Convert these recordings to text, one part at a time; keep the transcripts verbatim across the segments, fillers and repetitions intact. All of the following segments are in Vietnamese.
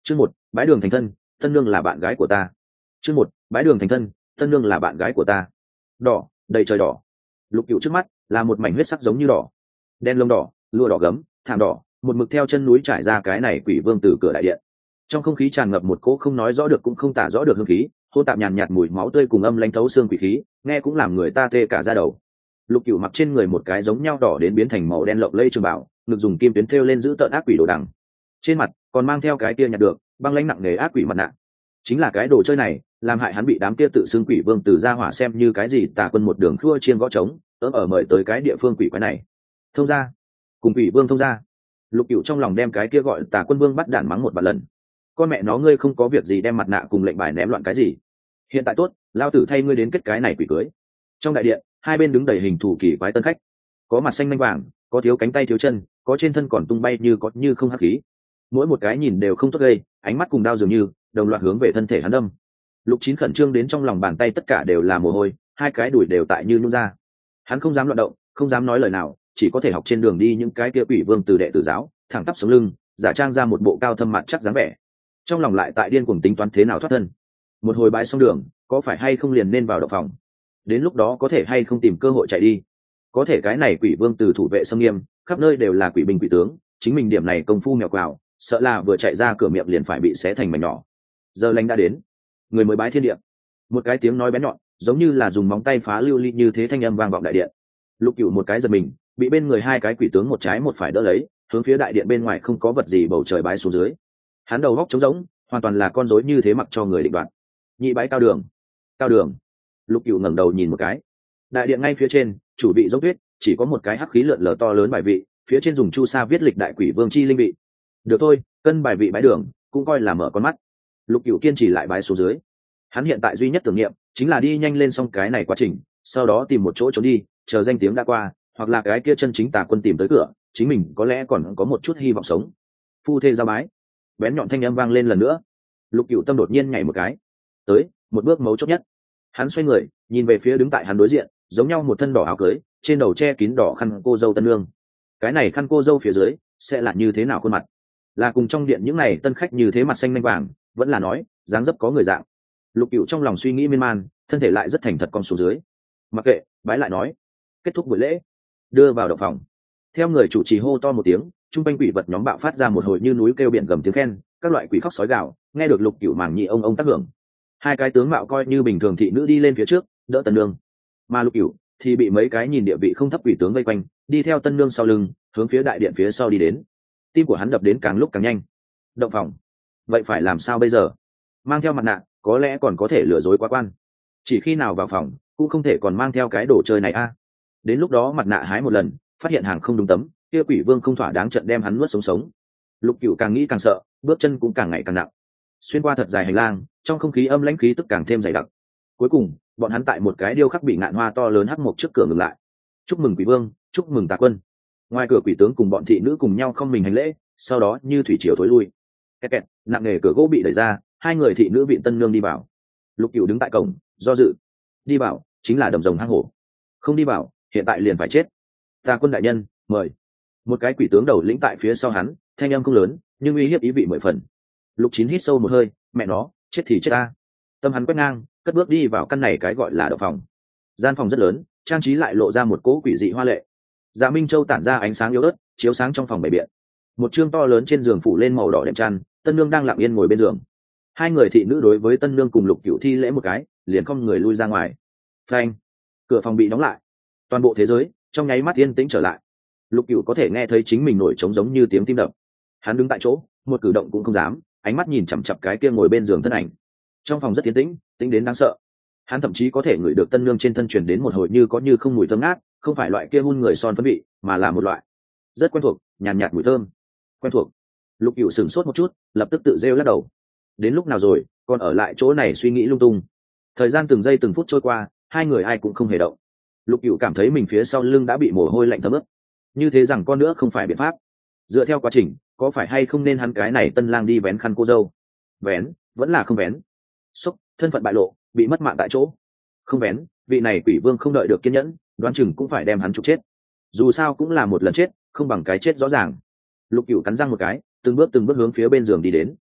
Chương một, bái đường thành thân, tân nương là bạn gái của ta. Chương một, bái đường thành thân, tân nương là bạn gái của ta. Đỏ, đầy trời đỏ. Lục Cửu trước mắt là một mảnh huyết sắc giống như đỏ, đen lông đỏ, lụa đỏ gấm, thảm đỏ, một mực theo chân núi trải ra cái này quỷ vương từ cửa đại điện. Trong không khí tràn ngập một cỗ không nói rõ được cũng không tả rõ được hương khí, hỗn tạp nhàn nhạt mùi máu tươi cùng âm lãnh thấu xương quỷ khí, nghe cũng làm người ta tê cả da đầu. Lục Cửu mặc trên người một cái giống nhau đỏ đến biến thành màu đen lộng lẫy trường bảo, ngực dùng kim tuyến thêu lên giữ tợn ác quỷ đồ đằng. Trên mặt còn mang theo cái kia nhặt được băng lãnh nặng nề ác quỷ mặt nạ. Chính là cái đồ chơi này, làm hại hắn bị đám kia tự xưng quỷ vương từ gia hỏa xem như cái gì tà quân một đường khua chiên gõ trống, ớm ở mời tới cái địa phương quỷ quái này. Thông gia, cùng quỷ vương thông gia. Lục Cửu trong lòng đem cái kia gọi tà quân vương bắt đản mắng một vài lần. Con mẹ nó ngươi không có việc gì đem mặt nạ cùng lệnh bài ném loạn cái gì? Hiện tại tốt, lao tử thay ngươi đến kết cái này quỷ cưới. Trong đại điện, hai bên đứng đầy hình thù kỳ quái tân khách, có mặt xanh manh vàng, có thiếu cánh tay thiếu chân, có trên thân còn tung bay như có như không hắc khí. Mỗi một cái nhìn đều không tốt gây, ánh mắt cùng đao dường như đồng loạt hướng về thân thể hắn đâm. Lục Chín khẩn trương đến trong lòng bàn tay tất cả đều là mồ hôi, hai cái đùi đều tại như nhún ra. Hắn không dám loạn động, không dám nói lời nào, chỉ có thể học trên đường đi những cái kia quỷ vương từ đệ tử giáo, thẳng tắp sống lưng, giả trang ra một bộ cao thâm mặt chắc dáng vẻ. Trong lòng lại tại điên cuồng tính toán thế nào thoát thân. Một hồi bãi xong đường, có phải hay không liền nên vào động phòng? Đến lúc đó có thể hay không tìm cơ hội chạy đi? Có thể cái này quỷ vương từ thủ vệ xâm nghiêm, khắp nơi đều là quỷ binh quỷ tướng, chính mình điểm này công phu mèo quào, sợ là vừa chạy ra cửa miệng liền phải bị xé thành mảnh nhỏ. Giờ lành đã đến, người mới bái thiên địa. Một cái tiếng nói bén nhọn, giống như là dùng móng tay phá lưu ly như thế thanh âm vang vọng đại điện. Lục Cửu một cái giật mình, bị bên người hai cái quỷ tướng một trái một phải đỡ lấy, hướng phía đại điện bên ngoài không có vật gì bầu trời bái xuống dưới. Hắn đầu góc trống rỗng, hoàn toàn là con rối như thế mặc cho người định đoạt. Nhị bái cao đường, cao đường. Lục Cửu ngẩng đầu nhìn một cái, đại điện ngay phía trên, chủ vị giống tuyết, chỉ có một cái hắc khí lượn lờ to lớn bài vị, phía trên dùng chu sa viết lịch đại quỷ vương chi linh vị. Được thôi, cân bài vị bái đường, cũng coi là mở con mắt. Lục Cửu kiên trì lại bái xuống dưới. Hắn hiện tại duy nhất tưởng niệm chính là đi nhanh lên xong cái này quá trình, sau đó tìm một chỗ trốn đi, chờ danh tiếng đã qua, hoặc là cái kia chân chính tà quân tìm tới cửa, chính mình có lẽ còn có một chút hy vọng sống. Phu thê giao bái, bén nhọn thanh âm vang lên lần nữa. Lục Cửu tâm đột nhiên nhảy một cái, tới một bước mấu chốt nhất. Hắn xoay người, nhìn về phía đứng tại hắn đối diện, giống nhau một thân đỏ áo cưới, trên đầu che kín đỏ khăn cô dâu tân nương. Cái này khăn cô dâu phía dưới sẽ là như thế nào khuôn mặt? Là cùng trong điện những này tân khách như thế mặt xanh lanh vàng, vẫn là nói dáng dấp có người dạng? Lục Cửu trong lòng suy nghĩ miên man, thân thể lại rất thành thật con xuống dưới. Mặc kệ, bái lại nói. Kết thúc buổi lễ, đưa vào động phòng. Theo người chủ trì hô to một tiếng, trung quanh quỷ vật nhóm bạo phát ra một hồi như núi kêu biển gầm tiếng khen, các loại quỷ khóc sói gào, nghe được Lục Cửu màng nhị ông ông tác hưởng. Hai cái tướng mạo coi như bình thường thị nữ đi lên phía trước, đỡ tân nương, mà Lục Cửu thì bị mấy cái nhìn địa vị không thấp quỷ tướng vây quanh, đi theo tân nương sau lưng, hướng phía đại điện phía sau đi đến. Tim của hắn đập đến càng lúc càng nhanh. Động phòng, vậy phải làm sao bây giờ? Mang theo mặt nạ, có lẽ còn có thể lừa dối quá quan. Chỉ khi nào vào phòng, cũng không thể còn mang theo cái đồ chơi này a. Đến lúc đó mặt nạ hái một lần, phát hiện hàng không đúng tấm, kia quỷ vương không thỏa đáng trận đem hắn nuốt sống sống. Lục Cửu càng nghĩ càng sợ, bước chân cũng càng ngày càng nặng. Xuyên qua thật dài hành lang, trong không khí âm lãnh khí tức càng thêm dày đặc. Cuối cùng, bọn hắn tại một cái điêu khắc bị ngạn hoa to lớn hắc mộc trước cửa ngừng lại. Chúc mừng quỷ vương, chúc mừng tà quân. Ngoài cửa quỷ tướng cùng bọn thị nữ cùng nhau không mình hành lễ, sau đó như thủy triều thối lui. Kẹt kẹt, nặng nề cửa gỗ bị đẩy ra, hai người thị nữ vị tân nương đi vào. Lục Cửu đứng tại cổng, do dự. Đi vào, chính là đầm rồng hang hổ. Không đi vào, hiện tại liền phải chết. Tà quân đại nhân, mời. Một cái quỷ tướng đầu lĩnh tại phía sau hắn, thanh âm không lớn, nhưng uy hiếp ý vị mười phần. Lục Chín hít sâu một hơi, mẹ nó, chết thì chết ta. Tâm hắn quét ngang, cất bước đi vào căn này cái gọi là động phòng. Gian phòng rất lớn, trang trí lại lộ ra một cỗ quỷ dị hoa lệ. Dạ Minh Châu tản ra ánh sáng yếu ớt, chiếu sáng trong phòng bày biện. Một chương to lớn trên giường phủ lên màu đỏ đệm chăn, tân nương đang lặng yên ngồi bên giường. Hai người thị nữ đối với tân nương cùng Lục Cửu thi lễ một cái, liền không người lui ra ngoài. Phanh, cửa phòng bị đóng lại. Toàn bộ thế giới trong nháy mắt yên tĩnh trở lại. Lục Cửu có thể nghe thấy chính mình nổi trống giống như tiếng tim đập. Hắn đứng tại chỗ, một cử động cũng không dám, ánh mắt nhìn chằm chằm cái kia ngồi bên giường thân ảnh. Trong phòng rất yên tĩnh, tĩnh đến đáng sợ. Hắn thậm chí có thể ngửi được tân nương trên thân truyền đến một hồi như có như không mùi thơm ngát, không phải loại kia hun người son phấn vị, mà là một loại rất quen thuộc, nhàn nhạt, nhạt mùi thơm. Quen thuộc. Lục Cửu sửng sốt một chút, lập tức tự rêu lắc đầu. Đến lúc nào rồi, còn ở lại chỗ này suy nghĩ lung tung. Thời gian từng giây từng phút trôi qua, hai người ai cũng không hề động. Lục Cửu cảm thấy mình phía sau lưng đã bị mồ hôi lạnh thấm ướt. Như thế rằng con nữa không phải biện pháp. Dựa theo quá trình, có phải hay không nên hắn cái này tân lang đi vén khăn cô dâu? Vén, vẫn là không vén. Xúc, thân phận bại lộ, bị mất mạng tại chỗ. Không vén, vị này quỷ vương không đợi được kiên nhẫn, đoán chừng cũng phải đem hắn trục chết. Dù sao cũng là một lần chết, không bằng cái chết rõ ràng. Lục Cửu cắn răng một cái, từng bước từng bước hướng phía bên giường đi đến.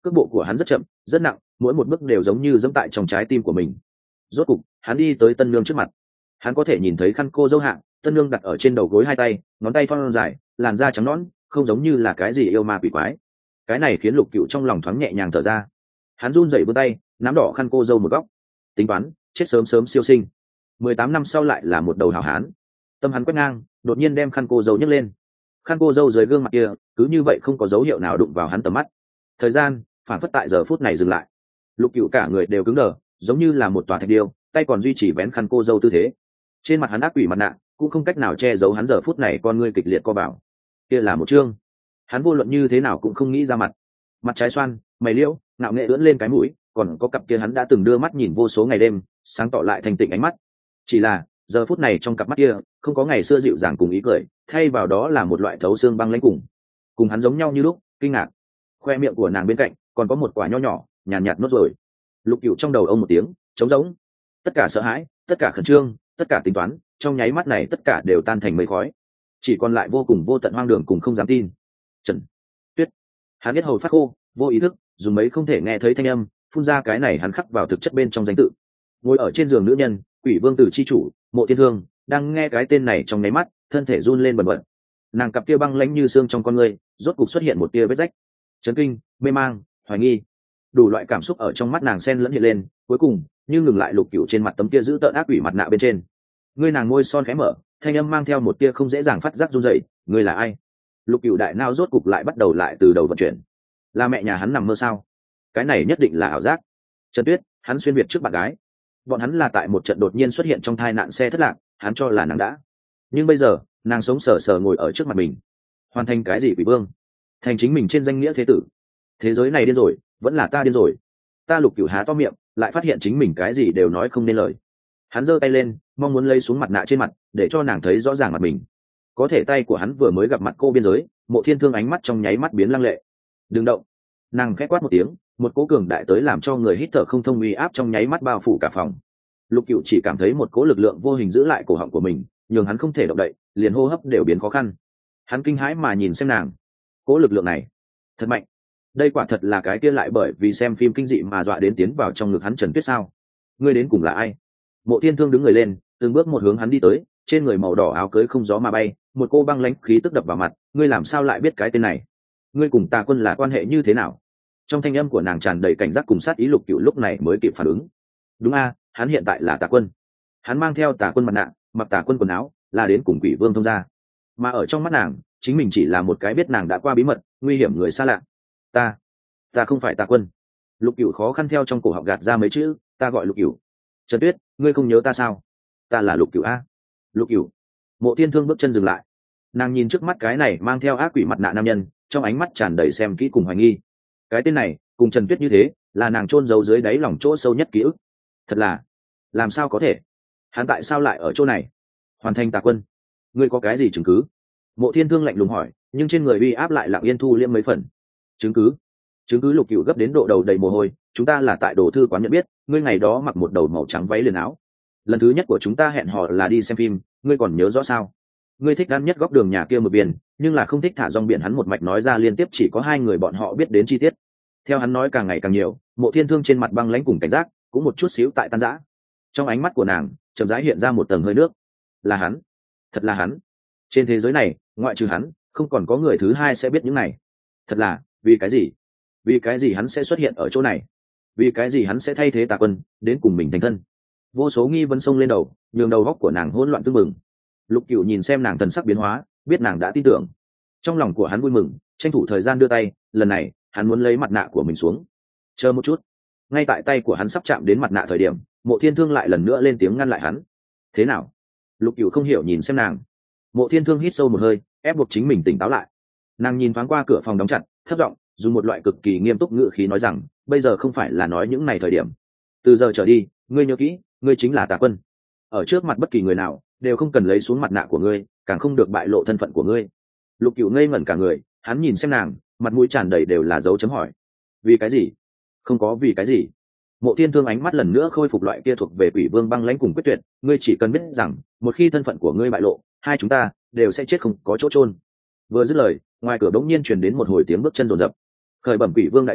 cước bộ của hắn rất chậm rất nặng, mỗi một bước đều giống như dẫm tại trong trái tim của mình. Rốt cục hắn đi tới tân nương trước mặt. Hắn có thể nhìn thấy khăn cô dâu hạ, tân nương đặt ở trên đầu gối hai tay, ngón tay thon dài, làn da trắng nõn, không giống như là cái gì yêu ma quỷ quái. Cái này khiến Lục Cựu trong lòng thoáng nhẹ nhàng thở ra. Hắn run rẩy vươn tay, nắm đỏ khăn cô dâu một góc. Tính toán chết sớm sớm siêu sinh, mười tám năm sau lại là một đầu hảo hán. Tâm hắn quét ngang, đột nhiên đem khăn cô dâu nhấc lên. Khăn cô dâu dưới gương mặt kia cứ như vậy không có dấu hiệu nào đụng vào hắn tầm mắt. Thời gian phản phất tại giờ phút này dừng lại. Lục Cựu cả người đều cứng đờ, giống như là một tòa thạch điêu, tay còn duy trì vén khăn cô dâu tư thế. Trên mặt hắn ác quỷ mặt nạ cũng không cách nào che giấu hắn giờ phút này con ngươi kịch liệt co vào. Kia là một chương, hắn vô luận như thế nào cũng không nghĩ ra mặt. Mặt trái xoan, mày liễu, ngạo nghệ ưỡn lên cái mũi, còn có cặp kia hắn đã từng đưa mắt nhìn vô số ngày đêm, sáng tỏ lại thành tịnh ánh mắt. Chỉ là giờ phút này trong cặp mắt kia không có ngày xưa dịu dàng cùng ý cười, thay vào đó là một loại thấu xương băng lãnh cùng cùng hắn giống nhau như lúc. Kinh ngạc. Khoe miệng của nàng bên cạnh còn có một quả nho nhỏ nhàn nhạt, nhạt nốt rồi. Lục Cựu trong đầu ông một tiếng trống rỗng, tất cả sợ hãi, tất cả khẩn trương, tất cả tính toán, trong nháy mắt này tất cả đều tan thành mây khói, chỉ còn lại vô cùng vô tận hoang đường cùng không dám tin. Trần Tuyết. Hắn biết hầu phát khô, vô ý thức dùng mấy không thể nghe thấy thanh âm phun ra cái này hắn khắc vào thực chất bên trong danh tự. Ngồi ở trên giường nữ nhân, Quỷ Vương Tử chi chủ Mộ Thiên Thương, đang nghe cái tên này trong nháy mắt thân thể run lên bần bật. Nàng cặp kia băng lãnh như xương trong con người rốt cục xuất hiện một tia vết rách. Chấn kinh, mê mang, hoài nghi, đủ loại cảm xúc ở trong mắt nàng xen lẫn hiện lên, cuối cùng như ngừng lại Lục Cựu trên mặt tấm kia giữ tợn ác quỷ mặt nạ bên trên. Ngươi nàng môi son khẽ mở, thanh âm mang theo một tia không dễ dàng phát giác run rẩy. Ngươi là ai? Lục Cựu đại não rốt cục lại bắt đầu lại từ đầu vận chuyển. Là mẹ nhà hắn nằm mơ sao? Cái này nhất định là ảo giác. Trần Tuyết, hắn xuyên việt trước bạn gái. Bọn hắn là tại một trận đột nhiên xuất hiện trong tai nạn xe thất lạc, hắn cho là nàng đã. Nhưng bây giờ, nàng sống sờ sờ ngồi ở trước mặt mình. Hoàn thành cái gì Quỷ Vương? Thành chính mình trên danh nghĩa thế tử. Thế giới này điên rồi, vẫn là ta điên rồi. Ta Lục Cựu há to miệng, lại phát hiện chính mình cái gì đều nói không nên lời. Hắn giơ tay lên, mong muốn lấy xuống mặt nạ trên mặt, để cho nàng thấy rõ ràng mặt mình. Có thể tay của hắn vừa mới gặp mặt cô biên giới, Mộ Thiên Thương ánh mắt trong nháy mắt biến lăng lệ. Đừng động. Nàng khẽ quát một tiếng, một cỗ cường đại tới làm cho người hít thở không thông uy áp trong nháy mắt bao phủ cả phòng. Lục Cựu chỉ cảm thấy một cỗ lực lượng vô hình giữ lại cổ họng của mình, nhường hắn không thể động đậy, liền hô hấp đều biến khó khăn. Hắn kinh hãi mà nhìn xem nàng. Cỗ lực lượng này thật mạnh. Đây quả thật là cái kia lại bởi vì xem phim kinh dị mà dọa đến tiến vào trong ngực hắn Trần Tuyết sao? Ngươi đến cùng là ai? Mộ Thiên Thương đứng người lên, từng bước một hướng hắn đi tới, trên người màu đỏ áo cưới không gió mà bay, một cô băng lãnh khí tức đập vào mặt. Ngươi làm sao lại biết cái tên này? Ngươi cùng Tà Quân là quan hệ như thế nào? Trong thanh âm của nàng tràn đầy cảnh giác cùng sát ý. Lục Cựu lúc này mới kịp phản ứng. Đúng a, hắn hiện tại là Tà Quân. Hắn mang theo Tà Quân mặt nạ, mặc Tà Quân quần áo, là đến cùng Quỷ Vương thông gia. Mà ở trong mắt nàng, chính mình chỉ là một cái biết nàng đã qua bí mật, nguy hiểm người xa lạ. Ta, ta không phải Tà Quân. Lục Cựu khó khăn theo trong cổ họng gạt ra mấy chữ, ta gọi Lục Cựu. Trần Tuyết, ngươi không nhớ ta sao? Ta là Lục Cựu a. Lục Cựu. Mộ Thiên Thương bước chân dừng lại. Nàng nhìn trước mắt cái này mang theo ác quỷ mặt nạ nam nhân, trong ánh mắt tràn đầy xem kỹ cùng hoài nghi. Cái tên này cùng Trần Tuyết như thế, là nàng chôn giấu dưới đáy lòng chỗ sâu nhất ký ức. Thật là, làm sao có thể? Hắn tại sao lại ở chỗ này? Hoàn thành Tà Quân, ngươi có cái gì chứng cứ? Mộ Thiên Thương lạnh lùng hỏi, nhưng trên người uy áp lại lặng yên thu liễm mấy phần. Chứng cứ? Chứng cứ? Lục Cựu gấp đến độ đầu đầy mồ hôi. Chúng ta là tại đồ thư quán nhận biết, ngươi ngày đó mặc một đầu màu trắng váy liền áo. Lần thứ nhất của chúng ta hẹn hò là đi xem phim, ngươi còn nhớ rõ sao? Ngươi thích ăn nhất góc đường nhà kia một biển, nhưng là không thích thả rong biển. Hắn một mạch nói ra liên tiếp chỉ có hai người bọn họ biết đến chi tiết. Theo hắn nói càng ngày càng nhiều, Mộ Thiên Thương trên mặt băng lãnh cùng cảnh giác cũng một chút xíu tại tan rã. Trong ánh mắt của nàng chậm rãi hiện ra một tầng hơi nước. Là hắn, thật là hắn. Trên thế giới này, ngoại trừ hắn, không còn có người thứ hai sẽ biết những này. Thật là, vì cái gì? Vì cái gì hắn sẽ xuất hiện ở chỗ này? Vì cái gì hắn sẽ thay thế Tà Quân đến cùng mình thành thân? Vô số nghi vấn xông lên đầu, nhường đầu góc của nàng hỗn loạn tưng bừng. Lục Cựu nhìn xem nàng thần sắc biến hóa, biết nàng đã tin tưởng. Trong lòng của hắn vui mừng, tranh thủ thời gian đưa tay, lần này hắn muốn lấy mặt nạ của mình xuống. Chờ một chút. Ngay tại tay của hắn sắp chạm đến mặt nạ thời điểm, Mộ Thiên Thương lại lần nữa lên tiếng ngăn lại hắn. Thế nào? Lục Cựu không hiểu nhìn xem nàng. Mộ Thiên Thương hít sâu một hơi, ép buộc chính mình tỉnh táo lại. Nàng nhìn thoáng qua cửa phòng đóng chặt, thấp giọng dùng một loại cực kỳ nghiêm túc ngữ khí nói rằng, bây giờ không phải là nói những này thời điểm. Từ giờ trở đi, ngươi nhớ kỹ, ngươi chính là Tà Quân. Ở trước mặt bất kỳ người nào, đều không cần lấy xuống mặt nạ của ngươi, càng không được bại lộ thân phận của ngươi. Lục Cựu ngây ngẩn cả người, hắn nhìn xem nàng, mặt mũi tràn đầy đều là dấu chấm hỏi. Vì cái gì? Không có vì cái gì. Mộ Thiên Thương ánh mắt lần nữa khôi phục loại kia thuộc về Quỷ Vương băng lãnh cùng quyết tuyệt. Ngươi chỉ cần biết rằng, một khi thân phận của ngươi bại lộ, hai chúng ta đều sẽ chết không có chỗ chôn. Vừa dứt lời, ngoài cửa bỗng nhiên truyền đến một hồi tiếng bước chân rồn rập. Khởi bẩm Quỷ Vương đại nhân,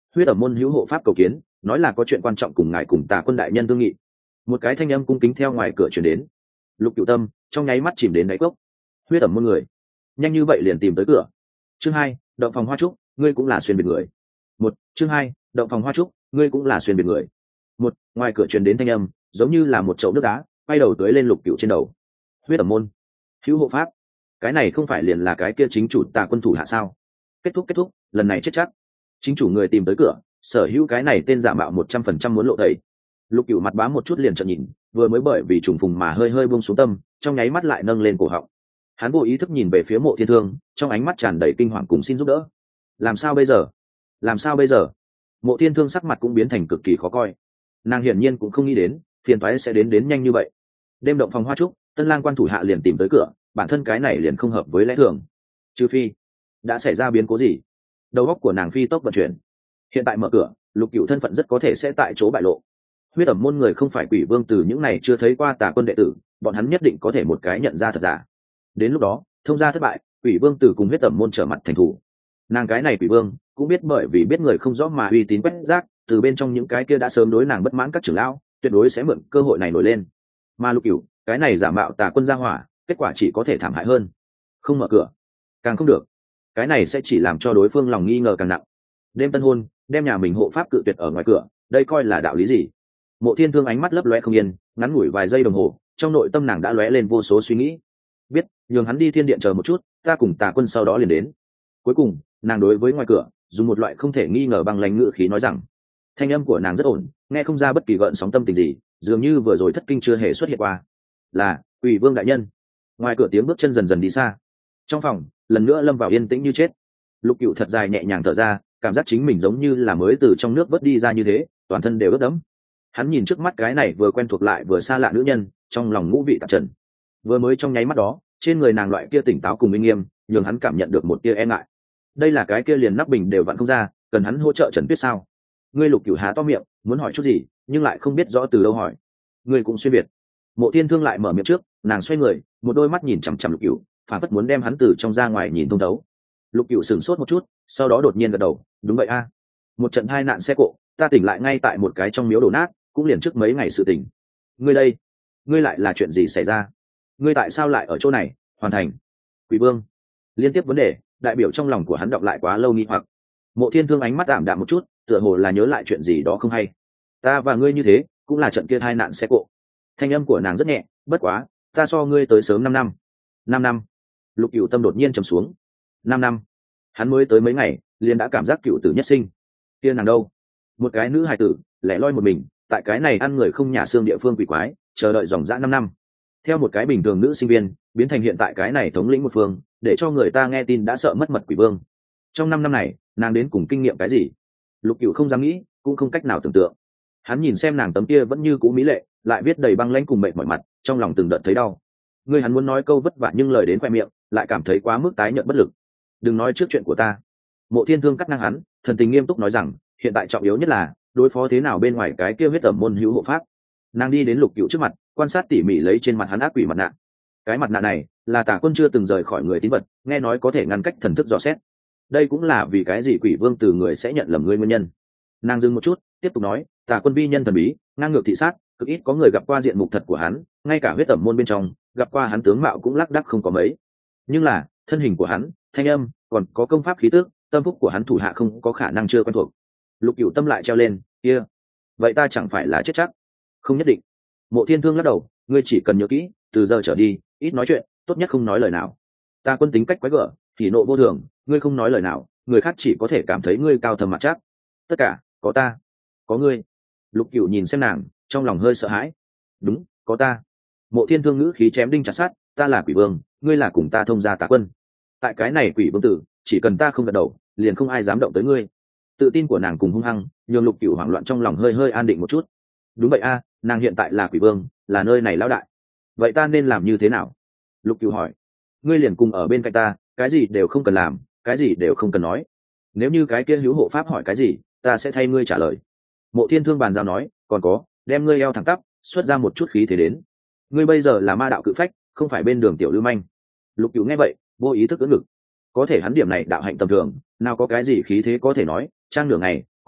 huyết ẩm môn hữu hộ pháp cầu kiến, nói là có chuyện quan trọng cùng ngài cùng Tà Quân đại nhân thương nghị. Một cái thanh âm cung kính theo ngoài cửa chuyển đến. Lục Cửu Tâm trong nháy mắt chìm đến đáy cốc. Huyết ẩm môn người nhanh như vậy liền tìm tới cửa. Chương hai, động phòng hoa trúc, ngươi cũng là xuyên biệt người. Một, chương hai, động phòng hoa trúc, ngươi cũng là xuyên biệt người. Một, ngoài cửa truyền đến thanh âm giống như là một chậu nước đá quay đầu tới lên Lục Cửu trên đầu. Huyết ẩm môn hữu hộ pháp, cái này không phải liền là cái kia chính chủ Tà Quân thủ hạ sao? Kết thúc kết thúc, lần này chết chắc. Chính chủ người tìm tới cửa, sở hữu cái này tên giả mạo một trăm phần trăm muốn lộ tẩy. Lục Cửu mặt bám một chút liền trợn nhìn, vừa mới bởi vì trùng phùng mà hơi hơi buông xuống tâm, trong nháy mắt lại nâng lên cổ họng. Hắn vô ý thức nhìn về phía Mộ Thiên Thương, trong ánh mắt tràn đầy kinh hoàng cùng xin giúp đỡ. Làm sao bây giờ? Làm sao bây giờ? Mộ Thiên Thương sắc mặt cũng biến thành cực kỳ khó coi. Nàng hiển nhiên cũng không nghĩ đến phiền toái sẽ đến đến nhanh như vậy. Đêm động phòng hoa trúc, Tân Lang quan thủ hạ liền tìm tới cửa, bản thân cái này liền không hợp với lẽ thường. Trừ phi đã xảy ra biến cố gì. Đầu óc của nàng phi tốc vận chuyển. Hiện tại mở cửa, Lục Cửu thân phận rất có thể sẽ tại chỗ bại lộ. Huyết ẩm môn người không phải Quỷ Vương từ những này chưa thấy qua Tà Quân đệ tử, bọn hắn nhất định có thể một cái nhận ra thật giả. Đến lúc đó thông gia thất bại, Quỷ Vương từ cùng huyết ẩm môn trở mặt thành thủ. Nàng cái này Quỷ Vương cũng biết bởi vì biết người không rõ mà uy tín quét rác, từ bên trong những cái kia đã sớm đối nàng bất mãn các trưởng lão tuyệt đối sẽ mượn cơ hội này nổi lên. Mà Lục Cửu cái này giả mạo Tà Quân ra hỏa, kết quả chỉ có thể thảm hại hơn. Không mở cửa càng không được, cái này sẽ chỉ làm cho đối phương lòng nghi ngờ càng nặng. Đêm tân hôn đem nhà mình hộ pháp cự tuyệt ở ngoài cửa, đây coi là đạo lý gì? Mộ Thiên Thương ánh mắt lấp lóe không yên, ngắn ngủi vài giây đồng hồ, trong nội tâm nàng đã lóe lên vô số suy nghĩ. Biết, nhường hắn đi thiên điện chờ một chút, ta cùng Tà Quân sau đó liền đến. Cuối cùng nàng đối với ngoài cửa dùng một loại không thể nghi ngờ bằng lành ngữ khí nói rằng, thanh âm của nàng rất ổn, nghe không ra bất kỳ gợn sóng tâm tình gì, dường như vừa rồi thất kinh chưa hề xuất hiện qua. Là Quỷ Vương đại nhân. Ngoài cửa tiếng bước chân dần dần đi xa. Trong phòng lần nữa lâm vào yên tĩnh như chết. Lục Cửu thật dài nhẹ nhàng thở ra, cảm giác chính mình giống như là mới từ trong nước vớt đi ra như thế, toàn thân đều ướt đẫm. Hắn nhìn trước mắt cái này vừa quen thuộc lại vừa xa lạ nữ nhân, trong lòng ngũ vị tạp trần. Vừa mới trong nháy mắt đó, trên người nàng loại kia tỉnh táo cùng uy nghiêm, nhường hắn cảm nhận được một tia e ngại. Đây là cái kia liền nắp bình đều vặn không ra, cần hắn hỗ trợ Trần Tuyết sao? Ngươi Lục Cửu há to miệng, muốn hỏi chút gì, nhưng lại không biết rõ từ đâu hỏi. Ngươi cũng xuyên biệt. Mộ Thiên Thương lại mở miệng trước, nàng xoay người, một đôi mắt nhìn chằm chằm Lục Cửu, phản phất muốn đem hắn từ trong ra ngoài nhìn thông thấu. Lục Cửu sửng sốt một chút, sau đó đột nhiên gật đầu, đúng vậy a, một trận hai nạn xe cộ, ta tỉnh lại ngay tại một cái trong miếu đổ nát, cũng liền trước mấy ngày sự tỉnh. Ngươi đây, ngươi lại là chuyện gì xảy ra? Ngươi tại sao lại ở chỗ này? Hoàn thành. Quỷ Vương liên tiếp vấn đề, đại biểu trong lòng của hắn đọng lại quá lâu nghi hoặc. Mộ Thiên Thương ánh mắt ảm đạm một chút, tựa hồ là nhớ lại chuyện gì đó không hay. Ta và ngươi như thế, cũng là trận kia hai nạn xe cộ. Thanh âm của nàng rất nhẹ, bất quá, ta so ngươi tới sớm năm năm. Năm năm. Lục Cửu tâm đột nhiên trầm xuống. Năm năm. Hắn mới tới mấy ngày, liền đã cảm giác cựu tử nhất sinh. Kia nàng đâu? Một cái nữ hài tử, lẻ loi một mình, tại cái này ăn người không nhà xương địa phương quỷ quái, chờ đợi dòng dã năm năm. Theo một cái bình thường nữ sinh viên, biến thành hiện tại cái này thống lĩnh một phương, để cho người ta nghe tin đã sợ mất mật Quỷ Vương. Trong năm năm này, nàng đến cùng kinh nghiệm cái gì? Lục Cửu không dám nghĩ, cũng không cách nào tưởng tượng. Hắn nhìn xem nàng tấm kia vẫn như cũ mỹ lệ, lại viết đầy băng lãnh cùng mệt mỏi mặt, trong lòng từng đợt thấy đau. Ngươi hắn muốn nói câu vất vả nhưng lời đến khoe miệng, lại cảm thấy quá mức tái nhợt bất lực. Đừng nói trước chuyện của ta. Mộ Thiên Thương cắt ngang hắn, thần tình nghiêm túc nói rằng, hiện tại trọng yếu nhất là đối phó thế nào bên ngoài cái kia huyết tẩm môn hữu hộ pháp. Nàng đi đến Lục Cửu trước mặt, quan sát tỉ mỉ lấy trên mặt hắn ác quỷ mặt nạ. Cái mặt nạ này là Tà Quân chưa từng rời khỏi người tín vật, nghe nói có thể ngăn cách thần thức dò xét. Đây cũng là vì cái gì Quỷ Vương từ người sẽ nhận lầm ngươi nguyên nhân. Nàng dừng một chút, tiếp tục nói, Tà Quân vi nhân thần bí, ngang ngược thị sát, cực ít có người gặp qua diện mục thật của hắn, ngay cả huyết tẩm môn bên trong gặp qua hắn tướng mạo cũng lác đác không có mấy. Nhưng là thân hình của hắn, thanh âm, còn có công pháp khí tước, tâm phúc của hắn thủ hạ không có khả năng chưa quen thuộc. Lục Cửu tâm lại treo lên, kia, vậy ta chẳng phải là chết chắc? Không nhất định. Mộ Thiên Thương lắc đầu, ngươi chỉ cần nhớ kỹ, từ giờ trở đi, ít nói chuyện, tốt nhất không nói lời nào. Ta Quân tính cách quái gở, thì nộ vô thường, ngươi không nói lời nào, người khác chỉ có thể cảm thấy ngươi cao thầm mặt chắc. Tất cả có ta, có ngươi. Lục Cửu nhìn xem nàng, trong lòng hơi sợ hãi. Đúng, có ta. Mộ Thiên Thương ngữ khí chém đinh chặt sắt, ta là Quỷ Vương, ngươi là cùng ta thông gia Tà Quân. Tại cái này Quỷ Vương tử, chỉ cần ta không gật đầu, liền không ai dám động tới ngươi. Tự tin của nàng cùng hung hăng, nhường Lục Cửu hoảng loạn trong lòng hơi hơi an định một chút. Đúng vậy a, nàng hiện tại là Quỷ Vương, là nơi này lão đại. Vậy ta nên làm như thế nào? Lục Cửu hỏi. Ngươi liền cùng ở bên cạnh ta, cái gì đều không cần làm, cái gì đều không cần nói. Nếu như cái kia hữu hộ pháp hỏi cái gì, ta sẽ thay ngươi trả lời. Mộ Thiên Thương bàn giao nói, còn có, đem ngươi eo thẳng tắp, xuất ra một chút khí thế đến. Ngươi bây giờ là ma đạo cự phách, không phải bên đường tiểu lưu manh. Lục Cửu nghe vậy, vô ý thức ưỡn ngực. Có thể hắn điểm này đạo hạnh tầm thường, nào có cái gì khí thế có thể nói, trang nửa ngày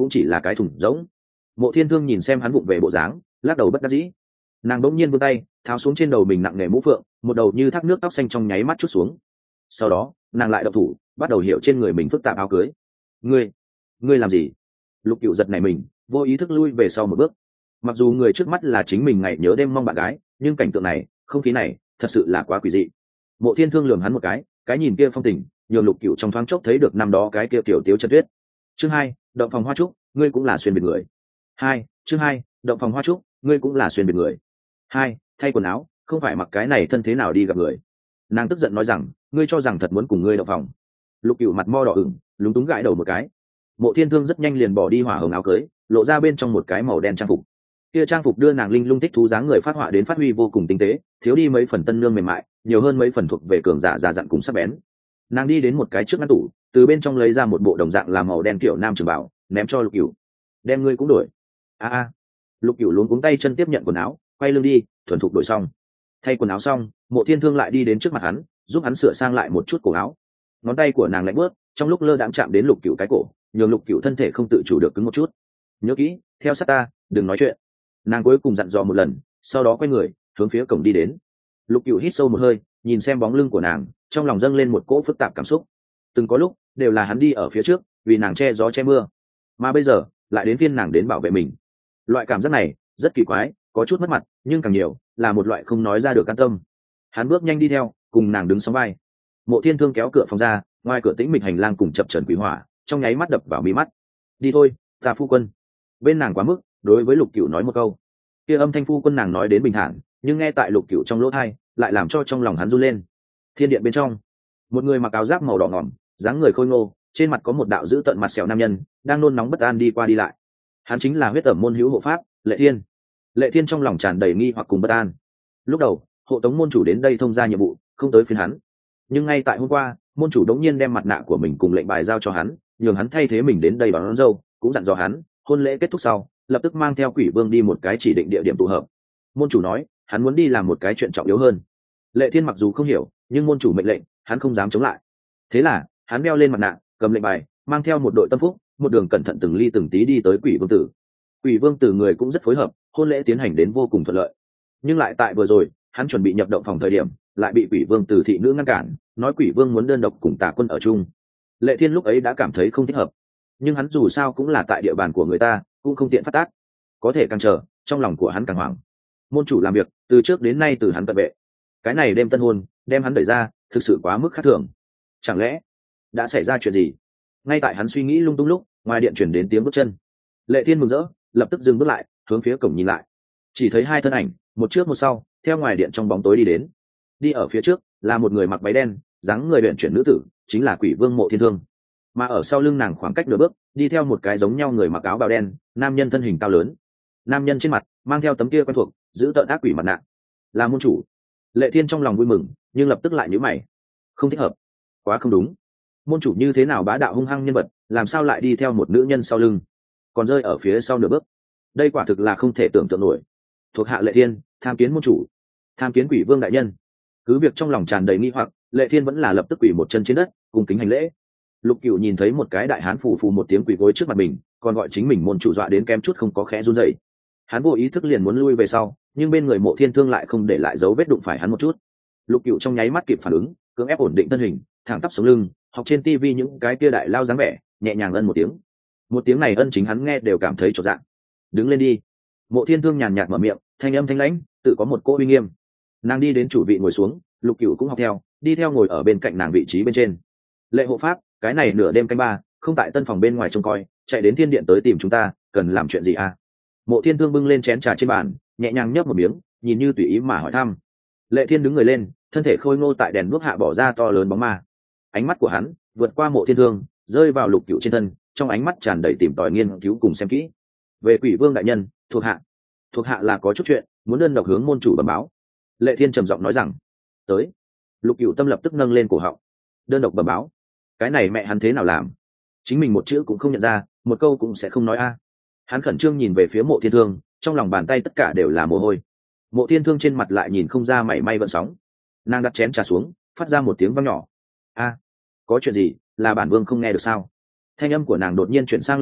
cũng chỉ là cái thủng rỗng. Mộ Thiên Thương nhìn xem hắn vụng về bộ dáng, lắc đầu bất đắc dĩ. Nàng bỗng nhiên vươn tay tháo xuống trên đầu mình nặng nề mũ phượng, một đầu như thác nước tóc xanh trong nháy mắt chút xuống. Sau đó nàng lại động thủ bắt đầu hiểu trên người mình phức tạp áo cưới. Ngươi ngươi làm gì? Lục Cửu giật này mình, vô ý thức lui về sau một bước. Mặc dù người trước mắt là chính mình ngày nhớ đêm mong bạn gái, nhưng cảnh tượng này, không khí này thật sự là quá quỷ dị. Mộ Thiên Thương lườm hắn một cái, cái nhìn kia phong tình nhường Lục Cửu trong thoáng chốc thấy được năm đó cái kia tiểu tiếu chân tuyết. Chương hai, động phòng hoa trúc, ngươi cũng là xuyên biệt người. Hai, chương hai, động phòng hoa trúc, ngươi cũng là xuyên biệt người. Hai, thay quần áo, không phải mặc cái này thân thế nào đi gặp người. Nàng tức giận nói rằng, ngươi cho rằng thật muốn cùng ngươi động phòng? Lục Cửu mặt mo đỏ ửng, lúng túng gãi đầu một cái. Mộ Thiên Thương rất nhanh liền bỏ đi hỏa hồng áo cưới, lộ ra bên trong một cái màu đen trang phục. Kia trang phục đưa nàng linh lung thích thú dáng người phát họa đến phát huy vô cùng tinh tế, thiếu đi mấy phần tân nương mềm mại, nhiều hơn mấy phần thuộc về cường giả già dặn cùng sắc bén. Nàng đi đến một cái trước ngăn tủ, từ bên trong lấy ra một bộ đồng dạng làm màu đen kiểu nam trường bảo, ném cho Lục Cửu. Đem ngươi cũng đổi. A a. Lục Cửu luống cuống tay chân tiếp nhận quần áo, quay lưng đi, thuần thục đổi xong. Thay quần áo xong, Mộ Thiên Thương lại đi đến trước mặt hắn, giúp hắn sửa sang lại một chút cổ áo. Ngón tay của nàng lạnh bớt, trong lúc lơ đãng chạm đến Lục Cửu cái cổ, nhường Lục Cửu thân thể không tự chủ được cứng một chút. Nhớ kỹ, theo sát ta, đừng nói chuyện. Nàng cuối cùng dặn dò một lần, sau đó quay người hướng phía cổng đi đến. Lục Cửu hít sâu một hơi, nhìn xem bóng lưng của nàng, trong lòng dâng lên một cỗ phức tạp cảm xúc. Từng có lúc đều là hắn đi ở phía trước, vì nàng che gió che mưa, mà bây giờ lại đến phiên nàng đến bảo vệ mình. Loại cảm giác này rất kỳ quái, có chút mất mặt, nhưng càng nhiều là một loại không nói ra được an tâm. Hắn bước nhanh đi theo, cùng nàng đứng sóng vai. Mộ Thiên Thương kéo cửa phòng ra, ngoài cửa tĩnh mịch hành lang cùng chập chờn quỷ hỏa, trong nháy mắt đập vào mí mắt. Đi thôi, ta phu quân. Bên nàng quá mức, đối với Lục Cửu nói một câu. Kia âm thanh phu quân nàng nói đến bình thản, nhưng nghe tại Lục Cửu trong lỗ tai, lại làm cho trong lòng hắn run lên. Thiên điện bên trong, một người mặc áo giáp màu đỏ ngòm, dáng người khôi ngô, trên mặt có một đạo dữ tợn mặt sẹo nam nhân, đang nôn nóng bất an đi qua đi lại. Hắn chính là huyết tẩm môn hữu hộ pháp, Lệ Thiên. Lệ Thiên trong lòng tràn đầy nghi hoặc cùng bất an. Lúc đầu, hộ tống môn chủ đến đây thông ra nhiệm vụ, không tới phiên hắn. Nhưng ngay tại hôm qua, môn chủ đống nhiên đem mặt nạ của mình cùng lệnh bài giao cho hắn, nhường hắn thay thế mình đến đây đón, đón dâu, cũng dặn dò hắn, hôn lễ kết thúc sau, lập tức mang theo Quỷ Vương đi một cái chỉ định địa điểm tụ hợp. Môn chủ nói, hắn muốn đi làm một cái chuyện trọng yếu hơn. Lệ Thiên mặc dù không hiểu, nhưng môn chủ mệnh lệnh, hắn không dám chống lại. Thế là, hắn đeo lên mặt nạ, cầm lệnh bài, mang theo một đội tâm phúc, một đường cẩn thận từng ly từng tí đi tới Quỷ Vương tử. Quỷ Vương tử người cũng rất phối hợp, hôn lễ tiến hành đến vô cùng thuận lợi. Nhưng lại tại vừa rồi, hắn chuẩn bị nhập động phòng thời điểm, lại bị Quỷ Vương tử thị nữ ngăn cản, nói Quỷ Vương muốn đơn độc cùng Tà Quân ở chung. Lệ Thiên lúc ấy đã cảm thấy không thích hợp, nhưng hắn dù sao cũng là tại địa bàn của người ta, cũng không tiện phát tác. Có thể càng chờ, trong lòng của hắn càng hoảng. Môn chủ làm việc, từ trước đến nay từ hắn tận vệ. Cái này đêm tân hôn, đem hắn đẩy ra, thực sự quá mức khác thường. Chẳng lẽ đã xảy ra chuyện gì? Ngay tại hắn suy nghĩ lung tung lúc, ngoài điện chuyển đến tiếng bước chân. Lệ Thiên mừng rỡ, lập tức dừng bước lại, hướng phía cổng nhìn lại. Chỉ thấy hai thân ảnh, một trước một sau, theo ngoài điện trong bóng tối đi đến. Đi ở phía trước là một người mặc váy đen, dáng người uyển chuyển nữ tử, chính là Quỷ Vương Mộ Thiên Thương. Mà ở sau lưng nàng khoảng cách nửa bước, đi theo một cái giống nhau người mặc áo bào đen, nam nhân thân hình cao lớn. Nam nhân trên mặt mang theo tấm kia quen thuộc, giữ tợn ác quỷ mặt nạ. Là môn chủ. Lệ Thiên trong lòng vui mừng, nhưng lập tức lại nhíu mày. Không thích hợp, quá không đúng. Môn chủ như thế nào bá đạo hung hăng nhân vật, làm sao lại đi theo một nữ nhân sau lưng, còn rơi ở phía sau nửa bước? Đây quả thực là không thể tưởng tượng nổi. Thuộc hạ Lệ Thiên, tham kiến môn chủ. Tham kiến Quỷ Vương đại nhân. Cứ việc trong lòng tràn đầy nghi hoặc, Lệ Thiên vẫn là lập tức quỳ một chân trên đất, cùng kính hành lễ. Lục Cửu nhìn thấy một cái đại hán phù phù một tiếng quỳ gối trước mặt mình, còn gọi chính mình môn chủ dọa đến kém chút không có khẽ run rẩy. Hắn vô ý thức liền muốn lui về sau, nhưng bên người Mộ Thiên Thương lại không để lại dấu vết đụng phải hắn một chút. Lục Cửu trong nháy mắt kịp phản ứng, cưỡng ép ổn định thân hình, thẳng tắp sống lưng, học trên tivi những cái kia đại lao dáng vẻ, nhẹ nhàng ân một tiếng. Một tiếng này ân chính hắn nghe đều cảm thấy chột dạ. Đứng lên đi. Mộ Thiên Thương nhàn nhạt mở miệng, thanh âm thanh lãnh, tự có một cỗ uy nghiêm. Nàng đi đến chủ vị ngồi xuống, Lục Cửu cũng học theo, đi theo ngồi ở bên cạnh nàng vị trí bên trên. Lệ hộ pháp, cái này nửa đêm canh ba, không tại tân phòng bên ngoài trông coi, chạy đến thiên điện tới tìm chúng ta, cần làm chuyện gì à? Mộ Thiên Thương bưng lên chén trà trên bàn, nhẹ nhàng nhấp một miếng, nhìn như tùy ý mà hỏi thăm. Lệ Thiên đứng người lên, thân thể khôi ngô tại đèn đuốc hạ bỏ ra to lớn bóng ma. Ánh mắt của hắn vượt qua Mộ Thiên Thương, rơi vào Lục Cửu trên thân, trong ánh mắt tràn đầy tìm tòi nghiên cứu cùng xem kỹ. Về Quỷ Vương đại nhân, thuộc hạ, thuộc hạ là có chút chuyện, muốn đơn độc hướng môn chủ bẩm báo. Lệ Thiên trầm giọng nói rằng. Tới. Lục Cửu tâm lập tức nâng lên cổ họng. Đơn độc bẩm báo? Cái này mẹ hắn thế nào làm? Chính mình một chữ cũng không nhận ra, một câu cũng sẽ không nói a. Hắn khẩn trương nhìn về phía Mộ Thiên Thương, trong lòng bàn tay tất cả đều là mồ hôi. Mộ Thiên Thương trên mặt lại nhìn không ra mảy may gợn sóng. Nàng đặt chén trà xuống, phát ra một tiếng vang nhỏ. A, có chuyện gì, là bản vương không nghe được sao? Thanh âm của nàng đột nhiên chuyển sang lạnh lẽo,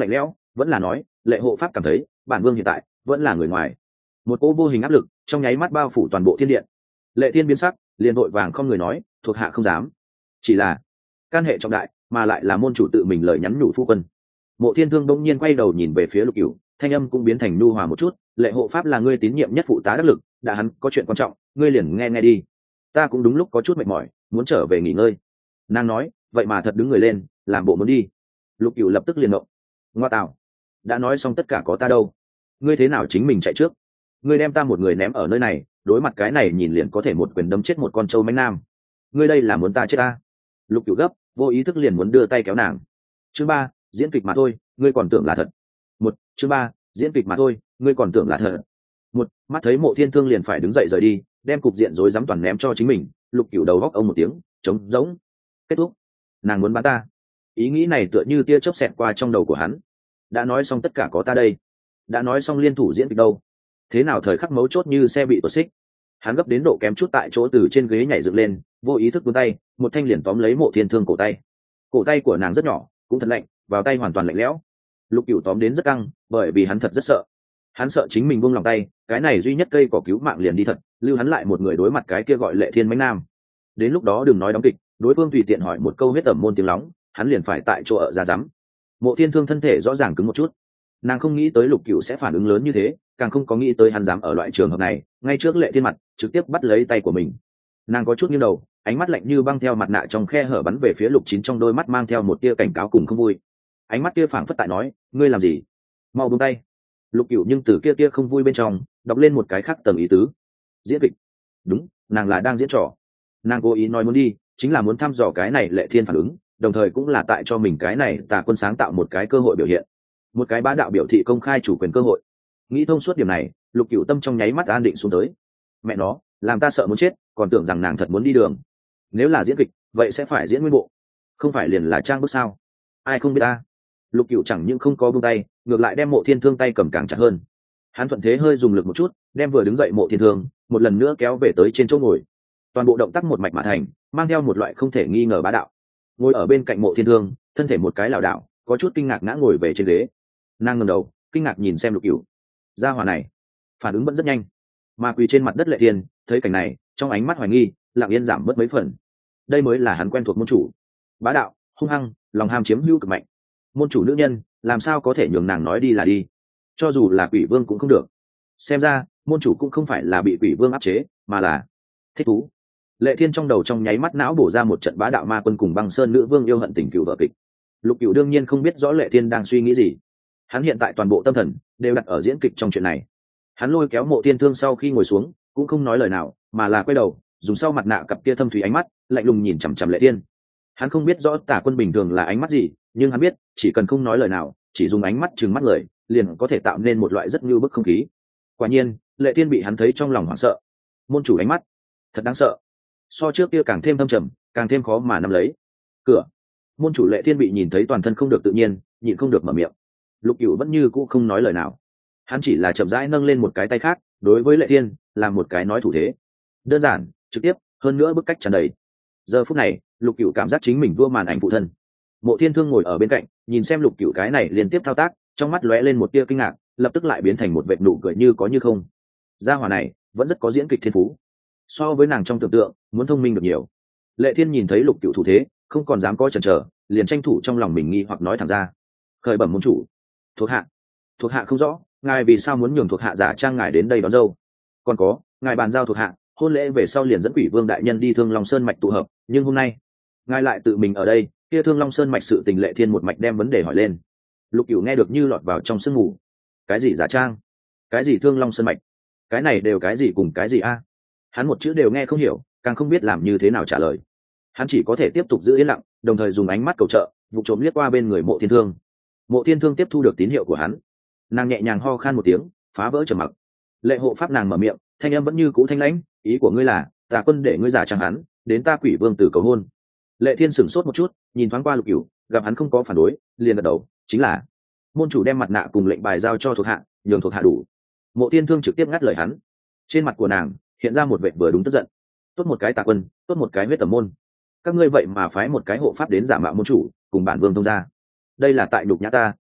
vẫn là nói lệ hộ pháp cảm thấy bản vương hiện tại vẫn là người ngoài? Một cỗ vô hình áp lực trong nháy mắt bao phủ toàn bộ thiên điện. Lệ Thiên biến sắc, liền vội vàng không người nói, thuộc hạ không dám. Chỉ là can hệ trọng đại, mà lại là môn chủ tự mình lời nhắn nhủ phu quân. Mộ Thiên Thương đông nhiên quay đầu nhìn về phía Lục Cửu, thanh âm cũng biến thành nhu hòa một chút, lệ hộ pháp là ngươi tín nhiệm nhất phụ tá đắc lực, đã hắn có chuyện quan trọng, ngươi liền nghe nghe đi. Ta cũng đúng lúc có chút mệt mỏi, muốn trở về nghỉ ngơi. Nàng nói, vậy mà thật đứng người lên, làm bộ muốn đi. Lục Cửu lập tức liền ngộng. Ngoa tạo, đã nói xong tất cả có ta đâu, ngươi thế nào chính mình chạy trước? Ngươi đem ta một người ném ở nơi này, đối mặt cái này nhìn liền có thể một quyền đâm chết một con trâu mánh nam. Ngươi đây là muốn ta chết ta? Lục Cửu gấp, vô ý thức liền muốn đưa tay kéo nàng. Chương ba, diễn kịch mà thôi, ngươi còn tưởng là thật. Một, chương ba, diễn kịch mà thôi, ngươi còn tưởng là thật. Một, mắt thấy Mộ Thiên Thương liền phải đứng dậy rời đi, đem cục diện rối rắm toàn ném cho chính mình. Lục Cửu đầu góc ông một tiếng, trống rỗng. Kết thúc. Nàng muốn bán ta. Ý nghĩ này tựa như tia chớp xẹt qua trong đầu của hắn. Đã nói xong tất cả có ta đây, đã nói xong liên thủ diễn kịch đâu, thế nào thời khắc mấu chốt như xe bị tuột xích. Hắn gấp đến độ kém chút tại chỗ từ trên ghế nhảy dựng lên, vô ý thức vươn tay, một thanh liền tóm lấy Mộ Thiên Thương cổ tay. Cổ tay của nàng rất nhỏ, cũng thật lạnh, vào tay hoàn toàn lạnh lẽo. Lục Cửu tóm đến rất căng, bởi vì hắn thật rất sợ. Hắn sợ chính mình buông lòng tay, cái này duy nhất cây cỏ cứu mạng liền đi thật, lưu hắn lại một người đối mặt cái kia gọi Lệ Thiên Mãnh Nam. Đến lúc đó đừng nói đóng kịch, đối phương tùy tiện hỏi một câu huyết tẩm môn tiếng lóng, hắn liền phải tại chỗ ở ra rắm. Mộ Thiên Thương thân thể rõ ràng cứng một chút. Nàng không nghĩ tới Lục Cửu sẽ phản ứng lớn như thế, càng không có nghĩ tới hắn dám ở loại trường hợp này ngay trước Lệ Thiên mặt trực tiếp bắt lấy tay của mình. Nàng có chút nghiêng đầu, ánh mắt lạnh như băng theo mặt nạ trong khe hở bắn về phía Lục Chín, trong đôi mắt mang theo một tia cảnh cáo cùng không vui. Ánh mắt kia phảng phất tại nói, ngươi làm gì, mau buông tay. Lục Cửu nhưng từ kia kia không vui bên trong đọc lên một cái khác tầng ý tứ. Diễn kịch. Đúng, nàng là đang diễn trò. Nàng cố ý nói muốn đi chính là muốn thăm dò cái này Lệ Thiên phản ứng, đồng thời cũng là tại cho mình cái này Tà Quân sáng tạo một cái cơ hội biểu hiện, một cái bá đạo biểu thị công khai chủ quyền cơ hội. Nghĩ thông suốt điểm này, Lục Cửu tâm trong nháy mắt an định xuống tới. Mẹ nó, làm ta sợ muốn chết, còn tưởng rằng nàng thật muốn đi đường. Nếu là diễn kịch, vậy sẽ phải diễn nguyên bộ, không phải liền là trang bức sao? Ai không biết ta. Lục Cửu chẳng những không có buông tay, ngược lại đem Mộ Thiên Thương tay cầm càng chặt hơn. Hắn thuận thế hơi dùng lực một chút, đem vừa đứng dậy Mộ Thiên Thương một lần nữa kéo về tới trên chỗ ngồi. Toàn bộ động tác một mạch mà thành, mang theo một loại không thể nghi ngờ bá đạo. Ngồi ở bên cạnh Mộ Thiên Thương, thân thể một cái lảo đảo, có chút kinh ngạc ngã ngồi về trên ghế. Nàng ngẩng đầu, kinh ngạc nhìn xem Lục Cửu. Gia hỏa này, phản ứng vẫn rất nhanh. Mà quỳ trên mặt đất Lệ Thiên, thấy cảnh này, trong ánh mắt hoài nghi, lặng yên giảm bớt mấy phần. Đây mới là hắn quen thuộc môn chủ. Bá đạo, hung hăng, lòng ham chiếm hữu cực mạnh. Môn chủ nữ nhân, làm sao có thể nhường nàng nói đi là đi? Cho dù là Quỷ Vương cũng không được. Xem ra, môn chủ cũng không phải là bị Quỷ Vương áp chế, mà là thích thú. Lệ Thiên trong đầu trong nháy mắt não bổ ra một trận bá đạo ma quân cùng Băng Sơn nữ vương yêu hận tình cựu vợ kịch. Lục Cửu đương nhiên không biết rõ Lệ Thiên đang suy nghĩ gì. Hắn hiện tại toàn bộ tâm thần đều đặt ở diễn kịch trong chuyện này. Hắn lôi kéo Mộ Thiên Thương sau khi ngồi xuống, cũng không nói lời nào, mà là quay đầu, dùng sau mặt nạ cặp kia thâm thủy ánh mắt, lạnh lùng nhìn chằm chằm Lệ Thiên. Hắn không biết rõ Tả Quân bình thường là ánh mắt gì, nhưng hắn biết, chỉ cần không nói lời nào, chỉ dùng ánh mắt trừng mắt người, liền có thể tạo nên một loại rất như bức không khí. Quả nhiên, Lệ Thiên bị hắn thấy trong lòng hoảng sợ. Môn chủ ánh mắt, thật đáng sợ. So trước kia càng thêm thâm trầm, càng thêm khó mà nắm lấy. Cửa. Môn chủ Lệ Thiên bị nhìn thấy toàn thân không được tự nhiên, nhịn không được mở miệng. Lục Cửu vẫn như cũ không nói lời nào. Hắn chỉ là chậm rãi nâng lên một cái tay khác, đối với Lệ Thiên làm một cái nói thủ thế. Đơn giản, trực tiếp, hơn nữa bức cách tràn đầy. Giờ phút này, Lục Cửu cảm giác chính mình vua màn ảnh phụ thân. Mộ Thiên Thương ngồi ở bên cạnh, nhìn xem Lục Cửu cái này liên tiếp thao tác, trong mắt lóe lên một tia kinh ngạc, lập tức lại biến thành một vệt nụ cười như có như không. Gia hỏa này vẫn rất có diễn kịch thiên phú, so với nàng trong tưởng tượng muốn thông minh được nhiều. Lệ Thiên nhìn thấy Lục Cửu thủ thế, không còn dám có chần chờ, liền tranh thủ trong lòng mình nghi hoặc nói thẳng ra. Khởi bẩm môn chủ, thuộc hạ thuộc hạ không rõ, ngài vì sao muốn nhường thuộc hạ giả trang ngài đến đây đón dâu? Còn có, ngài bàn giao thuộc hạ hôn lễ về sau liền dẫn Quỷ Vương đại nhân đi Thương Long Sơn mạch tụ hợp, nhưng hôm nay ngài lại tự mình ở đây, kia Thương Long Sơn mạch sự tình. Lệ Thiên một mạch đem vấn đề hỏi lên. Lục Cửu nghe được như lọt vào trong sương mù. Cái gì giả trang? Cái gì Thương Long Sơn mạch? Cái này đều cái gì cùng cái gì a? Hắn một chữ đều nghe không hiểu, càng không biết làm như thế nào trả lời. Hắn chỉ có thể tiếp tục giữ yên lặng, đồng thời dùng ánh mắt cầu trợ, vụ trộm liếc qua bên người Mộ Thiên Thương. Mộ Thiên Thương tiếp thu được tín hiệu của hắn, nàng nhẹ nhàng ho khan một tiếng, phá vỡ trầm mặc. Lệ hộ pháp nàng mở miệng, thanh âm vẫn như cũ thanh lãnh, ý của ngươi là Tà Quân để ngươi giả trang hắn, đến ta Quỷ Vương tử cầu hôn? Lệ Thiên sửng sốt một chút, nhìn thoáng qua Lục Cửu, gặp hắn không có phản đối, liền gật đầu, chính là môn chủ đem mặt nạ cùng lệnh bài giao cho thuộc hạ, nhường thuộc hạ đủ. Mộ Thiên Thương trực tiếp ngắt lời hắn. Trên mặt của nàng hiện ra một vệt vừa đúng tức giận. Tốt một cái Tà Quân, tốt một cái huyết tẩm môn, các ngươi vậy mà phái một cái hộ pháp đến giả mạo môn chủ, cùng bản vương thông gia, đây là tại nhục nhã ta,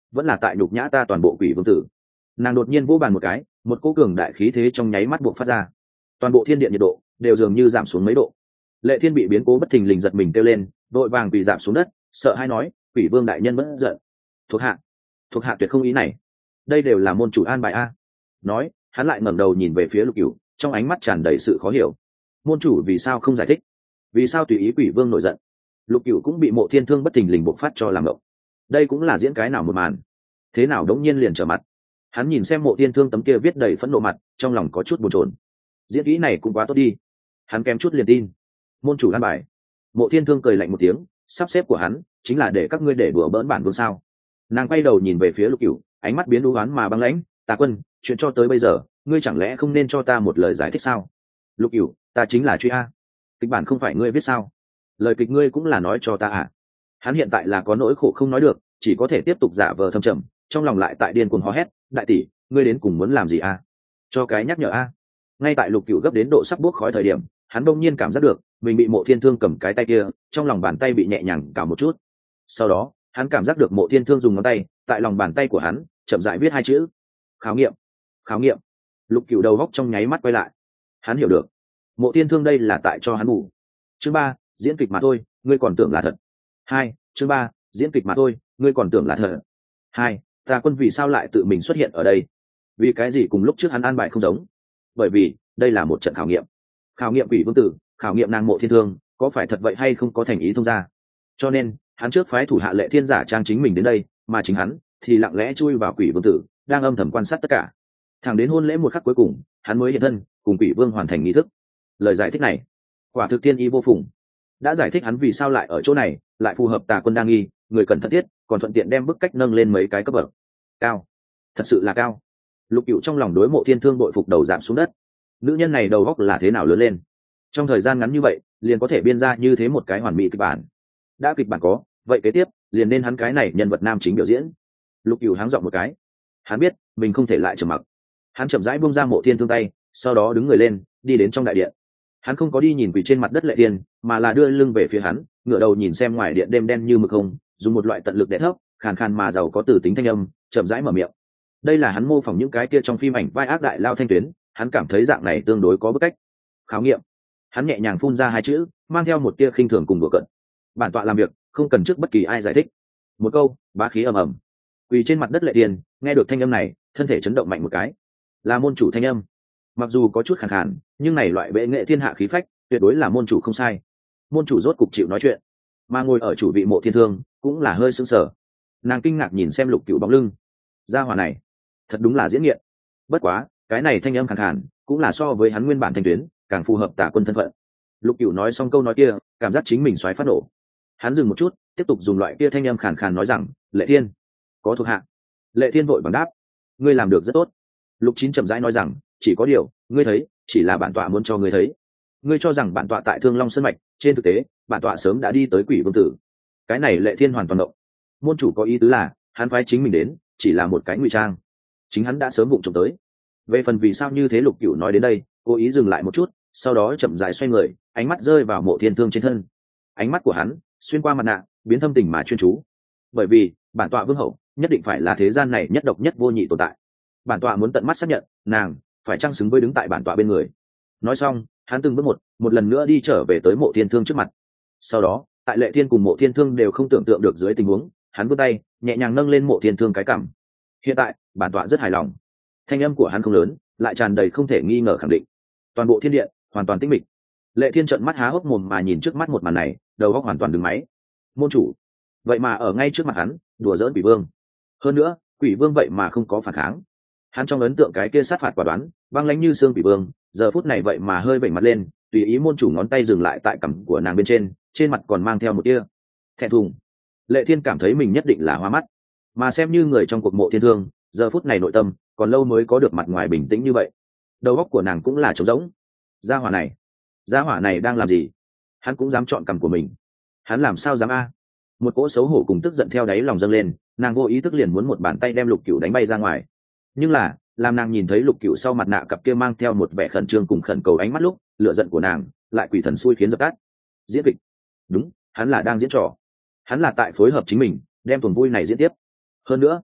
vẫn là tại nhục nhã ta toàn bộ quỷ vương tử. Nàng đột nhiên vỗ bàn một cái, một cỗ cường đại khí thế trong nháy mắt buộc phát ra, toàn bộ thiên điện nhiệt độ đều dường như giảm xuống mấy độ. Lệ Thiên bị biến cố bất thình lình giật mình kêu lên, vội vàng quỳ giảm xuống đất, sợ hãi nói, quỷ vương đại nhân bất giận, thuộc hạ thuộc hạ tuyệt không ý này, đây đều là môn chủ an bài a. Nói, hắn lại ngẩng đầu nhìn về phía Lục Cửu, trong ánh mắt tràn đầy sự khó hiểu. Môn chủ vì sao không giải thích, vì sao tùy ý quỷ vương nổi giận? Lục Cửu cũng bị Mộ Thiên Thương bất thình lình bộc phát cho làm ngộng. Đây cũng là diễn cái nào một màn, thế nào đống nhiên liền trở mặt. Hắn nhìn xem Mộ Thiên Thương tấm kia viết đầy phẫn nộ mặt, trong lòng có chút bồn chồn. Diễn kỹ này cũng quá tốt đi, hắn kém chút liền tin. Môn chủ an bài. Mộ Thiên Thương cười lạnh một tiếng, sắp xếp của hắn chính là để các ngươi để đùa bỡn bản vương sao? Nàng quay đầu nhìn về phía Lục Cửu, ánh mắt biến đú oán mà băng lãnh. Tà Quân, chuyện cho tới bây giờ, ngươi chẳng lẽ không nên cho ta một lời giải thích sao? Lục Cửu, ta chính là truy a, kịch bản không phải ngươi viết sao? Lời kịch ngươi cũng là nói cho ta à? Hắn hiện tại là có nỗi khổ không nói được, chỉ có thể tiếp tục giả vờ thâm trầm, trong lòng lại tại điên cuồng hò hét, đại tỷ, ngươi đến cùng muốn làm gì a? Cho cái nhắc nhở a. Ngay tại Lục Cửu gấp đến độ sắp buốc khói thời điểm, hắn đông nhiên cảm giác được mình bị Mộ Thiên Thương cầm cái tay kia, trong lòng bàn tay bị nhẹ nhàng cào một chút. Sau đó, hắn cảm giác được Mộ Thiên Thương dùng ngón tay tại lòng bàn tay của hắn chậm rãi viết hai chữ: khảo nghiệm. Khảo nghiệm. Lục Cửu đầu góc trong nháy mắt quay lại, hắn hiểu được Mộ Thiên Thương đây là tại cho hắn ngủ. Chương ba, diễn kịch mà thôi, ngươi còn tưởng là thật. Hai, chương ba, diễn kịch mà thôi, ngươi còn tưởng là thật. Hai, Tà Quân vì sao lại tự mình xuất hiện ở đây? Vì cái gì cùng lúc trước hắn an bài không giống? Bởi vì đây là một trận khảo nghiệm. Khảo nghiệm quỷ vương tử, khảo nghiệm nàng Mộ Thiên Thương có phải thật vậy hay không có thành ý thông ra. Cho nên hắn trước phái thủ hạ Lệ Thiên giả trang chính mình đến đây, mà chính hắn thì lặng lẽ chui vào quỷ vương tử, đang âm thầm quan sát tất cả. Thẳng đến hôn lễ một khắc cuối cùng, hắn mới hiện thân cùng quỷ vương hoàn thành nghi thức. Lời giải thích này quả thực thiên ý vô phùng, đã giải thích hắn vì sao lại ở chỗ này, lại phù hợp Tà Quân đang nghi người cần thận thiết, còn thuận tiện đem bức cách nâng lên mấy cái cấp bậc cao, thật sự là cao. Lục Cửu trong lòng đối Mộ Thiên Thương bội phục đầu giảm xuống đất. Nữ nhân này đầu góc là thế nào lớn lên, trong thời gian ngắn như vậy liền có thể biên ra như thế một cái hoàn mỹ kịch bản. Đã kịch bản có, vậy kế tiếp liền nên hắn cái này nhân vật nam chính biểu diễn. Lục Cửu háng giọng một cái, hắn biết mình không thể lại trầm mặc. Hắn chậm rãi buông ra Mộ Thiên Thương tay, sau đó đứng người lên đi đến trong đại điện. Hắn không có đi nhìn quỳ trên mặt đất Lệ Thiên, mà là đưa lưng về phía hắn, ngửa đầu nhìn xem ngoài điện đêm đen như mực không, dùng một loại tận lực đè thấp, khàn khàn mà giàu có từ tính thanh âm, chậm rãi mở miệng. Đây là hắn mô phỏng những cái kia trong phim ảnh vai ác đại lao thanh tuyến, hắn cảm thấy dạng này tương đối có bức cách. Khảo nghiệm. Hắn nhẹ nhàng phun ra hai chữ, mang theo một tia khinh thường cùng đùa cợt. Bản tọa làm việc không cần trước bất kỳ ai giải thích. Một câu, bá khí ầm ầm. Quỳ trên mặt đất Lệ Thiên nghe được thanh âm này, thân thể chấn động mạnh một cái. Là môn chủ thanh âm, mặc dù có chút khàn khàn, nhưng này loại bệ nghệ thiên hạ khí phách tuyệt đối là môn chủ không sai. Môn chủ rốt cục chịu nói chuyện, mà ngồi ở chủ vị Mộ Thiên Thương cũng là hơi sững sờ. Nàng kinh ngạc nhìn xem Lục Cửu bóng lưng, gia hỏa này thật đúng là diễn nghiện. Bất quá cái này thanh âm khàn khàn cũng là so với hắn nguyên bản thanh tuyến càng phù hợp Tà Quân thân phận. Lục Cửu nói xong câu nói kia, cảm giác chính mình xoáy phát nổ. Hắn dừng một chút, tiếp tục dùng loại kia thanh âm khàn khàn nói rằng, Lệ Thiên có thuộc hạ. Lệ Thiên vội vàng đáp, ngươi làm được rất tốt. Lục Chín chậm rãi nói rằng, chỉ có điều ngươi thấy chỉ là bản tọa muốn cho ngươi thấy. Ngươi cho rằng bản tọa tại Thương Long Sơn mạch, trên thực tế bản tọa sớm đã đi tới Quỷ Vương tử. Cái này Lệ Thiên hoàn toàn động. Môn chủ có ý tứ là hắn phái chính mình đến chỉ là một cái ngụy trang, chính hắn đã sớm vụng trộm tới. Về phần vì sao như thế, Lục Cửu nói đến đây cố ý dừng lại một chút, sau đó chậm rãi xoay người, ánh mắt rơi vào Mộ Thiên Thương trên thân. Ánh mắt của hắn xuyên qua mặt nạ, biến thâm tình mà chuyên chú. Bởi vì bản tọa vương hậu nhất định phải là thế gian này nhất độc nhất vô nhị tồn tại. Bản tọa muốn tận mắt xác nhận nàng phải chăng xứng với đứng tại bản tọa bên người. Nói xong, hắn từng bước một một lần nữa đi trở về tới Mộ Thiên Thương trước mặt. Sau đó tại Lệ Thiên cùng Mộ Thiên Thương đều không tưởng tượng được dưới tình huống, hắn vươn tay nhẹ nhàng nâng lên Mộ Thiên Thương cái cằm. Hiện tại bản tọa rất hài lòng. Thanh âm của hắn không lớn, lại tràn đầy không thể nghi ngờ khẳng định. Toàn bộ thiên điện hoàn toàn tĩnh mịch. Lệ Thiên trợn mắt há hốc mồm mà nhìn trước mắt một màn này, đầu óc hoàn toàn đứng máy. Môn chủ vậy mà ở ngay trước mặt hắn đùa giỡn Quỷ Vương. Hơn nữa Quỷ Vương vậy mà không có phản kháng. Hắn trong ấn tượng cái kia sát phạt quả đoán, băng lãnh như xương Quỷ Vương, giờ phút này vậy mà hơi vểnh mặt lên, tùy ý môn chủ ngón tay dừng lại tại cằm của nàng bên trên, trên mặt còn mang theo một tia thẹn thùng. Lệ Thiên cảm thấy mình nhất định là hoa mắt, mà xem như người trong cuộc Mộ Thiên Thương, giờ phút này nội tâm còn lâu mới có được mặt ngoài bình tĩnh như vậy. Đầu óc của nàng cũng là trống rỗng. Gia hỏa này, gia hỏa này đang làm gì? Hắn cũng dám chọn cằm của mình? Hắn làm sao dám a? Một cỗ xấu hổ cùng tức giận theo đáy lòng dâng lên, nàng vô ý thức liền muốn một bàn tay đem Lục Cửu đánh bay ra ngoài. Nhưng là, làm nàng nhìn thấy Lục Cửu sau mặt nạ cặp kia mang theo một vẻ khẩn trương cùng khẩn cầu ánh mắt lúc, lửa giận của nàng lại quỷ thần xui khiến dập tắt. Diễn kịch? Đúng, hắn là đang diễn trò. Hắn là tại phối hợp chính mình, đem tuần vui này diễn tiếp. Hơn nữa,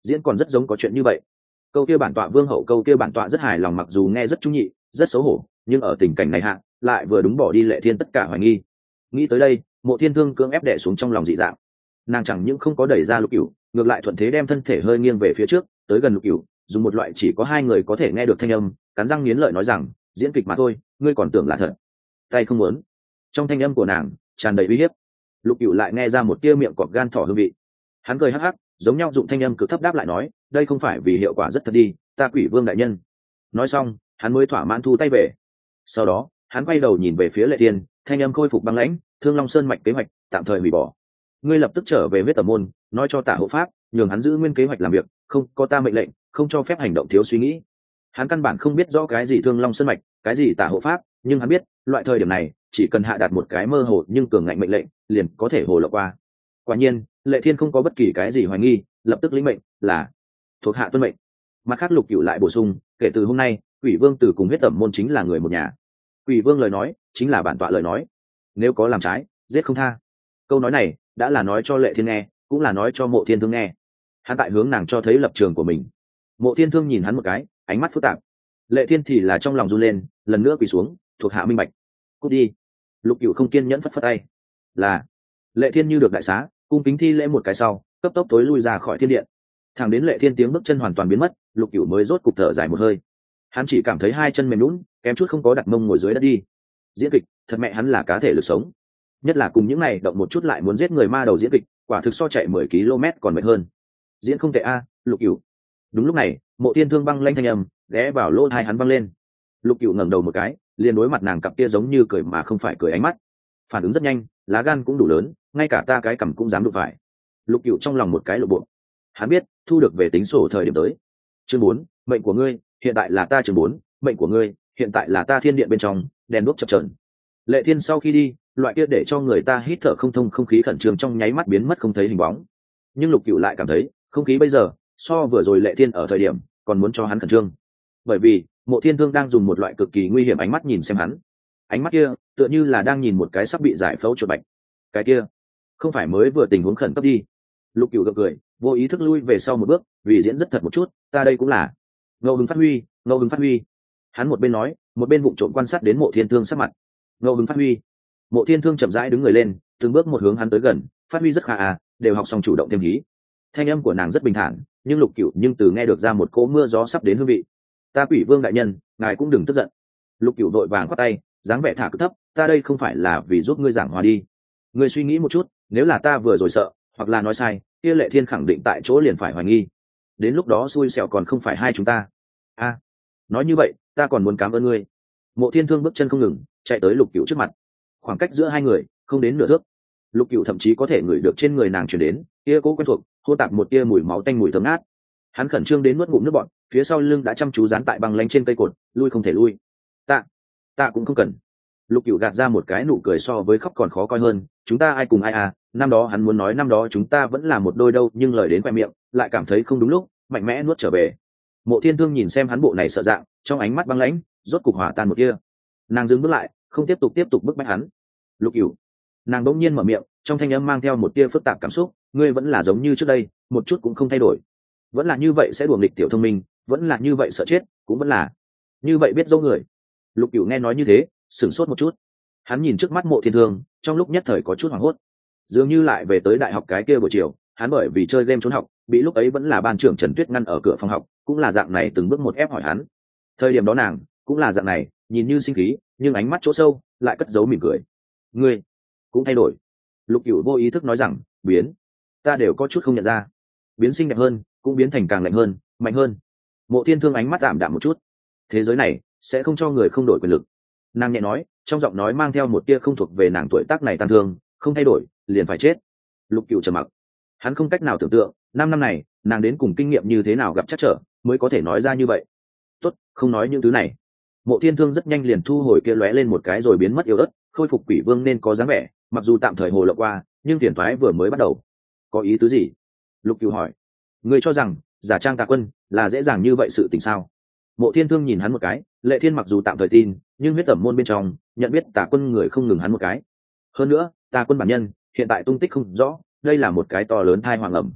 diễn còn rất giống có chuyện như vậy. Câu kia bản tọa vương hậu, câu kia bản tọa rất hài lòng, mặc dù nghe rất trung nhị, rất xấu hổ, nhưng ở tình cảnh này hạ lại vừa đúng bỏ đi Lệ Thiên tất cả hoài nghi. Nghĩ tới đây, Mộ Thiên Thương cưỡng ép đè xuống trong lòng dị dạng. Nàng chẳng những không có đẩy ra Lục Cửu, ngược lại thuận thế đem thân thể hơi nghiêng về phía trước, tới gần Lục Cửu, dùng một loại chỉ có hai người có thể nghe được thanh âm, cắn răng nghiến lợi nói rằng, diễn kịch mà thôi, ngươi còn tưởng là thật. Tay không muốn. Trong thanh âm của nàng tràn đầy uy hiếp. Lục Cửu lại nghe ra một tia miệng cọp gan thỏ hương vị. Hắn cười hắc hắc, giống nhau dụng thanh âm cực thấp đáp lại nói, đây không phải vì hiệu quả rất thật đi, ta Quỷ Vương đại nhân. Nói xong, hắn mới thỏa mãn thu tay về. Sau đó, hắn quay đầu nhìn về phía Lệ Thiên, thanh âm khôi phục băng lãnh, Thương Long Sơn mạch kế hoạch tạm thời hủy bỏ. Ngươi lập tức trở về huyết tẩm môn, nói cho Tả hộ pháp, nhường hắn giữ nguyên kế hoạch làm việc, không có ta mệnh lệnh, không cho phép hành động thiếu suy nghĩ. Hắn căn bản không biết rõ cái gì Thương Long Sơn mạch, cái gì Tả hộ pháp, nhưng hắn biết, loại thời điểm này, chỉ cần hạ đạt một cái mơ hồ nhưng cường ngạnh mệnh lệnh, liền có thể hồ lộ qua. Quả nhiên, Lệ Thiên không có bất kỳ cái gì hoài nghi, lập tức lĩnh mệnh, là thuộc hạ tuân mệnh. Mặt khác Lục Cửu lại bổ sung, kể từ hôm nay, Quỷ Vương Tử cùng huyết tẩm môn chính là người một nhà. Quỷ Vương lời nói chính là bản tọa lời nói, nếu có làm trái, giết không tha. Câu nói này đã là nói cho Lệ Thiên nghe, cũng là nói cho Mộ Thiên Thương nghe. Hắn tại hướng nàng cho thấy lập trường của mình. Mộ Thiên Thương nhìn hắn một cái, ánh mắt phức tạp. Lệ Thiên thì là trong lòng run lên, lần nữa quỳ xuống, thuộc hạ minh bạch. Cút đi. Lục Cửu không kiên nhẫn phất phất tay. Là. Lệ Thiên như được đại xá, cung kính thi lễ một cái sau, cấp tốc tối lui ra khỏi thiên điện. Thẳng đến Lệ Thiên tiếng bước chân hoàn toàn biến mất, Lục Cửu mới rốt cục thở dài một hơi. Hắn chỉ cảm thấy hai chân mềm nhũn, kém chút không có đặt mông ngồi dưới đất đi. Diễn kịch, thật mẹ hắn là cá thể lực sống. Nhất là cùng những này động một chút lại muốn giết người ma đầu diễn kịch, quả thực so chạy mười ki lô mét còn mệt hơn. Diễn không tệ a, Lục Cửu. Đúng lúc này, Mộ Thiên Thương băng lanh thanh âm ghé vào lỗ tai hắn văng lên. Lục Cửu ngẩng đầu một cái, liền đối mặt nàng cặp kia giống như cười mà không phải cười ánh mắt. Phản ứng rất nhanh, lá gan cũng đủ lớn, ngay cả ta cái cằm cũng dám đụng phải. Lục Cửu trong lòng một cái lộ bộ. Hắn biết, thu được về tính sổ thời điểm tới. Chương bốn, mệnh của ngươi, hiện tại là ta chương bốn, mệnh của ngươi, hiện tại là ta thiên điện bên trong, đèn đuốc chập chờn. Lệ Thiên sau khi đi, loại kia để cho người ta hít thở không thông không khí khẩn trương trong nháy mắt biến mất không thấy hình bóng. Nhưng Lục Cửu lại cảm thấy, không khí bây giờ, so vừa rồi Lệ Thiên ở thời điểm, còn muốn cho hắn khẩn trương. Bởi vì, Mộ Thiên Thương đang dùng một loại cực kỳ nguy hiểm ánh mắt nhìn xem hắn. Ánh mắt kia, tựa như là đang nhìn một cái sắp bị giải phẫu chuột bạch. Cái kia, không phải mới vừa tình huống khẩn cấp đi. Lục Cửu gượng cười, vô ý thức lui về sau một bước, vì diễn rất thật một chút, ta đây cũng là. Ngẫu hứng phát huy, ngẫu hứng phát huy. Hắn một bên nói, một bên vụng trộm quan sát đến Mộ Thiên Thương sắc mặt. Ngẫu hứng phát huy. Mộ Thiên Thương chậm rãi đứng người lên, từng bước một hướng hắn tới gần, phát huy rất khá à, đều học xong chủ động thêm hí. Thanh âm của nàng rất bình thản, nhưng Lục Cửu nhưng từ nghe được ra một cỗ mưa gió sắp đến hương vị. Ta Quỷ Vương đại nhân, ngài cũng đừng tức giận. Lục Cửu vội vàng quát tay, dáng vẻ thả cực thấp, ta đây không phải là vì giúp ngươi giảng hòa đi. Ngươi suy nghĩ một chút, nếu là ta vừa rồi sợ, hoặc là nói sai, kia Lệ Thiên khẳng định tại chỗ liền phải hoài nghi. Đến lúc đó xui xẻo còn không phải hai chúng ta. A, à, nói như vậy, ta còn muốn cảm ơn ngươi. Mộ Thiên Thương bước chân không ngừng, chạy tới Lục Cửu trước mặt. Khoảng cách giữa hai người không đến nửa thước. Lục Cửu thậm chí có thể ngửi được trên người nàng truyền đến kia cố quen thuộc, hô tạp một tia mùi máu tanh mùi thơm ngát. Hắn khẩn trương đến nuốt ngụm nước bọt, phía sau lưng đã chăm chú dán tại băng lanh trên cây cột, lui không thể lui. Ta, ta cũng không cần. Lục Cửu gạt ra một cái nụ cười so với khóc còn khó coi hơn, chúng ta ai cùng ai à, năm đó hắn muốn nói năm đó chúng ta vẫn là một đôi đâu, nhưng lời đến khoe miệng, lại cảm thấy không đúng lúc, mạnh mẽ nuốt trở về. Mộ Thiên Thương nhìn xem hắn bộ này sợ dạng, trong ánh mắt băng lãnh, rốt cục hỏa tan một kia. Nàng dừng bước lại, không tiếp tục tiếp tục bức bách hắn. Lục Cửu. Nàng bỗng nhiên mở miệng, trong thanh âm mang theo một tia phức tạp cảm xúc, ngươi vẫn là giống như trước đây, một chút cũng không thay đổi. Vẫn là như vậy sẽ đùa nghịch tiểu thông minh, vẫn là như vậy sợ chết, cũng vẫn là như vậy biết dâu người. Lục Cửu nghe nói như thế, sửng sốt một chút. Hắn nhìn trước mắt Mộ Thiên Thương, trong lúc nhất thời có chút hoảng hốt. Dường như lại về tới đại học cái kia buổi chiều, hắn bởi vì chơi game trốn học, bị lúc ấy vẫn là ban trưởng Trần Tuyết ngăn ở cửa phòng học, cũng là dạng này từng bước một ép hỏi hắn. Thời điểm đó nàng cũng là dạng này, nhìn như sinh khí, nhưng ánh mắt chỗ sâu lại cất giấu mỉm cười. Ngươi cũng thay đổi. Lục Cửu vô ý thức nói rằng, biến, ta đều có chút không nhận ra. Biến xinh đẹp hơn, cũng biến thành càng lạnh hơn, mạnh hơn. Mộ Thiên Thương ánh mắt ảm đạm một chút. Thế giới này sẽ không cho người không đổi quyền lực. Nàng nhẹ nói, trong giọng nói mang theo một tia không thuộc về nàng tuổi tác này tăng thương, không thay đổi liền phải chết. Lục Cửu trầm mặc. Hắn không cách nào tưởng tượng, năm năm này, nàng đến cùng kinh nghiệm như thế nào gặp trắc trở, mới có thể nói ra như vậy. Tốt, không nói những thứ này. Mộ Thiên Thương rất nhanh liền thu hồi kia lóe lên một cái rồi biến mất yếu ớt, khôi phục Quỷ Vương nên có dáng vẻ, mặc dù tạm thời hồ lộ qua, nhưng phiền toái vừa mới bắt đầu. Có ý tứ gì? Lục Cửu hỏi. Ngươi cho rằng giả trang Tà Quân là dễ dàng như vậy sự tình sao? Mộ Thiên Thương nhìn hắn một cái, Lệ Thiên mặc dù tạm thời tin, nhưng huyết tẩm môn bên trong nhận biết Tà Quân người không ngừng hắn một cái. Hơn nữa, Tà Quân bản nhân hiện tại tung tích không rõ, đây là một cái to lớn thai hoàng ẩm.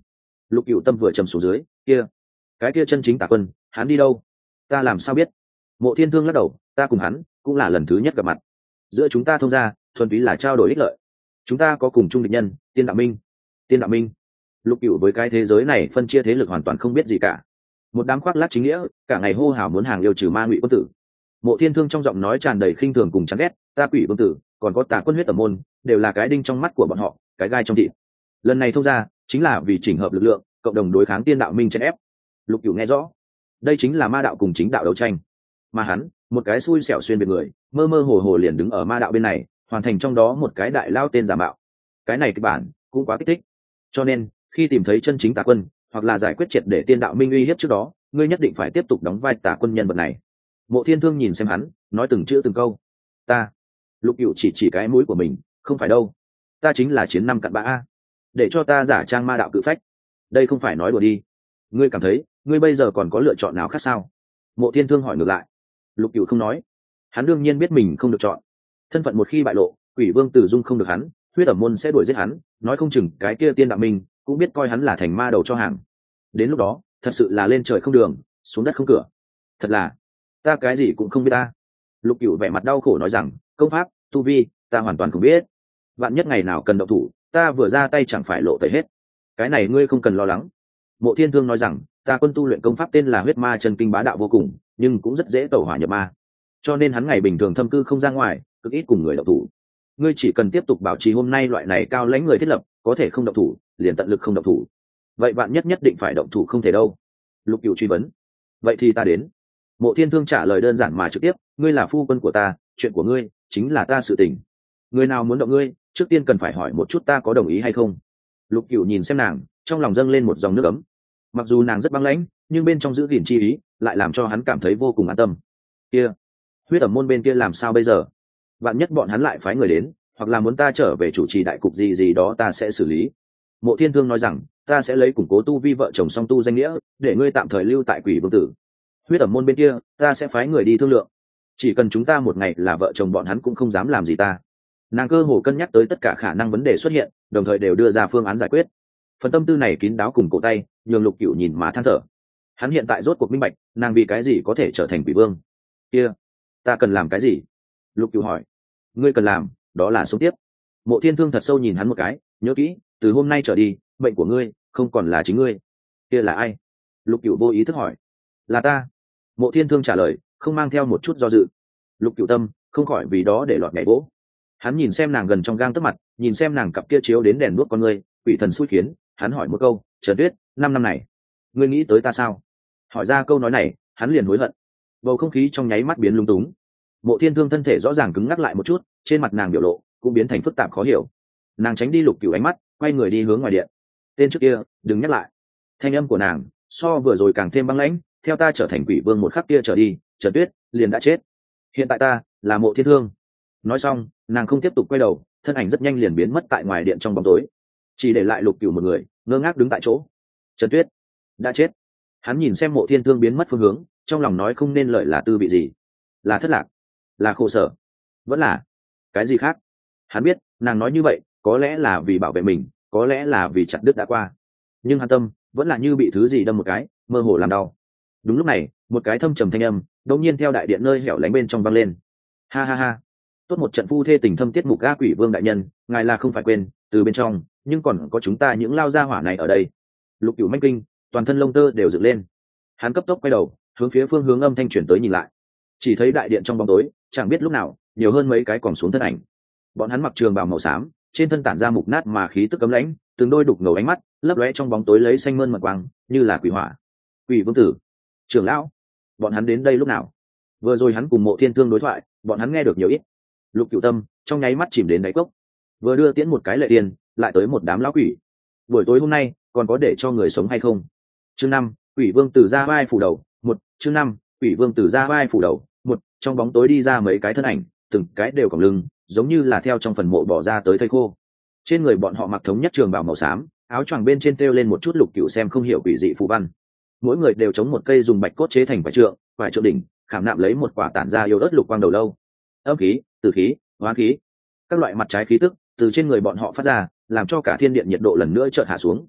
Lục Cửu Tâm vừa trầm xuống dưới, kia, cái kia chân chính tà quân, hắn đi đâu? Ta làm sao biết? Mộ Thiên Thương lắc đầu, ta cùng hắn cũng là lần thứ nhất gặp mặt, giữa chúng ta thông ra thuần túy là trao đổi ích lợi. Chúng ta có cùng chung địch nhân, Tiên Đạo Minh. Tiên Đạo Minh? Lục Cửu với cái thế giới này phân chia thế lực hoàn toàn không biết gì cả. Một đám khoác lác chính nghĩa, cả ngày hô hào muốn hàng yêu trừ ma Ngụy quân tử. Mộ Thiên Thương trong giọng nói tràn đầy khinh thường cùng chán ghét, ta Quỷ Vương tử, còn có Tà quân huyết tẩm môn, đều là cái đinh trong mắt của bọn họ, cái gai trong thịt. Lần này thông ra, chính là vì chỉnh hợp lực lượng, cộng đồng đối kháng Tiên Đạo Minh chèn ép. Lục Cửu nghe rõ, đây chính là ma đạo cùng chính đạo đấu tranh. Mà hắn, một cái xui xẻo xuyên biệt người, mơ mơ hồ hồ liền đứng ở ma đạo bên này, hoàn thành trong đó một cái đại lao tên giả mạo. Cái này kịch bản cũng quá kích thích. Cho nên, khi tìm thấy chân chính Tà quân, hoặc là giải quyết triệt để Tiên Đạo Minh uy hiếp trước đó, ngươi nhất định phải tiếp tục đóng vai Tà quân nhân vật này. Mộ Thiên Thương nhìn xem hắn, nói từng chữ từng câu. Ta. Lục Cửu chỉ chỉ cái mũi của mình, không phải đâu. Ta chính là chiến năm cặn bã a. Để cho ta giả trang ma đạo cự phách. Đây không phải nói đùa đi. Ngươi cảm thấy, ngươi bây giờ còn có lựa chọn nào khác sao? Mộ Thiên Thương hỏi ngược lại. Lục Cửu không nói. Hắn đương nhiên biết mình không được chọn. Thân phận một khi bại lộ, Quỷ Vương Tử Dung không được hắn, huyết ẩm môn sẽ đuổi giết hắn, nói không chừng cái kia Tiên Đạo Minh cũng biết coi hắn là thành ma đầu cho hàng. Đến lúc đó, thật sự là lên trời không đường, xuống đất không cửa. Thật là, ta cái gì cũng không biết ta. Lục Cửu vẻ mặt đau khổ nói rằng, công pháp, tu vi, ta hoàn toàn không biết. Vạn nhất ngày nào cần động thủ, ta vừa ra tay chẳng phải lộ tẩy hết. Cái này ngươi không cần lo lắng. Mộ Thiên Thương nói rằng, ta quân tu luyện công pháp tên là huyết ma chân kinh bá đạo vô cùng, nhưng cũng rất dễ tẩu hỏa nhập ma. Cho nên hắn ngày bình thường thâm cư không ra ngoài, cực ít cùng người động thủ. Ngươi chỉ cần tiếp tục bảo trì hôm nay loại này cao lãnh người thiết lập, có thể không động thủ, liền tận lực không động thủ. Vậy bạn nhất nhất định phải động thủ không thể đâu. Lục Cửu truy vấn. Vậy thì ta đến. Mộ Thiên Thương trả lời đơn giản mà trực tiếp, ngươi là phu quân của ta, chuyện của ngươi chính là ta sự tình. Người nào muốn động ngươi, trước tiên cần phải hỏi một chút ta có đồng ý hay không. Lục Cửu nhìn xem nàng, trong lòng dâng lên một dòng nước ấm. Mặc dù nàng rất băng lãnh, nhưng bên trong giữ gìn chi ý, lại làm cho hắn cảm thấy vô cùng an tâm. Kia, huyết ẩm môn bên kia làm sao bây giờ? Vạn nhất bọn hắn lại phái người đến, hoặc là muốn ta trở về chủ trì đại cục gì gì đó, ta sẽ xử lý. Mộ Thiên Thương nói rằng, ta sẽ lấy củng cố tu vi vợ chồng song tu danh nghĩa, để ngươi tạm thời lưu tại Quỷ Vương Tử. Huyết ẩm môn bên kia, ta sẽ phái người đi thương lượng. Chỉ cần chúng ta một ngày là vợ chồng, bọn hắn cũng không dám làm gì ta. Nàng cơ hồ cân nhắc tới tất cả khả năng vấn đề xuất hiện, đồng thời đều đưa ra phương án giải quyết. Phần tâm tư này kín đáo cùng cổ tay, nhường Lục Cửu nhìn mà than thở. Hắn hiện tại rốt cuộc minh bạch, nàng vì cái gì có thể trở thành Quỷ Vương. Kia, ta cần làm cái gì? Lục Cửu hỏi. Ngươi cần làm, đó là sống tiếp. Mộ Thiên Thương thật sâu nhìn hắn một cái, nhớ kỹ, từ hôm nay trở đi, mệnh của ngươi không còn là chính ngươi. Kia là ai? Lục Cửu vô ý thức hỏi. Là ta. Mộ Thiên Thương trả lời, không mang theo một chút do dự. Lục Cửu tâm không khỏi vì đó để loạn nhảy vỗ. Hắn nhìn xem nàng gần trong gang tấc mặt, nhìn xem nàng cặp kia chiếu đến đèn đuốc con ngươi, quỷ thần xui khiến, hắn hỏi một câu, Trần Tuyết, năm năm này, ngươi nghĩ tới ta sao? Hỏi ra câu nói này, hắn liền hối hận. Bầu không khí trong nháy mắt biến lung túng. Mộ Thiên Thương thân thể rõ ràng cứng ngắc lại một chút, trên mặt nàng biểu lộ cũng biến thành phức tạp khó hiểu. Nàng tránh đi Lục Cửu ánh mắt, quay người đi hướng ngoài điện. Tên trước kia, đừng nhắc lại. Thanh âm của nàng so vừa rồi càng thêm băng lãnh, theo ta trở thành Quỷ Vương một khắc kia trở đi, Trần Tuyết liền đã chết. Hiện tại ta là Mộ Thiên Thương. Nói xong, nàng không tiếp tục quay đầu, thân ảnh rất nhanh liền biến mất tại ngoài điện trong bóng tối, chỉ để lại Lục Cửu một người ngơ ngác đứng tại chỗ. Trần Tuyết đã chết. Hắn nhìn xem Mộ Thiên Thương biến mất phương hướng, trong lòng nói không nên lợi là tư vị gì, là thất lạc, là khổ sở, vẫn là cái gì khác. Hắn biết nàng nói như vậy có lẽ là vì bảo vệ mình, có lẽ là vì chặt đứt đã qua, nhưng hắn tâm vẫn là như bị thứ gì đâm một cái, mơ hồ làm đau. Đúng lúc này, một cái thâm trầm thanh âm đột nhiên theo đại điện nơi hẻo lánh bên trong vang lên. Ha ha ha, tốt một trận phu thê tình thâm tiết mục. A Quỷ Vương đại nhân, ngài là không phải quên, từ bên trong nhưng còn có chúng ta những lao gia hỏa này ở đây. Lục Cửu manh kinh, toàn thân lông tơ đều dựng lên. Hắn cấp tốc quay đầu, hướng phía phương hướng âm thanh chuyển tới nhìn lại. Chỉ thấy đại điện trong bóng tối, chẳng biết lúc nào nhiều hơn mấy cái còn xuống thân ảnh. Bọn hắn mặc trường bào màu xám, trên thân tản ra mục nát mà khí tức cấm lãnh, từng đôi đục ngầu ánh mắt lấp lóe trong bóng tối lấy xanh mơn mật quang, như là quỷ hỏa. Quỷ Vương tử, trưởng lão, bọn hắn đến đây lúc nào? Vừa rồi hắn cùng Mộ Thiên Thương đối thoại, bọn hắn nghe được nhiều ít. Lục Cửu tâm trong nháy mắt chìm đến đáy cốc. Vừa đưa tiễn một cái lệ tiền, lại tới một đám lão quỷ. Buổi tối hôm nay còn có để cho người sống hay không? Chương năm, Quỷ Vương tử ra vai phủ đầu. Một, chương năm, Quỷ Vương tử ra vai phủ đầu. Một, trong bóng tối đi ra mấy cái thân ảnh, từng cái đều còng lưng, giống như là theo trong phần mộ bỏ ra tới thây khô. Trên người bọn họ mặc thống nhất trường bào màu xám, áo choàng bên trên treo lên một chút Lục Cửu xem không hiểu quỷ dị phù văn. Mỗi người đều chống một cây dùng bạch cốt chế thành quả trượng, quả trượng đỉnh khảm nạm lấy một quả tản ra yêu ớt lục quang đầu lâu. Âm khí, tử khí, hóa khí, các loại mặt trái khí tức từ trên người bọn họ phát ra, làm cho cả thiên điện nhiệt độ lần nữa chợt hạ xuống.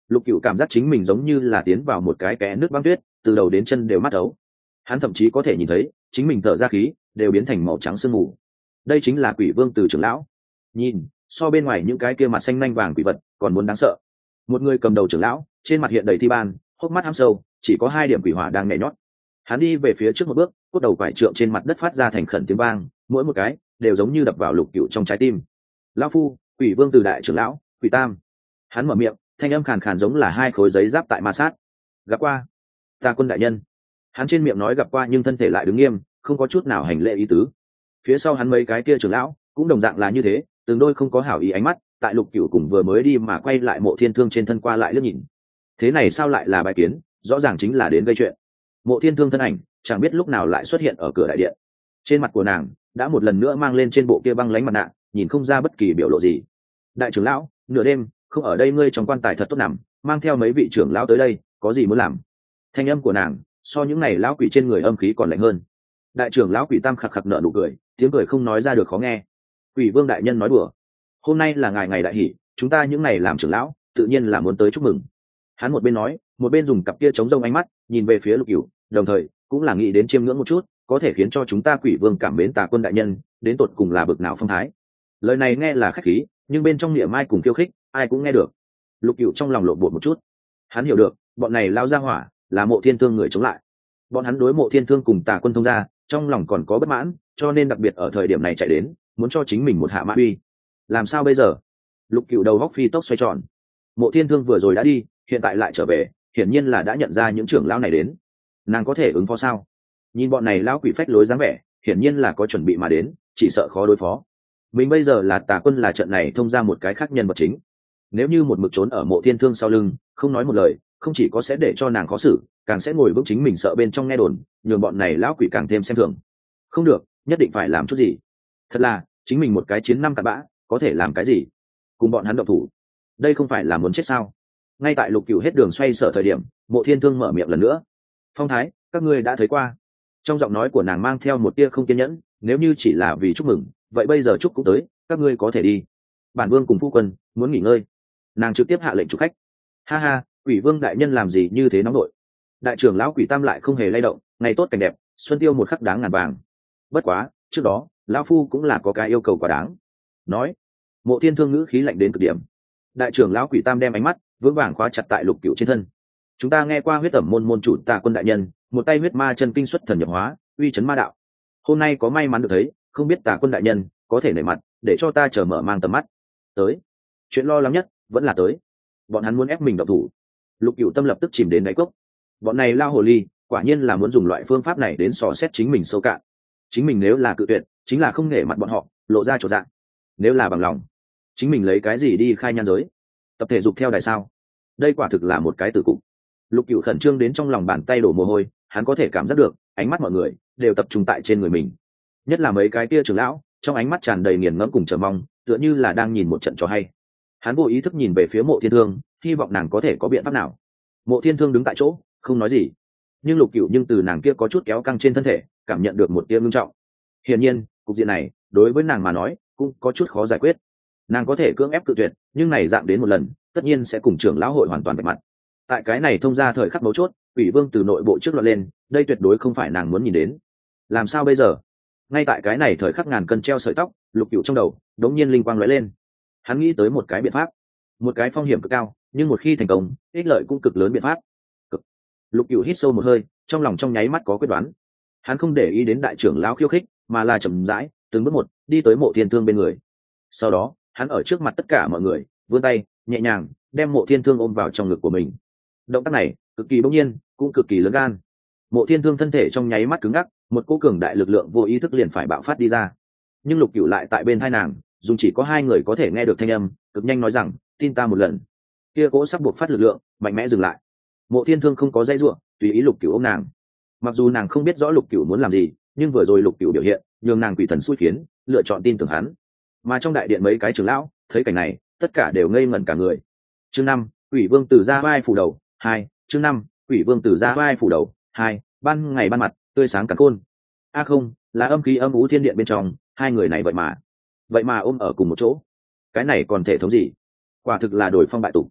Lục Cửu cảm giác chính mình giống như là tiến vào một cái kẽ nước băng tuyết, từ đầu đến chân đều mắt ấu. Hắn thậm chí có thể nhìn thấy chính mình thở ra khí đều biến thành màu trắng sương mù. Đây chính là Quỷ Vương Từ trưởng lão. Nhìn, so bên ngoài những cái kia mặt xanh nanh vàng quỷ vật còn muốn đáng sợ. Một người cầm đầu trưởng lão, trên mặt hiện đầy thi ban, hốc mắt hăm sâu, chỉ có hai điểm quỷ hỏa đang nhảy nhót. Hắn đi về phía trước một bước, cốt đầu quải trượng trên mặt đất phát ra thành khẩn tiếng vang, mỗi một cái đều giống như đập vào Lục Cửu trong trái tim. Lão phu, Quỷ Vương Từ đại trưởng lão, Quỷ Tam. Hắn mở miệng, thanh âm khàn khàn giống là hai khối giấy giáp tại ma sát. Gặp qua, Tà Quân đại nhân. Hắn trên miệng nói gặp qua nhưng thân thể lại đứng nghiêm, không có chút nào hành lễ ý tứ. Phía sau hắn mấy cái kia trưởng lão cũng đồng dạng là như thế, từng đôi không có hảo ý ánh mắt tại Lục Cửu cùng vừa mới đi mà quay lại Mộ Thiên Thương trên thân qua lại liếc nhìn. Thế này sao lại là bài kiến, rõ ràng chính là đến gây chuyện. Mộ Thiên Thương thân ảnh chẳng biết lúc nào lại xuất hiện ở cửa đại điện. Trên mặt của nàng đã một lần nữa mang lên trên bộ kia băng lánh mặt nạ, nhìn không ra bất kỳ biểu lộ gì. Đại trưởng lão, nửa đêm không ở đây ngươi trong quan tài thật tốt nằm, mang theo mấy vị trưởng lão tới đây, có gì muốn làm? Thanh âm của nàng so những này lão quỷ trên người âm khí còn lạnh hơn. Đại trưởng lão Quỷ Tam khặc khặc nở nụ cười, tiếng cười không nói ra được khó nghe. Quỷ Vương đại nhân nói đùa, hôm nay là ngày ngày đại hỷ, chúng ta những này làm trưởng lão tự nhiên là muốn tới chúc mừng. Hắn một bên nói, một bên dùng cặp kia chống rông ánh mắt nhìn về phía Lục Cửu, đồng thời cũng là nghĩ đến chiêm ngưỡng một chút, có thể khiến cho chúng ta Quỷ Vương cảm mến Tà Quân đại nhân, đến tột cùng là bực nào phong thái. Lời này nghe là khách khí, nhưng bên trong niệm mai cùng khiêu khích, ai cũng nghe được. Lục Cửu trong lòng lộn bột một chút, hắn hiểu được, bọn này lao ra hỏa là Mộ Thiên Thương người chống lại. Bọn hắn đối Mộ Thiên Thương cùng Tà Quân thông gia, trong lòng còn có bất mãn, cho nên đặc biệt ở thời điểm này chạy đến, muốn cho chính mình một hạ mã uy. Làm sao bây giờ? Lục Cửu đầu góc phi tốc xoay tròn. Mộ Thiên Thương vừa rồi đã đi, hiện tại lại trở về, hiển nhiên là đã nhận ra những trưởng lão này đến. Nàng có thể ứng phó sao? Nhìn bọn này lão quỷ phách lối dáng vẻ, hiển nhiên là có chuẩn bị mà đến, chỉ sợ khó đối phó. Mình bây giờ là Tà Quân là trận này thông ra một cái khác nhân vật chính. Nếu như một mực trốn ở Mộ Thiên Thương sau lưng, không nói một lời, không chỉ có sẽ để cho nàng khó xử, càng sẽ ngồi vững chính mình sợ bên trong nghe đồn, nhường bọn này lão quỷ càng thêm xem thường. Không được, nhất định phải làm chút gì. Thật là, chính mình một cái chiến năm cặn bã, có thể làm cái gì? Cùng bọn hắn động thủ, đây không phải là muốn chết sao? Ngay tại Lục Cửu hết đường xoay sở thời điểm, Mộ Thiên Thương mở miệng lần nữa. Phong thái, các ngươi đã thấy qua. Trong giọng nói của nàng mang theo một tia không kiên nhẫn, nếu như chỉ là vì chúc mừng, vậy bây giờ chúc cũng tới, các ngươi có thể đi. Bản vương cùng phu quân muốn nghỉ ngơi. Nàng trực tiếp hạ lệnh chúc khách. Ha ha, Quỷ Vương đại nhân làm gì như thế nóng nội? Đại trưởng lão Quỷ Tam lại không hề lay động, ngày tốt cảnh đẹp, xuân tiêu một khắc đáng ngàn vàng. Bất quá, trước đó, lão phu cũng là có cái yêu cầu quá đáng. Nói, Mộ Thiên Thương ngữ khí lạnh đến cực điểm. Đại trưởng lão Quỷ Tam đem ánh mắt vững vàng khóa chặt tại Lục Cửu trên thân. Chúng ta nghe qua huyết tẩm môn môn chủ Tà Quân đại nhân, một tay huyết ma chân kinh xuất thần nhập hóa, uy chấn ma đạo. Hôm nay có may mắn được thấy, không biết Tà Quân đại nhân có thể nể mặt, để cho ta chờ mở mang tầm mắt. Tới, chuyện lo lắng nhất vẫn là tới. Bọn hắn muốn ép mình động thủ. Lục Cửu tâm lập tức chìm đến đáy cốc. Bọn này lao hồ ly, quả nhiên là muốn dùng loại phương pháp này đến dò xét chính mình sâu cạn. Chính mình nếu là cự tuyệt, chính là không nể mặt bọn họ, lộ ra chỗ dạng. Nếu là bằng lòng, chính mình lấy cái gì đi khai nhan giới? Tập thể dục theo đài sao? Đây quả thực là một cái tử cục. Lục Cửu khẩn trương đến trong lòng bàn tay đổ mồ hôi, hắn có thể cảm giác được, ánh mắt mọi người đều tập trung tại trên người mình. Nhất là mấy cái kia trưởng lão, trong ánh mắt tràn đầy nghiền ngẫm cùng chờ mong, tựa như là đang nhìn một trận trò hay. Hắn vô ý thức nhìn về phía Mộ Thiên Thương, hy vọng nàng có thể có biện pháp nào. Mộ Thiên Thương đứng tại chỗ, không nói gì. Nhưng Lục Cửu nhưng từ nàng kia có chút kéo căng trên thân thể, cảm nhận được một tia ngưng trọng. Hiển nhiên, cục diện này, đối với nàng mà nói, cũng có chút khó giải quyết. Nàng có thể cưỡng ép cự tuyệt, nhưng này dạng đến một lần, tất nhiên sẽ cùng trưởng lão hội hoàn toàn vạch mặt. Tại cái này thông ra thời khắc mấu chốt, Quỷ Vương từ nội bộ trước loạn lên, đây tuyệt đối không phải nàng muốn nhìn đến. Làm sao bây giờ? Ngay tại cái này thời khắc ngàn cân treo sợi tóc, Lục Cửu trong đầu đống nhiên linh quang lóe lên. Hắn nghĩ tới một cái biện pháp, một cái phong hiểm cực cao, nhưng một khi thành công, ích lợi cũng cực lớn biện pháp. Cực. Lục Cửu hít sâu một hơi, trong lòng trong nháy mắt có quyết đoán. Hắn không để ý đến đại trưởng lão khiêu khích, mà là chậm rãi, từng bước một, đi tới Mộ Thiên Thương bên người. Sau đó, hắn ở trước mặt tất cả mọi người, vươn tay, nhẹ nhàng đem Mộ Thiên Thương ôm vào trong ngực của mình. Động tác này, cực kỳ bỗng nhiên, cũng cực kỳ lớn gan. Mộ Thiên Thương thân thể trong nháy mắt cứng ngắc, một cỗ cường đại lực lượng vô ý thức liền phải bạo phát đi ra. Nhưng Lục Cửu lại tại bên tai nàng, dùng chỉ có hai người có thể nghe được thanh âm, cực nhanh nói rằng, tin ta một lần. Kia cỗ sắp buộc phát lực lượng, mạnh mẽ dừng lại. Mộ Thiên Thương không có dây dụa, tùy ý Lục Cửu ôm nàng. Mặc dù nàng không biết rõ Lục Cửu muốn làm gì, nhưng vừa rồi Lục Cửu biểu hiện, nhường nàng quỷ thần xui khiến, lựa chọn tin tưởng hắn. Mà trong đại điện mấy cái trưởng lão, thấy cảnh này, tất cả đều ngây ngẩn cả người. Chương năm, Quỷ Vương Tử ra vai phủ đầu, hai, chương năm, Quỷ Vương Tử ra vai phủ đầu, hai, ban ngày ban mặt, tươi sáng cả khôn. A không, là âm khí âm u thiên điện bên trong, hai người này vậy mà, vậy mà ôm ở cùng một chỗ. Cái này còn thể thống gì? Quả thực là đổi phong bại tục.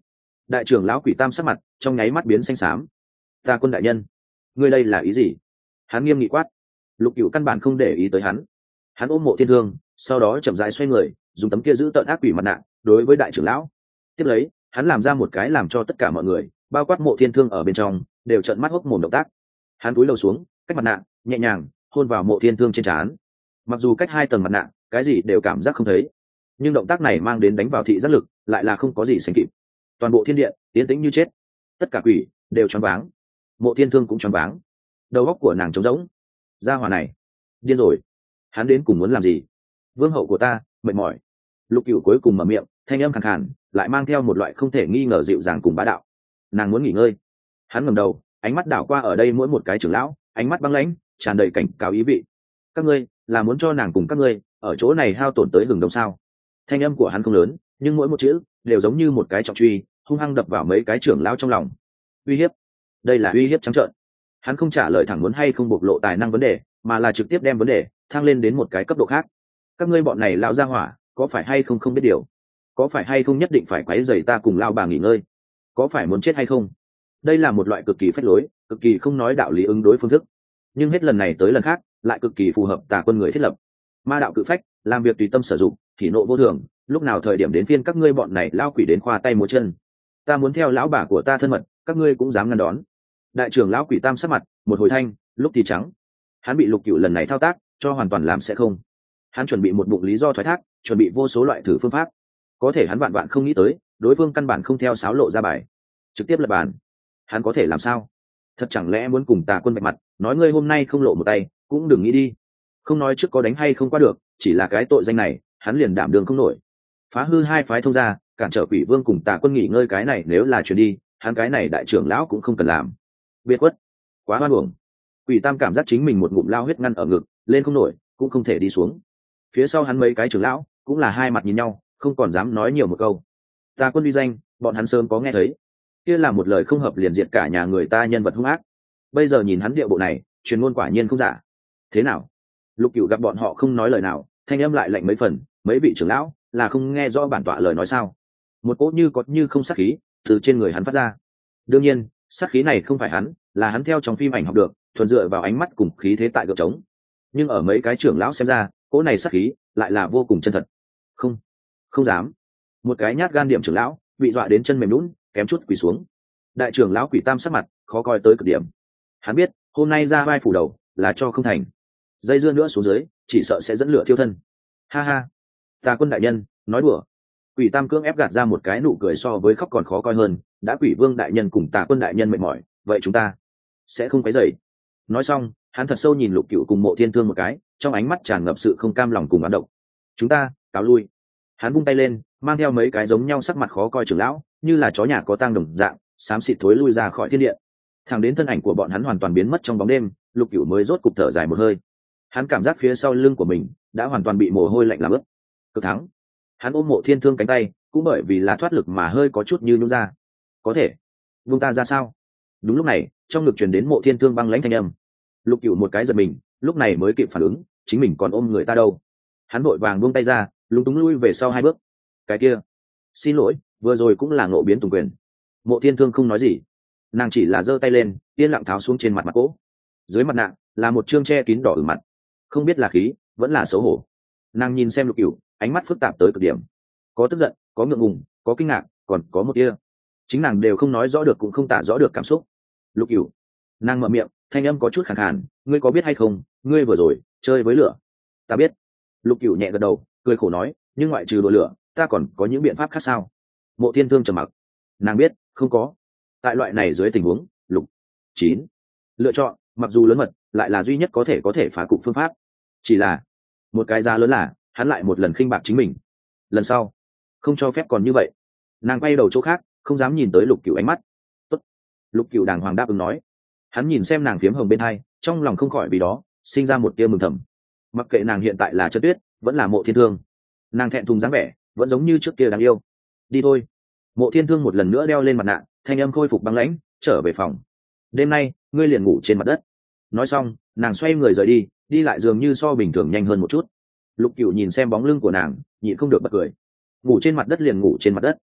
Đại trưởng lão Quỷ Tam sắc mặt trong nháy mắt biến xanh xám. Ta quân đại nhân, ngươi đây là ý gì? Hắn nghiêm nghị quát. Lục Cửu căn bản không để ý tới hắn. Hắn ôm Mộ Thiên Thương, sau đó chậm rãi xoay người, dùng tấm kia giữ tợn ác quỷ mặt nạ đối với đại trưởng lão. Tiếp lấy, hắn làm ra một cái làm cho tất cả mọi người, bao quát Mộ Thiên Thương ở bên trong, đều trợn mắt hốc mồm động tác. Hắn cúi đầu xuống, cách mặt nạ, nhẹ nhàng hôn vào Mộ Thiên Thương trên trán. Mặc dù cách hai tầng mặt nạ, cái gì đều cảm giác không thấy, nhưng động tác này mang đến đánh vào thị giác lực, lại là không có gì sánh kịp. Toàn bộ thiên địa yên tĩnh như chết, tất cả quỷ đều choáng váng. Mộ Thiên Thương cũng choáng váng, đầu óc của nàng trống rỗng. Gia hỏa này điên rồi, hắn đến cùng muốn làm gì? Vương hậu của ta mệt mỏi. Lục Cửu cuối cùng mở miệng, thanh âm khàn khàn, lại mang theo một loại không thể nghi ngờ dịu dàng cùng bá đạo. Nàng muốn nghỉ ngơi. Hắn ngẩng đầu, ánh mắt đảo qua ở đây mỗi một cái trưởng lão, ánh mắt băng lãnh, tràn đầy cảnh cáo ý vị. Các ngươi là muốn cho nàng cùng các ngươi ở chỗ này hao tổn tới hừng đông sao? Thanh âm của hắn không lớn, nhưng mỗi một chữ đều giống như một cái trọng truy, hung hăng đập vào mấy cái trưởng lão trong lòng. Uy hiếp, đây là uy hiếp trắng trợn. Hắn không trả lời thẳng muốn hay không bộc lộ tài năng vấn đề, mà là trực tiếp đem vấn đề thăng lên đến một cái cấp độ khác. Các ngươi bọn này lão gia hỏa, có phải hay không không biết điều? Có phải hay không nhất định phải quấy rầy ta cùng lao bà nghỉ ngơi? Có phải muốn chết hay không? Đây là một loại cực kỳ phách lối, cực kỳ không nói đạo lý ứng đối phương thức, nhưng hết lần này tới lần khác lại cực kỳ phù hợp Tà Quân người thiết lập. Ma đạo cự phách, làm việc tùy tâm sử dụng, thì nộ vô thường, lúc nào thời điểm đến phiên các ngươi bọn này lao quỷ đến khoa tay múa chân. Ta muốn theo lão bà của ta thân mật, các ngươi cũng dám ngăn đón? Đại trưởng lão Quỷ Tam sắc mặt một hồi thanh, lúc thì trắng. Hắn bị Lục Cửu lần này thao tác cho hoàn toàn làm sẽ không. Hắn chuẩn bị một bụng lý do thoái thác, chuẩn bị vô số loại thử phương pháp, có thể hắn vạn vạn không nghĩ tới đối phương căn bản không theo sáo lộ ra bài, trực tiếp lật bàn. Hắn có thể làm sao? Thật chẳng lẽ muốn cùng Tà Quân vạch mặt, nói ngươi hôm nay không lộ một tay, cũng đừng nghĩ đi. Không nói trước có đánh hay không qua được, chỉ là cái tội danh này hắn liền đảm đường không nổi. Phá hư hai phái thông gia, cản trở Quỷ Vương cùng Tà Quân nghỉ ngơi, cái này nếu là chuyển đi, hắn cái này đại trưởng lão cũng không cần làm. Biệt quất, quá hoan uổng. Quỷ Tam cảm giác chính mình một ngụm lao huyết ngăn ở ngực, lên không nổi, cũng không thể đi xuống. Phía sau hắn mấy cái trưởng lão cũng là hai mặt nhìn nhau, không còn dám nói nhiều một câu. Tà Quân uy danh, bọn hắn sớm có nghe thấy, kia là một lời không hợp liền diệt cả nhà người ta nhân vật hung ác. Bây giờ nhìn hắn địa bộ này, truyền ngôn quả nhiên không giả. Thế nào? Lục Cửu gặp bọn họ không nói lời nào, thanh âm lại lạnh mấy phần, mấy vị trưởng lão là không nghe rõ bản tọa lời nói sao? Một cỗ như có như không sát khí từ trên người hắn phát ra. Đương nhiên, sát khí này không phải hắn, là hắn theo trong phim ảnh học được, thuần dựa vào ánh mắt cùng khí thế tại gợp trống. Nhưng ở mấy cái trưởng lão xem ra, cỗ này sát khí lại là vô cùng chân thật. Không, không dám. Một cái nhát gan điểm trưởng lão bị dọa đến chân mềm nhũn, kém chút quỳ xuống. Đại trưởng lão Quỷ Tam sắc mặt khó coi tới cực điểm. Hắn biết hôm nay ra vai phủ đầu là cho không thành, dây dưa nữa xuống dưới chỉ sợ sẽ dẫn lửa thiêu thân. Ha ha, Tà Quân đại nhân nói đùa. Quỷ Tam cưỡng ép gạt ra một cái nụ cười so với khóc còn khó coi hơn. Đã Quỷ Vương đại nhân cùng Tà Quân đại nhân mệt mỏi, vậy chúng ta sẽ không quấy rầy. Nói xong, hắn thật sâu nhìn Lục Cửu cùng Mộ Thiên Thương một cái, trong ánh mắt tràn ngập sự không cam lòng cùng oán độc. Chúng ta cáo lui. Hắn vung tay lên, mang theo mấy cái giống nhau sắc mặt khó coi trưởng lão, như là chó nhà có tang đồng dạng, xám xịt thối lui ra khỏi thiên địa. Thẳng đến thân ảnh của bọn hắn hoàn toàn biến mất trong bóng đêm, Lục Cửu mới rốt cục thở dài một hơi. Hắn cảm giác phía sau lưng của mình đã hoàn toàn bị mồ hôi lạnh làm ướt. Cực thắng. Hắn ôm Mộ Thiên Thương cánh tay, cũng bởi vì là thoát lực mà hơi có chút như nhũn ra. Có thể buông ta ra sao? Đúng lúc này, trong ngực truyền đến Mộ Thiên Thương băng lãnh thanh âm. Lục Cửu một cái giật mình, lúc này mới kịp phản ứng, chính mình còn ôm người ta đâu. Hắn vội vàng buông tay ra, lúng túng lui về sau hai bước. Cái kia, xin lỗi, vừa rồi cũng là ngộ biến tùng quyền. Mộ Thiên Thương không nói gì, nàng chỉ là giơ tay lên, yên lặng tháo xuống trên mặt mặt cỗ. Dưới mặt nạ là một trương che kín đỏ ửng mặt, không biết là khí vẫn là xấu hổ. Nàng nhìn xem Lục Cửu, ánh mắt phức tạp tới cực điểm, có tức giận, có ngượng ngùng, có kinh ngạc, còn có một tia chính nàng đều không nói rõ được cũng không tả rõ được cảm xúc. Lục Cửu, nàng mở miệng, thanh âm có chút khàn khàn, ngươi có biết hay không, ngươi vừa rồi chơi với lửa. Ta biết. Lục Cửu nhẹ gật đầu, cười khổ nói, nhưng ngoại trừ đùa lửa, ta còn có những biện pháp khác sao? Mộ Thiên Thương trầm mặc, nàng biết không có. Tại loại này dưới tình huống, Lục chín lựa chọn mặc dù lớn mật, lại là duy nhất có thể có thể phá cục phương pháp. Chỉ là một cái giá lớn là hắn lại một lần khinh bạc chính mình, lần sau không cho phép còn như vậy. Nàng quay đầu chỗ khác, không dám nhìn tới Lục Cửu ánh mắt. Tốt. Lục Cửu đàng hoàng đáp ứng nói. Hắn nhìn xem nàng phiếm hồng bên hai, trong lòng không khỏi vì đó sinh ra một tia mừng thầm. Mặc kệ nàng hiện tại là Chân Tuyết vẫn là Mộ Thiên Thương, nàng thẹn thùng dáng vẻ vẫn giống như trước kia đáng yêu. Đi thôi. Mộ Thiên Thương một lần nữa đeo lên mặt nạ, thanh âm khôi phục băng lãnh, trở về phòng. Đêm nay ngươi liền ngủ trên mặt đất. Nói xong, nàng xoay người rời đi, đi lại dường như so bình thường nhanh hơn một chút. Lục Cửu nhìn xem bóng lưng của nàng, nhịn không được bật cười. Ngủ trên mặt đất liền ngủ trên mặt đất,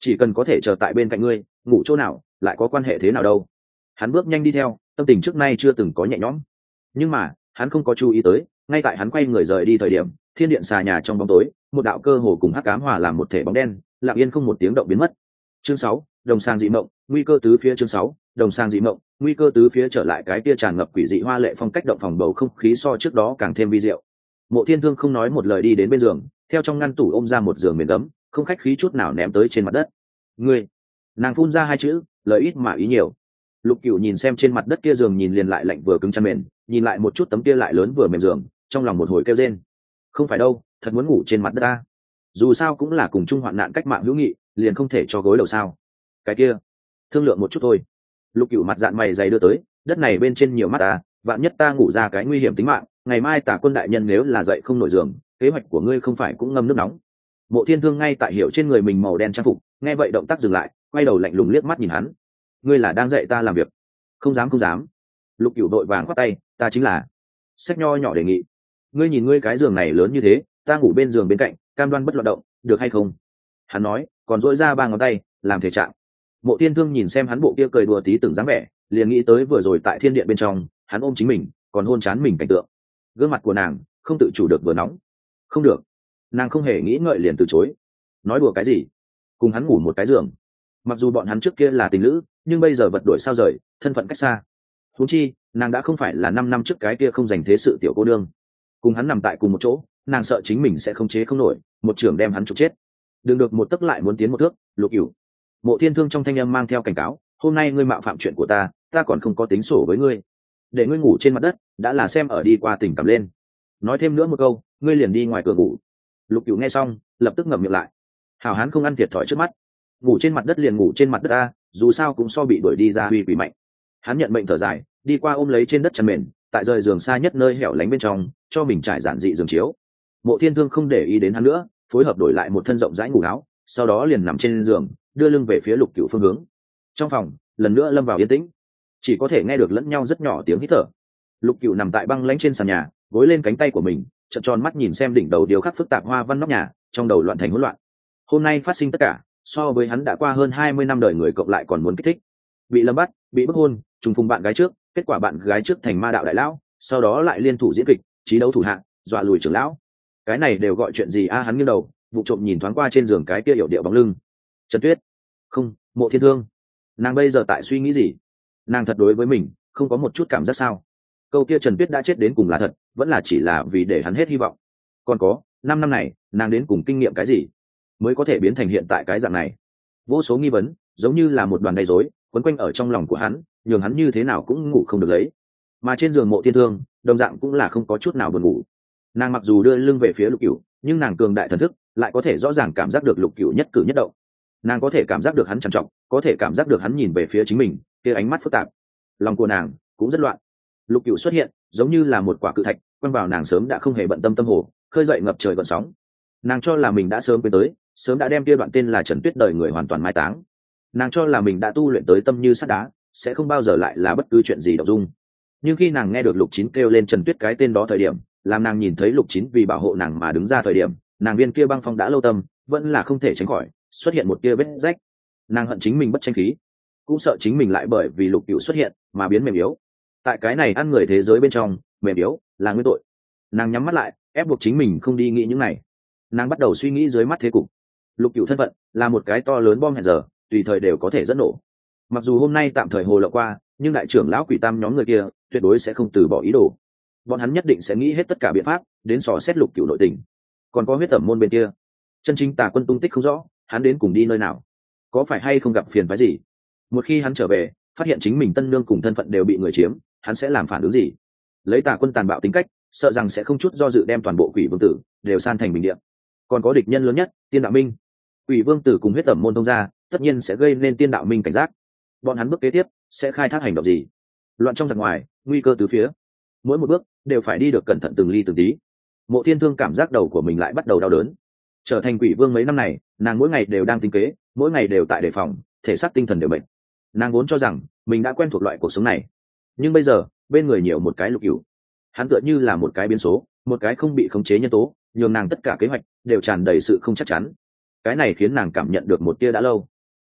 chỉ cần có thể chờ tại bên cạnh ngươi, ngủ chỗ nào lại có quan hệ thế nào đâu. Hắn bước nhanh đi theo, tâm tình trước nay chưa từng có nhẹ nhõm. Nhưng mà hắn không có chú ý tới, ngay tại hắn quay người rời đi thời điểm, thiên điện xà nhà trong bóng tối, một đạo cơ hồ cùng hắc ám hòa làm một thể bóng đen, lặng yên không một tiếng động biến mất. Chương sáu, đồng sang dị mộng, nguy cơ tứ phía. Chương sáu, đồng sang dị mộng, nguy cơ tứ phía. Trở lại cái kia tràn ngập quỷ dị hoa lệ phong cách động phòng bầu không khí so trước đó càng thêm vi diệu. Mộ Thiên Thương không nói một lời đi đến bên giường, theo trong ngăn tủ ôm ra một giường mền gấm, không khách khí chút nào ném tới trên mặt đất. Ngươi, nàng phun ra hai chữ, lời ít mà ý nhiều. Lục Cửu nhìn xem trên mặt đất kia giường nhìn liền lại lạnh vừa cứng chăn mền, nhìn lại một chút tấm kia lại lớn vừa mềm giường, trong lòng một hồi kêu rên. Không phải đâu, thật muốn ngủ trên mặt đất ta. Dù sao cũng là cùng chung hoạn nạn cách mạng hữu nghị, liền không thể cho gối đầu sao? Cái kia, thương lượng một chút thôi. Lục Cửu mặt dạn mày dày đưa tới, đất này bên trên nhiều mắt ta, vạn nhất ta ngủ ra cái nguy hiểm tính mạng, ngày mai Tả Quân đại nhân nếu là dậy không nổi giường, kế hoạch của ngươi không phải cũng ngâm nước nóng. Mộ Thiên Thương ngay tại hiểu trên người mình màu đen trang phục, nghe vậy động tác dừng lại, quay đầu lạnh lùng liếc mắt nhìn hắn. Ngươi là đang dạy ta làm việc? Không dám không dám. Lục Cửu đội vàng khoát tay, ta chính là. Sách nho nhỏ đề nghị. Ngươi nhìn ngươi cái giường này lớn như thế, ta ngủ bên giường bên cạnh, cam đoan bất loạn động, được hay không? Hắn nói, còn duỗi ra ba ngón tay, làm thể trạng. Mộ Thiên Thương nhìn xem hắn bộ kia cười đùa tí từng dáng vẻ, liền nghĩ tới vừa rồi tại thiên điện bên trong, hắn ôm chính mình, còn hôn chán mình cảnh tượng. Gương mặt của nàng không tự chủ được vừa nóng. Không được. Nàng không hề nghĩ ngợi liền từ chối. Nói đùa cái gì? Cùng hắn ngủ một cái giường. Mặc dù bọn hắn trước kia là tình lữ, nhưng bây giờ vật đổi sao rời, thân phận cách xa. Huống chi, nàng đã không phải là năm năm trước cái kia không dành thế sự tiểu cô đương. Cùng hắn nằm tại cùng một chỗ, nàng sợ chính mình sẽ không chế không nổi, một trường đem hắn trục chết. Đừng được một tấc lại muốn tiến một thước. Lục Cửu. Mộ Thiên Thương trong thanh âm mang theo cảnh cáo, hôm nay ngươi mạo phạm chuyện của ta, ta còn không có tính sổ với ngươi. Để ngươi ngủ trên mặt đất, đã là xem ở đi qua tình cảm lên. Nói thêm nữa một câu, ngươi liền đi ngoài cửa ngủ. Lục Cửu nghe xong, lập tức ngậm miệng lại. Hảo hán không ăn thiệt thòi trước mắt, ngủ trên mặt đất liền ngủ trên mặt đất ta, dù sao cũng so bị đuổi đi ra uy quỷ mạnh. Hắn nhận mệnh thở dài, đi qua ôm lấy trên đất chăn mền, tại rời giường xa nhất nơi hẻo lánh bên trong, cho mình trải giản dị giường chiếu. Mộ Thiên Thương không để ý đến hắn nữa, phối hợp đổi lại một thân rộng rãi ngủ áo, sau đó liền nằm trên giường, đưa lưng về phía Lục Cửu phương hướng. Trong phòng lần nữa lâm vào yên tĩnh, chỉ có thể nghe được lẫn nhau rất nhỏ tiếng hít thở. Lục Cửu nằm tại băng lãnh trên sàn nhà, gối lên cánh tay của mình, trợn tròn mắt nhìn xem đỉnh đầu điều khắc phức tạp hoa văn nóc nhà, trong đầu loạn thành hỗn loạn. Hôm nay phát sinh tất cả, so với hắn đã qua hơn hai mươi năm đời người cộng lại còn muốn kích thích. Bị lâm bắt, bị bức hôn, trùng phùng bạn gái trước, kết quả bạn gái trước thành ma đạo đại lão, sau đó lại liên thủ diễn kịch, trí đấu thủ hạng, dọa lùi trưởng lão. Cái này đều gọi chuyện gì a? À, hắn nghiêng đầu, vụ trộm nhìn thoáng qua trên giường cái kia yểu điệu bóng lưng. Trần Tuyết, không, Mộ Thiên Thương, nàng bây giờ tại suy nghĩ gì? Nàng thật đối với mình không có một chút cảm giác sao? Câu kia Trần Tuyết đã chết đến cùng là thật, vẫn là chỉ là vì để hắn hết hy vọng? Còn có, năm năm này, nàng đến cùng kinh nghiệm cái gì mới có thể biến thành hiện tại cái dạng này? Vô số nghi vấn, giống như là một đoàn gây rối, quấn quanh ở trong lòng của hắn, nhường hắn như thế nào cũng ngủ không được lấy. Mà trên giường Mộ Thiên Thương, đồng dạng cũng là không có chút nào buồn ngủ. Nàng mặc dù đưa lưng về phía Lục Cửu, nhưng nàng cường đại thần thức lại có thể rõ ràng cảm giác được Lục Cửu nhất cử nhất động. Nàng có thể cảm giác được hắn trằn trọc, có thể cảm giác được hắn nhìn về phía chính mình, kia ánh mắt phức tạp. Lòng của nàng cũng rất loạn. Lục Cửu xuất hiện, giống như là một quả cự thạch, quăng vào nàng sớm đã không hề bận tâm tâm hồ, khơi dậy ngập trời gợn sóng. Nàng cho là mình đã sớm quên tới, sớm đã đem kia đoạn tên là Trần Tuyết đời người hoàn toàn mai táng. Nàng cho là mình đã tu luyện tới tâm như sắt đá, sẽ không bao giờ lại là bất cứ chuyện gì động dung. Nhưng khi nàng nghe được Lục Chín kêu lên Trần Tuyết cái tên đó thời điểm, làm nàng nhìn thấy Lục Chín vì bảo hộ nàng mà đứng ra thời điểm, nàng viên kia băng phong đã lâu tâm, vẫn là không thể tránh khỏi xuất hiện một kia vết rách. Nàng hận chính mình bất tranh khí, cũng sợ chính mình lại bởi vì Lục Cửu xuất hiện mà biến mềm yếu. Tại cái này ăn người thế giới bên trong, mềm yếu là nguyên tội. Nàng nhắm mắt lại, ép buộc chính mình không đi nghĩ những này. Nàng bắt đầu suy nghĩ dưới mắt thế cục. Lục Cửu thân phận là một cái to lớn bom hẹn giờ, tùy thời đều có thể dẫn nổ. Mặc dù hôm nay tạm thời hồ lộ qua, nhưng đại trưởng lão Quỷ Tam nhóm người kia tuyệt đối sẽ không từ bỏ ý đồ. Bọn hắn nhất định sẽ nghĩ hết tất cả biện pháp đến dò xét Lục Cửu nội tình. Còn có huyết tẩm môn bên kia, chân chính Tà Quân tung tích không rõ, hắn đến cùng đi nơi nào, có phải hay không gặp phiền phức gì? Một khi hắn trở về, phát hiện chính mình tân nương cùng thân phận đều bị người chiếm, hắn sẽ làm phản ứng gì? Lấy Tà Quân tàn bạo tính cách, sợ rằng sẽ không chút do dự đem toàn bộ Quỷ Vương tử đều san thành bình địa. Còn có địch nhân lớn nhất, Tiên Đạo Minh. Quỷ Vương tử cùng huyết tẩm môn thông ra, tất nhiên sẽ gây nên Tiên Đạo Minh cảnh giác. Bọn hắn bước kế tiếp sẽ khai thác hành động gì? Loạn trong giặc ngoài, nguy cơ từ phía. Mỗi một bước đều phải đi được cẩn thận từng ly từng tí. Mộ Thiên Thương cảm giác đầu của mình lại bắt đầu đau đớn. Trở thành Quỷ Vương mấy năm này, nàng mỗi ngày đều đang tính kế, mỗi ngày đều tại đề phòng, thể xác tinh thần đều bệnh. Nàng vốn cho rằng mình đã quen thuộc loại cuộc sống này, nhưng bây giờ bên người nhiều một cái Lục Cửu. Hắn tựa như là một cái biến số, một cái không bị khống chế nhân tố, nhường nàng tất cả kế hoạch đều tràn đầy sự không chắc chắn. Cái này khiến nàng cảm nhận được một tia đã lâu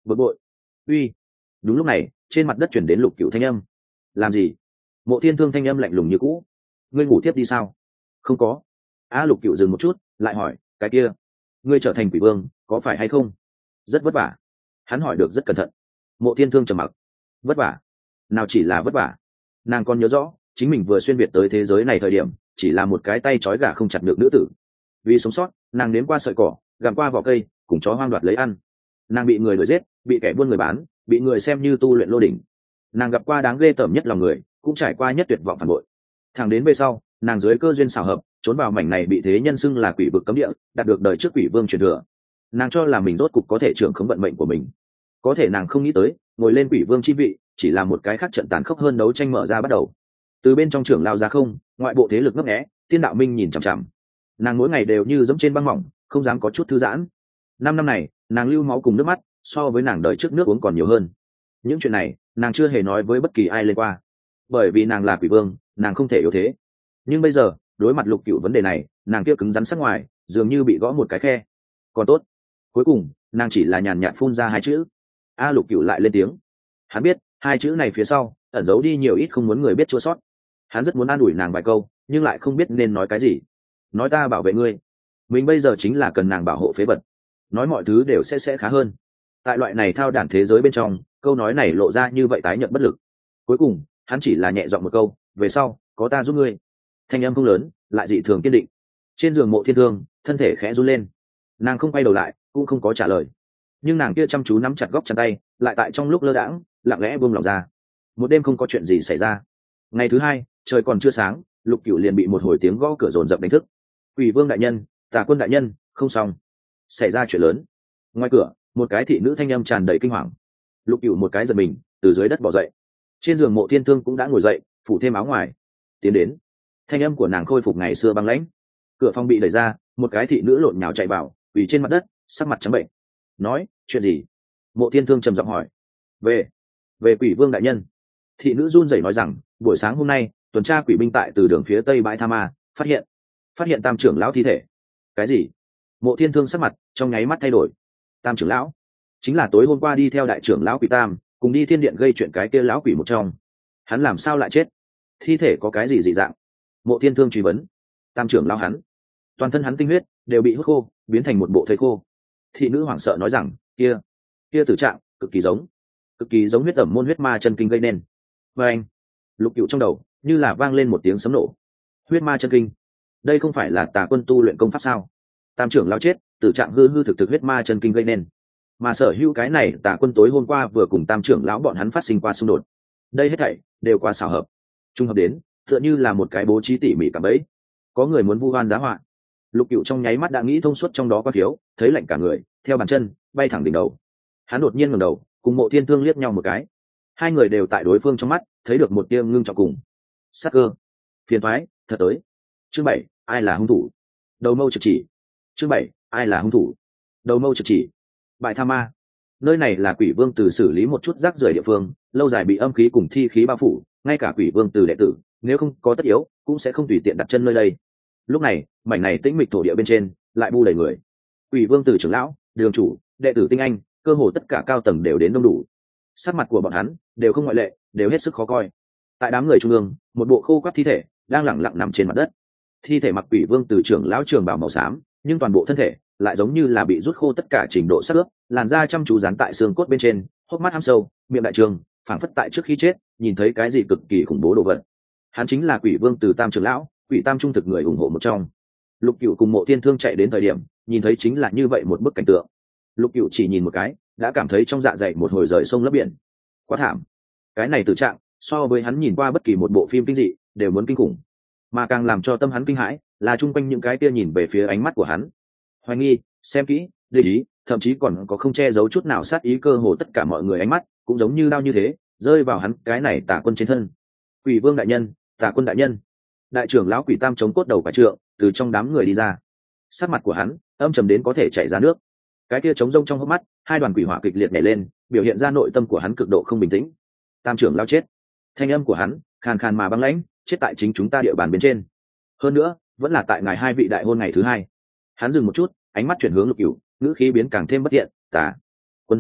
bực bội. Uy. Đúng lúc này trên mặt đất chuyển đến Lục Cựu thanh âm. Làm gì? Mộ Thiên Thương thanh âm lạnh lùng như cũ. Ngươi ngủ tiếp đi sao? Không có. A Lục Cựu dừng một chút lại hỏi, cái kia ngươi trở thành quỷ vương có phải hay không? Rất vất vả. Hắn hỏi được rất cẩn thận. Mộ Thiên Thương trầm mặc. Vất vả? Nào chỉ là vất vả. Nàng còn nhớ rõ chính mình vừa xuyên việt tới thế giới này thời điểm chỉ là một cái tay trói gà không chặt được nữ tử. Vì sống sót nàng nếm qua sợi cỏ, gặm qua vỏ cây, cùng chó hoang đoạt lấy ăn. Nàng bị người đuổi giết, bị kẻ buôn người bán, bị người xem như tu luyện lô đỉnh. Nàng gặp qua đáng ghê tởm nhất lòng người, cũng trải qua nhất tuyệt vọng phản bội. Thẳng đến về sau nàng dưới cơ duyên xảo hợp trốn vào mảnh này bị thế nhân xưng là quỷ vực cấm địa, đạt được đời trước quỷ vương truyền thừa. Nàng cho là mình rốt cục có thể trưởng khống vận mệnh của mình, có thể nàng không nghĩ tới ngồi lên quỷ vương chi vị chỉ là một cái khác trận tàn khốc hơn đấu tranh mở ra bắt đầu. Từ bên trong trưởng lao ra không, ngoại bộ thế lực ngấp nghé, tiên đạo minh nhìn chằm chằm. Nàng mỗi ngày đều như dẫm trên băng mỏng, không dám có chút thư giãn. Năm năm này nàng lưu máu cùng nước mắt so với nàng đời trước nước uống còn nhiều hơn. Những chuyện này nàng chưa hề nói với bất kỳ ai lên qua, bởi vì nàng là quỷ vương, nàng không thể yếu thế. Nhưng bây giờ đối mặt Lục Cựu vấn đề này, nàng kia cứng rắn sắc ngoài dường như bị gõ một cái khe. Còn tốt, cuối cùng nàng chỉ là nhàn nhạt phun ra hai chữ. A Lục Cựu lại lên tiếng. Hắn biết hai chữ này phía sau ẩn giấu đi nhiều ít không muốn người biết chua sót. Hắn rất muốn an ủi nàng vài câu nhưng lại không biết nên nói cái gì. Nói ta bảo vệ ngươi, mình bây giờ chính là cần nàng bảo hộ phế vật. Nói mọi thứ đều sẽ sẽ khá hơn. Tại loại này thao đản thế giới bên trong, câu nói này lộ ra như vậy tái nhận bất lực. Cuối cùng hắn chỉ là nhẹ giọng một câu, về sau có ta giúp ngươi. Thanh âm không lớn lại dị thường kiên định. Trên giường Mộ Thiên Thương thân thể khẽ run lên. Nàng không quay đầu lại cũng không có trả lời, nhưng nàng kia chăm chú nắm chặt góc chăn tay, lại tại trong lúc lơ đãng lặng lẽ buông lòng ra. Một đêm không có chuyện gì xảy ra. Ngày thứ hai trời còn chưa sáng, Lục Cựu liền bị một hồi tiếng gõ cửa dồn dập đánh thức. Quỷ vương đại nhân, Tà Quân đại nhân, không xong, xảy ra chuyện lớn. Ngoài cửa một cái thị nữ thanh âm tràn đầy kinh hoàng. Lục Cựu một cái giật mình từ dưới đất bò dậy. Trên giường Mộ Thiên Thương cũng đã ngồi dậy, phủ thêm áo ngoài tiến đến. Thanh âm của nàng khôi phục ngày xưa băng lãnh. Cửa phòng bị đẩy ra, một cái thị nữ lộn nhào chạy vào, quỳ trên mặt đất, sắc mặt trắng bệnh. Nói chuyện gì? Mộ Thiên Thương trầm giọng hỏi. Về về quỷ vương đại nhân. Thị nữ run rẩy nói rằng buổi sáng hôm nay tuần tra quỷ binh tại từ đường phía tây bãi Tha Ma phát hiện phát hiện Tam trưởng lão thi thể. Cái gì? Mộ Thiên Thương sắc mặt trong nháy mắt thay đổi. Tam trưởng lão chính là tối hôm qua đi theo đại trưởng lão quỷ Tam cùng đi thiên điện gây chuyện cái kia lão quỷ một trong. Hắn làm sao lại chết? Thi thể có cái gì dị dạng? Mộ Thiên Thương truy vấn. Tam trưởng lão hắn toàn thân hắn tinh huyết đều bị hút khô, biến thành một bộ thây khô. Thị nữ hoảng sợ nói rằng kia kia tử trạng cực kỳ giống cực kỳ giống huyết tẩm môn huyết ma chân kinh gây nên. Và anh Lục Cựu trong đầu như là vang lên một tiếng sấm nổ. Huyết ma chân kinh, đây không phải là Tà Quân tu luyện công pháp sao? Tam trưởng lão chết, tử trạng hư hư thực thực huyết ma chân kinh gây nên, mà sở hữu cái này Tà Quân tối hôm qua vừa cùng Tam trưởng lão bọn hắn phát sinh qua xung đột. Đây hết thảy đều qua xảo hợp, trung hợp đến tựa như là một cái bố trí tỉ mỉ cả bẫy. Có người muốn vu oan giá họa. Lục Cựu trong nháy mắt đã nghĩ thông suốt trong đó có thiếu, thấy lạnh cả người, theo bàn chân bay thẳng đỉnh đầu. Hắn đột nhiên ngẩng đầu, cùng Mộ Thiên Thương liếc nhau một cái. Hai người đều tại đối phương trong mắt thấy được một tia ngưng trọng cùng sắc cơ. Phiền toái thật tới. Chương bảy, ai là hung thủ? Đầu mâu trực chỉ. Chương bảy, ai là hung thủ? Đầu mâu trực chỉ. Bãi Tha Ma, nơi này là quỷ vương từ xử lý một chút rác rưởi địa phương, lâu dài bị âm khí cùng thi khí bao phủ, ngay cả quỷ vương từ đệ tử nếu không có tất yếu cũng sẽ không tùy tiện đặt chân nơi đây. Lúc này mảnh này tĩnh mịch thổ địa bên trên lại bu đầy người. Quỷ vương từ trưởng lão, đường chủ, đệ tử tinh anh, cơ hồ tất cả cao tầng đều đến đông đủ. Sắc mặt của bọn hắn đều không ngoại lệ, đều hết sức khó coi. Tại đám người trung ương, một bộ khô quắt thi thể đang lẳng lặng nằm trên mặt đất. Thi thể mặc quỷ vương từ trưởng lão trường bào màu xám, nhưng toàn bộ thân thể lại giống như là bị rút khô tất cả trình độ sắc ướp, làn da chăm chú dán tại xương cốt bên trên, hốc mắt hăm sâu, miệng đại trường, phảng phất tại trước khi chết nhìn thấy cái gì cực kỳ khủng bố đồ vật. Hắn chính là quỷ vương từ Tam trưởng lão, quỷ Tam trung thực người ủng hộ một trong. Lục Cựu cùng Mộ Thiên Thương chạy đến thời điểm, nhìn thấy chính là như vậy một bức cảnh tượng. Lục Cựu chỉ nhìn một cái đã cảm thấy trong dạ dày một hồi rời sông lấp biển. Quá thảm. Cái này tử trạng so với hắn nhìn qua bất kỳ một bộ phim kinh dị đều muốn kinh khủng, mà càng làm cho tâm hắn kinh hãi là chung quanh những cái kia nhìn về phía ánh mắt của hắn. Hoài nghi, xem kỹ, để ý, thậm chí còn có không che giấu chút nào sát ý, cơ hồ tất cả mọi người ánh mắt cũng giống như đao như thế rơi vào hắn cái này Tà Quân trên thân. Quỷ vương đại nhân, Tà Quân đại nhân. Đại trưởng lão quỷ Tam chống cốt đầu phải trượng từ trong đám người đi ra. Sắc mặt của hắn âm trầm đến có thể chảy ra nước. Cái kia trống rông trong hốc mắt, hai đoàn quỷ hỏa kịch liệt nhảy lên, biểu hiện ra nội tâm của hắn cực độ không bình tĩnh. Tam trưởng lão chết. Thanh âm của hắn khàn khàn mà băng lãnh, chết tại chính chúng ta địa bàn bên trên. Hơn nữa, vẫn là tại ngày hai vị đại hôn ngày thứ hai. Hắn dừng một chút, ánh mắt chuyển hướng Lục Cửu, ngữ khí biến càng thêm bất tiện. Tà Quân,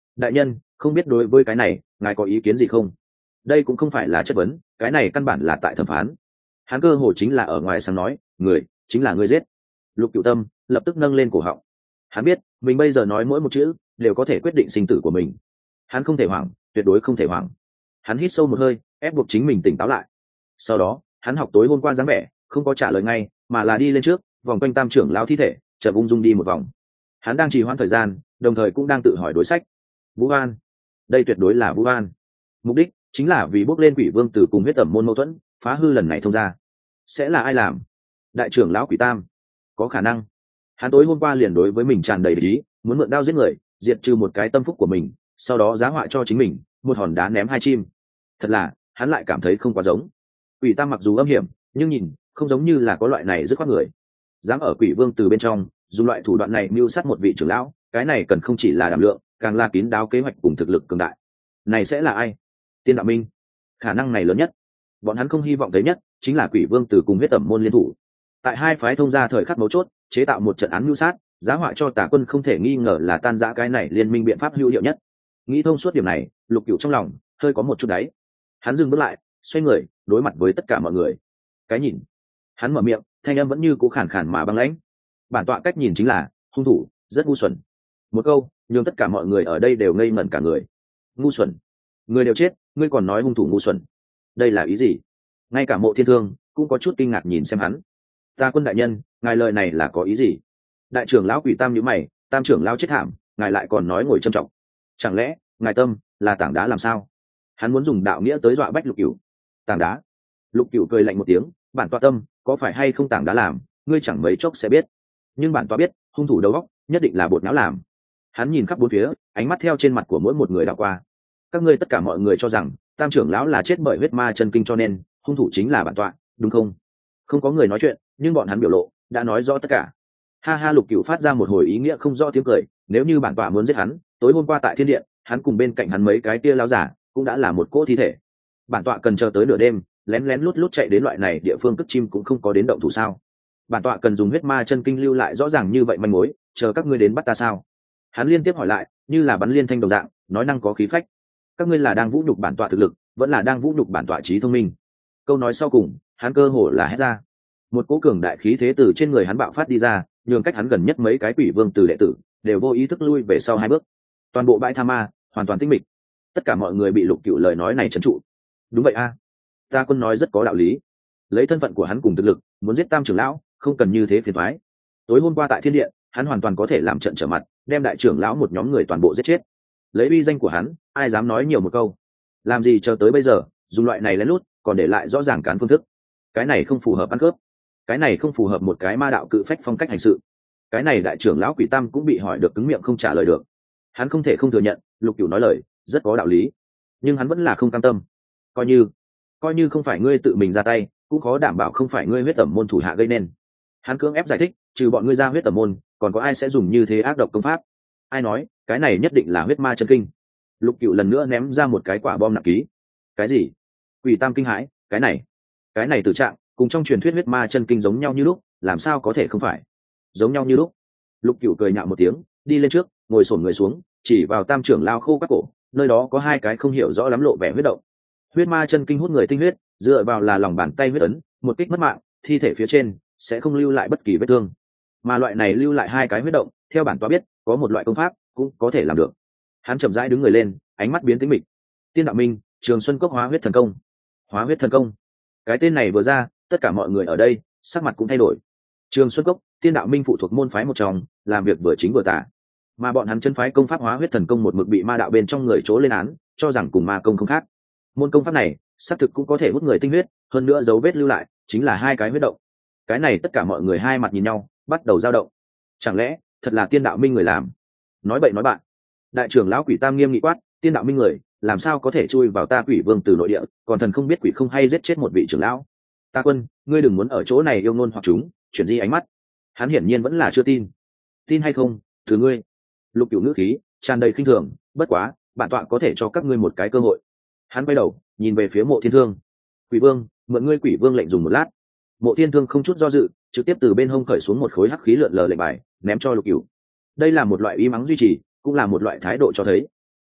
đại nhân, không biết đối với cái này ngài có ý kiến gì không? Đây cũng không phải là chất vấn, cái này căn bản là tại thẩm phán. Hắn cơ hồ chính là ở ngoài sáng nói, người chính là người giết. Lục Cửu Tâm lập tức nâng lên cổ họng. Hắn biết mình bây giờ nói mỗi một chữ đều có thể quyết định sinh tử của mình. Hắn không thể hoảng, tuyệt đối không thể hoảng. Hắn hít sâu một hơi, ép buộc chính mình tỉnh táo lại. Sau đó hắn học tối hôm qua dáng vẻ, không có trả lời ngay, mà là đi lên trước, vòng quanh tam trưởng lão thi thể, chợt ung dung đi một vòng. Hắn đang trì hoãn thời gian, đồng thời cũng đang tự hỏi đối sách. Vũ An, đây tuyệt đối là Vũ An. Mục đích chính là vì bước lên Quỷ Vương Tử cùng huyết tẩm môn mâu thuẫn, phá hư lần này thông ra. Sẽ là ai làm? Đại trưởng lão Quỷ Tam. Có khả năng. Hắn tối hôm qua liền đối với mình tràn đầy địch ý, muốn mượn đao giết người, diệt trừ một cái tâm phúc của mình, sau đó giá họa cho chính mình, một hòn đá ném hai chim. Thật là, hắn lại cảm thấy không quá giống. Quỷ Tam mặc dù âm hiểm, nhưng nhìn không giống như là có loại này dứt khoát người. Dám ở Quỷ Vương Từ bên trong dùng loại thủ đoạn này mưu sát một vị trưởng lão, cái này cần không chỉ là đảm lượng, càng là kín đáo kế hoạch cùng thực lực cường đại. Này sẽ là ai? Tiên Đạo Minh. Khả năng này lớn nhất. Bọn hắn không hy vọng thấy nhất chính là Quỷ Vương Từ cùng huyết tẩm môn liên thủ, tại hai phái thông ra thời khắc mấu chốt chế tạo một trận án mưu sát, giá họa cho Tả Quân không thể nghi ngờ là tan rã cái này liên minh biện pháp hữu hiệu nhất. Nghĩ thông suốt điểm này, Lục Cửu trong lòng hơi có một chút đáy. Hắn dừng bước lại, xoay người đối mặt với tất cả mọi người. Cái nhìn, hắn mở miệng, thanh âm vẫn như cũ khàn khàn mà băng lãnh. Bản tọa cách nhìn chính là hung thủ rất ngu xuẩn. Một câu nhưng tất cả mọi người ở đây đều ngây ngẩn cả người. Ngu xuẩn? Người đều chết, ngươi còn nói hung thủ ngu xuẩn? Đây là ý gì? Ngay cả Mộ Thiên Thương cũng có chút kinh ngạc nhìn xem hắn. Ta Quân đại nhân, ngài lời này là có ý gì? Đại trưởng lão Quỷ Tam nhíu mày, Tam trưởng lão chết thảm, ngài lại còn nói ngồi trầm trọng. Chẳng lẽ ngài tâm là tảng đá làm sao? Hắn muốn dùng đạo nghĩa tới dọa bách Lục Cửu. Tảng đá? Lục Cửu cười lạnh một tiếng, bản tọa tâm có phải hay không tảng đá làm, ngươi chẳng mấy chốc sẽ biết. Nhưng bản tọa biết, hung thủ đầu óc nhất định là bột não làm. Hắn nhìn khắp bốn phía, ánh mắt theo trên mặt của mỗi một người đảo qua. Các ngươi tất cả mọi người cho rằng Tam trưởng lão là chết bởi huyết ma chân kinh cho nên hung thủ chính là bản tọa, đúng không? Không có người nói chuyện, nhưng bọn hắn biểu lộ đã nói rõ tất cả. Ha ha, Lục Cửu phát ra một hồi ý nghĩa không rõ tiếng cười, nếu như bản tọa muốn giết hắn, tối hôm qua tại thiên điện, hắn cùng bên cạnh hắn mấy cái tia lão giả cũng đã là một cỗ thi thể. Bản tọa cần chờ tới nửa đêm, lén lén lút lút chạy đến loại này địa phương cất chim cũng không có đến động thủ sao? Bản tọa cần dùng huyết ma chân kinh lưu lại rõ ràng như vậy manh mối, chờ các ngươi đến bắt ta sao? Hắn liên tiếp hỏi lại, như là bắn liên thanh đồng dạng, nói năng có khí phách. Các ngươi là đang vũ nhục bản tọa thực lực, vẫn là đang vũ nhục bản tọa trí thông minh? Câu nói sau cùng, hắn cơ hồ là hét ra. Một cỗ cường đại khí thế từ trên người hắn bạo phát đi ra, nhường cách hắn gần nhất mấy cái Quỷ Vương Từ đệ tử đều vô ý thức lui về sau hai bước. Toàn bộ bãi tha ma hoàn toàn tĩnh mịch. Tất cả mọi người bị Lục Cửu lời nói này trấn trụ. Đúng vậy a, Ta Quân nói rất có đạo lý. Lấy thân phận của hắn cùng thực lực, muốn giết Tam trưởng lão, không cần như thế phiền toái. Tối hôm qua tại thiên điện, hắn hoàn toàn có thể làm trận trở mặt, đem đại trưởng lão một nhóm người toàn bộ giết chết. Lấy uy danh của hắn, ai dám nói nhiều một câu? Làm gì chờ tới bây giờ, dùng loại này lén lút, còn để lại rõ ràng cán phương thức. Cái này không phù hợp ăn cướp. Cái này không phù hợp một cái ma đạo cự phách phong cách hành sự. Cái này đại trưởng lão Quỷ Tam cũng bị hỏi được cứng miệng không trả lời được. Hắn không thể không thừa nhận, Lục Cửu nói lời rất có đạo lý, nhưng hắn vẫn là không cam tâm. Coi như, coi như không phải ngươi tự mình ra tay, cũng khó đảm bảo không phải ngươi huyết tẩm môn thủ hạ gây nên. Hắn cưỡng ép giải thích, trừ bọn ngươi ra huyết tẩm môn, còn có ai sẽ dùng như thế ác độc công pháp? Ai nói cái này nhất định là huyết ma chân kinh? Lục Cửu lần nữa ném ra một cái quả bom nặng ký. Cái gì? Quỷ Tam kinh hãi, cái này, cái này tử trạng cùng trong truyền thuyết huyết ma chân kinh giống nhau như lúc, làm sao có thể không phải? Giống nhau như lúc. Lục Cửu cười nhạo một tiếng, đi lên trước, ngồi xổm người xuống, chỉ vào Tam trưởng lao khô các cổ, nơi đó có hai cái không hiểu rõ lắm lộ vẻ huyết động. Huyết ma chân kinh hút người tinh huyết, dựa vào là lòng bàn tay huyết ấn, một kích mất mạng, thi thể phía trên sẽ không lưu lại bất kỳ vết thương. Mà loại này lưu lại hai cái huyết động, theo bản tọa biết, có một loại công pháp cũng có thể làm được. Hắn chậm rãi đứng người lên, ánh mắt biến tĩnh mịch. Tiên Đạo Minh, Trường Xuân Cốc hóa huyết thần công. Hóa huyết thần công. Cái tên này vừa ra, tất cả mọi người ở đây sắc mặt cũng thay đổi. Trường Xuân Cốc, Tiên Đạo Minh phụ thuộc môn phái một trong, làm việc vừa chính vừa tà. Mà bọn hắn chân phái công pháp hóa huyết thần công một mực bị ma đạo bên trong người chỗ lên án, cho rằng cùng ma công không khác. Môn công pháp này, xác thực cũng có thể hút người tinh huyết, hơn nữa dấu vết lưu lại chính là hai cái huyết động. Cái này tất cả mọi người hai mặt nhìn nhau, bắt đầu dao động. Chẳng lẽ thật là Tiên Đạo Minh người làm? Nói bậy nói bạn. Đại trưởng lão Quỷ Tam nghiêm nghị quát, Tiên Đạo Minh người làm sao có thể chui vào ta Quỷ Vương từ nội địa, còn thần không biết quỷ không hay giết chết một vị trưởng lão? Ta Quân, ngươi đừng muốn ở chỗ này yêu ngôn hoặc chúng, chuyển di ánh mắt. Hắn hiển nhiên vẫn là chưa tin. Tin hay không, từ ngươi. Lục Cửu ngữ khí tràn đầy khinh thường, bất quá, bản tọa có thể cho các ngươi một cái cơ hội. Hắn quay đầu, nhìn về phía Mộ Thiên Thương. Quỷ Vương, mượn ngươi Quỷ Vương lệnh dùng một lát. Mộ Thiên Thương không chút do dự, trực tiếp từ bên hông cởi xuống một khối hắc khí lượn lờ lệnh bài, ném cho Lục Cửu. Đây là một loại uy mắng duy trì, cũng là một loại thái độ cho thấy.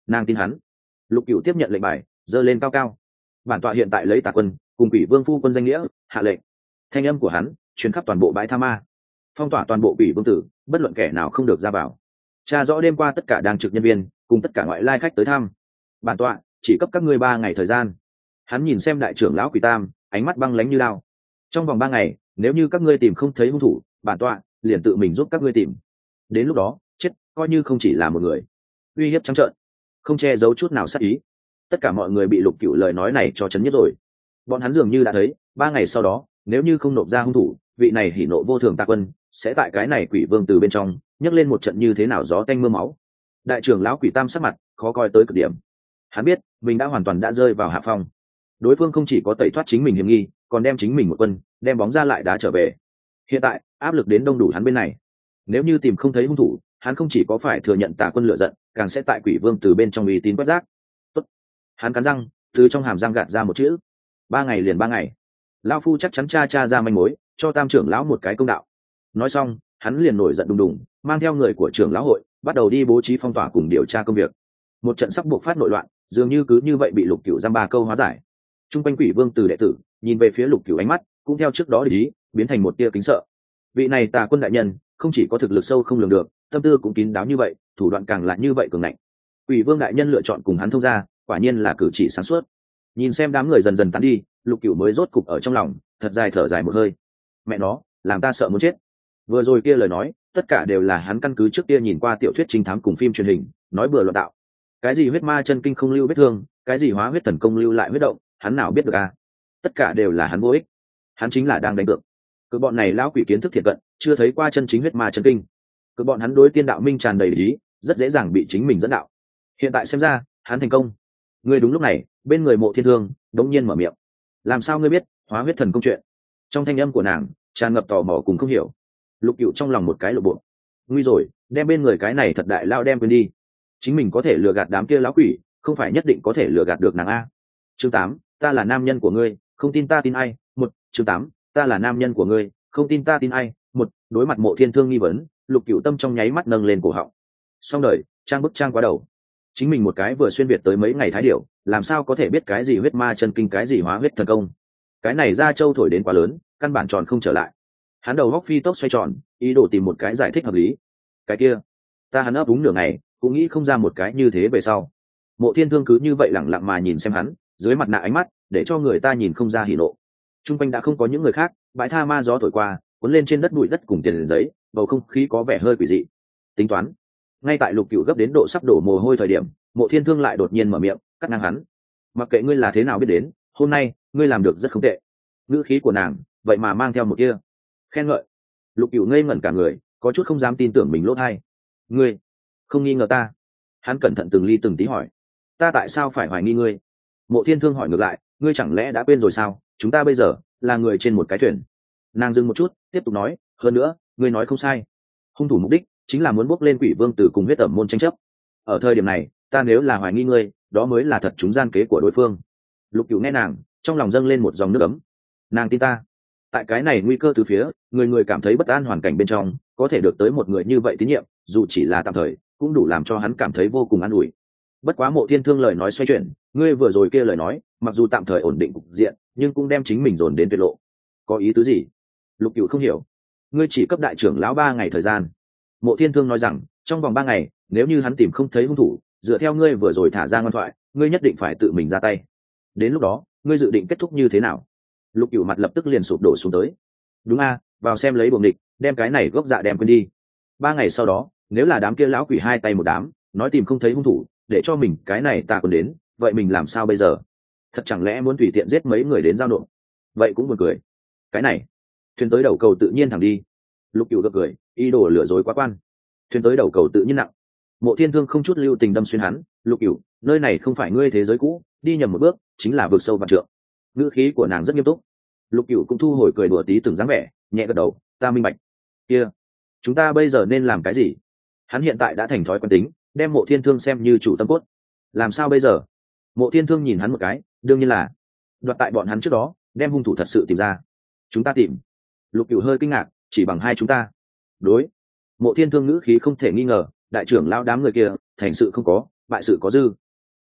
Nàng tin hắn. Lục Cửu tiếp nhận lệnh bài, giơ lên cao cao. Bản tọa hiện tại lấy Tà quân cùng Quỷ Vương phu quân danh nghĩa hạ lệnh. Thanh âm của hắn truyền khắp toàn bộ bãi tha ma, phong tỏa toàn bộ Quỷ Vương tử, bất luận kẻ nào không được ra vào. Tra rõ đêm qua tất cả đang trực nhân viên cùng tất cả ngoại lai khách tới thăm. Bản tọa chỉ cấp các ngươi ba ngày thời gian. Hắn nhìn xem đại trưởng lão Quỷ Tam, ánh mắt băng lãnh như lao. Trong vòng ba ngày, nếu như các ngươi tìm không thấy hung thủ, bản tọa liền tự mình giúp các ngươi tìm. Đến lúc đó, chết coi như không chỉ là một người. Uy hiếp trắng trợn, không che giấu chút nào sát ý. Tất cả mọi người bị Lục Cửu lời nói này cho chấn nhất rồi. Bọn hắn dường như đã thấy, ba ngày sau đó, nếu như không nộp ra hung thủ, vị này hỉ nộ vô thường Tà quân sẽ tại cái này Quỷ Vương từ bên trong nhấc lên một trận như thế nào gió tanh mưa máu. Đại trưởng lão Quỷ Tam sắc mặt khó coi tới cực điểm. Hắn biết mình đã hoàn toàn đã rơi vào hạ phong. Đối phương không chỉ có tẩy thoát chính mình hiểm nghi, còn đem chính mình một quân đem bóng ra lại đá trở về. Hiện tại áp lực đến đông đủ hắn bên này. Nếu như tìm không thấy hung thủ, hắn không chỉ có phải thừa nhận Tà quân lựa giận, càng sẽ tại Quỷ Vương từ bên trong uy tín quét rác. Tốt. Hắn cắn răng, từ trong hàm răng gạt ra một chữ. Ba ngày liền ba ngày. Lão phu chắc chắn tra tra ra manh mối, cho Tam trưởng lão một cái công đạo. Nói xong, hắn liền nổi giận đùng đùng, mang theo người của trưởng lão hội, bắt đầu đi bố trí phong tỏa cùng điều tra công việc. Một trận sắp buộc phát nội loạn, dường như cứ như vậy bị Lục Cửu giam ba câu hóa giải. Trung quanh Quỷ Vương từ đệ tử nhìn về phía Lục Cửu, ánh mắt cũng theo trước đó để ý biến thành một tia kính sợ. Vị này Tà quân đại nhân không chỉ có thực lực sâu không lường được, tâm tư cũng kín đáo như vậy, thủ đoạn càng lại như vậy cường ngạnh. Quỷ Vương đại nhân lựa chọn cùng hắn thông gia, quả nhiên là cử chỉ sáng suốt. Nhìn xem đám người dần dần tán đi, Lục Cửu mới rốt cục ở trong lòng thật dài thở dài một hơi. Mẹ nó, làm ta sợ muốn chết. Vừa rồi kia lời nói, tất cả đều là hắn căn cứ trước kia nhìn qua tiểu thuyết trinh thám cùng phim truyền hình, nói bừa luận đạo. Cái gì huyết ma chân kinh không lưu vết thương, cái gì hóa huyết thần công lưu lại huyết động, hắn nào biết được à? Tất cả đều là hắn vô ích. Hắn chính là đang đánh cược. Cứ bọn này lão quỷ kiến thức thiệt cận, chưa thấy qua chân chính huyết ma chân kinh. Cứ bọn hắn đối tiên đạo minh tràn đầy ý, rất dễ dàng bị chính mình dẫn đạo. Hiện tại xem ra, hắn thành công. Ngươi đúng lúc này, bên người Mộ Thiên Thương đống nhiên mở miệng. Làm sao ngươi biết hóa huyết thần công chuyện? Trong thanh âm của nàng tràn ngập tò mò cùng không hiểu. Lục Cửu trong lòng một cái lộ bộ. Nguy rồi, đem bên người cái này thật đại lao đem quên đi. Chính mình có thể lừa gạt đám kia lão quỷ, không phải nhất định có thể lừa gạt được nàng a. Chương tám, ta là nam nhân của ngươi, không tin ta tin ai? Một, chương tám, ta là nam nhân của ngươi, không tin ta tin ai? Một, đối mặt Mộ Thiên Thương nghi vấn, Lục Cửu tâm trong nháy mắt nâng lên cổ họng. Xong đời, trang bức trang quá đầu. Chính mình một cái vừa xuyên việt tới mấy ngày thái điểu, làm sao có thể biết cái gì huyết ma chân kinh, cái gì hóa huyết thần công? Cái này ra châu thổi đến quá lớn, căn bản tròn không trở lại. Hắn đầu góc phi tốc xoay tròn, ý đồ tìm một cái giải thích hợp lý. Cái kia, ta hắn ấp úng nửa ngày, cũng nghĩ không ra một cái như thế về sau. Mộ Thiên Thương cứ như vậy lẳng lặng mà nhìn xem hắn, dưới mặt nạ ánh mắt để cho người ta nhìn không ra hỉ nộ. Trung quanh đã không có những người khác, bãi tha ma gió thổi qua, cuốn lên trên đất bụi đất cùng tiền giấy, bầu không khí có vẻ hơi quỷ dị. Tính toán. Ngay tại Lục Cửu gấp đến độ sắp đổ mồ hôi thời điểm, Mộ Thiên Thương lại đột nhiên mở miệng, cắt ngang hắn. Mặc kệ ngươi là thế nào biết đến, hôm nay ngươi làm được rất không tệ. Ngữ khí của nàng vậy mà mang theo một kia khen ngợi. Lục Cửu ngây ngẩn cả người, có chút không dám tin tưởng mình lỗ tai. Ngươi không nghi ngờ ta? Hắn cẩn thận từng ly từng tí hỏi. Ta tại sao phải hoài nghi ngươi? Mộ Thiên Thương hỏi ngược lại, ngươi chẳng lẽ đã quên rồi sao? Chúng ta bây giờ là người trên một cái thuyền. Nàng dừng một chút, tiếp tục nói, hơn nữa, ngươi nói không sai. Hung thủ mục đích chính là muốn bốc lên Quỷ Vương tử cùng huyết ẩm môn tranh chấp. Ở thời điểm này, ta nếu là hoài nghi ngươi, đó mới là thật chúng gian kế của đối phương. Lục Cửu nghe nàng, trong lòng dâng lên một dòng nước ấm. Nàng tin ta. Tại cái này nguy cơ từ phía, người người cảm thấy bất an hoàn cảnh bên trong, có thể được tới một người như vậy tín nhiệm, dù chỉ là tạm thời, cũng đủ làm cho hắn cảm thấy vô cùng an ủi. Bất quá Mộ Thiên Thương lời nói xoay chuyển, ngươi vừa rồi kia lời nói, mặc dù tạm thời ổn định cục diện, nhưng cũng đem chính mình dồn đến tuyệt lộ. Có ý tứ gì? Lục Cửu không hiểu. Ngươi chỉ cấp đại trưởng lão ba ngày thời gian. Mộ Thiên Thương nói rằng, trong vòng ba ngày, nếu như hắn tìm không thấy hung thủ, dựa theo ngươi vừa rồi thả ra ngoan thoại, ngươi nhất định phải tự mình ra tay. Đến lúc đó, ngươi dự định kết thúc như thế nào? Lục Cửu mặt lập tức liền sụp đổ xuống tới. Đúng a, vào xem lấy buồng địch, đem cái này gốc dạ đem quên đi. Ba ngày sau đó, nếu là đám kia lão quỷ hai tay một đám, nói tìm không thấy hung thủ, để cho mình cái này ta còn đến, vậy mình làm sao bây giờ? Thật chẳng lẽ muốn tùy tiện giết mấy người đến giao nộp? Vậy cũng buồn cười. Cái này, thuyền tới đầu cầu tự nhiên thẳng đi. Lục Cửu gật cười, ý đồ lừa dối quá quan. Thuyền tới đầu cầu tự nhiên nặng. Mộ Thiên Thương không chút lưu tình đâm xuyên hắn, Lục Cửu, nơi này không phải ngươi thế giới cũ, đi nhầm một bước chính là vượt sâu vạn trượng. Ngữ khí của nàng rất nghiêm túc. Lục Cửu cũng thu hồi cười đùa tí từng dáng vẻ, nhẹ gật đầu, ta minh bạch. Kia, chúng ta bây giờ nên làm cái gì? Hắn hiện tại đã thành thói quen tính, đem Mộ Thiên Thương xem như chủ tâm cốt. Làm sao bây giờ? Mộ Thiên Thương nhìn hắn một cái, đương nhiên là đoạt tại bọn hắn trước đó, đem hung thủ thật sự tìm ra. Chúng ta tìm? Lục Cửu hơi kinh ngạc, chỉ bằng hai chúng ta? Đối. Mộ Thiên Thương ngữ khí không thể nghi ngờ, đại trưởng lão đám người kia, thành sự không có, bại sự có dư.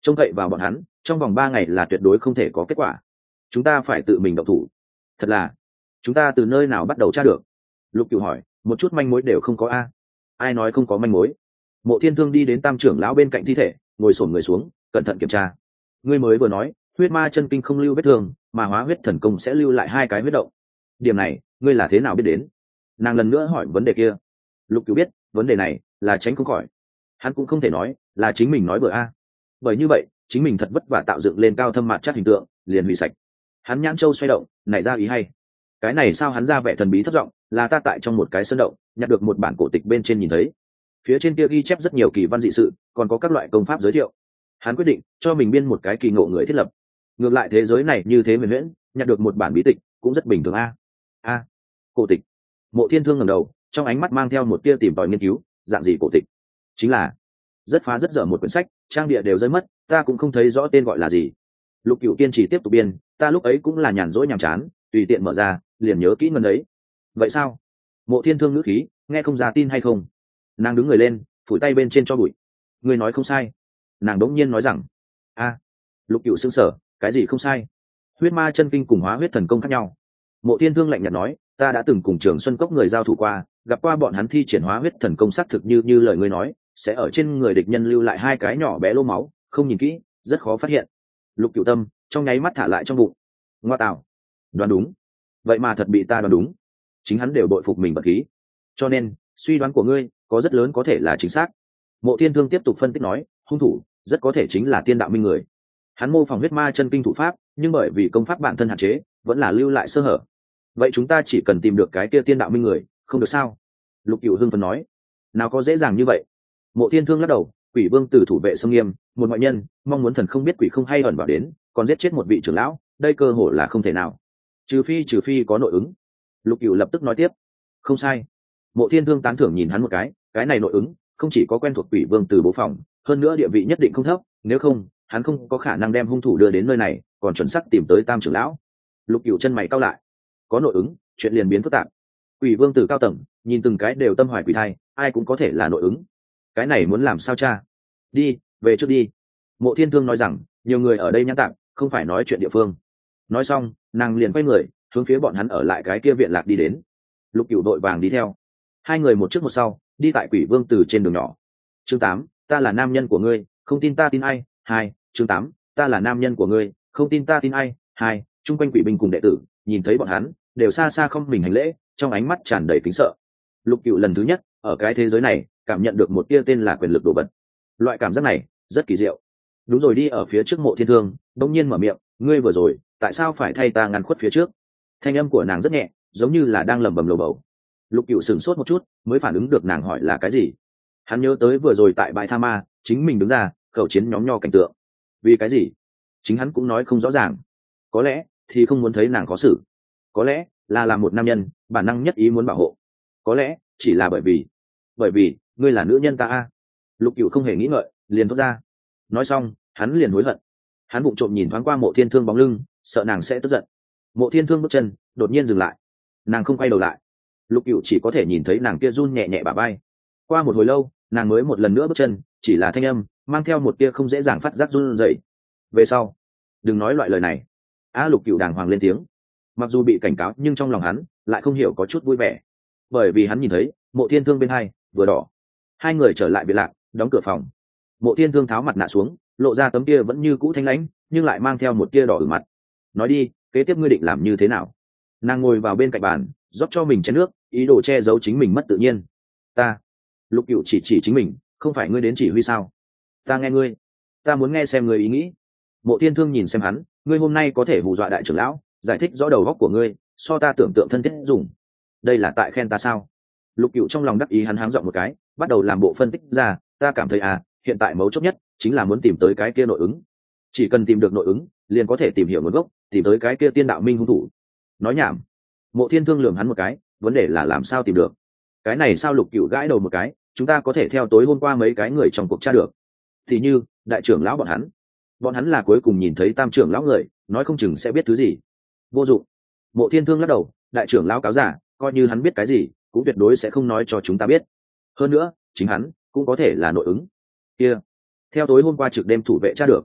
trông cậy vào bọn hắn trong vòng ba ngày là tuyệt đối không thể có kết quả. Chúng ta phải tự mình động thủ. Thật là, chúng ta từ nơi nào bắt đầu tra được? Lục Cửu hỏi. Một chút manh mối đều không có a. Ai nói không có manh mối? Mộ Thiên Thương đi đến Tam trưởng lão bên cạnh thi thể, ngồi xổm người xuống, cẩn thận kiểm tra. Ngươi mới vừa nói huyết ma chân kinh không lưu vết thương, mà hóa huyết thần công sẽ lưu lại hai cái huyết động. Điểm này ngươi là thế nào biết đến? Nàng lần nữa hỏi vấn đề kia. Lục Cửu biết vấn đề này là tránh không khỏi. Hắn cũng không thể nói là chính mình nói bừa a. Bởi như vậy chính mình thật vất vả tạo dựng lên cao thâm mặt chắc hình tượng liền hủy sạch. Hắn nhãn châu xoay động, nảy ra ý hay. Cái này sao hắn ra vẻ thần bí thấp giọng, là ta tại trong một cái sơn động nhặt được một bản cổ tịch, bên trên nhìn thấy phía trên kia ghi chép rất nhiều kỳ văn dị sự, còn có các loại công pháp giới thiệu. Hắn quyết định cho mình biên một cái kỳ ngộ người thiết lập. Ngược lại thế giới này như thế huyền huyễn, nhặt được một bản bí tịch cũng rất bình thường a. A, cổ tịch. Mộ Thiên Thương ngẩng đầu, trong ánh mắt mang theo một tia tìm tòi nghiên cứu. Dạng gì cổ tịch? Chính là rất phá rất dở một quyển sách, trang địa đều rơi mất, ta cũng không thấy rõ tên gọi là gì. Lục Cửu kiên trì tiếp tục biên, ta lúc ấy cũng là nhàn rỗi nhàm chán, tùy tiện mở ra, liền nhớ kỹ ngần ấy. Vậy sao? Mộ Thiên Thương ngữ khí nghe không ra tin hay không. Nàng đứng người lên, phủi tay bên trên cho bụi. Ngươi nói không sai. Nàng đống nhiên nói rằng. A. Lục Cửu sững sờ, cái gì không sai? Huyết ma chân kinh cùng hóa huyết thần công khác nhau. Mộ Thiên Thương lạnh nhạt nói, ta đã từng cùng Trường Xuân Cốc người giao thủ qua, gặp qua bọn hắn thi triển hóa huyết thần công xác thực như như lời ngươi nói, sẽ ở trên người địch nhân lưu lại hai cái nhỏ bé lỗ máu, không nhìn kỹ rất khó phát hiện. Lục Cửu tâm trong nháy mắt thả lại trong bụng. Ngoa tạo, đoán đúng. Vậy mà thật bị ta đoán đúng. Chính hắn đều bội phục mình bật khí. Cho nên suy đoán của ngươi có rất lớn có thể là chính xác. Mộ Thiên Thương tiếp tục phân tích nói, hung thủ rất có thể chính là Tiên Đạo Minh người. Hắn mô phỏng huyết ma chân kinh thủ pháp, nhưng bởi vì công pháp bản thân hạn chế, vẫn là lưu lại sơ hở. Vậy chúng ta chỉ cần tìm được cái kia Tiên Đạo Minh người, không được sao? Lục Cửu hưng phấn nói. Nào có dễ dàng như vậy. Mộ Thiên Thương lắc đầu, Quỷ Vương Tử thủ vệ sông nghiêm, một ngoại nhân mong muốn thần không biết quỷ không hay ẩn vào đến, còn giết chết một vị trưởng lão, đây cơ hội là không thể nào. Trừ phi trừ phi có nội ứng. Lục Cửu lập tức nói tiếp. Không sai. Mộ Thiên Thương tán thưởng nhìn hắn một cái, cái này nội ứng không chỉ có quen thuộc Quỷ Vương Tử bố phòng, hơn nữa địa vị nhất định không thấp, nếu không hắn không có khả năng đem hung thủ đưa đến nơi này, còn chuẩn xác tìm tới Tam trưởng lão. Lục Cửu chân mày cau lại. Có nội ứng, chuyện liền biến phức tạp. Quỷ Vương Tử cao tầng nhìn từng cái đều tâm hoài quỷ thai, ai cũng có thể là nội ứng. Cái này muốn làm sao cha? Đi về trước đi. Mộ Thiên Thương nói rằng, nhiều người ở đây nhãn tạm, không phải nói chuyện địa phương. Nói xong nàng liền quay người hướng phía bọn hắn ở lại cái kia viện lạc đi đến. Lục Cửu đội vàng đi theo, hai người một trước một sau đi tại Quỷ Vương Tử trên đường nhỏ. Chương tám, ta là nam nhân của ngươi, không tin ta tin ai? Hai. Chương tám, ta là nam nhân của ngươi, không tin ta tin ai? Hai. Trung quanh quỷ binh cùng đệ tử nhìn thấy bọn hắn đều xa xa không mình hành lễ, trong ánh mắt tràn đầy kính sợ. Lục Cửu lần thứ nhất ở cái thế giới này cảm nhận được một tia tên là quyền lực đồ vật. Loại cảm giác này rất kỳ diệu. Đúng rồi, đi ở phía trước Mộ Thiên Thương đột nhiên mở miệng, ngươi vừa rồi tại sao phải thay ta ngăn khuất phía trước? Thanh âm của nàng rất nhẹ, giống như là đang lẩm bẩm lầu bầu. Lục Cửu sửng sốt một chút mới phản ứng được nàng hỏi là cái gì. Hắn nhớ tới vừa rồi tại bãi tha ma chính mình đứng ra khẩu chiến nhóm nho cảnh tượng. Vì cái gì chính hắn cũng nói không rõ ràng. Có lẽ thì không muốn thấy nàng khó xử, có lẽ là làm một nam nhân bản năng nhất ý muốn bảo hộ, có lẽ chỉ là bởi vì bởi vì ngươi là nữ nhân ta a. Lục Cửu không hề nghĩ ngợi liền thốt ra. Nói xong hắn liền hối hận. Hắn vụng trộm nhìn thoáng qua Mộ Thiên Thương bóng lưng, sợ nàng sẽ tức giận. Mộ Thiên Thương bước chân đột nhiên dừng lại, nàng không quay đầu lại. Lục Cửu chỉ có thể nhìn thấy nàng kia run nhẹ nhẹ bả vai. Qua một hồi lâu nàng mới một lần nữa bước chân, chỉ là thanh âm mang theo một tia không dễ dàng phát giác run rẩy. Về sau đừng nói loại lời này. A. Lục Cửu đàng hoàng lên tiếng. Mặc dù bị cảnh cáo nhưng trong lòng hắn lại không hiểu có chút vui vẻ, bởi vì hắn nhìn thấy Mộ Thiên Thương bên hai vừa đỏ. Hai người trở lại biệt lạc, đóng cửa phòng. Mộ Thiên Thương tháo mặt nạ xuống, lộ ra tấm kia vẫn như cũ thanh lãnh nhưng lại mang theo một tia đỏ ửng mặt. Nói đi, kế tiếp ngươi định làm như thế nào? Nàng ngồi vào bên cạnh bàn rót cho mình chén nước, ý đồ che giấu chính mình mất tự nhiên. Ta. Lục Cửu chỉ chỉ chính mình, không phải ngươi đến chỉ huy sao? Ta nghe ngươi, ta muốn nghe xem ngươi ý nghĩ. Mộ Thiên Thương nhìn xem hắn, ngươi hôm nay có thể hù dọa đại trưởng lão, giải thích rõ đầu góc của ngươi, so ta tưởng tượng thân thiết dùng. Đây là tại khen ta sao? Lục Cửu trong lòng đắc ý, hắn háng giọng một cái, bắt đầu làm bộ phân tích ra, ta cảm thấy à, hiện tại mấu chốt nhất chính là muốn tìm tới cái kia nội ứng. Chỉ cần tìm được nội ứng, liền có thể tìm hiểu nguồn gốc, tìm tới cái kia Tiên Đạo Minh hung thủ. Nói nhảm. Mộ Thiên Thương lườm hắn một cái, vấn đề là làm sao tìm được? Cái này sao? Lục Cửu gãi đầu một cái, chúng ta có thể theo tối hôm qua mấy cái người trong cuộc tra được. Thì như đại trưởng lão bọn hắn, bọn hắn là cuối cùng nhìn thấy Tam trưởng lão người, nói không chừng sẽ biết thứ gì. Vô dụng. Mộ Thiên Thương lắc đầu, đại trưởng lão cáo giả, coi như hắn biết cái gì cũng tuyệt đối sẽ không nói cho chúng ta biết. Hơn nữa chính hắn cũng có thể là nội ứng kia. Theo tối hôm qua trực đêm thủ vệ tra được,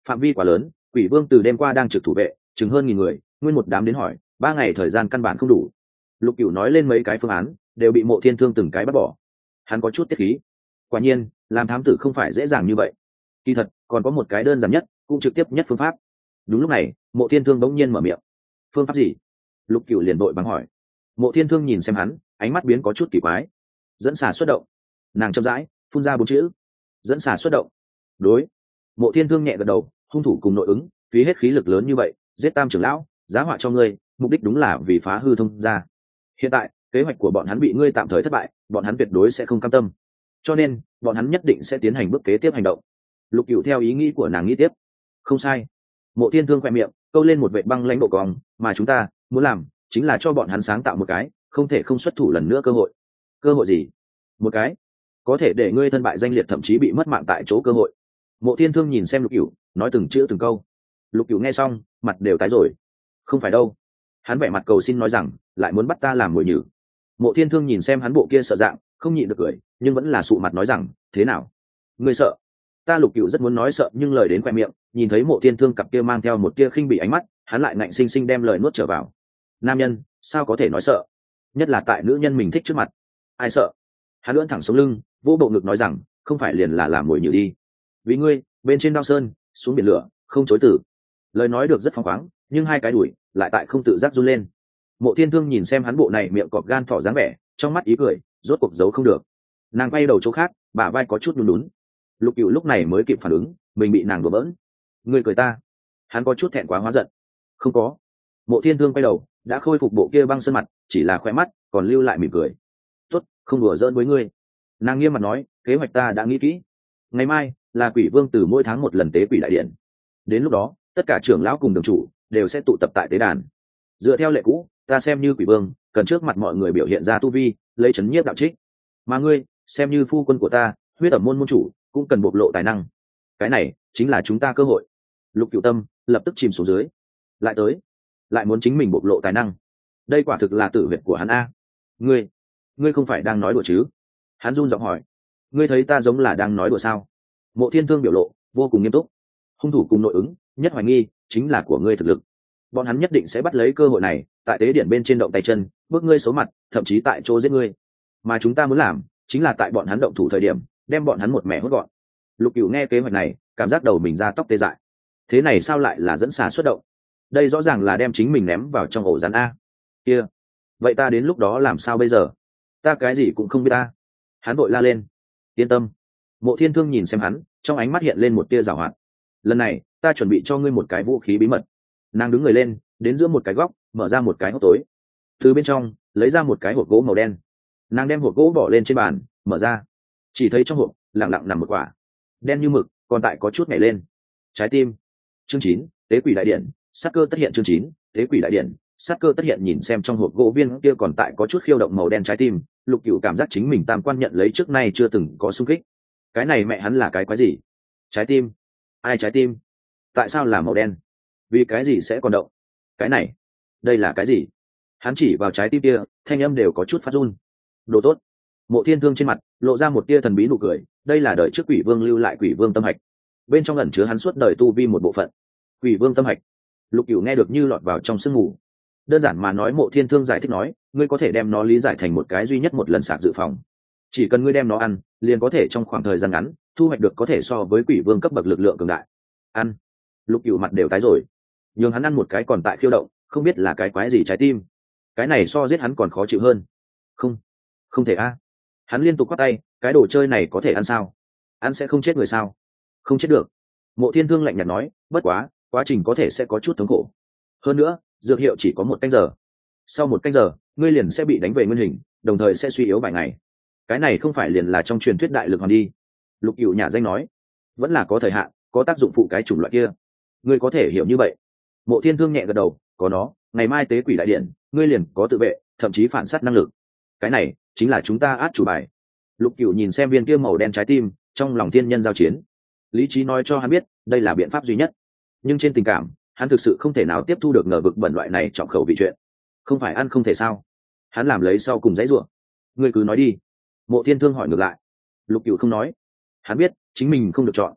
phạm vi quá lớn, quỷ vương từ đêm qua đang trực thủ vệ chừng hơn nghìn người, nguyên một đám đến hỏi, ba ngày thời gian căn bản không đủ. Lục Cửu nói lên mấy cái phương án, đều bị Mộ Thiên Thương từng cái bắt bỏ. Hắn có chút tiết khí. Quả nhiên, làm thám tử không phải dễ dàng như vậy. Kỳ thật, còn có một cái đơn giản nhất, cũng trực tiếp nhất phương pháp. Đúng lúc này, Mộ Thiên Thương bỗng nhiên mở miệng. Phương pháp gì? Lục Cửu liền đội bằng hỏi. Mộ Thiên Thương nhìn xem hắn, ánh mắt biến có chút kỳ quái. Dẫn xà xuất động. Nàng chậm rãi phun ra bốn chữ. Dẫn xà xuất động. Đối. Mộ Thiên Thương nhẹ gật đầu, hung thủ cùng nội ứng, phí hết khí lực lớn như vậy, giết Tam trưởng lão, giá họa cho ngươi, mục đích đúng là vì phá hư thông gia. Hiện tại, kế hoạch của bọn hắn bị ngươi tạm thời thất bại, bọn hắn tuyệt đối sẽ không cam tâm. Cho nên, bọn hắn nhất định sẽ tiến hành bước kế tiếp hành động. Lục Cửu theo ý nghĩ của nàng nghĩ tiếp. Không sai. Mộ Thiên Thương khẽ miệng, câu lên một vệt băng lãnh độ cong, mà chúng ta muốn làm chính là cho bọn hắn sáng tạo một cái, không thể không xuất thủ lần nữa cơ hội. Cơ hội gì? Một cái có thể để ngươi thân bại danh liệt, thậm chí bị mất mạng tại chỗ cơ hội. Mộ Thiên Thương nhìn xem Lục Cửu, nói từng chữ từng câu. Lục Cửu nghe xong, mặt đều tái rồi. Không phải đâu. Hắn vẻ mặt cầu xin nói rằng, lại muốn bắt ta làm mồi nhử. Mộ Thiên Thương nhìn xem hắn bộ kia sợ dạng, không nhịn được cười, nhưng vẫn là sụ mặt nói rằng, thế nào? Ngươi sợ? Ta Lục Cửu rất muốn nói sợ, nhưng lời đến khoe miệng, nhìn thấy Mộ Thiên Thương cặp kia mang theo một tia khinh bỉ ánh mắt, hắn lại ngạnh sinh sinh đem lời nuốt trở vào. Nam nhân, sao có thể nói sợ? Nhất là tại nữ nhân mình thích trước mặt. Ai sợ? Hắn lưỡn thẳng sống lưng, vỗ bộ ngực nói rằng, không phải liền là làm mồi nhử đi. Vì ngươi, bên trên đao sơn, xuống biển lửa, không chối từ. Lời nói được rất phóng khoáng, nhưng hai cái đuổi lại tại không tự giác run lên. Mộ Thiên Thương nhìn xem hắn bộ này miệng cọp gan thỏ dáng vẻ, trong mắt ý cười, rốt cuộc giấu không được. Nàng quay đầu chỗ khác, bả vai có chút lún lún. Lục Cửu lúc này mới kịp phản ứng, mình bị nàng đùa bỡn. Ngươi cười ta? Hắn có chút thẹn quá hóa giận. Không có. Mộ Thiên Thương quay đầu, đã khôi phục bộ kia băng sơn mặt, chỉ là khóe mắt còn lưu lại mỉm cười. Tốt, không đùa giỡn với ngươi. Nàng nghiêm mặt nói, kế hoạch ta đã nghĩ kỹ. Ngày mai là Quỷ Vương từ mỗi tháng một lần tế quỷ đại điện. Đến lúc đó, tất cả trưởng lão cùng đường chủ đều sẽ tụ tập tại tế đàn. Dựa theo lệ cũ, ta xem như Quỷ Vương, cần trước mặt mọi người biểu hiện ra tu vi, lấy chấn nhiếp đạo trích. Mà ngươi, xem như phu quân của ta, huyết ẩm môn môn chủ, cũng cần bộc lộ tài năng. Cái này chính là chúng ta cơ hội. Lục Cửu tâm lập tức chìm xuống dưới. Lại tới, lại muốn chính mình bộc lộ tài năng. Đây quả thực là tử huyệt của hắn a. Ngươi, ngươi không phải đang nói đùa chứ? Hắn run giọng hỏi. Ngươi thấy ta giống là đang nói đùa sao? Mộ Thiên Thương biểu lộ vô cùng nghiêm túc. Hung thủ cùng nội ứng, nhất hoài nghi chính là của ngươi thực lực. Bọn hắn nhất định sẽ bắt lấy cơ hội này, tại tế điện bên trên động tay chân, bước ngươi xấu mặt, thậm chí tại chỗ giết ngươi. Mà chúng ta muốn làm, chính là tại bọn hắn động thủ thời điểm, đem bọn hắn một mẻ hốt gọn. Lục Cửu nghe kế hoạch này, cảm giác đầu mình ra tóc tê dại. Thế này sao lại là dẫn xà xuất động? Đây rõ ràng là đem chính mình ném vào trong ổ rắn a. Kia, vậy ta đến lúc đó làm sao bây giờ? Ta cái gì cũng không biết ta. Hắn vội la lên. Yên tâm. Mộ Thiên Thương nhìn xem hắn, trong ánh mắt hiện lên một tia giảo hoạt. Lần này, ta chuẩn bị cho ngươi một cái vũ khí bí mật. Nàng đứng người lên, đến giữa một cái góc, mở ra một cái hốc tối. Từ bên trong, lấy ra một cái hộp gỗ màu đen. Nàng đem hộp gỗ bỏ lên trên bàn, mở ra. Chỉ thấy trong hộp, lặng lặng nằm một quả. Đen như mực, còn tại có chút nhảy lên. Trái tim. Chương chín, tế quỷ đại điện, sát cơ tất hiện. Chương chín, tế quỷ đại điện, sát cơ tất hiện. Nhìn xem trong hộp gỗ viên kia còn tại có chút khiêu động màu đen trái tim, Lục Cửu cảm giác chính mình tam quan nhận lấy trước nay chưa từng có xung kích. Cái này mẹ hắn là cái quái gì? Trái tim? Ai trái tim? Tại sao là màu đen? Vì cái gì sẽ còn động? Cái này, đây là cái gì? Hắn chỉ vào trái tim kia, thanh âm đều có chút phát run. Đồ tốt. Mộ Thiên Thương trên mặt lộ ra một tia thần bí nụ cười, đây là đời trước Quỷ Vương lưu lại Quỷ Vương tâm hạch. Bên trong ẩn chứa hắn suốt đời tu vi một bộ phận. Quỷ Vương tâm hạch. Lục Cửu nghe được như lọt vào trong sương mù. Đơn giản mà nói, Mộ Thiên Thương giải thích nói, ngươi có thể đem nó lý giải thành một cái duy nhất một lần sạc dự phòng. Chỉ cần ngươi đem nó ăn, liền có thể trong khoảng thời gian ngắn thu hoạch được có thể so với Quỷ Vương cấp bậc lực lượng cường đại. Ăn. Lục Cửu mặt đều tái rồi. Nhưng hắn ăn một cái còn tại khiêu động, không biết là cái quái gì trái tim. Cái này so giết hắn còn khó chịu hơn. Không, không thể a. Hắn liên tục quát tay, cái đồ chơi này có thể ăn sao? Ăn sẽ không chết người sao? Không chết được. Mộ Thiên Thương lạnh nhạt nói, bất quá, quá trình có thể sẽ có chút thống khổ. Hơn nữa, dược hiệu chỉ có một canh giờ. Sau một canh giờ, ngươi liền sẽ bị đánh về nguyên hình, đồng thời sẽ suy yếu vài ngày. Cái này không phải liền là trong truyền thuyết đại lực hoàn đi? Lục Cửu nhà danh nói, vẫn là có thời hạn, có tác dụng phụ cái chủng loại kia. Ngươi có thể hiểu như vậy. Mộ Thiên Thương nhẹ gật đầu, có nó, ngày mai tế quỷ đại điện, ngươi liền có tự vệ, thậm chí phản sát năng lực. Cái này chính là chúng ta át chủ bài. Lục Cửu nhìn xem viên kia màu đen trái tim, trong lòng thiên nhân giao chiến. Lý trí nói cho hắn biết, đây là biện pháp duy nhất. Nhưng trên tình cảm, hắn thực sự không thể nào tiếp thu được ngờ vực bẩn loại này trọng khẩu vị chuyện. Không phải ăn không thể sao? Hắn làm lấy sau cùng dãy rủa. Ngươi cứ nói đi. Mộ Thiên Thương hỏi ngược lại. Lục Cửu không nói. Hắn biết, chính mình không được chọn.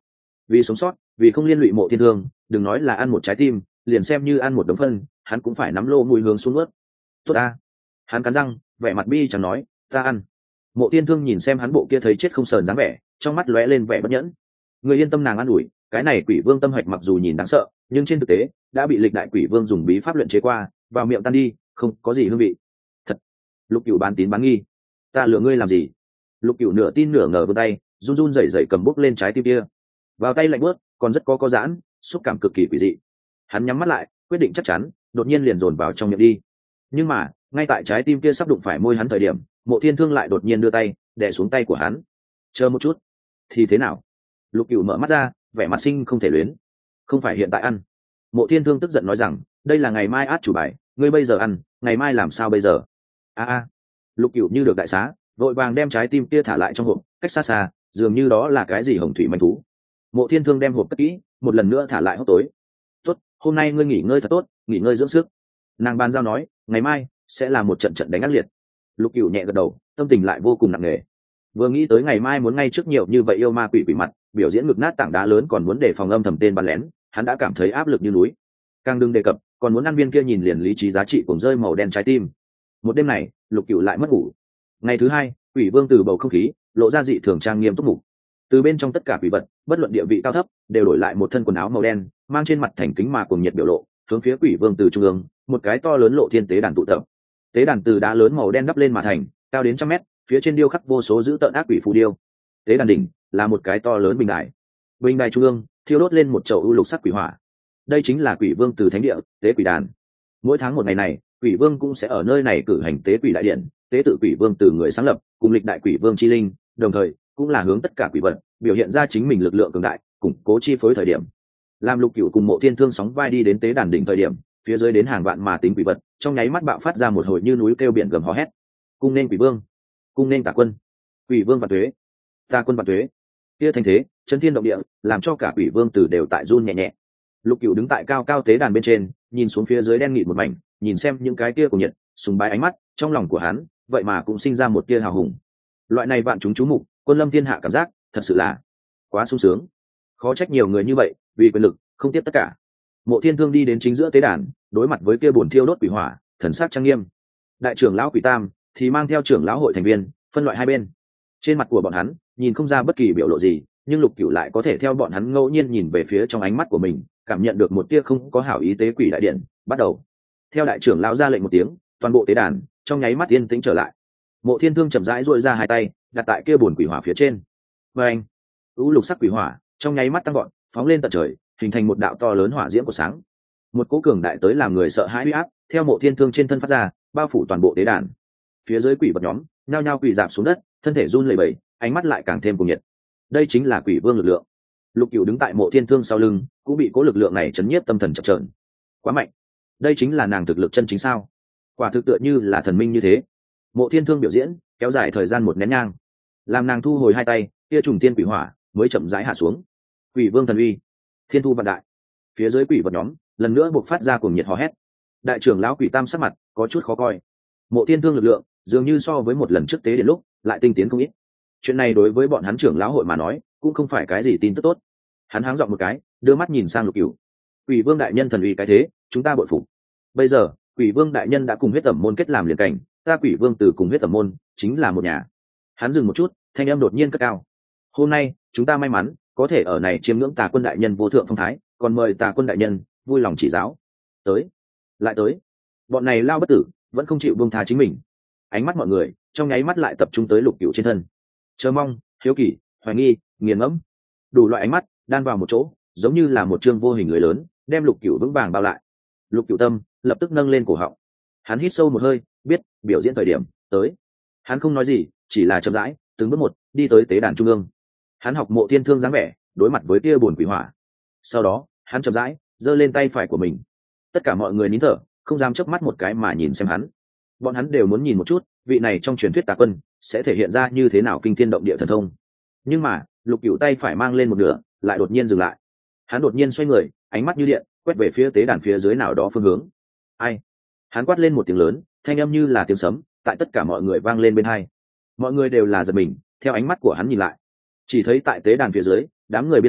vì sống sót, vì không liên lụy Mộ Thiên Thương, đừng nói là ăn một trái tim, liền xem như ăn một đống phân, hắn cũng phải nắm lô mùi hướng xuống ướt. Tốt ta. Hắn cắn răng, vẻ mặt bi chẳng nói, ta ăn. Mộ Thiên Thương nhìn xem hắn bộ kia thấy chết không sờn dáng vẻ, trong mắt lóe lên vẻ bất nhẫn. Người yên tâm, nàng ăn ủi, cái này quỷ vương tâm hạch mặc dù nhìn đáng sợ, nhưng trên thực tế đã bị lịch đại quỷ vương dùng bí pháp luyện chế qua, vào miệng tan đi, không có gì hương vị. Thật. Lục Cửu bán tín bán nghi. Ta lừa ngươi làm gì? Lục Cửu nửa tin nửa ngờ vươn tay, run run rẩy rẩy cầm bút lên trái tim kia. Vào tay lạnh bớt, còn rất có có giãn, xúc cảm cực kỳ quỷ dị. Hắn nhắm mắt lại, quyết định chắc chắn, đột nhiên liền dồn vào trong miệng đi. Nhưng mà, ngay tại trái tim kia sắp đụng phải môi hắn thời điểm, Mộ Thiên Thương lại đột nhiên đưa tay đè xuống tay của hắn. Chờ một chút. Thì thế nào? Lục Cửu mở mắt ra, vẻ mặt sinh không thể luyến. Không phải hiện tại ăn. Mộ Thiên Thương tức giận nói rằng, đây là ngày mai át chủ bài, ngươi bây giờ ăn, ngày mai làm sao bây giờ? A a. Lục Cửu như được đại xá, vội vàng đem trái tim kia thả lại trong hộp, cách xa xa, dường như đó là cái gì hồng thủy manh thú. Mộ Thiên Thương đem hộp cất kỹ, một lần nữa thả lại hốc tối. Tốt, hôm nay ngươi nghỉ ngơi thật tốt, nghỉ ngơi dưỡng sức. Nàng ban giao nói, ngày mai sẽ là một trận trận đánh ác liệt. Lục Cửu nhẹ gật đầu, tâm tình lại vô cùng nặng nề. Vừa nghĩ tới ngày mai muốn ngay trước nhiều như vậy yêu ma quỷ quỷ mặt biểu diễn ngực nát tảng đá lớn, còn muốn đề phòng âm thầm tên bắn lén, hắn đã cảm thấy áp lực như núi. Càng đừng đề cập còn muốn ăn viên kia nhìn liền lý trí giá trị cùng rơi màu đen trái tim. Một đêm này Lục Cửu lại mất ngủ. Ngày thứ hai, quỷ vương từ bầu không khí lộ ra dị thường trang nghiêm túc mục. Từ bên trong tất cả quỷ vật, bất luận địa vị cao thấp, đều đổi lại một thân quần áo màu đen, mang trên mặt thành kính mà cùng nhiệt biểu lộ, hướng phía quỷ vương từ trung ương một cái to lớn lộ thiên tế đàn tụ tập. Tế đàn từ đá lớn màu đen đắp lên mà thành, cao đến trăm mét, phía trên điêu khắc vô số dữ tợn ác quỷ phù điêu. Tế đàn đỉnh là một cái to lớn bình đài, bình đài trung ương thiêu đốt lên một chậu ưu lục sắc quỷ hỏa. Đây chính là quỷ vương từ thánh địa tế quỷ đàn. Mỗi tháng một ngày này, quỷ vương cũng sẽ ở nơi này cử hành tế quỷ đại điện, tế tự quỷ vương từ người sáng lập cùng lịch đại quỷ vương chi linh, đồng thời cũng là hướng tất cả quỷ vật biểu hiện ra chính mình lực lượng cường đại, củng cố chi phối thời điểm. Làm Lục Cửu cùng Mộ Thiên Thương sóng vai đi đến tế đàn đỉnh thời điểm, phía dưới đến hàng vạn mà tính quỷ vật trong nháy mắt bạo phát ra một hồi như núi kêu biển gầm hò hét. Cung nên quỷ vương, cung nên tà quân, quỷ vương vạn tuế, tà quân vạn tuế. Kia thành thế chấn thiên động địa, làm cho cả quỷ vương tử đều tại run nhẹ nhẹ. Lục Cửu đứng tại cao cao tế đàn bên trên, nhìn xuống phía dưới đen nghịt một mảnh, nhìn xem những cái kia cùng nhiệt sùng bái ánh mắt, trong lòng của hắn vậy mà cũng sinh ra một tia hào hùng. Loại này vạn chúng chú mục, quân lâm thiên hạ cảm giác, thật sự là quá sung sướng. Khó trách nhiều người như vậy vì quyền lực không tiếp tất cả. Mộ Thiên Thương đi đến chính giữa tế đàn, đối mặt với kia bồn thiêu đốt quỷ hỏa, thần sắc trang nghiêm. Đại trưởng lão Quỷ Tam thì mang theo trưởng lão hội thành viên, phân loại hai bên. Trên mặt của bọn hắn nhìn không ra bất kỳ biểu lộ gì, nhưng Lục Cửu lại có thể theo bọn hắn ngẫu nhiên nhìn về phía trong ánh mắt của mình, cảm nhận được một tia không có hảo ý. Tế quỷ đại điện bắt đầu. Theo đại trưởng lão ra lệnh một tiếng, toàn bộ tế đàn trong nháy mắt yên tĩnh trở lại. Mộ Thiên Thương chậm rãi duỗi ra hai tay, đặt tại kia bồn quỷ hỏa phía trên. Và anh, u lục sắc quỷ hỏa trong nháy mắt tăng gọn, phóng lên tận trời, hình thành một đạo to lớn hỏa diễm của sáng. Một cỗ cường đại tới làm người sợ hãi uy áp theo Mộ Thiên Thương trên thân phát ra, bao phủ toàn bộ tế đàn. Phía dưới quỷ vật nhóm nhao nhao quỳ rạp xuống đất, thân thể run lẩy bẩy, ánh mắt lại càng thêm cuồng nhiệt. Đây chính là quỷ vương lực lượng. Lục Cửu đứng tại Mộ Thiên Thương sau lưng, cũng bị cỗ lực lượng này chấn nhiếp tâm thần chập chờn. Quá mạnh, đây chính là nàng thực lực chân chính sao? Quả thực tựa như là thần minh như thế. Mộ Thiên Thương biểu diễn kéo dài thời gian một nén nhang, làm nàng thu hồi hai tay, kia trùng tiên quỷ hỏa mới chậm rãi hạ xuống. Quỷ vương thần uy, thiên thu vạn đại. Phía dưới quỷ vật nhóm lần nữa buộc phát ra cuồng nhiệt hò hét. Đại trưởng lão Quỷ Tam sắc mặt có chút khó coi. Mộ Thiên Thương lực lượng dường như so với một lần trước tế đến lúc lại tinh tiến không ít. Chuyện này đối với bọn hắn trưởng lão hội mà nói cũng không phải cái gì tin tức tốt. Hắn háng giọng một cái, đưa mắt nhìn sang Lục Cửu. Quỷ vương đại nhân thần uy cái thế, chúng ta bội phục. Bây giờ Quỷ vương đại nhân đã cùng huyết tẩm môn kết làm liền cảnh, ta Quỷ vương từ cùng huyết tẩm môn chính là một nhà. Hắn dừng một chút, thanh âm đột nhiên cất cao. Hôm nay chúng ta may mắn có thể ở này chiêm ngưỡng Tà Quân đại nhân vô thượng phong thái, còn mời Tà Quân đại nhân vui lòng chỉ giáo. Tới, lại tới. Bọn này lao bất tử vẫn không chịu buông tha chính mình. Ánh mắt mọi người trong nháy mắt lại tập trung tới Lục Cửu trên thân. Chờ mong, hiếu kỳ, hoài nghi, nghiền ngẫm, đủ loại ánh mắt đan vào một chỗ, giống như là một chương vô hình người lớn đem Lục Cửu vững vàng bao lại. Lục Cửu tâm lập tức nâng lên cổ họng. Hắn hít sâu một hơi, biết biểu diễn thời điểm tới. Hắn không nói gì, chỉ là chậm rãi từng bước một đi tới tế đàn trung ương. Hắn học Mộ Thiên Thương dáng vẻ, đối mặt với kia bồn quỷ hỏa. Sau đó hắn chậm rãi giơ lên tay phải của mình. Tất cả mọi người nín thở, không dám chớp mắt một cái mà nhìn xem hắn. Bọn hắn đều muốn nhìn một chút vị này trong truyền thuyết Tà Quân sẽ thể hiện ra như thế nào kinh thiên động địa thần thông. Nhưng mà Lục Cửu tay phải mang lên một nửa lại đột nhiên dừng lại. Hắn đột nhiên xoay người, ánh mắt như điện quét về phía tế đàn phía dưới nào đó phương hướng. Ai? Hắn quát lên một tiếng lớn, thanh âm như là tiếng sấm tại tất cả mọi người vang lên bên tai. Mọi người đều là giật mình, theo ánh mắt của hắn nhìn lại, chỉ thấy tại tế đàn phía dưới đám người biên giới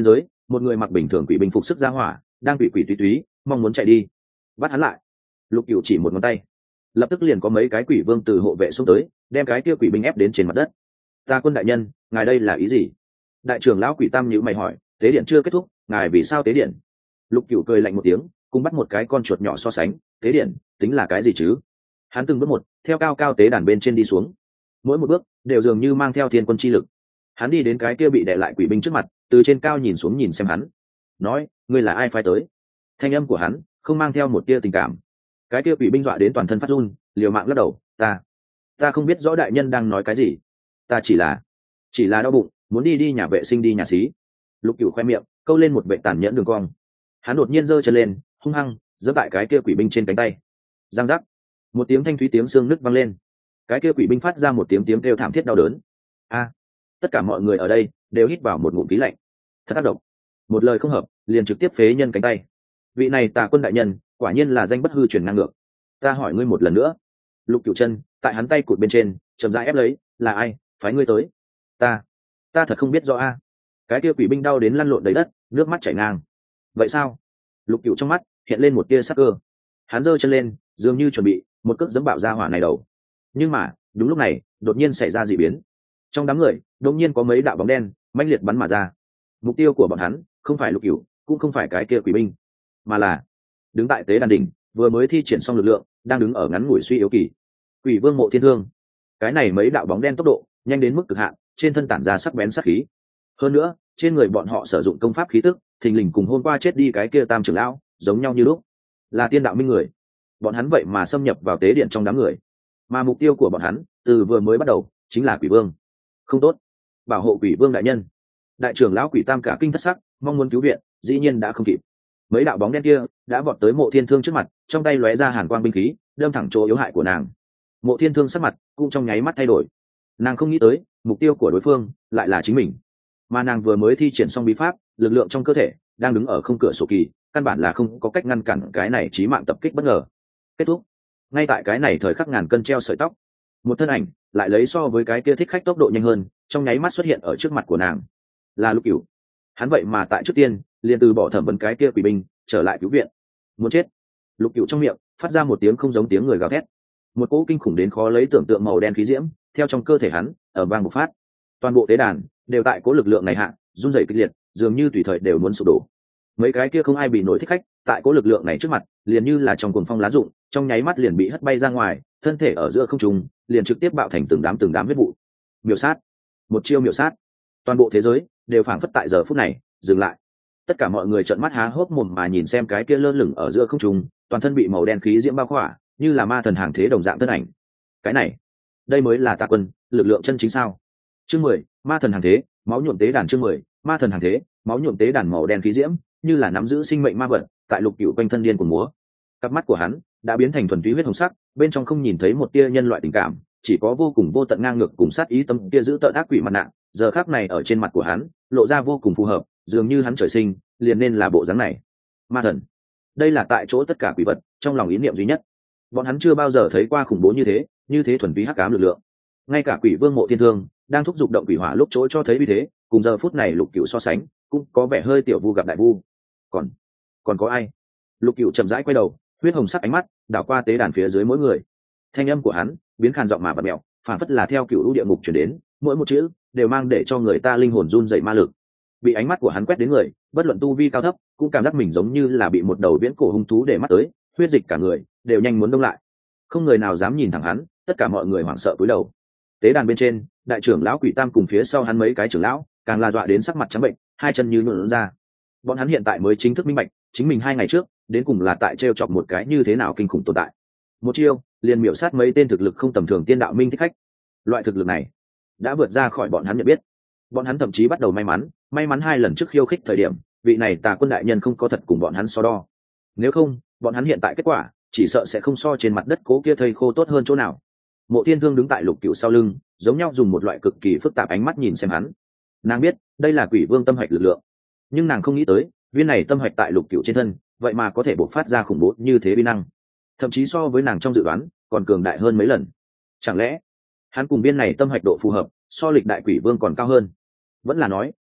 một người mặc bình thường quỷ binh phục sức ra hỏa đang quỷ quỷ túy túy mong muốn chạy đi. Bắt hắn lại. Lục Cửu chỉ một ngón tay, lập tức liền có mấy cái quỷ vương từ hộ vệ xông tới, đem cái kia quỷ binh ép đến trên mặt đất. Ta quân đại nhân, ngài đây là ý gì? Đại trưởng lão quỷ tam nhíu mày hỏi. Tế điện chưa kết thúc, ngài vì sao tế điện? Lục Cửu cười lạnh một tiếng, cùng bắt một cái con chuột nhỏ so sánh. Tế điện tính là cái gì chứ? Hắn từng bước một theo cao cao tế đàn bên trên đi xuống, mỗi một bước đều dường như mang theo thiên quân chi lực. Hắn đi đến cái kia bị đè lại quỷ binh trước mặt, từ trên cao nhìn xuống nhìn xem hắn, nói: ngươi là ai phái tới? Thanh âm của hắn không mang theo một tia tình cảm. Cái kia quỷ binh dọa đến toàn thân phát run, liều mạng lắc đầu. Ta ta không biết rõ đại nhân đang nói cái gì. Ta chỉ là chỉ là đau bụng, muốn đi đi nhà vệ sinh, đi nhà xí. Lục Cửu khoe miệng câu lên một vệ tàn nhẫn đường cong. Hắn đột nhiên giơ chân lên, hung hăng giẫm tại cái kia quỷ binh trên cánh tay. Giang giác, một tiếng thanh thúy tiếng xương nứt vang lên. Cái kia quỷ binh phát ra một tiếng tiếng kêu thảm thiết đau đớn. A! Tất cả mọi người ở đây đều hít vào một ngụm khí lạnh. Thật tác động, một lời không hợp liền trực tiếp phế nhân cánh tay. Vị này Tà Quân đại nhân quả nhiên là danh bất hư truyền ngang ngược. Ta hỏi ngươi một lần nữa. Lục Cửu chân tại hắn tay cụt bên trên chậm rãi ép lấy. Là ai phái ngươi tới? Ta ta thật không biết rõ a. Cái kia quỷ binh đau đến lăn lộn đầy đất, nước mắt chảy ngang. Vậy sao? Lục Cửu trong mắt hiện lên một tia sắc cơ. Hắn giơ chân lên, dường như chuẩn bị một cước giẫm bạo ra hỏa này đầu. Nhưng mà đúng lúc này đột nhiên xảy ra dị biến. Trong đám người đột nhiên có mấy đạo bóng đen mãnh liệt bắn mà ra. Mục tiêu của bọn hắn không phải Lục Cửu, cũng không phải cái kia quỷ binh, mà là đứng tại tế đàn đỉnh vừa mới thi triển xong lực lượng, đang đứng ở ngắn ngủi suy yếu kỳ Quỷ Vương Mộ Thiên Thương. Cái này mấy đạo bóng đen tốc độ nhanh đến mức cực hạn, trên thân tản ra sắc bén sát khí. Hơn nữa trên người bọn họ sử dụng công pháp khí tức thình lình cùng hôm qua chết đi cái kia Tam trưởng lão giống nhau như lúc, là tiên đạo minh người. Bọn hắn vậy mà xâm nhập vào tế điện trong đám người, mà mục tiêu của bọn hắn từ vừa mới bắt đầu chính là Quỷ Vương. Không tốt, bảo hộ Quỷ Vương đại nhân. Đại trưởng lão Quỷ Tam cả kinh thất sắc, mong muốn cứu viện dĩ nhiên đã không kịp. Mấy đạo bóng đen kia đã vọt tới Mộ Thiên Thương trước mặt, trong tay lóe ra hàn quang binh khí, đâm thẳng chỗ yếu hại của nàng. Mộ Thiên Thương sắc mặt cũng trong nháy mắt thay đổi. Nàng không nghĩ tới mục tiêu của đối phương lại là chính mình, mà nàng vừa mới thi triển xong bí pháp, lực lượng trong cơ thể đang đứng ở không cửa sổ kỳ, căn bản là không có cách ngăn cản cái này chí mạng tập kích bất ngờ. Kết thúc. Ngay tại cái này thời khắc ngàn cân treo sợi tóc, một thân ảnh lại lấy so với cái kia thích khách tốc độ nhanh hơn, trong nháy mắt xuất hiện ở trước mặt của nàng. Là Lục Cửu. Hắn vậy mà tại trước tiên liền từ bỏ thẩm vấn cái kia quỷ binh, trở lại cứu viện. Muốn chết. Lục Cửu trong miệng phát ra một tiếng không giống tiếng người gào thét. Một cỗ kinh khủng đến khó lấy tưởng tượng màu đen khí diễm theo trong cơ thể hắn ở vang bộc phát. Toàn bộ tế đàn đều tại cỗ lực lượng này hạ run rẩy kịch liệt, dường như tùy thời đều muốn sụp đổ. Mấy cái kia không ai bị nổi thích khách tại cỗ lực lượng này trước mặt liền như là trong cuồng phong lá rụng, trong nháy mắt liền bị hất bay ra ngoài, thân thể ở giữa không trung liền trực tiếp bạo thành từng đám từng đám huyết vụ. Miểu sát, một chiêu miểu sát. Toàn bộ thế giới đều phảng phất tại giờ phút này dừng lại. Tất cả mọi người trợn mắt há hốc mồm mà nhìn xem cái kia lơ lửng ở giữa không trung, toàn thân bị màu đen khí diễm bao khỏa, như là ma thần hàng thế đồng dạng thân ảnh. Cái này, đây mới là Tà Quân, lực lượng chân chính sao? Chương mười, ma thần hàng thế, máu nhuộm tế đàn. Chương mười, ma thần hàng thế, máu nhuộm tế đàn. Màu đen khí diễm như là nắm giữ sinh mệnh ma vật, tại Lục Cửu quanh thân điên cuồng múa. Cặp mắt của hắn đã biến thành thuần túy huyết hồng sắc, bên trong không nhìn thấy một tia nhân loại tình cảm, chỉ có vô cùng vô tận ngang ngược cùng sát ý tâm kia giữ tợn ác quỷ mặt nạ, giờ khắc này ở trên mặt của hắn, lộ ra vô cùng phù hợp, dường như hắn trời sinh liền nên là bộ dáng này. Ma thần, đây là tại chỗ tất cả quỷ vật trong lòng ý niệm duy nhất. Bọn hắn chưa bao giờ thấy qua khủng bố như thế, như thế thuần túy hắc ám lực lượng. Ngay cả Quỷ Vương Mộ Thiên Thương đang thúc giục động quỷ hỏa lúc chỗ cho thấy như thế, cùng giờ phút này Lục Cửu so sánh, cũng có vẻ hơi tiểu vu gặp đại vu. Còn, còn có ai? Lục Cửu chậm rãi quay đầu, huyết hồng sắc ánh mắt đảo qua tế đàn phía dưới mỗi người. Thanh âm của hắn biến khàn giọng mà bật mèo, phản phất là theo cửu lũ địa ngục truyền đến, mỗi một chữ đều mang để cho người ta linh hồn run rẩy ma lực. Bị ánh mắt của hắn quét đến người, bất luận tu vi cao thấp, cũng cảm giác mình giống như là bị một đầu viễn cổ hung thú để mắt tới, huyết dịch cả người đều nhanh muốn đông lại. Không người nào dám nhìn thẳng hắn, tất cả mọi người hoảng sợ cúi đầu. Tế đàn bên trên, đại trưởng lão Quỷ Tam cùng phía sau hắn mấy cái trưởng lão, càng là dọa đến sắc mặt trắng bệnh, hai chân như nhũn ra. Bọn hắn hiện tại mới chính thức minh bạch, chính mình hai ngày trước, đến cùng là tại trêu chọc một cái như thế nào kinh khủng tồn tại. Một chiêu, liền miểu sát mấy tên thực lực không tầm thường tiên đạo minh thích khách. Loại thực lực này đã vượt ra khỏi bọn hắn nhận biết. Bọn hắn thậm chí bắt đầu may mắn, may mắn hai lần trước khiêu khích thời điểm, vị này Tà Quân đại nhân không có thật cùng bọn hắn so đo. Nếu không, bọn hắn hiện tại kết quả chỉ sợ sẽ không so trên mặt đất cố kia thây khô tốt hơn chỗ nào. Mộ Thiên Thương đứng tại Lục Cửu sau lưng, giống nhau dùng một loại cực kỳ phức tạp ánh mắt nhìn xem hắn. Nàng biết đây là Quỷ Vương tâm hạch lực lượng, nhưng nàng không nghĩ tới viên này tâm hạch tại Lục Cửu trên thân vậy mà có thể bộc phát ra khủng bố như thế uy năng, thậm chí so với nàng trong dự đoán còn cường đại hơn mấy lần. Chẳng lẽ hắn cùng viên này tâm hạch độ phù hợp so lịch đại Quỷ Vương còn cao hơn? Vẫn là nói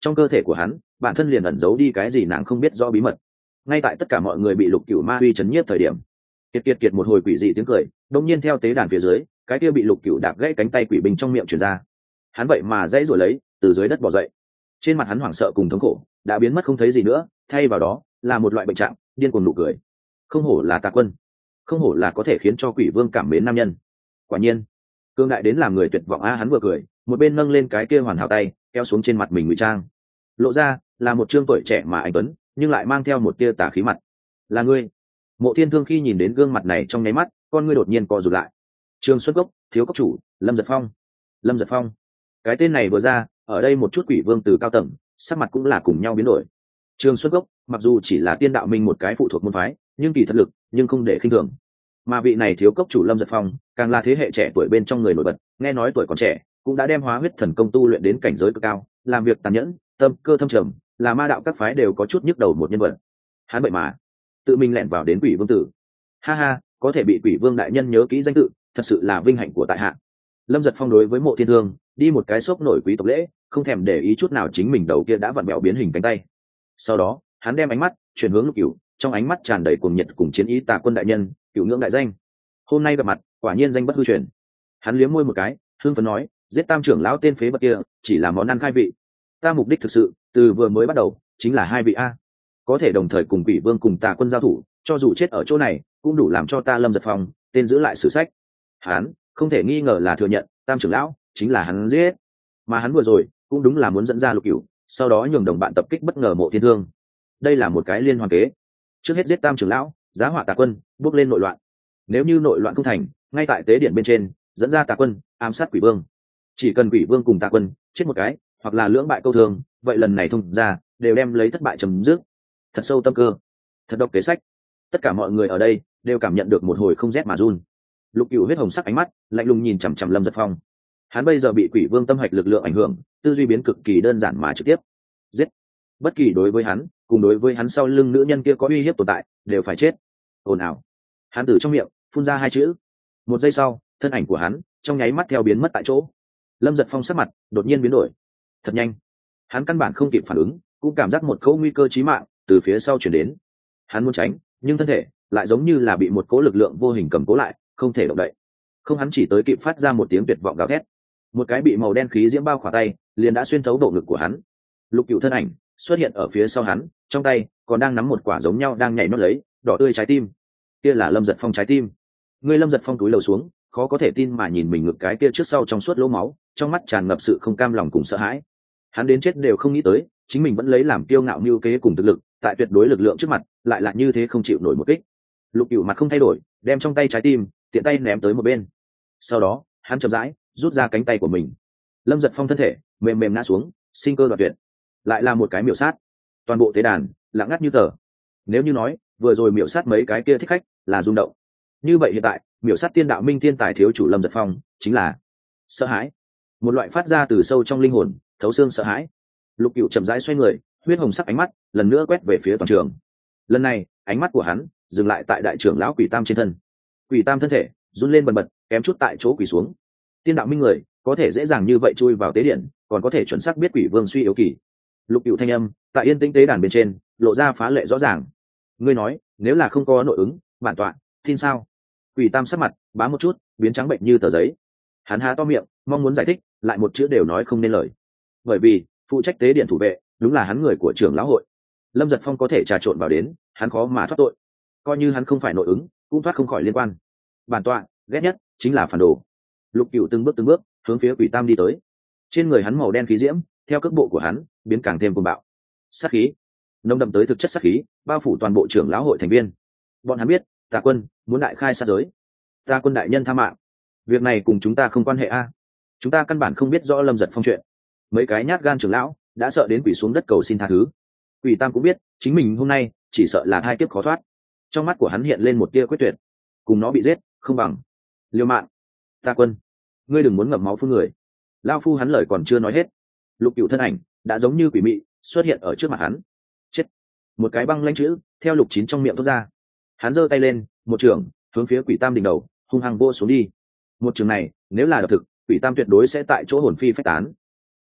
trong cơ thể của hắn bản thân liền ẩn giấu đi cái gì nàng không biết rõ bí mật. Ngay tại tất cả mọi người bị lục cửu ma uy chấn nhiếp thời điểm, kiệt kiệt kiệt một hồi quỷ dị tiếng cười đông nhiên theo tế đàn phía dưới, cái kia bị lục cửu đạp gãy cánh tay quỷ binh trong miệng truyền ra. Hắn vậy mà dãy rồi lấy từ dưới đất bò dậy, trên mặt hắn hoảng sợ cùng thống khổ đã biến mất không thấy gì nữa, thay vào đó là một loại bệnh trạng điên cuồng nụ cười. Không hổ là Tà Quân, không hổ là có thể khiến cho quỷ vương cảm mến nam nhân. Quả nhiên cương đại đến làm người tuyệt vọng a. Hắn vừa cười một bên nâng lên cái kia hoàn hảo tay kéo xuống trên mặt mình ngụy trang, lộ ra là một trương tuổi trẻ mà anh tuấn nhưng lại mang theo một tia tà khí mặt. Là ngươi? Mộ Thiên Thương khi nhìn đến gương mặt này trong nháy mắt con ngươi đột nhiên co rụt lại. Trường Xuất Cốc thiếu cốc chủ Lâm Giật Phong. Lâm Giật Phong, cái tên này vừa ra, ở đây một chút quỷ vương từ cao tầng sắc mặt cũng là cùng nhau biến đổi. Trường Xuất Cốc mặc dù chỉ là tiên đạo minh một cái phụ thuộc môn phái, nhưng kỳ thật lực nhưng không để khinh thường. Mà vị này thiếu cốc chủ Lâm Giật Phong càng là thế hệ trẻ tuổi bên trong người nổi bật, nghe nói tuổi còn trẻ cũng đã đem hóa huyết thần công tu luyện đến cảnh giới cực cao, làm việc tàn nhẫn tâm cơ thâm trầm, là ma đạo các phái đều có chút nhức đầu một nhân vật. Hắn vậy mà tự mình lẻn vào đến quỷ vương tử. Ha ha, có thể bị quỷ vương đại nhân nhớ kỹ danh tự thật sự là vinh hạnh của tại hạ. Lâm Giật Phong đối với Mộ Thiên Thương đi một cái xốc nổi quý tộc lễ, không thèm để ý chút nào chính mình đầu kia đã vặn vẹo biến hình cánh tay. Sau đó hắn đem ánh mắt chuyển hướng Lục Cửu, trong ánh mắt tràn đầy cuồng nhiệt cùng chiến ý. Tà Quân đại nhân, cửu ngưỡng đại danh, hôm nay gặp mặt quả nhiên danh bất hư truyền. Hắn liếm môi một cái hương phấn nói, giết Tam trưởng lão tên phế vật kia chỉ là món ăn khai vị, ta mục đích thực sự từ vừa mới bắt đầu chính là hai vị a. Có thể đồng thời cùng quỷ vương cùng Tà Quân giao thủ, cho dù chết ở chỗ này cũng đủ làm cho ta Lâm Giật Phong tên giữ lại sử sách. Hắn không thể nghi ngờ là thừa nhận Tam trưởng lão chính là hắn giết, mà hắn vừa rồi cũng đúng là muốn dẫn ra Lục Cửu, sau đó nhường đồng bạn tập kích bất ngờ Mộ Thiên Thương. Đây là một cái liên hoàn kế, trước hết giết Tam trưởng lão, giá họa Tà Quân, bước lên nội loạn. Nếu như nội loạn không thành, ngay tại tế điện bên trên dẫn ra Tà Quân ám sát quỷ vương. Chỉ cần quỷ vương cùng Tà Quân chết một cái hoặc là lưỡng bại câu thương, vậy lần này thông ra đều đem lấy thất bại chấm dứt. Thật sâu tâm cơ, thật độc kế sách. Tất cả mọi người ở đây đều cảm nhận được một hồi không rét mà run. Lục Cửu huyết hồng sắc ánh mắt lạnh lùng nhìn chằm chằm Lâm Giật Phong. Hắn bây giờ bị quỷ vương tâm hạch lực lượng ảnh hưởng, tư duy biến cực kỳ đơn giản mà trực tiếp giết. Bất kỳ đối với hắn cùng đối với hắn sau lưng nữ nhân kia có uy hiếp tồn tại đều phải chết. Ồn ào. Hắn từ trong miệng phun ra hai chữ. Một giây sau thân ảnh của hắn trong nháy mắt theo biến mất tại chỗ. Lâm Giật Phong sắc mặt đột nhiên biến đổi. Thật nhanh, hắn căn bản không kịp phản ứng, cũng cảm giác một cỗ nguy cơ chí mạng từ phía sau chuyển đến. Hắn muốn tránh, nhưng thân thể lại giống như là bị một cỗ lực lượng vô hình cầm cố lại, không thể động đậy. Không, hắn chỉ tới kịp phát ra một tiếng tuyệt vọng gào thét, một cái bị màu đen khí diễm bao khỏa tay liền đã xuyên thấu bộ ngực của hắn. Lục Cửu thân ảnh xuất hiện ở phía sau hắn, trong tay còn đang nắm một quả giống nhau đang nhảy nhót lấy đỏ tươi trái tim. Kia là Lâm Giật Phong trái tim. Người Lâm Giật Phong túi lầu xuống, khó có thể tin mà nhìn mình ngực cái kia trước sau trong suốt lỗ máu, trong mắt tràn ngập sự không cam lòng cùng sợ hãi. Hắn đến chết đều không nghĩ tới chính mình vẫn lấy làm kiêu ngạo mưu kế cùng thực lực, tại tuyệt đối lực lượng trước mặt lại là như thế không chịu nổi một kích. Lục Cửu mặt không thay đổi, đem trong tay trái tim tiện tay ném tới một bên. Sau đó hắn chậm rãi rút ra cánh tay của mình. Lâm Giật Phong thân thể mềm mềm ngã xuống, sinh cơ đoạt tuyệt. Lại là một cái miểu sát. Toàn bộ tế đàn lặng ngắt như tờ. Nếu như nói vừa rồi miểu sát mấy cái kia thích khách là rung động, như vậy hiện tại miểu sát tiên đạo minh thiên tài thiếu chủ Lâm Giật Phong chính là sợ hãi, một loại phát ra từ sâu trong linh hồn, thấu xương sợ hãi. Lục Cửu chậm rãi xoay người, huyết hồng sắc ánh mắt lần nữa quét về phía toàn trường. Lần này ánh mắt của hắn dừng lại tại đại trưởng lão Quỷ Tam trên thân. Quỷ Tam thân thể run lên bần bật, kém chút tại chỗ quỳ xuống. Tiên đạo minh người có thể dễ dàng như vậy chui vào tế điện, còn có thể chuẩn xác biết quỷ vương suy yếu kỳ. Lục Cửu thanh âm tại yên tĩnh tế đàn bên trên lộ ra phá lệ rõ ràng. Ngươi nói nếu là không có nội ứng, bản tọa tin sao? Quỷ Tam sắc mặt bám một chút biến trắng bệnh như tờ giấy. Hắn há to miệng mong muốn giải thích, lại một chữ đều nói không nên lời. Bởi vì phụ trách tế điện thủ vệ đúng là hắn người của trưởng lão hội. Lâm Giật Phong có thể trà trộn vào đến, hắn khó mà thoát tội. Coi như hắn không phải nội ứng cũng thoát không khỏi liên quan. Bản tọa ghét nhất chính là phản đồ. Lục Cửu từng bước từng bước hướng phía Quỷ Tam đi tới. Trên người hắn màu đen khí diễm theo cước bộ của hắn biến càng thêm cuồng bạo. Sát khí nồng đậm tới thực chất sát khí bao phủ toàn bộ trưởng lão hội thành viên. Bọn hắn biết Tà Quân muốn đại khai sát giới. Tà Quân đại nhân tha mạng, việc này cùng chúng ta không quan hệ a. Chúng ta căn bản không biết rõ Lâm Giật Phong chuyện. Mấy cái nhát gan trưởng lão đã sợ đến quỳ xuống đất cầu xin tha thứ. Quỷ Tam cũng biết chính mình hôm nay chỉ sợ là thai kiếp khó thoát. Trong mắt của hắn hiện lên một tia quyết tuyệt, cùng nó bị giết không bằng liều mạng. Tà Quân, ngươi đừng muốn ngậm máu phun người. Lao phu hắn lời còn chưa nói hết, Lục Cửu thân ảnh đã giống như quỷ mị xuất hiện ở trước mặt hắn. Chết. Một cái băng lanh chữ theo Lục Chín trong miệng thoát ra. Hắn giơ tay lên, một trường hướng phía Quỷ Tam đỉnh đầu hung hăng vô xuống đi. Một trường này nếu là độc thực, Quỷ Tam tuyệt đối sẽ tại chỗ hồn phi phách tán.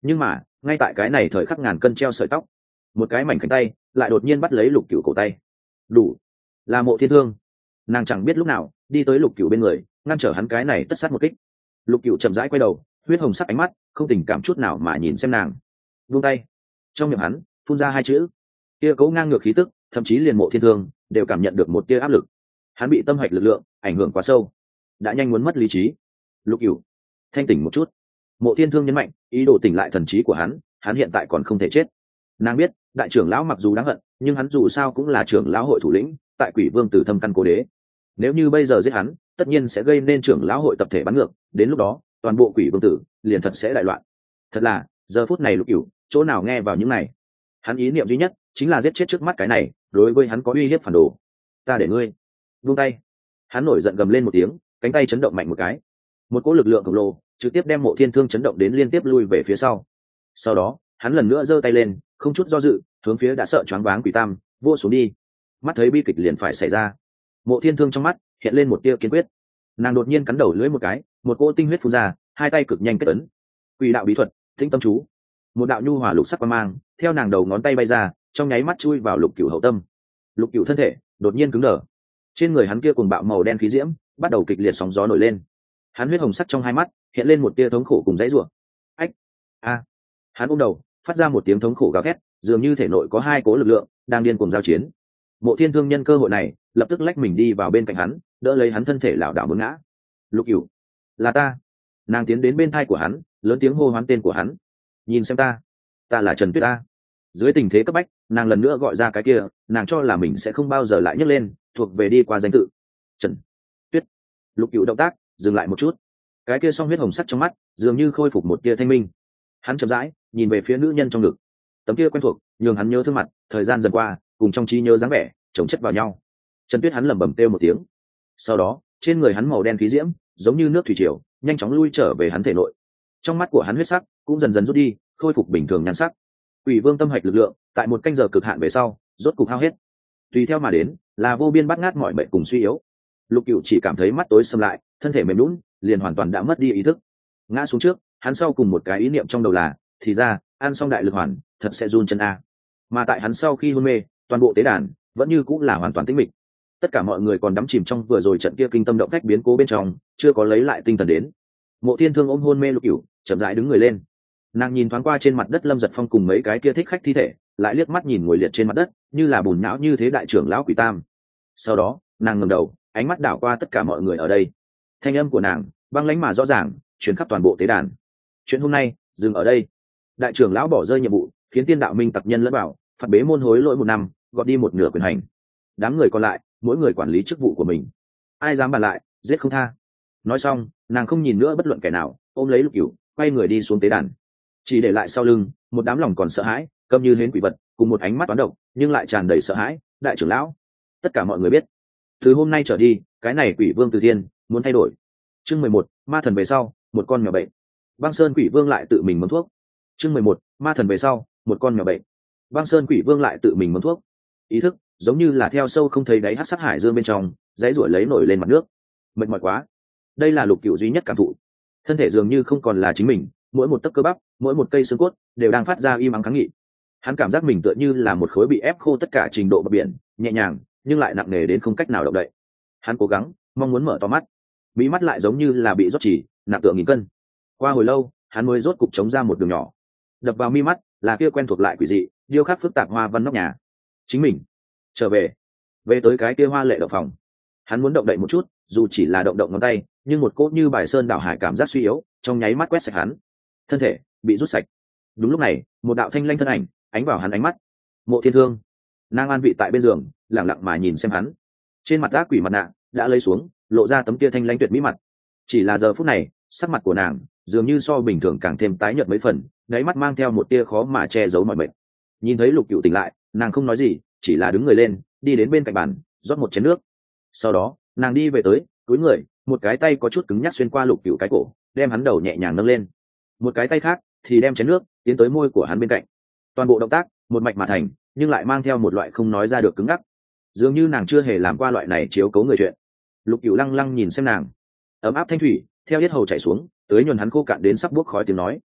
nhưng mà ngay tại cái này thời khắc ngàn cân treo sợi tóc, một cái mảnh cánh tay lại đột nhiên bắt lấy Lục Cửu cổ tay. Đủ, là Mộ Thiên Thương. Nàng chẳng biết lúc nào đi tới Lục Cửu bên người, ngăn trở hắn cái này tất sát một kích. Lục Cửu chậm rãi quay đầu, huyết hồng sắc ánh mắt không tình cảm chút nào mà nhìn xem nàng. Buông tay. Trong miệng hắn phun ra hai chữ, kia cấu ngang ngược khí tức, thậm chí liền Mộ Thiên Thương đều cảm nhận được một tia áp lực. Hắn bị tâm hạch lực lượng ảnh hưởng quá sâu, đã nhanh muốn mất lý trí. Lục Cửu, thanh tỉnh một chút. Mộ Thiên Thương nhấn mạnh, ý đồ tỉnh lại thần trí của hắn, hắn hiện tại còn không thể chết. Nàng biết, đại trưởng lão mặc dù đáng hận, nhưng hắn dù sao cũng là trưởng lão hội thủ lĩnh, tại Quỷ Vương Tử Thâm căn cố đế. Nếu như bây giờ giết hắn, tất nhiên sẽ gây nên trưởng lão hội tập thể bắn ngược, đến lúc đó, toàn bộ Quỷ Vương Tử liền thật sẽ đại loạn. Thật là, giờ phút này Lục Cửu, chỗ nào nghe vào những này. Hắn ý niệm duy nhất chính là giết chết trước mắt cái này, đối với hắn có uy hiếp phản đồ. Ta để ngươi buông tay. Hắn nổi giận gầm lên một tiếng, cánh tay chấn động mạnh một cái. Một cỗ lực lượng khổng lồ trực tiếp đem Mộ Thiên Thương chấn động đến liên tiếp lui về phía sau. Sau đó, hắn lần nữa giơ tay lên, không chút do dự, hướng phía đã sợ choáng váng Quỷ Tam vô xuống đi. Mắt thấy bi kịch liền phải xảy ra, Mộ Thiên Thương trong mắt hiện lên một tia kiên quyết. Nàng đột nhiên cắn đầu lưỡi một cái, một cỗ tinh huyết phun ra, hai tay cực nhanh kết ấn. Quỷ đạo bí thuật, Tĩnh Tâm chú. Một đạo nhu hòa lục sắc quang mang theo nàng đầu ngón tay bay ra, trong nháy mắt chui vào Lục Cửu hậu tâm. Lục Cửu thân thể đột nhiên cứng đờ, trên người hắn kia cuồng bạo màu đen khí diễm bắt đầu kịch liệt sóng gió nổi lên. Hắn huyết hồng sắc trong hai mắt hiện lên một tia thống khổ cùng dãy rủa. Ách, a! Hắn ôm đầu, phát ra một tiếng thống khổ gào thét, dường như thể nội có hai cố lực lượng đang điên cuồng giao chiến. Mộ Thiên Thương nhân cơ hội này, lập tức lách mình đi vào bên cạnh hắn, đỡ lấy hắn thân thể lảo đảo muốn ngã. Lục Cửu, là ta. Nàng tiến đến bên thai của hắn, lớn tiếng hô hoán tên của hắn. Nhìn xem ta, ta là Trần Tuyết ta. Dưới tình thế cấp bách, nàng lần nữa gọi ra cái kia, nàng cho là mình sẽ không bao giờ lại nhấc lên, thuộc về đi qua danh tự. Trần Tuyết. Lục Cửu động tác dừng lại một chút, cái kia song huyết hồng sắc trong mắt dường như khôi phục một tia thanh minh. Hắn chậm rãi nhìn về phía nữ nhân trong ngực, tấm kia quen thuộc nhường hắn nhớ thương mặt, thời gian dần qua cùng trong trí nhớ dáng vẻ chồng chất vào nhau. Trần Tuyết. Hắn lẩm bẩm kêu một tiếng, sau đó trên người hắn màu đen khí diễm giống như nước thủy triều nhanh chóng lui trở về hắn thể nội. Trong mắt của hắn huyết sắc cũng dần dần rút đi, khôi phục bình thường nhan sắc. Quỷ Vương tâm hạch lực lượng tại một canh giờ cực hạn về sau rốt cục hao hết, tùy theo mà đến là vô biên bát ngát mọi bệnh cùng suy yếu. Lục Cửu chỉ cảm thấy mắt tối sầm lại, thân thể mềm nhũn, liền hoàn toàn đã mất đi ý thức. Ngã xuống trước, hắn sau cùng một cái ý niệm trong đầu là, thì ra, ăn xong đại lực hoàn, thật sẽ run chân a. Mà tại hắn sau khi hôn mê, toàn bộ tế đàn vẫn như cũng là hoàn toàn tĩnh mịch. Tất cả mọi người còn đắm chìm trong vừa rồi trận kia kinh tâm động phách biến cố bên trong, chưa có lấy lại tinh thần đến. Mộ Thiên Thương ôm hôn mê Lục Cửu, chậm rãi đứng người lên. Nàng nhìn thoáng qua trên mặt đất Lâm Giật Phong cùng mấy cái kia thích khách thi thể, lại liếc mắt nhìn ngồi liệt trên mặt đất, như là bùn nhão như thế đại trưởng lão Quỷ Tam. Sau đó, nàng ngẩng đầu, ánh mắt đảo qua tất cả mọi người ở đây. Thanh âm của nàng băng lãnh mà rõ ràng, truyền khắp toàn bộ tế đàn. Chuyện hôm nay dừng ở đây. Đại trưởng lão bỏ rơi nhiệm vụ, khiến Tiên Đạo Minh tặc nhân lẫn vào, phạt bế môn hối lỗi một năm, gọt đi một nửa quyền hành. Đám người còn lại, mỗi người quản lý chức vụ của mình. Ai dám bàn lại, giết không tha. Nói xong, nàng không nhìn nữa bất luận kẻ nào, ôm lấy Lục Cửu, quay người đi xuống tế đàn. Chỉ để lại sau lưng một đám lòng còn sợ hãi, câm như hến quỷ vật, cùng một ánh mắt toán độc nhưng lại tràn đầy sợ hãi. Đại trưởng lão, tất cả mọi người biết, từ hôm nay trở đi, cái này Quỷ Vương Từ Thiên muốn thay đổi. Chương mười một, ma thần về sau, một con mèo bệnh. Băng Sơn Quỷ Vương lại tự mình mớm thuốc. Chương mười một, ma thần về sau, một con mèo bệnh. Băng Sơn Quỷ Vương lại tự mình mớm thuốc. Ý thức giống như là theo sâu không thấy đáy hắc sắc hải dương bên trong, dãy ruổi lấy nổi lên mặt nước. Mệt mỏi quá. Đây là Lục Cửu duy nhất cảm thụ. Thân thể dường như không còn là chính mình, mỗi một tấc cơ bắp, mỗi một cây xương cốt đều đang phát ra im ắng kháng nghị. Hắn cảm giác mình tựa như là một khối bị ép khô tất cả trình độ bờ biển, nhẹ nhàng nhưng lại nặng nề đến không cách nào động đậy. Hắn cố gắng mong muốn mở to mắt, mí mắt lại giống như là bị rót chỉ, nặng tượng nghìn cân. Qua hồi lâu, hắn mới rốt cục chống ra một đường nhỏ. Đập vào mi mắt là kia quen thuộc lại quỷ dị, điêu khắc phức tạp hoa văn nóc nhà. Chính mình trở về, về tới cái kia hoa lệ động phòng. Hắn muốn động đậy một chút, dù chỉ là động động ngón tay, nhưng một cỗ như bài sơn đảo hải cảm giác suy yếu trong nháy mắt quét sạch hắn, thân thể bị rút sạch. Đúng lúc này, một đạo thanh lanh thân ảnh ánh vào hắn ánh mắt. Mộ Thiên Thương. Nàng an vị tại bên giường, lặng lặng mà nhìn xem hắn. Trên mặt ác quỷ mặt nạ đã lấy xuống, lộ ra tấm kia thanh lãnh tuyệt mỹ mặt. Chỉ là giờ phút này, sắc mặt của nàng dường như so bình thường càng thêm tái nhợt mấy phần, đáy mắt mang theo một tia khó mà che giấu mọi mệt. Nhìn thấy Lục Cửu tỉnh lại, nàng không nói gì, chỉ là đứng người lên, đi đến bên cạnh bàn, rót một chén nước. Sau đó, nàng đi về tới, cúi người, một cái tay có chút cứng nhắc xuyên qua Lục Cửu cái cổ, đem hắn đầu nhẹ nhàng nâng lên. Một cái tay khác thì đem chén nước tiến tới môi của hắn bên cạnh. Toàn bộ động tác một mạch mà thành, nhưng lại mang theo một loại không nói ra được cứng ngắc, dường như nàng chưa hề làm qua loại này chiếu cố người chuyện. Lục Cửu lăng lăng nhìn xem nàng, ấm áp thanh thủy theo yết hầu chảy xuống, tới nhuần hắn khô cạn đến sắp buốc khói tiếng nói.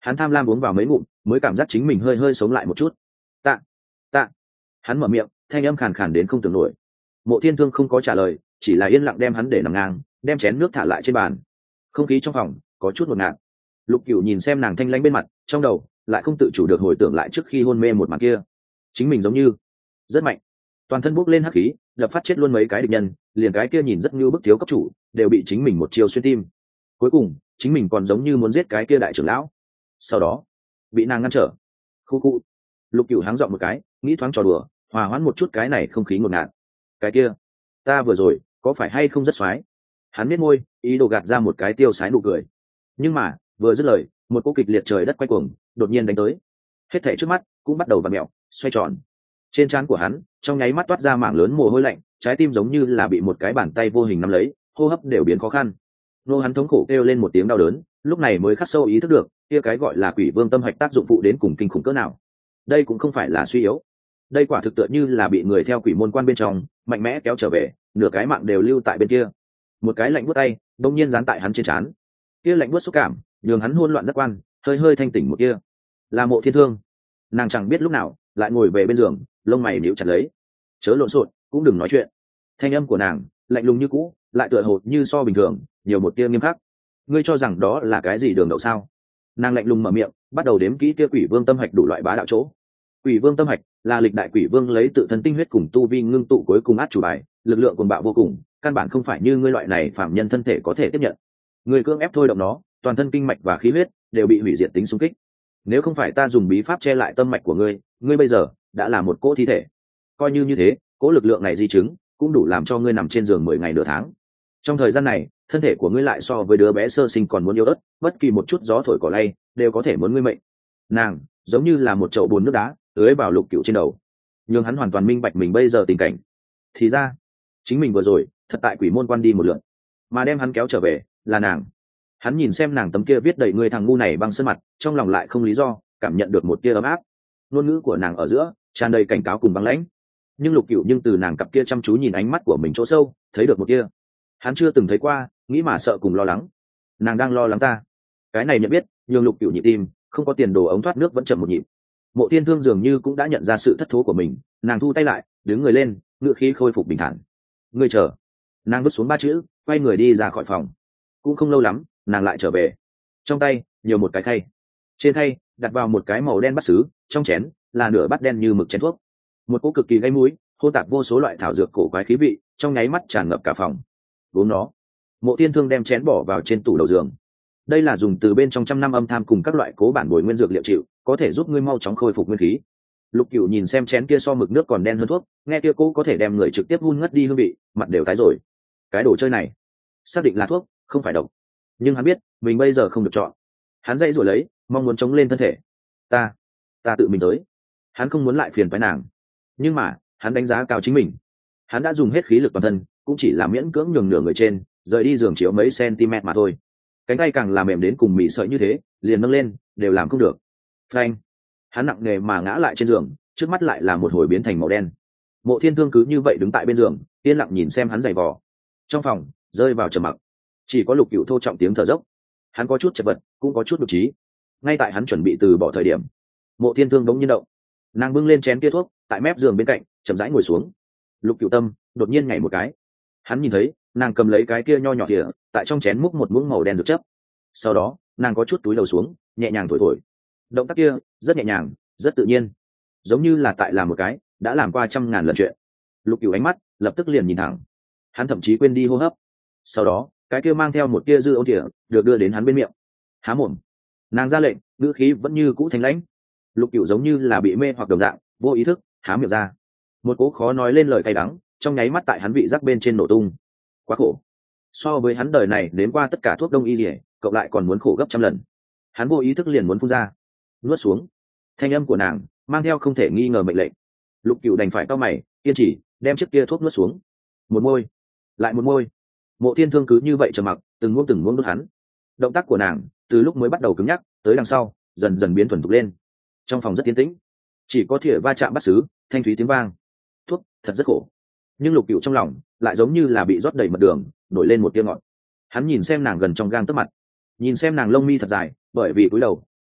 Hắn tham lam uống vào mấy ngụm mới cảm giác chính mình hơi hơi sống lại một chút. Tạ, tạ. Hắn mở miệng, thanh âm khàn khàn đến không tưởng nổi. Mộ Thiên Thương không có trả lời, chỉ là yên lặng đem hắn để nằm ngang, đem chén nước thả lại trên bàn. Không khí trong phòng có chút ngột ngạt. Lục Cửu nhìn xem nàng thanh lãnh bên mặt, trong đầu lại không tự chủ được hồi tưởng lại trước khi hôn mê một màn kia. Chính mình giống như rất mạnh, toàn thân bốc lên hắc khí, đập phát chết luôn mấy cái địch nhân, liền cái kia nhìn rất như bức thiếu cấp chủ đều bị chính mình một chiêu xuyên tim. Cuối cùng chính mình còn giống như muốn giết cái kia đại trưởng lão, sau đó bị nàng ngăn trở. Khu khu. Lục Cửu háng giọng một cái, nghĩ thoáng trò đùa, hòa hoãn một chút cái này không khí ngột ngạt. Cái kia, ta vừa rồi có phải hay không rất xoái? Hắn nhếch môi, ý đồ gạt ra một cái tiêu sái nụ cười. Nhưng mà vừa dứt lời, một cỗ kịch liệt trời đất quay cuồng đột nhiên đánh tới. Hết thảy trước mắt cũng bắt đầu vặn mèo, xoay tròn. Trên trán của hắn trong nháy mắt toát ra mảng lớn mồ hôi lạnh, trái tim giống như là bị một cái bàn tay vô hình nắm lấy, hô hấp đều biến khó khăn. Nô hắn thống khổ kêu lên một tiếng đau đớn, lúc này mới khắc sâu ý thức được kia cái gọi là quỷ vương tâm hạch tác dụng phụ đến cùng kinh khủng cỡ nào. Đây cũng không phải là suy yếu, đây quả thực tựa như là bị người theo quỷ môn quan bên trong mạnh mẽ kéo trở về, nửa cái mạng đều lưu tại bên kia. Một cái lạnh buốt tay đông nhiên dán tại hắn trên trán, kia lạnh buốt xúc cảm nhường hắn hỗn loạn giác quan, hơi hơi thanh tỉnh một kia. Là Mộ Thiên Thương. Nàng chẳng biết lúc nào lại ngồi về bên giường, lông mày níu chặt lấy. Chớ lộn xộn, cũng đừng nói chuyện. Thanh âm của nàng lạnh lùng như cũ, lại tựa hồ như so bình thường nhiều một tia nghiêm khắc. Ngươi cho rằng đó là cái gì đường đậu sao? Nàng lạnh lùng mở miệng, bắt đầu đếm kỹ kia quỷ vương tâm hạch đủ loại bá đạo chỗ. Quỷ vương tâm hạch là lịch đại quỷ vương lấy tự thân tinh huyết cùng tu vi ngưng tụ cuối cùng át chủ bài, lực lượng cuồng bạo vô cùng, căn bản không phải như ngươi loại này phạm nhân thân thể có thể tiếp nhận. Người cưỡng ép thôi động nó, toàn thân kinh mạch và khí huyết đều bị hủy diệt tính xung kích. Nếu không phải ta dùng bí pháp che lại tâm mạch của ngươi, ngươi bây giờ đã là một cỗ thi thể. Coi như như thế, cỗ lực lượng này di chứng cũng đủ làm cho ngươi nằm trên giường mười ngày nửa tháng. Trong thời gian này, thân thể của ngươi lại so với đứa bé sơ sinh còn muốn yếu ớt, bất kỳ một chút gió thổi cỏ lay đều có thể muốn ngươi mệnh. Nàng giống như là một chậu bùn nước đá tưới vào Lục Cửu trên đầu, nhưng hắn hoàn toàn minh bạch mình bây giờ tình cảnh. Thì ra chính mình vừa rồi thật tại quỷ môn quan đi một lượt, mà đem hắn kéo trở về là nàng. Hắn nhìn xem nàng tấm kia viết đầy người thằng ngu này băng sơn mặt, trong lòng lại không lý do cảm nhận được một tia ấm áp. Ngôn ngữ của nàng ở giữa tràn đầy cảnh cáo cùng băng lãnh, nhưng Lục Cửu nhưng từ nàng cặp kia chăm chú nhìn ánh mắt của mình chỗ sâu thấy được một tia hắn chưa từng thấy qua, nghĩ mà sợ cùng lo lắng. Nàng đang lo lắng ta. Cái này nhận biết nhường Lục Cửu nhịp tim không có tiền đồ ống thoát nước vẫn chậm một nhịp. Mộ Thiên Thương dường như cũng đã nhận ra sự thất thố của mình, nàng thu tay lại, đứng người lên, ngựa khí khôi phục bình thản. Ngươi chờ. Nàng vứt xuống ba chữ, quay người đi ra khỏi phòng. Cũng không lâu lắm, nàng lại trở về. Trong tay nhiều một cái khay, trên khay đặt vào một cái màu đen bát sứ, trong chén là nửa bát đen như mực chén thuốc. Một cỗ cực kỳ gây mũi, hô tạp vô số loại thảo dược cổ quái khí vị, trong nháy mắt tràn ngập cả phòng. Uống nó. Mộ Thiên Thương đem chén bỏ vào trên tủ đầu giường. Đây là dùng từ bên trong trăm năm âm tham cùng các loại cố bản bồi nguyên dược liệu chịu, có thể giúp ngươi mau chóng khôi phục nguyên khí. Lục Cửu nhìn xem chén kia so mực nước còn đen hơn thuốc, nghe kia cố có thể đem người trực tiếp hun ngất đi hương vị, mặt đều tái rồi. Cái đồ chơi này xác định là thuốc, không phải độc. Nhưng hắn biết mình bây giờ không được chọn. Hắn dậy rồi lấy, mong muốn chống lên thân thể. Ta, ta tự mình tới. Hắn không muốn lại phiền phái nàng, nhưng mà hắn đánh giá cao chính mình. Hắn đã dùng hết khí lực toàn thân, cũng chỉ là miễn cưỡng nhường nửa người trên rời đi giường chiếu mấy cm mà thôi. Cánh tay càng làm mềm đến cùng mị sợi như thế, liền nâng lên đều làm không được. Phanh. Hắn nặng nề mà ngã lại trên giường, trước mắt lại là một hồi biến thành màu đen. Mộ Thiên Thương cứ như vậy đứng tại bên giường, yên lặng nhìn xem hắn giày vò. Trong phòng rơi vào trầm mặc, chỉ có Lục Cửu thô trọng tiếng thở dốc. Hắn có chút chật vật, cũng có chút nhục trí. Ngay tại hắn chuẩn bị từ bỏ thời điểm, Mộ Thiên Thương đống nhiên động. Nàng bưng lên chén kia thuốc, tại mép giường bên cạnh chậm rãi ngồi xuống. Lục Cửu tâm đột nhiên nhảy một cái. Hắn nhìn thấy nàng cầm lấy cái kia nho nhỏ thìa, tại trong chén múc một muỗng màu đen dược chấp. Sau đó nàng có chút túi đầu xuống, nhẹ nhàng thổi thổi. Động tác kia rất nhẹ nhàng, rất tự nhiên, giống như là tại làm một cái đã làm qua trăm ngàn lần chuyện. Lục Cửu ánh mắt lập tức liền nhìn thẳng. Hắn thậm chí quên đi hô hấp. Sau đó cái kia mang theo một tia dư ôn thìa được đưa đến hắn bên miệng. Há mồm. Nàng ra lệnh, ngữ khí vẫn như cũ thanh lãnh. Lục Cửu giống như là bị mê hoặc đồng dạng, vô ý thức há miệng ra. Một cỗ khó nói lên lời cay đắng trong nháy mắt tại hắn vị giác bên trên nổ tung. Quá khổ. So với hắn đời này đến qua tất cả thuốc đông y gì, cộng lại còn muốn khổ gấp trăm lần. Hắn vô ý thức liền muốn phun ra, nuốt xuống. Thanh âm của nàng mang theo không thể nghi ngờ mệnh lệnh. Lục Cửu đành phải cau mày, kiên trì đem chiếc kia thuốc nuốt xuống. Một môi, lại một môi. Mộ Thiên Thương cứ như vậy trầm mặc, từng muỗng từng muỗng nuốt hắn. Động tác của nàng từ lúc mới bắt đầu cứng nhắc, tới đằng sau dần dần biến thuần thục lên. Trong phòng rất yên tĩnh, chỉ có thìa va chạm bát sứ, thanh thúy tiếng vang. Thuốc thật rất khổ, nhưng Lục Cửu trong lòng lại giống như là bị rót đầy mật đường, nổi lên một tia ngọt. Hắn nhìn xem nàng gần trong gang tấc mặt, nhìn xem nàng lông mi thật dài, bởi vì cúi đầu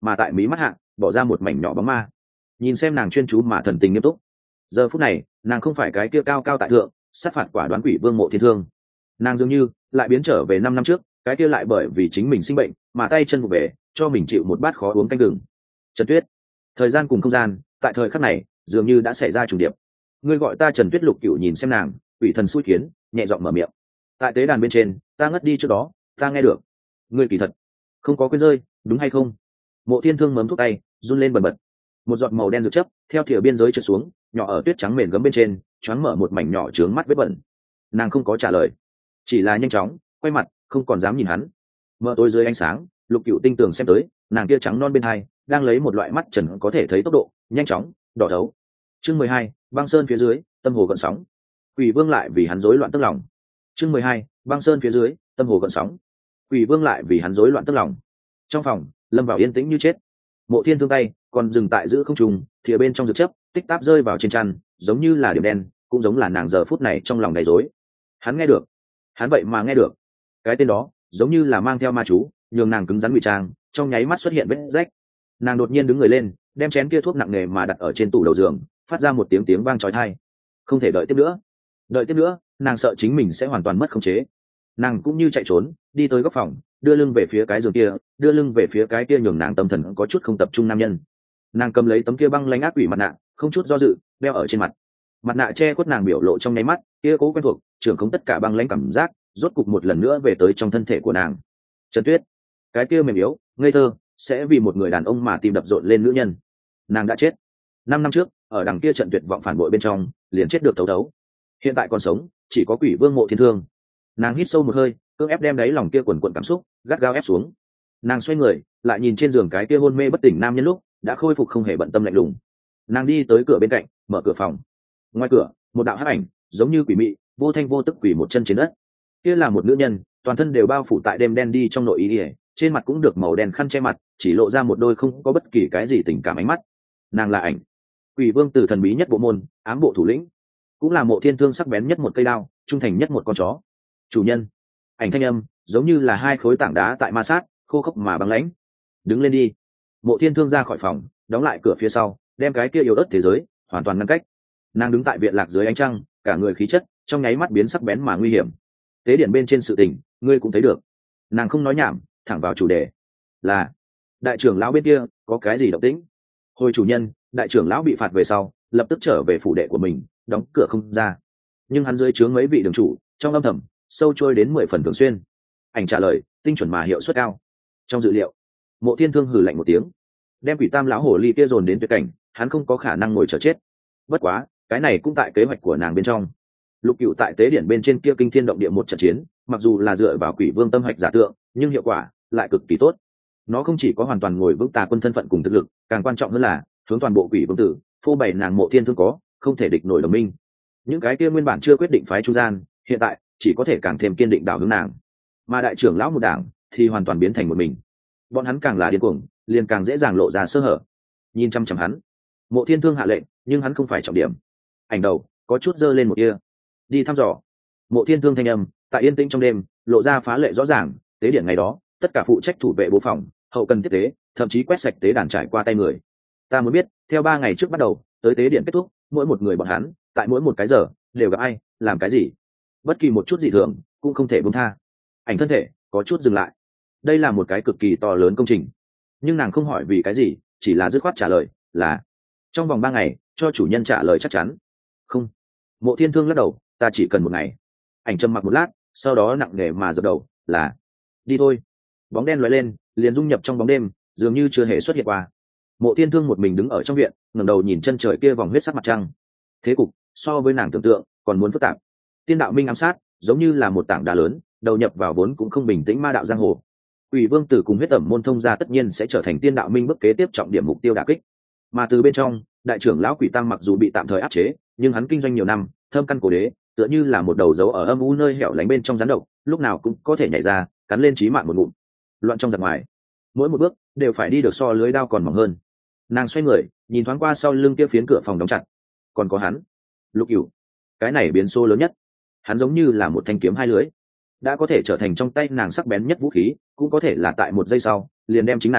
mà tại mí mắt hạ bỏ ra một mảnh nhỏ bóng ma. Nhìn xem nàng chuyên chú mà thần tình nghiêm túc. Giờ phút này nàng không phải cái kia cao cao tại thượng sát phạt quả đoán quỷ vương Mộ Thiên Thương, nàng dường như lại biến trở về năm năm trước cái kia lại bởi vì chính mình sinh bệnh mà tay chân vụ về cho mình chịu một bát khó uống canh gừng. Trần Tuyết. Thời gian cùng không gian tại thời khắc này dường như đã xảy ra trùng điệp. Ngươi gọi ta Trần Tuyết. Lục Cửu nhìn xem nàng, ủy thần xui kiến nhẹ giọng mở miệng. Tại tế đàn bên trên ta ngất đi trước đó ta nghe được ngươi kỳ thật không có quên rơi, đúng hay không? Mộ Thiên Thương mớm thuốc tay run lên bần bật, một giọt màu đen dược chấp theo thìa biên giới trượt xuống, nhỏ ở tuyết trắng mềm gấm bên trên choáng mở một mảnh nhỏ trướng mắt vết bẩn. Nàng không có trả lời, chỉ là nhanh chóng quay mặt không còn dám nhìn hắn. Mở tối dưới ánh sáng, Lục Cửu tinh tường xem tới, nàng kia trắng non bên hai đang lấy một loại mắt trần có thể thấy tốc độ nhanh chóng đỏ thấu. Chương mười hai, băng sơn phía dưới tâm hồ gợn sóng. Quỷ Vương lại vì hắn rối loạn tức lòng. Chương mười hai, băng sơn phía dưới tâm hồ gợn sóng. Quỷ Vương lại vì hắn rối loạn tức lòng. Trong phòng lâm vào yên tĩnh như chết. Mộ Thiên Thương tay còn dừng tại giữ không trùng thìa bên trong dược chấp tích táp rơi vào trên chăn, giống như là điểm đen, cũng giống là nàng giờ phút này trong lòng đầy rối. Hắn nghe được, hắn vậy mà nghe được. Cái tên đó giống như là mang theo ma chú, nhường nàng cứng rắn ngụy trang, trong nháy mắt xuất hiện vết rách. Nàng đột nhiên đứng người lên, đem chén kia thuốc nặng nề mà đặt ở trên tủ đầu giường, phát ra một tiếng tiếng vang chói tai. Không thể đợi tiếp nữa, đợi tiếp nữa nàng sợ chính mình sẽ hoàn toàn mất khống chế. Nàng cũng như chạy trốn đi tới góc phòng, đưa lưng về phía cái giường kia, đưa lưng về phía cái kia nhường nàng tâm thần có chút không tập trung nam nhân. Nàng cầm lấy tấm kia băng lãnh ác quỷ mặt nạ, không chút do dự đeo ở trên mặt. Mặt nạ che khuất nàng biểu lộ trong nháy mắt, kia cố quen thuộc trưởng không tất cả băng lãnh cảm giác rốt cục một lần nữa về tới trong thân thể của nàng. Trần Tuyết, cái kia mềm yếu ngây thơ sẽ vì một người đàn ông mà tìm đập rộn lên nữ nhân, nàng đã chết năm năm trước ở đằng kia trận tuyệt vọng phản bội bên trong liền chết được thấu thấu. Hiện tại còn sống chỉ có Quỷ Vương Mộ Thiên Thương. Nàng hít sâu một hơi, cưỡng ép đem đáy lòng kia quần quần cảm xúc gắt gao ép xuống. Nàng xoay người lại nhìn trên giường cái kia hôn mê bất tỉnh nam nhân lúc đã khôi phục không hề bận tâm lạnh lùng. Nàng đi tới cửa bên cạnh, mở cửa phòng. Ngoài cửa một đạo hắc ảnh giống như quỷ mị vô thanh vô tức quỷ một chân trên đất. Kia là một nữ nhân, toàn thân đều bao phủ tại đêm đen đi trong nội y ỉa, trên mặt cũng được màu đen khăn che mặt, chỉ lộ ra một đôi không có bất kỳ cái gì tình cảm ánh mắt. Nàng là Ảnh, Quỷ Vương tử thần bí nhất bộ môn, ám bộ thủ lĩnh, cũng là Mộ Thiên Thương sắc bén nhất một cây đao, trung thành nhất một con chó. Chủ nhân. Ảnh thanh âm giống như là hai khối tảng đá tại ma sát, khô khốc mà băng lãnh. Đứng lên đi. Mộ Thiên Thương ra khỏi phòng, đóng lại cửa phía sau, đem cái kia yếu ớt thế giới hoàn toàn ngăn cách. Nàng đứng tại viện lạc dưới ánh trăng, cả người khí chất trong nháy mắt biến sắc bén mà nguy hiểm. Tế điển bên trên sự tình ngươi cũng thấy được. Nàng không nói nhảm, thẳng vào chủ đề. Là đại trưởng lão bên kia có cái gì động tĩnh? Hồi chủ nhân, đại trưởng lão bị phạt về sau lập tức trở về phủ đệ của mình, đóng cửa không ra. Nhưng hắn dưới trướng mấy vị đường chủ trong âm thầm sâu trôi đến mười phần thường xuyên. Ảnh trả lời tinh chuẩn mà hiệu suất cao. Trong dự liệu. Mộ Thiên Thương hừ lạnh một tiếng, đem Quỷ Tam lão hồ ly kia dồn đến tuyệt cảnh, hắn không có khả năng ngồi chờ chết. Bất quá cái này cũng tại kế hoạch của nàng bên trong. Lục Cửu tại tế điển bên trên kia kinh thiên động địa một trận chiến, mặc dù là dựa vào Quỷ Vương tâm hạch giả tượng, nhưng hiệu quả lại cực kỳ tốt. Nó không chỉ có hoàn toàn ngồi vững Tà Quân thân phận cùng thực lực, càng quan trọng hơn là hướng toàn bộ Quỷ Vương tử phô bày nàng Mộ Thiên Thương có không thể địch nổi đồng minh. Những cái kia nguyên bản chưa quyết định phái trung gian, hiện tại chỉ có thể càng thêm kiên định đảo hướng nàng. Mà đại trưởng lão một đảng thì hoàn toàn biến thành một mình. Bọn hắn càng là điên cuồng, liền càng dễ dàng lộ ra sơ hở. Nhìn chăm chăm hắn, Mộ Thiên Thương hạ lệnh, nhưng hắn không phải trọng điểm. Ảnh đầu có chút dơ lên một kia, đi thăm dò. Mộ Thiên Thương thanh âm tại yên tĩnh trong đêm lộ ra phá lệ rõ ràng. Tế điển ngày đó, tất cả phụ trách thủ vệ bố phòng, hậu cần tiếp tế, thậm chí quét sạch tế đàn trải qua tay người. Ta muốn biết, theo ba ngày trước bắt đầu tới tế điện kết thúc, mỗi một người bọn hắn tại mỗi một cái giờ đều gặp ai, làm cái gì, bất kỳ một chút gì thường cũng không thể buông tha. Ảnh thân thể có chút dừng lại. Đây là một cái cực kỳ to lớn công trình, nhưng nàng không hỏi vì cái gì, chỉ là dứt khoát trả lời là trong vòng ba ngày cho chủ nhân trả lời chắc chắn. Không. Mộ Thiên Thương lắc đầu, ta chỉ cần một ngày. Ảnh trầm mặc một lát, sau đó nặng nề mà dập đầu là đi thôi. Bóng đen lóe lên, liền dung nhập trong bóng đêm, dường như chưa hề xuất hiện qua. Mộ Thiên Thương một mình đứng ở trong viện, ngẩng đầu nhìn chân trời kia vòng huyết sắc mặt trăng. Thế cục so với nàng tưởng tượng còn muốn phức tạp. Tiên đạo minh ám sát giống như là một tảng đá lớn đầu nhập vào vốn cũng không bình tĩnh ma đạo giang hồ. Quỷ Vương tử cùng huyết ẩm môn thông gia tất nhiên sẽ trở thành tiên đạo minh bước kế tiếp trọng điểm mục tiêu đả kích. Mà từ bên trong, đại trưởng lão Quỷ Tăng mặc dù bị tạm thời áp chế, nhưng hắn kinh doanh nhiều năm, thâm căn cổ đế, tựa như là một đầu dấu ở âm u nơi hẻo lánh bên trong rắn độc, lúc nào cũng có thể nhảy ra, cắn lên chí mạng một ngụm. Loạn trong giặc ngoài, mỗi một bước đều phải đi được so lưới đao còn mỏng hơn. Nàng xoay người, nhìn thoáng qua sau lưng kia phiến cửa phòng đóng chặt. Còn có hắn, Lục Cửu, cái này biến số lớn nhất. Hắn giống như là một thanh kiếm hai lưới, đã có thể trở thành trong tay nàng sắc bén nhất vũ khí, cũng có thể là tại một giây sau liền đem chính nàng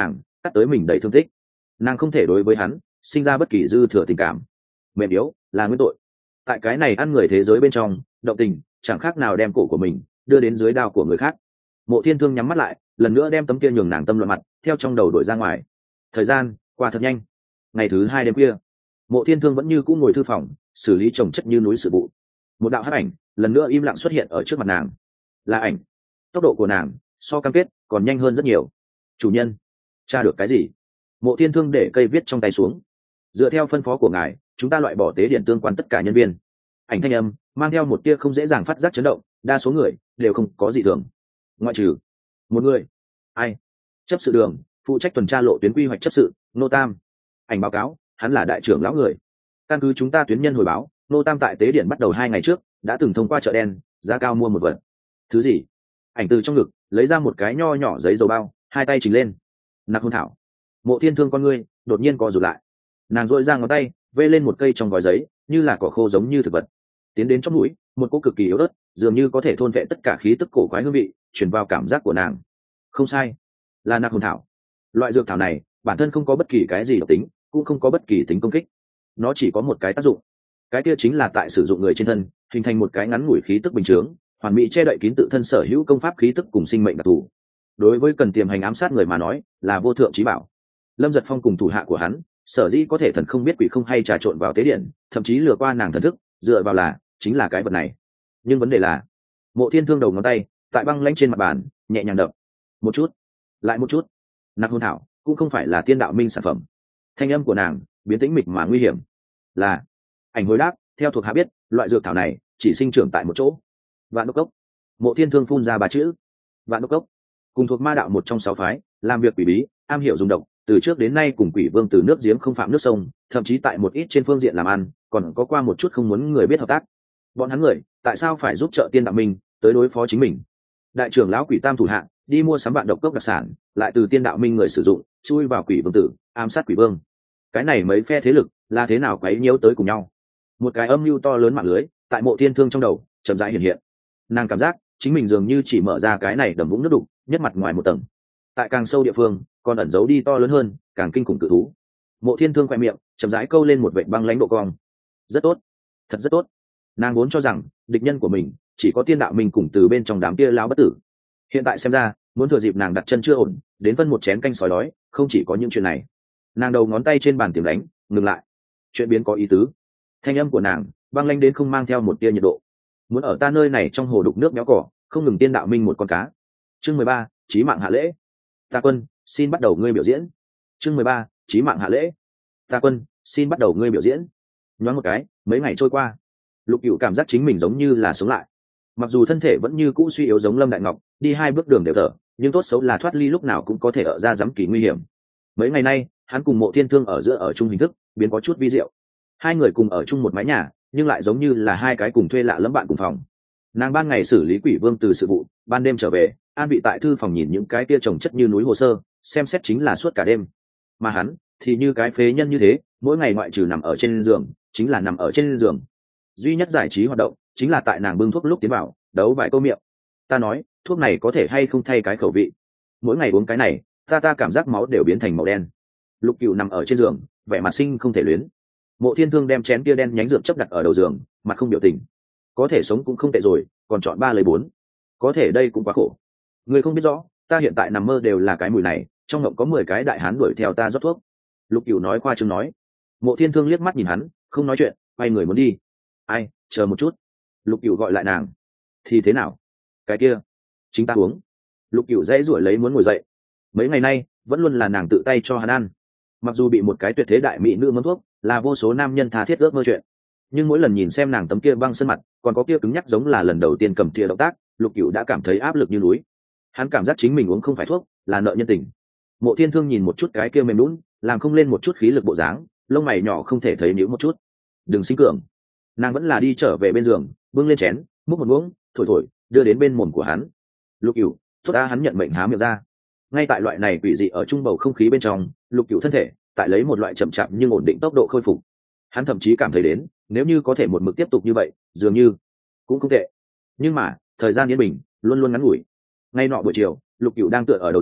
cắt tới mình đầy thương tích. Nàng không thể đối với hắn sinh ra bất kỳ dư thừa tình cảm. Mềm yếu là nguyên tội. Tại cái này ăn người thế giới bên trong, động tình chẳng khác nào đem cổ của mình đưa đến dưới đao của người khác. Mộ Thiên Thương nhắm mắt lại, lần nữa đem tấm kia nhường nàng tâm loạn mặt theo trong đầu đổi ra ngoài. Thời gian qua thật nhanh. Ngày thứ hai đêm khuya, Mộ Thiên Thương vẫn như cũ ngồi thư phòng xử lý chồng chất như núi sự vụ. Một đạo hắc ảnh lần nữa im lặng xuất hiện ở trước mặt nàng. Là ảnh. Tốc độ của nàng so cam kết còn nhanh hơn rất nhiều. Chủ nhân, tra được cái gì? Mộ Thiên Thương để cây viết trong tay xuống. Dựa theo phân phó của ngài, chúng ta loại bỏ tế điện tương quan tất cả nhân viên. Ảnh thanh âm mang theo một tia không dễ dàng phát giác chấn động, đa số người đều không có gì thường, ngoại trừ một người. Ai? Chấp sự đường phụ trách tuần tra lộ tuyến quy hoạch chấp sự Nô Tam. Ảnh báo cáo, hắn là đại trưởng lão người. Căn cứ chúng ta tuyến nhân hồi báo, Nô Tam tại tế điện bắt đầu hai ngày trước đã từng thông qua chợ đen giá cao mua một vật. Thứ gì? Ảnh từ trong ngực lấy ra một cái nho nhỏ giấy dầu bao, hai tay chỉnh lên. Nặc hôn thảo. Mộ Thiên Thương con ngươi đột nhiên co rụt lại. Nàng dội ra ngón tay vê lên một cây trong gói giấy, như là cỏ khô giống như thực vật. Tiến đến trong mũi, một cỗ cực kỳ yếu ớt, dường như có thể thôn vệ tất cả khí tức cổ quái hương vị chuyển vào cảm giác của nàng. Không sai, là nặc hồn thảo. Loại dược thảo này bản thân không có bất kỳ cái gì độc tính, cũng không có bất kỳ tính công kích. Nó chỉ có một cái tác dụng, cái kia chính là tại sử dụng người trên thân hình thành một cái ngắn ngủi khí tức bình chướng, hoàn mỹ che đậy kín tự thân sở hữu công pháp khí tức cùng sinh mệnh đặc thù. Đối với cần tiềm hành ám sát người mà nói, là vô thượng chí bảo. Lâm Giật Phong cùng thủ hạ của hắn sở dĩ có thể thần không biết quỷ không hay trà trộn vào tế điện, thậm chí lừa qua nàng thần thức, dựa vào là chính là cái vật này. Nhưng vấn đề là, Mộ Thiên Thương đầu ngón tay tại băng lãnh trên mặt bàn nhẹ nhàng đập một chút, lại một chút. Nặc hồn thảo cũng không phải là tiên đạo minh sản phẩm. Thanh âm của nàng biến tĩnh mịch mà nguy hiểm. Là. Ảnh hồi đáp, theo thuộc hạ biết, loại dược thảo này chỉ sinh trưởng tại một chỗ. Vạn Đốc Cốc. Mộ Thiên Thương phun ra ba chữ. Vạn Đốc Cốc cùng thuộc ma đạo một trong sáu phái, làm việc quỷ bí, am hiểu dùng độc, từ trước đến nay cùng quỷ vương từ nước giếng không phạm nước sông, thậm chí tại một ít trên phương diện làm ăn còn có qua một chút không muốn người biết hợp tác. Bọn hắn người tại sao phải giúp trợ tiên đạo minh tới đối phó chính mình? Đại trưởng lão Quỷ Tam thủ hạ đi mua sắm Vạn Độc Cốc đặc sản, lại từ tiên đạo minh người sử dụng chui vào quỷ vương tử ám sát quỷ vương. Cái này mấy phe thế lực là thế nào quấy nhiễu tới cùng nhau? Một cái âm mưu to lớn mạng lưới tại Mộ Thiên Thương trong đầu chậm rãi hiện hiện. Nàng cảm giác chính mình dường như chỉ mở ra cái này đầm vũng nước đục nhất mặt ngoài một tầng, tại càng sâu địa phương còn ẩn giấu đi to lớn hơn càng kinh khủng cự thú. Mộ Thiên Thương khoe miệng chậm rãi câu lên một vệt băng lãnh độ cong. Rất tốt, thật rất tốt. Nàng vốn cho rằng địch nhân của mình chỉ có tiên đạo mình cùng từ bên trong đám kia lão bất tử, hiện tại xem ra muốn thừa dịp nàng đặt chân chưa ổn đến phân một chén canh sói đói, không chỉ có những chuyện này. Nàng đầu ngón tay trên bàn tìm đánh ngừng lại. Chuyện biến có ý tứ. Thanh âm của nàng băng lãnh đến không mang theo một tia nhiệt độ. Muốn ở ta nơi này trong hồ đục nước méo cỏ, không ngừng tiên đạo minh một con cá. Chương mười ba, chí mạng hạ lễ. Ta Quân, xin bắt đầu ngươi biểu diễn. Chương mười ba, chí mạng hạ lễ. Ta Quân, xin bắt đầu ngươi biểu diễn. Nhoáng một cái, mấy ngày trôi qua, Lục Cửu cảm giác chính mình giống như là sống lại. Mặc dù thân thể vẫn như cũ suy yếu giống Lâm Đại Ngọc, đi hai bước đường đều thở, nhưng tốt xấu là thoát ly lúc nào cũng có thể ở ra dám kỳ nguy hiểm. Mấy ngày nay, hắn cùng Mộ Thiên Thương ở giữa ở chung hình thức, biến có chút vi diệu. Hai người cùng ở chung một mái nhà, nhưng lại giống như là hai cái cùng thuê lạ lẫm bạn cùng phòng. Nàng ban ngày xử lý quỷ vương từ sự vụ, ban đêm trở về, an vị tại thư phòng nhìn những cái kia trồng chất như núi hồ sơ, xem xét chính là suốt cả đêm. Mà hắn thì như cái phế nhân như thế, mỗi ngày ngoại trừ nằm ở trên giường chính là nằm ở trên giường. Duy nhất giải trí hoạt động chính là tại nàng bưng thuốc lúc tiến vào đấu vài câu miệng. Ta nói, thuốc này có thể hay không thay cái khẩu vị? Mỗi ngày uống cái này, ta ta cảm giác máu đều biến thành màu đen. Lục Cửu nằm ở trên giường, vẻ mặt sinh không thể luyến. Mộ Thiên Thương đem chén kia đen nhánh dược chấp đặt ở đầu giường, mặt không biểu tình. Có thể sống cũng không tệ rồi, còn chọn ba lời bốn. Có thể đây cũng quá khổ. Người không biết rõ, ta hiện tại nằm mơ đều là cái mùi này, trong ngộng có mười cái đại hán đuổi theo ta rót thuốc. Lục Cửu nói khoa trương nói. Mộ Thiên Thương liếc mắt nhìn hắn, không nói chuyện, quay người muốn đi. Ai, chờ một chút. Lục Cửu gọi lại nàng. Thì thế nào? Cái kia, chính ta uống. Lục Cửu dãy rủi lấy muốn ngồi dậy. Mấy ngày nay vẫn luôn là nàng tự tay cho hắn ăn. Mặc dù bị một cái tuyệt thế đại mỹ nữ mớm thuốc, là vô số nam nhân tha thiết ước mơ chuyện, nhưng mỗi lần nhìn xem nàng tấm kia băng sân mặt, còn có kia cứng nhắc giống là lần đầu tiên cầm thìa động tác, Lục Cửu đã cảm thấy áp lực như núi. Hắn cảm giác chính mình uống không phải thuốc, là nợ nhân tình. Mộ Thiên Thương nhìn một chút cái kia mềm nhũn, làm không lên một chút khí lực bộ dáng, lông mày nhỏ không thể thấy nhíu một chút. Đừng sinh cường. Nàng vẫn là đi trở về bên giường, bưng lên chén, múc một muỗng, thổi thổi, đưa đến bên mồm của hắn. Lục Cửu, thuốc a, hắn nhận mệnh há miệng ra. Ngay tại loại này quỷ dị ở trung bầu không khí bên trong, Lục Cửu thân thể tại lấy một loại chậm chạp nhưng ổn định tốc độ khôi phục. Hắn thậm chí cảm thấy đến, nếu như có thể một mực tiếp tục như vậy, dường như cũng không tệ. Nhưng mà, thời gian yên bình luôn luôn ngắn ngủi. Ngay nọ buổi chiều, Lục Cửu đang tựa ở đầu giường,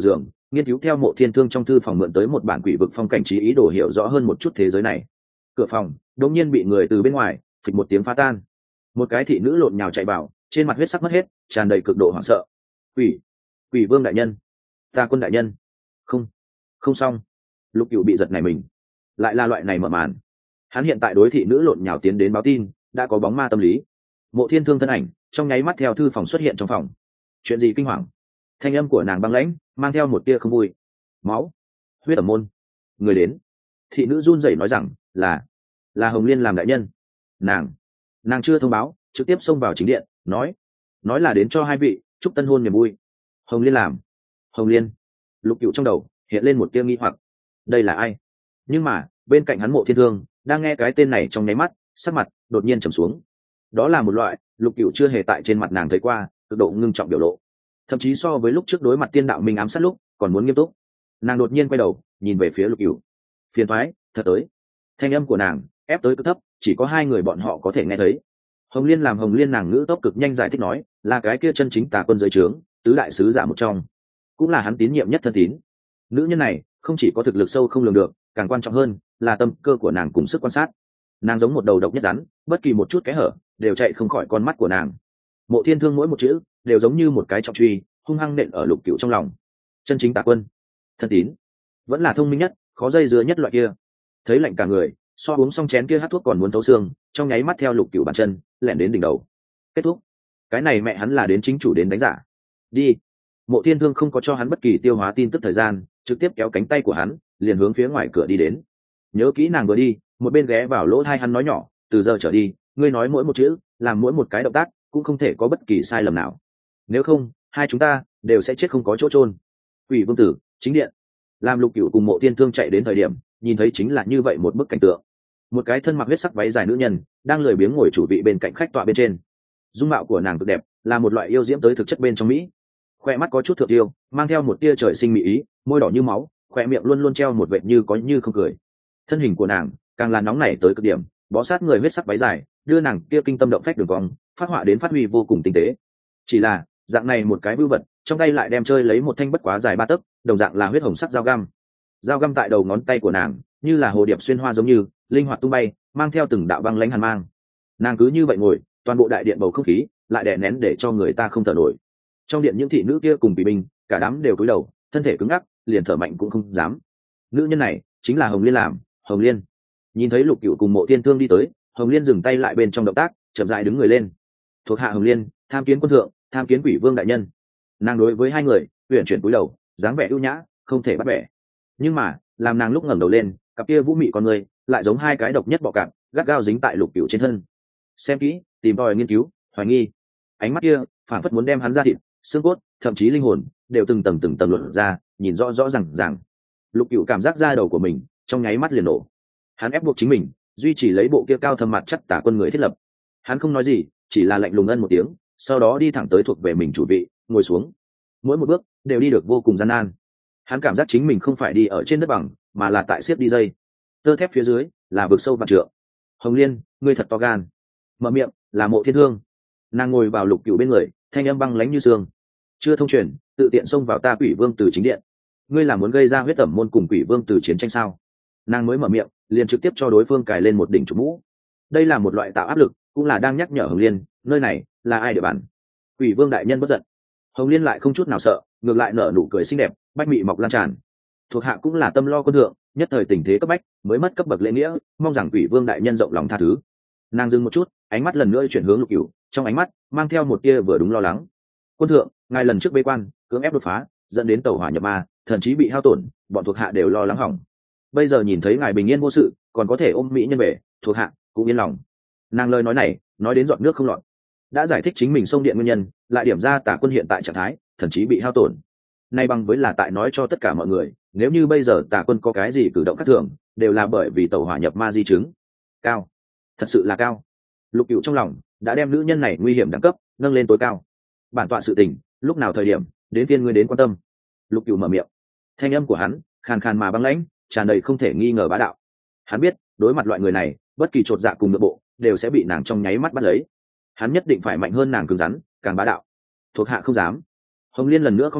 nghiên cứu theo Mộ Thiên Thương trong thư phòng mượn tới một bản quỷ vực phong cảnh trí ý đồ hiểu rõ hơn một chút thế giới này. Cửa phòng đột nhiên bị người từ bên ngoài phịch một tiếng phá tan, một cái thị nữ lộn nhào chạy vào, trên mặt huyết sắc mất hết, tràn đầy cực độ hoảng sợ. quỷ quỷ vương đại nhân, ta quân đại nhân. Không, không xong. Lục Cửu bị giật này mình, lại là loại này mở màn. Hắn hiện tại đối thị nữ lộn nhào tiến đến báo tin đã có bóng ma tâm lý. Mộ Thiên Thương thân ảnh trong nháy mắt theo thư phòng xuất hiện trong phòng. Chuyện gì kinh hoàng? Thanh âm của nàng băng lãnh, mang theo một tia không vui. Máu, huyết ẩm môn, người đến. Thị nữ run rẩy nói rằng là là Hồng Liên làm đại nhân. Nàng nàng chưa thông báo, trực tiếp xông vào chính điện, nói nói là đến cho hai vị chúc tân hôn niềm vui. Hồng Liên làm? Hồng Liên? Lục Cửu trong đầu hiện lên một tia nghi hoặc, đây là ai? Nhưng mà bên cạnh hắn Mộ Thiên Thương đang nghe cái tên này trong nháy mắt, sắc mặt đột nhiên trầm xuống. Đó là một loại Lục Cửu chưa hề tại trên mặt nàng thấy qua cực độ ngưng trọng biểu lộ, thậm chí so với lúc trước đối mặt tiên đạo minh ám sát lúc còn muốn nghiêm túc. Nàng đột nhiên quay đầu nhìn về phía Lục Cửu. Phiền toái thật tới. Thanh âm của nàng ép tới cực thấp, chỉ có hai người bọn họ có thể nghe thấy. Hồng Liên làm Hồng Liên, nàng ngữ tốc cực nhanh giải thích nói, là cái kia chân chính tà quân dưới trướng tứ đại sứ giả một trong, cũng là hắn tín nhiệm nhất thân tín. Nữ nhân này không chỉ có thực lực sâu không lường được, càng quan trọng hơn là tâm cơ của nàng cùng sức quan sát. Nàng giống một đầu độc nhất rắn, bất kỳ một chút kẽ hở đều chạy không khỏi con mắt của nàng. Mộ Thiên Thương mỗi một chữ đều giống như một cái trọng truy, hung hăng nện ở Lục Cửu trong lòng. Chân chính tà quân, thân tín, vẫn là thông minh nhất, khó dây dưa nhất loại kia. Thấy lạnh cả người, so uống xong chén kia hát thuốc còn muốn thấu xương, trong nháy mắt theo Lục Cửu bàn chân lẻn đến đỉnh đầu. Kết thúc. Cái này mẹ hắn là đến chính chủ đến đánh giả. Đi. Mộ Thiên Thương không có cho hắn bất kỳ tiêu hóa tin tức thời gian, trực tiếp kéo cánh tay của hắn, liền hướng phía ngoài cửa đi đến. Nhớ kỹ nàng vừa đi, một bên ghé vào lỗ tai hắn nói nhỏ, từ giờ trở đi, ngươi nói mỗi một chữ, làm mỗi một cái động tác, cũng không thể có bất kỳ sai lầm nào. Nếu không, hai chúng ta đều sẽ chết không có chỗ chôn. Quỷ vương tử, chính điện. Làm Lục Cửu cùng Mộ Thiên Thương chạy đến thời điểm, nhìn thấy chính là như vậy một bức cảnh tượng. Một cái thân mặc huyết sắc váy dài nữ nhân đang lười biếng ngồi chủ vị bên cạnh khách tọa bên trên. Dung mạo của nàng cực đẹp, là một loại yêu diễm tới thực chất bên trong mỹ. Khoe mắt có chút thượng tiêu, mang theo một tia trời sinh mỹ ý, môi đỏ như máu, khoe miệng luôn luôn treo một vệt như có như không cười. Thân hình của nàng càng là nóng nảy tới cực điểm, bó sát người huyết sắc váy dài đưa nàng kia kinh tâm động phách đường cong phát họa đến phát huy vô cùng tinh tế. Chỉ là dạng này một cái vưu vật, trong tay lại đem chơi lấy một thanh bất quá dài ba tấc, đồng dạng là huyết hồng sắc dao găm. Dao găm tại đầu ngón tay của nàng như là hồ điệp xuyên hoa giống như linh hoạt tung bay, mang theo từng đạo băng lãnh hàn mang. Nàng cứ như vậy ngồi, toàn bộ đại điện bầu không khí lại đè nén để cho người ta không thở nổi. Trong điện những thị nữ kia cùng bị binh, cả đám đều cúi đầu, thân thể cứng ngắc, liền thở mạnh cũng không dám. Nữ nhân này chính là Hồng Liên làm. Hồng Liên. Nhìn thấy Lục Cửu cùng Mộ Thiên Thương đi tới, Hồng Liên dừng tay lại bên trong động tác, chậm rãi đứng người lên. Thuộc hạ Hồng Liên, tham kiến quân thượng, tham kiến Quỷ Vương đại nhân. Nàng đối với hai người uyển chuyển cúi đầu, dáng vẻ ưu nhã, không thể bắt bẻ. Nhưng mà làm nàng lúc ngẩng đầu lên, cặp kia vũ mị con người lại giống hai cái độc nhất bọ cạp, gắt gao dính tại Lục Cửu trên thân. Xem kỹ, tìm tòi nghiên cứu, hoài nghi. Ánh mắt kia phản phất muốn đem hắn ra thịt, xương cốt, thậm chí linh hồn đều từng tầng từng tầng luận ra, nhìn rõ rõ ràng ràng. Lục Cửu cảm giác da đầu của mình trong nháy mắt liền nổ. Hắn ép buộc chính mình duy trì lấy bộ kia cao thâm mặt chắc tả quân người thiết lập. Hắn không nói gì, chỉ là lạnh lùng ân một tiếng, sau đó đi thẳng tới thuộc về mình chủ vị, ngồi xuống. Mỗi một bước đều đi được vô cùng gian nan. Hắn cảm giác chính mình không phải đi ở trên đất bằng, mà là tại xiết đi dây. Tơ thép phía dưới là vực sâu vạn trượng. Hồng Liên, ngươi thật to gan. Mở miệng là Mộ Thiên Thương. Nàng ngồi vào Lục Cửu bên người, thanh âm băng lãnh như xương. Chưa thông truyền, tự tiện xông vào ta Quỷ Vương từ chính điện. Ngươi là muốn gây ra huyết tẩm môn cùng Quỷ Vương từ chiến tranh sao? Nàng mới mở miệng, liền trực tiếp cho đối phương cài lên một đỉnh chủ mũ. Đây là một loại tạo áp lực, cũng là đang nhắc nhở Hồng Liên, nơi này là ai địa bàn. Quỷ Vương đại nhân bất giận. Hồng Liên lại không chút nào sợ, ngược lại nở nụ cười xinh đẹp, bách mị mọc lan tràn. Thuộc hạ cũng là tâm lo quân thượng, nhất thời tình thế cấp bách, mới mất cấp bậc lễ nghĩa, mong rằng Quỷ Vương đại nhân rộng lòng tha thứ. Nàng dừng một chút, ánh mắt lần nữa chuyển hướng Lục Cửu, trong ánh mắt mang theo một tia vừa đúng lo lắng. Quân thượng, ngài lần trước bế quan cưỡng ép đột phá, dẫn đến tẩu hỏa nhập ma, thần trí bị hao tổn, bọn thuộc hạ đều lo lắng hỏng. Bây giờ nhìn thấy ngài bình yên vô sự, còn có thể ôm mỹ nhân về, thuộc hạ cũng yên lòng. Nàng lời nói này nói đến giọt nước không lọt, đã giải thích chính mình xông điện nguyên nhân, lại điểm ra Tả quân hiện tại trạng thái thần trí bị hao tổn. Nay bằng với là tại nói cho tất cả mọi người, nếu như bây giờ Tả quân có cái gì cử động khác thường, đều là bởi vì tẩu hỏa nhập ma di chứng. Cao, thật sự là cao. Lục Cửu trong lòng đã đem nữ nhân này nguy hiểm đẳng cấp nâng lên tối cao. Bản tọa sự tình, lúc nào thời điểm đến phiên ngươi đến quan tâm. Lục Cửu mở miệng, thanh âm của hắn khàn khàn mà băng lãnh, tràn đầy không thể nghi ngờ bá đạo. Hắn biết đối mặt loại người này, bất kỳ chột dạ cùng nội bộ đều sẽ bị nàng trong nháy mắt bắt lấy. Hắn nhất định phải mạnh hơn nàng cứng rắn, càng bá đạo. Thuộc hạ không dám. Hồng Liên lần nữa có người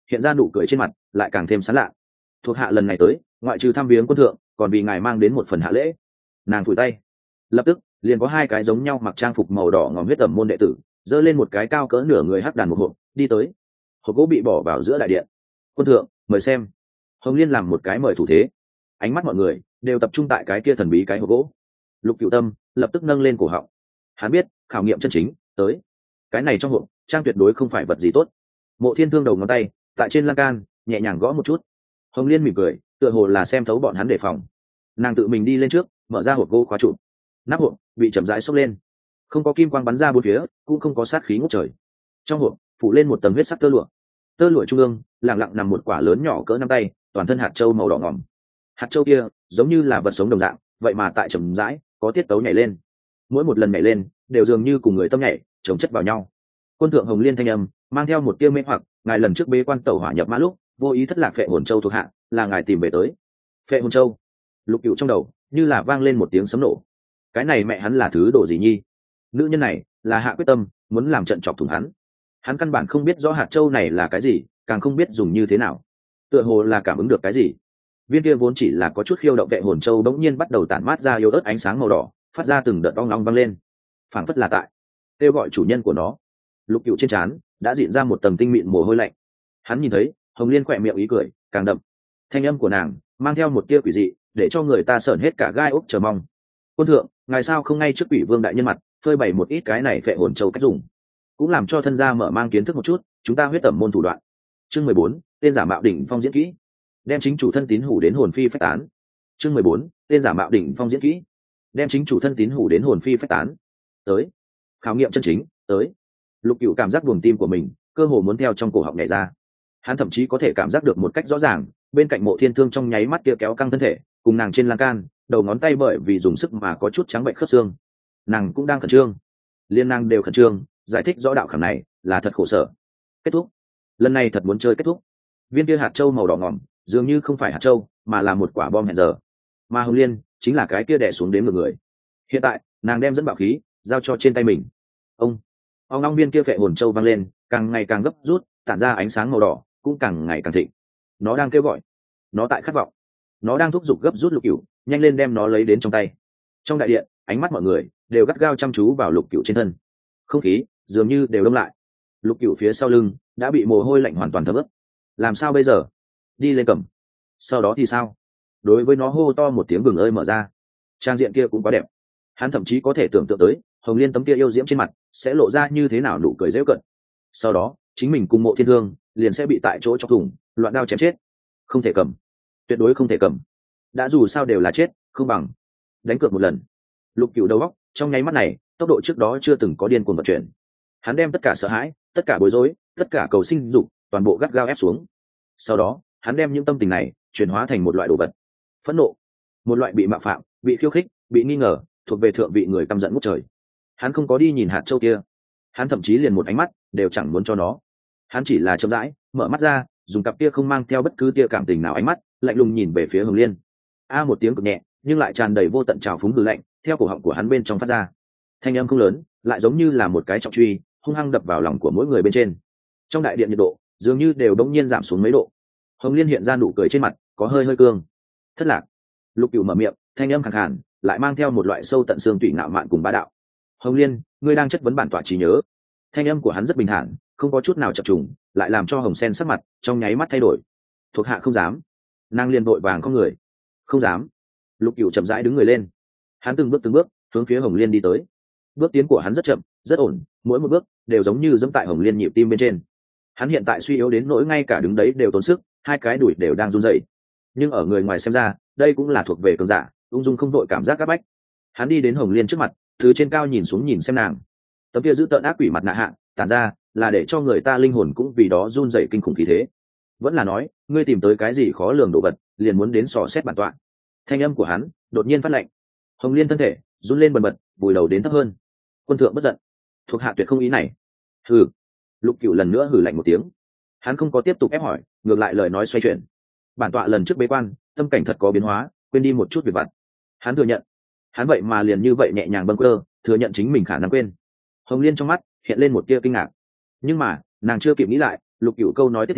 hiện ra nụ cười trên mặt lại càng thêm sán lạ. Thuộc hạ lần này tới ngoại trừ thăm viếng quân thượng còn vì ngài mang đến một phần hạ lễ. Nàng phủi tay, lập tức liền có hai cái giống nhau mặc trang phục màu đỏ ngòm huyết tẩm môn đệ tử giơ lên một cái cao cỡ nửa người hắc đàn một hộp đi tới. Hộp gỗ bị bỏ vào giữa đại điện. Quân thượng mời xem. Hồng Liên làm một cái mời thủ thế, ánh mắt mọi người đều tập trung tại cái kia thần bí cái hộp gỗ. Lục Cửu Tâm lập tức nâng lên cổ họng, hắn biết khảo nghiệm chân chính tới. Cái này trong hộp trang tuyệt đối không phải vật gì tốt. Mộ Thiên Thương đầu ngón tay tại trên lan can nhẹ nhàng gõ một chút. Hồng Liên mỉm cười, tựa hồ là xem thấu bọn hắn đề phòng. Nàng tự mình đi lên trước mở ra hộp gỗ khóa trụ, nắp hộp bị chậm rãi xốc lên, không có kim quang bắn ra bốn phía, cũng không có sát khí ngút trời. Trong hộp phủ lên một tầng huyết sắc tơ lụa. Tơ lụa trung ương lặng lặng nằm một quả lớn nhỏ cỡ nắm tay, toàn thân hạt châu màu đỏ ngỏm. Hạt châu kia giống như là vật sống đồng dạng, vậy mà tại chậm rãi có tiết tấu nhảy lên. Mỗi một lần nhảy lên đều dường như cùng người tâm nhảy chồng chất vào nhau. Quân thượng Hồng Liên thanh âm mang theo một tia mê hoặc, ngài lần trước bế quan tẩu hỏa nhập mã lúc vô ý thất lạc Phệ Hồn Châu thuộc hạ, là ngài tìm về tới. Phệ Hồn Châu. Lục Cửu trong đầu như là vang lên một tiếng sấm nổ. Cái này mẹ hắn là thứ đồ gì nhi? Nữ nhân này là hạ quyết tâm muốn làm trận chọc thủng hắn. Hắn căn bản không biết rõ hạt châu này là cái gì, càng không biết dùng như thế nào. Tựa hồ là cảm ứng được cái gì, viên kia vốn chỉ là có chút khiêu động Vệ Hồn Châu bỗng nhiên bắt đầu tản mát ra yếu ớt ánh sáng màu đỏ, phát ra từng đợt ong long vang lên, phảng phất là tại kêu gọi chủ nhân của nó. Lục Cửu trên trán đã diễn ra một tầng tinh mịn mồ hôi lạnh. Hắn nhìn thấy Hồng Liên khỏe miệng ý cười càng đậm, thanh âm của nàng mang theo một tia quỷ dị, để cho người ta sởn hết cả gai ốc chờ mong. Quân thượng, ngài sao không ngay trước Quỷ Vương đại nhân mặt phơi bày một ít cái này Phệ Hồn Châu cách dùng, cũng làm cho thân gia mở mang kiến thức một chút chúng ta huyết tẩm môn thủ đoạn. Chương mười bốn, tên giả mạo đỉnh phong diễn kỹ, đem chính chủ thân tín hủ đến hồn phi phách tán. Chương mười bốn, tên giả mạo đỉnh phong diễn kỹ, đem chính chủ thân tín hủ đến hồn phi phách tán. Tới, khảo nghiệm chân chính, tới. Lục Cửu cảm giác buồng tim của mình cơ hồ muốn theo trong cổ họng nhảy ra. Hắn thậm chí có thể cảm giác được một cách rõ ràng, bên cạnh Mộ Thiên Thương trong nháy mắt kia kéo căng thân thể, cùng nàng trên lan can, đầu ngón tay bởi vì dùng sức mà có chút trắng bệnh khớp xương. Nàng cũng đang khẩn trương, liên nàng đều khẩn trương, giải thích rõ đạo khảm này là thật khổ sở. Kết thúc, lần này thật muốn chơi kết thúc. Viên kia hạt châu màu đỏ ngỏm dường như không phải hạt châu, mà là một quả bom hẹn giờ. Mà Hồng Liên chính là cái kia đè xuống đếm ngược người. Hiện tại nàng đem dẫn bạo khí giao cho trên tay mình. Ông ông long viên kia Phệ Hồn Châu vang lên, càng ngày càng gấp rút, tản ra ánh sáng màu đỏ cũng càng ngày càng thịnh. Nó đang kêu gọi, nó tại khát vọng, nó đang thúc giục gấp rút Lục Cửu nhanh lên đem nó lấy đến trong tay. Trong đại điện, ánh mắt mọi người đều gắt gao chăm chú vào Lục Cửu trên thân, không khí dường như đều đông lại. Lục Cửu phía sau lưng đã bị mồ hôi lạnh hoàn toàn thấm ướt. Làm sao bây giờ? Đi lên cầm. Sau đó thì sao? Đối với nó hô to một tiếng gừng ơi mở ra. Trang diện kia cũng quá đẹp. Hắn thậm chí có thể tưởng tượng tới Hồng Liên tấm kia yêu diễm trên mặt sẽ lộ ra như thế nào nụ cười giễu cợt. Sau đó chính mình cùng Mộ Thiên Thương liền sẽ bị tại chỗ chọc thủng, loạn đao chém chết. Không thể cầm, tuyệt đối không thể cầm. Đã dù sao đều là chết, không bằng đánh cược một lần. Lục Cửu đầu óc trong nháy mắt này tốc độ trước đó chưa từng có điên cuồng vận chuyển. Hắn đem tất cả sợ hãi, tất cả bối rối, tất cả cầu sinh dục toàn bộ gắt gao ép xuống. Sau đó hắn đem những tâm tình này chuyển hóa thành một loại đồ vật, phẫn nộ, một loại bị mạo phạm, bị khiêu khích, bị nghi ngờ, thuộc về thượng vị người căm giận ngút trời. Hắn không có đi nhìn hạt châu kia, hắn thậm chí liền một ánh mắt đều chẳng muốn cho nó. Hắn chỉ là chậm rãi mở mắt ra, dùng cặp kia không mang theo bất cứ tia cảm tình nào ánh mắt lạnh lùng nhìn về phía Hồng Liên. A một tiếng cực nhẹ nhưng lại tràn đầy vô tận trào phúng hư lạnh theo cổ họng của hắn bên trong phát ra. Thanh âm không lớn, lại giống như là một cái trọng truy hung hăng đập vào lòng của mỗi người bên trên. Trong đại điện nhiệt độ dường như đều đống nhiên giảm xuống mấy độ. Hồng Liên hiện ra nụ cười trên mặt có hơi hơi cương. Thất lạc. Lục Cửu mở miệng, thanh âm khàn khàn lại mang theo một loại sâu tận xương tủy ngạo mạn cùng bá đạo. Hồng Liên, ngươi đang chất vấn bản tọa trí nhớ. Thanh âm của hắn rất bình thản, không có chút nào chập trùng, lại làm cho Hồng Sen sắc mặt trong nháy mắt thay đổi. Thuộc hạ không dám. Nàng liền vội vàng không người. Không dám. Lục Cửu chậm rãi đứng người lên. Hắn từng bước từng bước hướng phía Hồng Liên đi tới. Bước tiến của hắn rất chậm, rất ổn, mỗi một bước đều giống như dẫm tại Hồng Liên nhịp tim bên trên. Hắn hiện tại suy yếu đến nỗi ngay cả đứng đấy đều tốn sức, hai cái đùi đều đang run rẩy. Nhưng ở người ngoài xem ra, đây cũng là thuộc về cường giả, ung dung không đội cảm giác áp bách. Hắn đi đến Hồng Liên trước mặt, từ trên cao nhìn xuống nhìn xem nàng. Tấm kia giữ tợn ác quỷ mặt nạ hạ, tản ra là để cho người ta linh hồn cũng vì đó run rẩy kinh khủng khí thế. Vẫn là nói, ngươi tìm tới cái gì khó lường đồ vật, liền muốn đến sò xét bản tọa. Thanh âm của hắn đột nhiên phát lạnh. Hồng Liên thân thể run lên bần bật, vùi đầu đến thấp hơn. Quân thượng bất giận, thuộc hạ tuyệt không ý này. Hừ. Lục Cửu lần nữa hừ lạnh một tiếng. Hắn không có tiếp tục ép hỏi, ngược lại lời nói xoay chuyển. Bản tọa lần trước bế quan, tâm cảnh thật có biến hóa, quên đi một chút việc vặt. Hắn thừa nhận. Hắn vậy mà liền như vậy nhẹ nhàng bâng quơ, thừa nhận chính mình khả năng quên. Hồng Liên trong mắt hiện lên một tia kinh ngạc, nhưng mà nàng chưa kịp nghĩ lại, Lục Cửu câu nói tiếp theo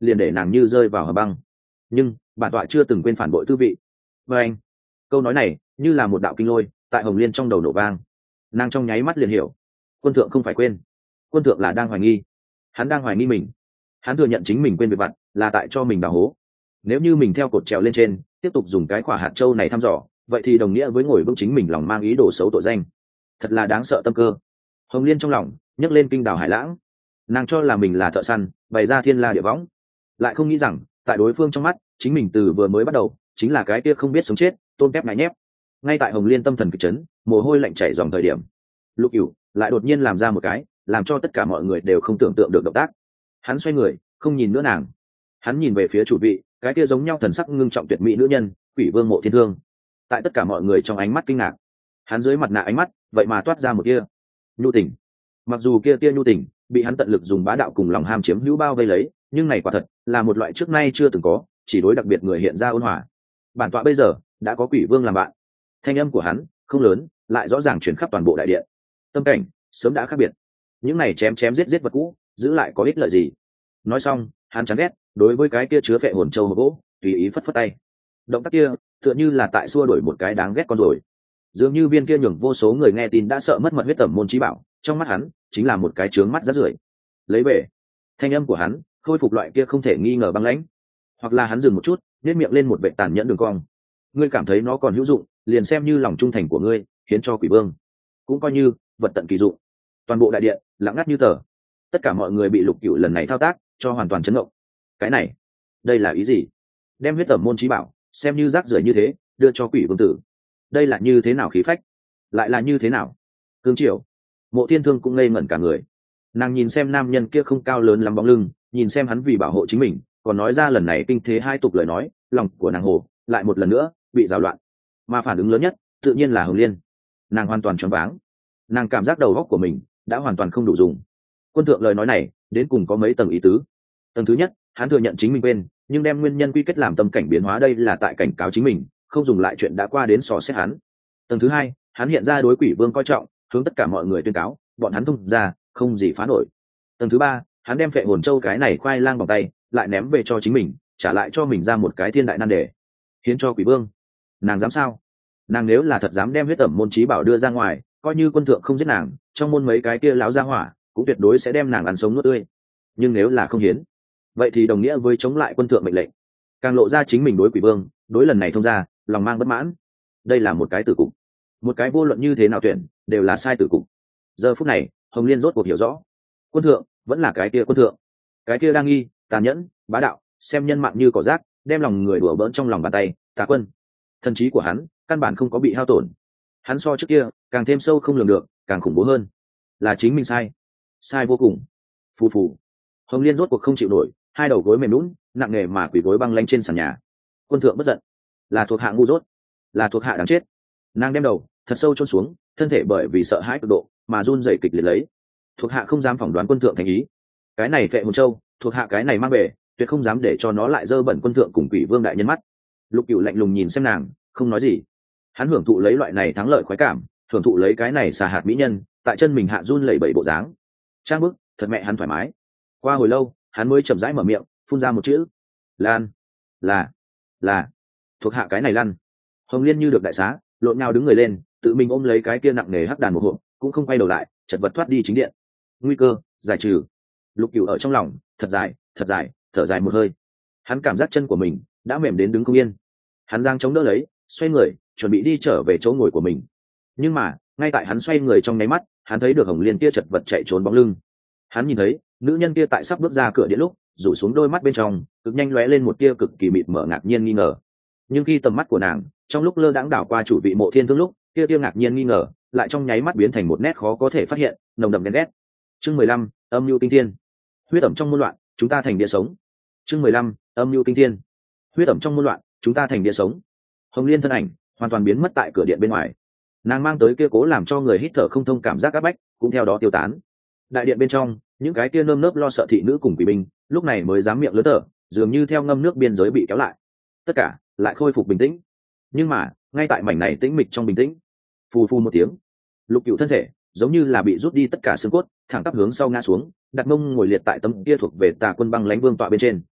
liền để nàng như rơi vào hầm băng. Nhưng bản tọa chưa từng quên phản bội tư vị. Và anh, câu nói này như là một đạo kinh lôi tại hồng liên trong đầu nổ vang. Nàng trong nháy mắt liền hiểu, quân thượng không phải quên, quân thượng là đang hoài nghi. Hắn đang hoài nghi mình. Hắn thừa nhận chính mình quên việc vặt là tại cho mình đào hố. Nếu như mình theo cột trèo lên trên tiếp tục dùng cái quả hạt châu này thăm dò, vậy thì đồng nghĩa với ngồi vững chính mình lòng mang ý đồ xấu tội danh. Thật là đáng sợ tâm cơ. Hồng liên trong lòng nhấc lên kinh đào hải lãng. Nàng cho là mình là thợ săn bày ra thiên la địa võng, lại không nghĩ rằng tại đối phương trong mắt chính mình từ vừa mới bắt đầu chính là cái kia không biết sống chết tôn kép ngại nhép. Ngay tại hồng liên tâm thần kịch chấn, mồ hôi lạnh chảy dòng thời điểm, Lục Cửu lại đột nhiên làm ra một cái làm cho tất cả mọi người đều không tưởng tượng được động tác. Hắn xoay người không nhìn nữa nàng, hắn nhìn về phía chủ vị, cái kia giống nhau thần sắc ngưng trọng tuyệt mỹ nữ nhân Quỷ Vương Mộ Thiên Thương. Tại tất cả mọi người trong ánh mắt kinh ngạc, hắn dưới mặt nạ ánh mắt vậy mà toát ra một tia nhu tình. Mặc dù kia tia nhu tình bị hắn tận lực dùng bá đạo cùng lòng ham chiếm hữu bao vây lấy, nhưng này quả thật là một loại trước nay chưa từng có, chỉ đối đặc biệt người hiện ra ôn hòa. Bản tọa bây giờ đã có Quỷ Vương làm bạn. Thanh âm của hắn không lớn, lại rõ ràng truyền khắp toàn bộ đại điện. Tâm cảnh sớm đã khác biệt. Những này chém chém giết giết vật cũ giữ lại có ích lợi gì? Nói xong, hắn chán ghét đối với cái kia chứa phệ hồn châu hộp gỗ tùy ý phất phất tay. Động tác kia tựa như là tại xua đuổi một cái đáng ghét con rồi. Dường như viên kia nhường vô số người nghe tin đã sợ mất mật huyết tẩm môn chí bảo, trong mắt hắn chính là một cái trướng mắt rát rưởi. Lấy về. Thanh âm của hắn khôi phục loại kia không thể nghi ngờ băng lãnh. Hoặc là hắn dừng một chút, nhếch miệng lên một vệ tàn nhẫn đường cong. Ngươi cảm thấy nó còn hữu dụng, liền xem như lòng trung thành của ngươi hiến cho Quỷ Vương, cũng coi như vật tận kỳ dụng. Toàn bộ đại điện lặng ngắt như tờ. Tất cả mọi người bị Lục Cửu lần này thao tác cho hoàn toàn chấn động. Cái này, đây là ý gì? Đem huyết tẩm môn chí bảo xem như rác rưởi như thế đưa cho Quỷ Vương tử, đây là như thế nào khí phách, lại là như thế nào cương triều? Mộ Thiên Thương cũng ngây ngẩn cả người. Nàng nhìn xem nam nhân kia không cao lớn lắm bóng lưng, nhìn xem hắn vì bảo hộ chính mình còn nói ra lần này kinh thế hai tục lời nói, lòng của nàng hồ lại một lần nữa bị rào loạn. Mà phản ứng lớn nhất tự nhiên là Hồng Liên. Nàng hoàn toàn choáng váng. Nàng cảm giác đầu óc của mình đã hoàn toàn không đủ dùng. Quân thượng lời nói này đến cùng có mấy tầng ý tứ. Tầng thứ nhất, hắn thừa nhận chính mình quên, nhưng đem nguyên nhân quy kết làm tâm cảnh biến hóa, đây là tại cảnh cáo chính mình không dùng lại chuyện đã qua đến xò xét hắn. Tầng thứ hai, hắn hiện ra đối Quỷ Vương coi trọng, hướng tất cả mọi người tuyên cáo bọn hắn thông ra không gì phá nổi. Tầng thứ ba, hắn đem phệ hồn châu cái này khoai lang bằng tay lại ném về cho chính mình, trả lại cho mình ra một cái thiên đại nan đề, hiến cho Quỷ Vương. Nàng dám sao? Nàng nếu là thật dám đem huyết tẩm môn chí bảo đưa ra ngoài, coi như quân thượng không giết nàng, trong môn mấy cái kia láo ra hỏa cũng tuyệt đối sẽ đem nàng ăn sống nuốt tươi. Nhưng nếu là không hiến, vậy thì đồng nghĩa với chống lại quân thượng mệnh lệnh, càng lộ ra chính mình đối Quỷ Vương đối lần này thông ra lòng mang bất mãn. Đây là một cái tử cục, một cái vô luận như thế nào tuyển đều là sai tử cục. Giờ phút này Hồng Liên rốt cuộc hiểu rõ, quân thượng vẫn là cái kia quân thượng, cái kia đang nghi tàn nhẫn bá đạo, xem nhân mạng như cỏ rác, đem lòng người đùa bỡn trong lòng bàn tay. Tà quân, thần trí của hắn căn bản không có bị hao tổn. Hắn so trước kia càng thêm sâu không lường được, càng khủng bố hơn. Là chính mình sai, sai vô cùng. Phù phù. Hồng Liên rốt cuộc không chịu nổi, hai đầu gối mềm lún nặng nề mà quỳ gối băng lanh trên sàn nhà. Quân thượng bất giận, là thuộc hạ ngu dốt, là thuộc hạ đáng chết. Nàng đem đầu thật sâu chôn xuống, thân thể bởi vì sợ hãi cực độ mà run rẩy kịch liệt lấy. Thuộc hạ không dám phỏng đoán quân thượng thành ý. Cái này phệ hồn châu, thuộc hạ cái này mang về, tuyệt không dám để cho nó lại dơ bẩn quân thượng cùng Quỷ Vương đại nhân mắt. Lục Cửu lạnh lùng nhìn xem nàng, không nói gì. Hắn hưởng thụ lấy loại này thắng lợi khoái cảm, hưởng thụ lấy cái này xà hạt mỹ nhân tại chân mình hạ run lẩy bẩy bộ dáng. Trang bức, thật mẹ hắn thoải mái. Qua hồi lâu, hắn mới chậm rãi mở miệng, phun ra một chữ: "Lan." Là, là, thuộc hạ cái này lăn. Hồng Liên như được đại xá, lộn nhào đứng người lên, tự mình ôm lấy cái kia nặng nề hắc đàn một hộp, cũng không quay đầu lại, chật vật thoát đi chính điện. Nguy cơ giải trừ. Lục Cửu ở trong lòng thật dài thật dài thở dài một hơi. Hắn cảm giác chân của mình đã mềm đến đứng không yên. Hắn giang chống đỡ lấy, xoay người chuẩn bị đi trở về chỗ ngồi của mình. Nhưng mà ngay tại hắn xoay người trong nháy mắt, hắn thấy được Hồng Liên kia chật vật chạy trốn bóng lưng. Hắn nhìn thấy nữ nhân kia tại sắp bước ra cửa điện lúc rủ xuống đôi mắt bên trong cực nhanh lóe lên một tia cực kỳ mịt mở ngạc nhiên nghi ngờ. Nhưng khi tầm mắt của nàng trong lúc lơ đãng đảo qua chủ vị Mộ Thiên Thương lúc, kia tia ngạc nhiên nghi ngờ lại trong nháy mắt biến thành một nét khó có thể phát hiện nồng đậm ghen ghét. Chương mười lăm, âm mưu kinh thiên. Huyết ẩm trong muôn loạn, chúng ta thành địa sống. Chương mười lăm, âm mưu kinh thiên. Huyết ẩm trong muôn loạn, chúng ta thành địa sống. Hồng Liên thân ảnh hoàn toàn biến mất tại cửa điện bên ngoài. Nàng mang tới kia cố làm cho người hít thở không thông cảm giác áp bách cũng theo đó tiêu tán. Đại điện bên trong, những cái kia nơm nớp lo sợ thị nữ cùng quỷ binh lúc này mới dám miệng lớn thở, dường như theo ngâm nước biên giới bị kéo lại. Tất cả lại khôi phục bình tĩnh. Nhưng mà ngay tại mảnh này tĩnh mịch trong bình tĩnh, phù phù một tiếng, Lục Cửu thân thể giống như là bị rút đi tất cả xương cốt, thẳng tắp hướng sau ngã xuống, đặt mông ngồi liệt tại tấm kia thuộc về Tà Quân băng lãnh vương tọa bên trên.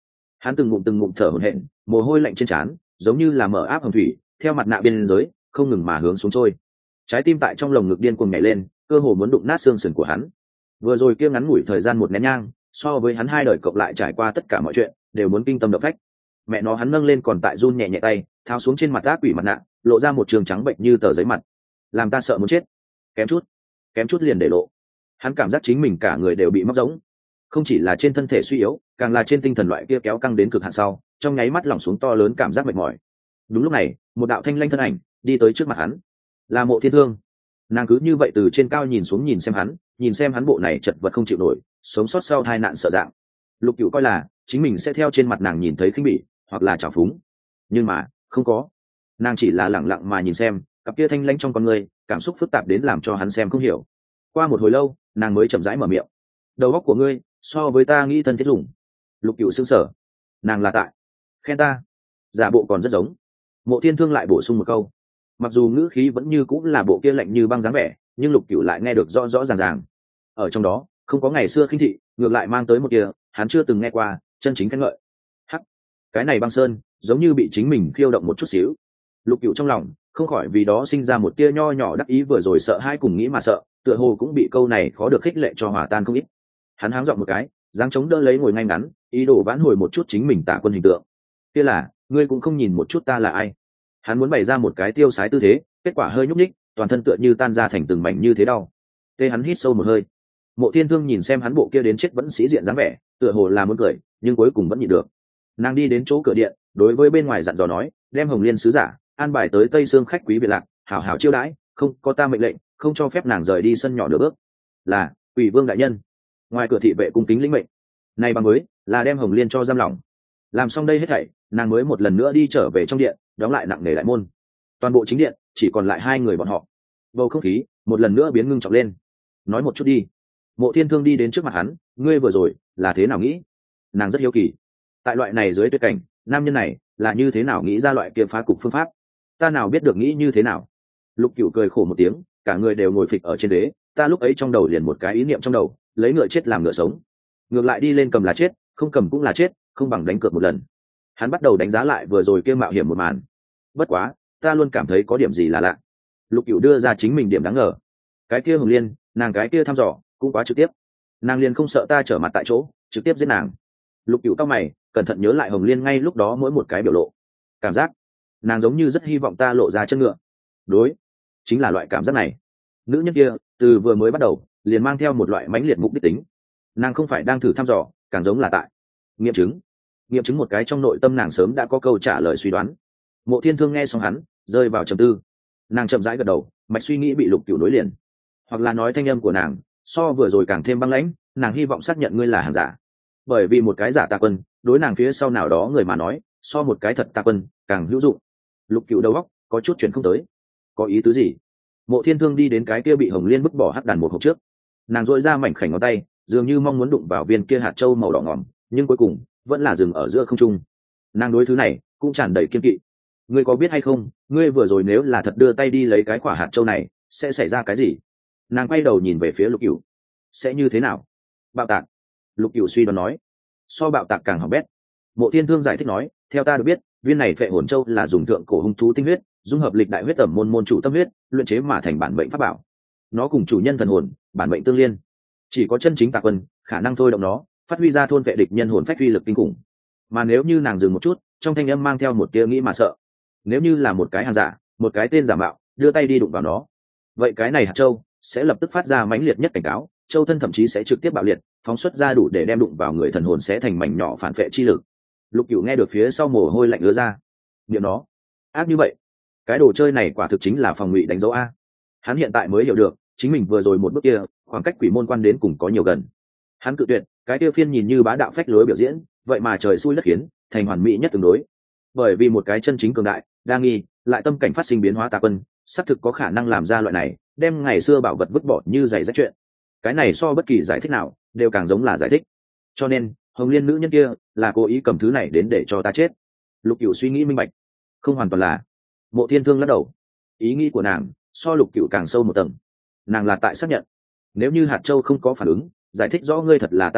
hắn từng ngụm từng ngụm thở hổn hển, mồ hôi lạnh trên trán giống như là mở áp hồng thủy theo mặt nạ biên giới không ngừng mà hướng xuống trôi. Trái tim tại trong lồng ngực điên cuồng nhảy lên, cơ hồ muốn đụng nát xương sườn của hắn. Vừa rồi kia ngắn ngủi thời gian một nén nhang, so với hắn hai đời cộng lại trải qua tất cả mọi chuyện đều muốn kinh tâm động phách. Mẹ nó, hắn nâng lên còn tại run nhẹ nhẹ tay, tháo xuống trên mặt ác quỷ mặt nạ, lộ ra một trường trắng bệnh như tờ giấy mặt. Làm ta sợ muốn chết, kém chút kém chút liền để lộ. Hắn cảm giác chính mình cả người đều bị móc giống, không chỉ là trên thân thể suy yếu, càng là trên tinh thần loại kia kéo căng đến cực hạn sau, trong nháy mắt lỏng xuống to lớn cảm giác mệt mỏi. Đúng lúc này, một đạo thanh lanh thân ảnh đi tới trước mặt hắn, là Mộ Thiên Thương. Nàng cứ như vậy từ trên cao nhìn xuống, nhìn xem hắn, nhìn xem hắn bộ này chật vật không chịu nổi, sống sót sau tai nạn sợ dạng. Lục Cửu coi là chính mình sẽ theo trên mặt nàng nhìn thấy khinh bỉ hoặc là trào phúng, nhưng mà không có. Nàng chỉ là lẳng lặng mà nhìn xem, cặp kia thanh lãnh trong con người cảm xúc phức tạp đến làm cho hắn xem không hiểu. Qua một hồi lâu, nàng mới chậm rãi mở miệng: đầu óc của ngươi so với ta nghĩ thân thiết dùng. Lục Cửu sững sờ, nàng là tại khen ta? Giả bộ còn rất giống. Mộ Thiên Thương lại bổ sung một câu, mặc dù ngữ khí vẫn như cũng là bộ kia lạnh như băng dáng vẻ, nhưng Lục Cửu lại nghe được rõ rõ ràng ràng. Ở trong đó không có ngày xưa khinh thị, ngược lại mang tới một kia hắn chưa từng nghe qua chân chính khen ngợi. Hắc, cái này băng sơn giống như bị chính mình khiêu động một chút xíu. Lục Cửu trong lòng không khỏi vì đó sinh ra một tia nho nhỏ đắc ý, vừa rồi sợ hai cùng nghĩ mà sợ, tựa hồ cũng bị câu này khó được khích lệ cho hòa tan không ít. Hắn háng giọng một cái, dáng chống đỡ lấy ngồi ngay ngắn, ý đồ vãn hồi một chút chính mình Tạ Quân hình tượng. Kia là, ngươi cũng không nhìn một chút ta là ai? Hắn muốn bày ra một cái tiêu sái tư thế, kết quả hơi nhúc nhích, toàn thân tựa như tan ra thành từng mảnh như thế đau. Tê hắn hít sâu một hơi. Mộ Thiên Thương nhìn xem hắn bộ kia đến chết vẫn sĩ diện dáng vẻ, tựa hồ là muốn cười, nhưng cuối cùng vẫn nhịn được. Nàng đi đến chỗ cửa điện, đối với bên ngoài dặn dò nói, đem Hồng Liên sứ giả an bài tới Tây Sương khách quý biệt lạc, hảo hảo chiêu đãi, không có ta mệnh lệnh, không cho phép nàng rời đi sân nhỏ nửa bước. Là, Quỷ Vương đại nhân. Ngoài cửa thị vệ cung kính lĩnh mệnh. Này bằng mới là đem Hồng Liên cho giam lỏng. Làm xong đây hết thảy, nàng mới một lần nữa đi trở về trong điện, đóng lại nặng nề đại môn. Toàn bộ chính điện chỉ còn lại hai người bọn họ. Bầu không khí một lần nữa biến ngưng trọng lên. Nói một chút đi. Mộ Thiên Thương đi đến trước mặt hắn, ngươi vừa rồi là thế nào nghĩ? Nàng rất hiếu kỳ, tại loại này dưới tuyệt cảnh, nam nhân này là như thế nào nghĩ ra loại kia phá cục phương pháp? Ta nào biết được nghĩ như thế nào? Lục Cửu cười khổ một tiếng, cả người đều ngồi phịch ở trên đế. Ta lúc ấy trong đầu liền một cái ý niệm trong đầu, lấy ngựa chết làm ngựa sống, ngược lại đi lên cầm là chết, không cầm cũng là chết, không bằng đánh cược một lần. Hắn bắt đầu đánh giá lại vừa rồi kia mạo hiểm một màn. Bất quá, ta luôn cảm thấy có điểm gì là lạ. Lục Cửu đưa ra chính mình điểm đáng ngờ. Cái kia Hồng Liên, nàng cái kia thăm dò cũng quá trực tiếp. Nàng liền không sợ ta trở mặt tại chỗ, trực tiếp giết nàng? Lục Cửu cau mày, cẩn thận nhớ lại Hồng Liên ngay lúc đó mỗi một cái biểu lộ. Cảm giác nàng giống như rất hy vọng ta lộ ra chân ngựa. Đối, chính là loại cảm giác này. Nữ nhân kia từ vừa mới bắt đầu liền mang theo một loại mãnh liệt mục đích tính. Nàng không phải đang thử thăm dò, càng giống là tại nghiệm chứng nghiệm chứng một cái trong nội tâm nàng sớm đã có câu trả lời suy đoán. Mộ Thiên Thương nghe xong hắn rơi vào trầm tư. Nàng chậm rãi gật đầu, mạch suy nghĩ bị Lục Cửu nối liền, hoặc là nói thanh âm của nàng so vừa rồi càng thêm băng lãnh. Nàng hy vọng xác nhận ngươi là hàng giả, bởi vì một cái giả Tạ Quân đối nàng phía sau nào đó người mà nói so một cái thật Tạ Quân càng hữu dụng. Lục Cửu đầu óc có chút chuyển không tới, có ý tứ gì? Mộ Thiên Thương đi đến cái kia bị Hồng Liên bức bỏ hắc đàn một hộp trước, nàng dội ra mảnh khảnh ngón tay, dường như mong muốn đụng vào viên kia hạt châu màu đỏ ngỏm, nhưng cuối cùng vẫn là dừng ở giữa không trung. Nàng đối thứ này cũng tràn đầy kiên kỵ. Ngươi có biết hay không, ngươi vừa rồi nếu là thật đưa tay đi lấy cái quả hạt châu này, sẽ xảy ra cái gì? Nàng quay đầu nhìn về phía Lục Cửu. Sẽ như thế nào? Bạo tạc. Lục Cửu suy đoán nói. So bạo tạc càng hỏng bét. Mộ Thiên Thương giải thích nói, theo ta được biết, viên này phệ hồn châu là dùng thượng cổ hung thú tinh huyết, dung hợp lịch đại huyết tẩm môn môn chủ tâm huyết, luyện chế mà thành bản mệnh pháp bảo. Nó cùng chủ nhân thần hồn, bản mệnh tương liên. Chỉ có chân chính Tạ Quân khả năng thôi động nó, phát huy ra thôn vệ địch nhân hồn phách uy lực kinh khủng. Mà nếu như nàng dừng một chút, trong thanh âm mang theo một tia nghĩ mà sợ. Nếu như là một cái hàng giả, một cái tên giả mạo, đưa tay đi đụng vào nó, vậy cái này hạt châu sẽ lập tức phát ra mãnh liệt nhất cảnh cáo, châu thân thậm chí sẽ trực tiếp bạo liệt, phóng xuất ra đủ để đem đụng vào người thần hồn sẽ thành mảnh nhỏ phản vệ chi lực. Lục Cửu nghe được phía sau mồ hôi lạnh ứa ra. Niệm nó ác như vậy, cái đồ chơi này quả thực chính là phòng ngụy đánh dấu a. Hắn hiện tại mới hiểu được chính mình vừa rồi một bước kia khoảng cách quỷ môn quan đến cùng có nhiều gần. Hắn cự tuyệt cái kia phiên nhìn như bá đạo phách lối biểu diễn, vậy mà trời xui đất khiến thành hoàn mỹ nhất tương đối. Bởi vì một cái chân chính cường đại đa nghi lại tâm cảnh phát sinh biến hóa Tạ Quân xác thực có khả năng làm ra loại này đem ngày xưa bảo vật vứt bỏ như giày rách chuyện. Cái này so bất kỳ giải thích nào đều càng giống là giải thích. Cho nên Hồng Liên nữ nhân kia là cố ý cầm thứ này đến để cho ta chết. Lục Cửu suy nghĩ minh bạch, không hoàn toàn là. Mộ Thiên Thương lắc đầu, ý nghĩ của nàng so Lục Cửu càng sâu một tầng. Nàng là tại xác nhận, nếu như hạt châu không có phản ứng, giải thích rõ ngươi thật là Tạ Quân,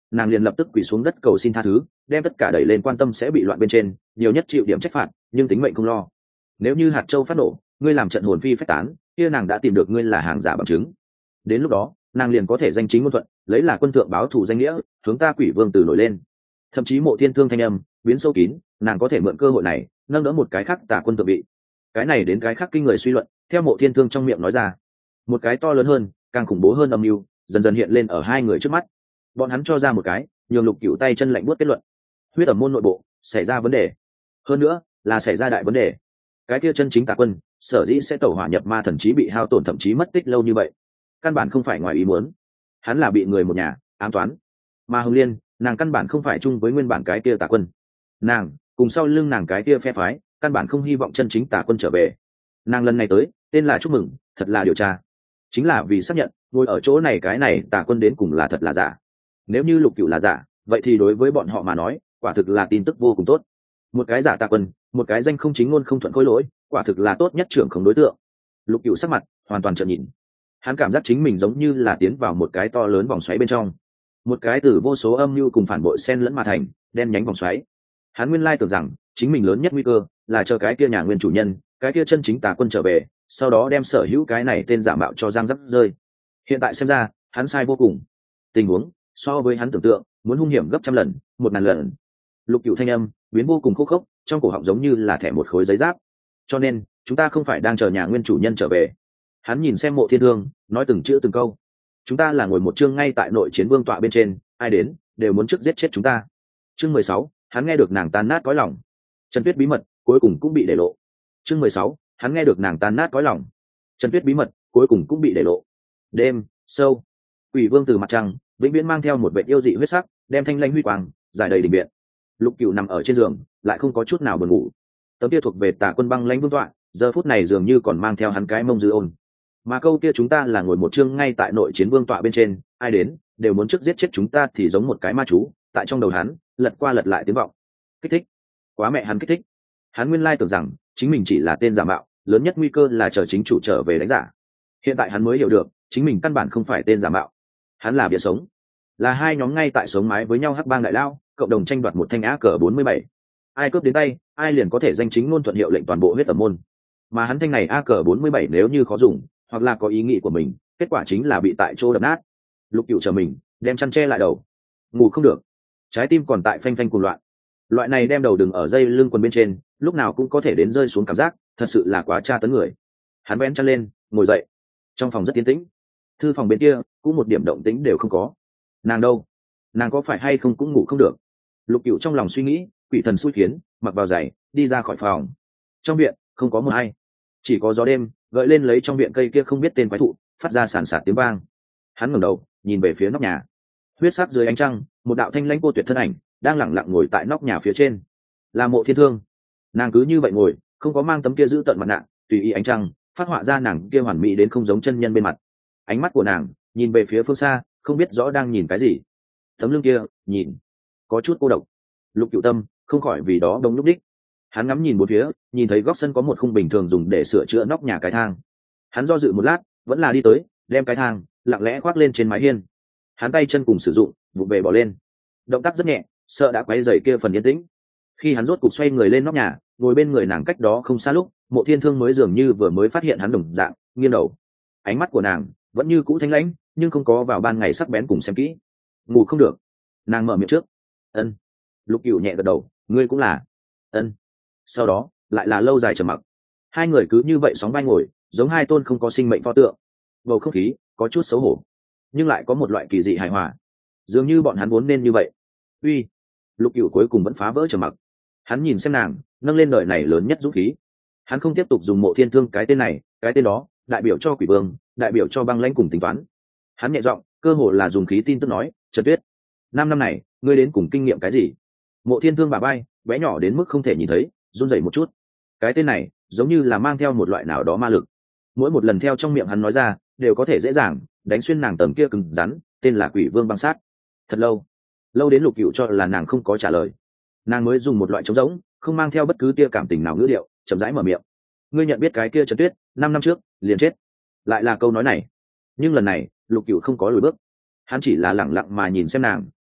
nàng liền lập tức quỳ xuống đất cầu xin tha thứ, đem tất cả đẩy lên quan tâm sẽ bị loạn bên trên, nhiều nhất chịu điểm trách phạt, nhưng tính mệnh không lo. Nếu như hạt châu phát nổ, ngươi làm trận hồn phi phách tán, kia nàng đã tìm được ngươi là hàng giả bằng chứng. Đến lúc đó, nàng liền có thể danh chính ngôn thuận, lấy là quân thượng báo thù danh nghĩa, hướng ta Quỷ Vương Tử nổi lên. Thậm chí Mộ Thiên Thương thanh âm biến sâu kín, nàng có thể mượn cơ hội này nâng đỡ một cái khác tà quân thượng vị. Cái này đến cái khác kinh người suy luận, theo Mộ Thiên Thương trong miệng nói ra, một cái to lớn hơn, càng khủng bố hơn âm mưu dần dần hiện lên ở hai người trước mắt. Bọn hắn cho ra một cái nhường Lục Cửu tay chân lạnh buốt kết luận: huyết ẩm môn nội bộ xảy ra vấn đề, hơn nữa là xảy ra đại vấn đề. Cái kia chân chính tà quân sở dĩ sẽ tẩu hỏa nhập ma, thậm chí bị hao tổn, thậm chí mất tích lâu như vậy, căn bản không phải ngoài ý muốn, hắn là bị người một nhà ám toán. Mà Hồng Liên, nàng căn bản không phải chung với nguyên bản cái kia tà quân, nàng cùng sau lưng nàng cái kia phe phái căn bản không hy vọng chân chính tà quân trở về. Nàng lần này tới tên là chúc mừng, thật là điều tra, chính là vì xác nhận ngồi ở chỗ này cái này tà quân đến cùng là thật là giả. Nếu như Lục Cửu là giả, vậy thì đối với bọn họ mà nói quả thực là tin tức vô cùng tốt. Một cái giả tà quân, một cái danh không chính ngôn không thuận khối lỗi, quả thực là tốt nhất trưởng không đối tượng. Lục Cửu sắc mặt hoàn toàn trợn nhìn, hắn cảm giác chính mình giống như là tiến vào một cái to lớn vòng xoáy bên trong, một cái từ vô số âm mưu cùng phản bội xen lẫn mà thành đen nhánh vòng xoáy. Hắn nguyên lai tưởng rằng chính mình lớn nhất nguy cơ là chờ cái kia nhà nguyên chủ nhân, cái kia chân chính tà quân trở về, sau đó đem sở hữu cái này tên giả mạo cho giang dấp rơi. Hiện tại xem ra hắn sai vô cùng, tình huống so với hắn tưởng tượng muốn hung hiểm gấp trăm lần, một ngàn lần. Lục Cửu thanh âm biến vô cùng khô khốc, trong cổ họng giống như là thẻ một khối giấy giáp. Cho nên chúng ta không phải đang chờ nhà nguyên chủ nhân trở về. Hắn nhìn xem Mộ Thiên Thương, nói từng chữ từng câu: chúng ta là ngồi một chương ngay tại nội chiến vương tọa bên trên, ai đến đều muốn trước giết chết chúng ta. Chương mười sáu, hắn nghe được nàng tan nát cõi lòng. Trần Tuyết bí mật cuối cùng cũng bị để lộ. Chương mười sáu, hắn nghe được nàng tan nát cõi lòng. Trần Tuyết bí mật cuối cùng cũng bị để lộ. Đêm sâu, Quỷ Vương từ mặt trăng vĩnh viễn mang theo một vệ yêu dị huyết sắc, đem thanh lãnh huy quang giải đầy đình viện. Lục Cửu nằm ở trên giường, lại không có chút nào buồn ngủ. Tấm kia thuộc về Tà quân băng lãnh vương tọa, giờ phút này dường như còn mang theo hắn cái mông dư ôn. Mà câu kia chúng ta là ngồi một chương ngay tại nội chiến vương tọa bên trên, ai đến đều muốn trước giết chết chúng ta, thì giống một cái ma chú tại trong đầu hắn lật qua lật lại tiếng vọng. Kích thích, quá mẹ hắn kích thích. Hắn nguyên lai tưởng rằng chính mình chỉ là tên giả mạo, lớn nhất nguy cơ là chờ chính chủ trở về đánh giả. Hiện tại hắn mới hiểu được chính mình căn bản không phải tên giả mạo, hắn là bia sống, là hai nhóm ngay tại sống mái với nhau hắc bang đại lao cộng đồng tranh đoạt một thanh á cờ bốn mươi bảy. Ai cướp đến tay, ai liền có thể danh chính ngôn thuận hiệu lệnh toàn bộ huyết tẩm môn. Mà hắn thanh này a cờ bốn mươi bảy nếu như khó dùng, hoặc là có ý nghĩ của mình, kết quả chính là bị tại chỗ đập nát. Lục Cửu chờ mình đem chăn che lại đầu, ngủ không được, trái tim còn tại phanh phanh cuồng loạn. Loại này đem đầu đừng ở dây lưng quần bên trên, lúc nào cũng có thể đến rơi xuống cảm giác, thật sự là quá tra tấn người. Hắn vén chăn lên, ngồi dậy. Trong phòng rất yên tĩnh, thư phòng bên kia cũng một điểm động tĩnh đều không có. Nàng đâu? Nàng có phải hay không cũng ngủ không được? Lục Cửu trong lòng suy nghĩ, quỷ thần xui khiến, mặc vào giày đi ra khỏi phòng. Trong viện không có một ai, chỉ có gió đêm gợi lên lấy trong viện cây kia không biết tên quái thụ, phát ra sàn sạt tiếng vang. Hắn ngẩng đầu nhìn về phía nóc nhà, huyết sắc dưới ánh trăng, một đạo thanh lãnh cô tuyệt thân ảnh đang lẳng lặng ngồi tại nóc nhà phía trên, là Mộ Thiên Thương. Nàng cứ như vậy ngồi, không có mang tấm kia giữ tận mặt nạ, tùy ý ánh trăng phát họa ra nàng kia hoàn mỹ đến không giống chân nhân bên mặt. Ánh mắt của nàng nhìn về phía phương xa, không biết rõ đang nhìn cái gì. Tấm lưng kia nhìn có chút cô độc. Lục Cửu tâm không khỏi vì đó đông lúc đích. Hắn ngắm nhìn bốn phía, nhìn thấy góc sân có một khung bình thường dùng để sửa chữa nóc nhà cái thang. Hắn do dự một lát, vẫn là đi tới, đem cái thang lặng lẽ khoác lên trên mái hiên. Hắn tay chân cùng sử dụng, vụng về bỏ lên, động tác rất nhẹ, sợ đã quấy rầy kia phần yên tĩnh. Khi hắn rốt cục xoay người lên nóc nhà, ngồi bên người nàng cách đó không xa lúc, Mộ Thiên Thương mới dường như vừa mới phát hiện hắn đồng dạng, nghiêng đầu. Ánh mắt của nàng vẫn như cũ thanh lãnh, nhưng không có vào ban ngày sắc bén cùng xem kỹ. Ngủ không được. Nàng mở miệng trước. Ân. Lục Cửu nhẹ gật đầu, ngươi cũng là. Ân. Sau đó lại là lâu dài trầm mặc. Hai người cứ như vậy sóng vai ngồi, giống hai tôn không có sinh mệnh pho tượng. Bầu không khí có chút xấu hổ, nhưng lại có một loại kỳ dị hài hòa, dường như bọn hắn vốn nên như vậy. Uy. Lục Cửu cuối cùng vẫn phá vỡ trầm mặc. Hắn nhìn xem nàng, nâng lên đời này lớn nhất dũng khí. Hắn không tiếp tục dùng Mộ Thiên Thương cái tên này, cái tên đó đại biểu cho Quỷ Vương, đại biểu cho băng lãnh cùng tính toán. Hắn nhẹ giọng, cơ hồ là dùng khí tin tức nói, Trần Tuyết, năm năm này ngươi đến cùng kinh nghiệm cái gì? Mộ Thiên Thương bà bay bé nhỏ đến mức không thể nhìn thấy, run rẩy một chút. Cái tên này giống như là mang theo một loại nào đó ma lực, mỗi một lần theo trong miệng hắn nói ra đều có thể dễ dàng đánh xuyên nàng tầm kia cứng rắn, tên là Quỷ Vương băng sát. Thật lâu, lâu đến Lục Cửu cho là nàng không có trả lời, nàng mới dùng một loại trống rỗng, không mang theo bất cứ tia cảm tình nào ngữ điệu, chậm rãi mở miệng. Ngươi nhận biết cái kia Trần Tuyết năm năm trước liền chết. Lại là câu nói này, nhưng lần này Lục Cửu không có lùi bước, hắn chỉ là lẳng lặng mà nhìn xem nàng,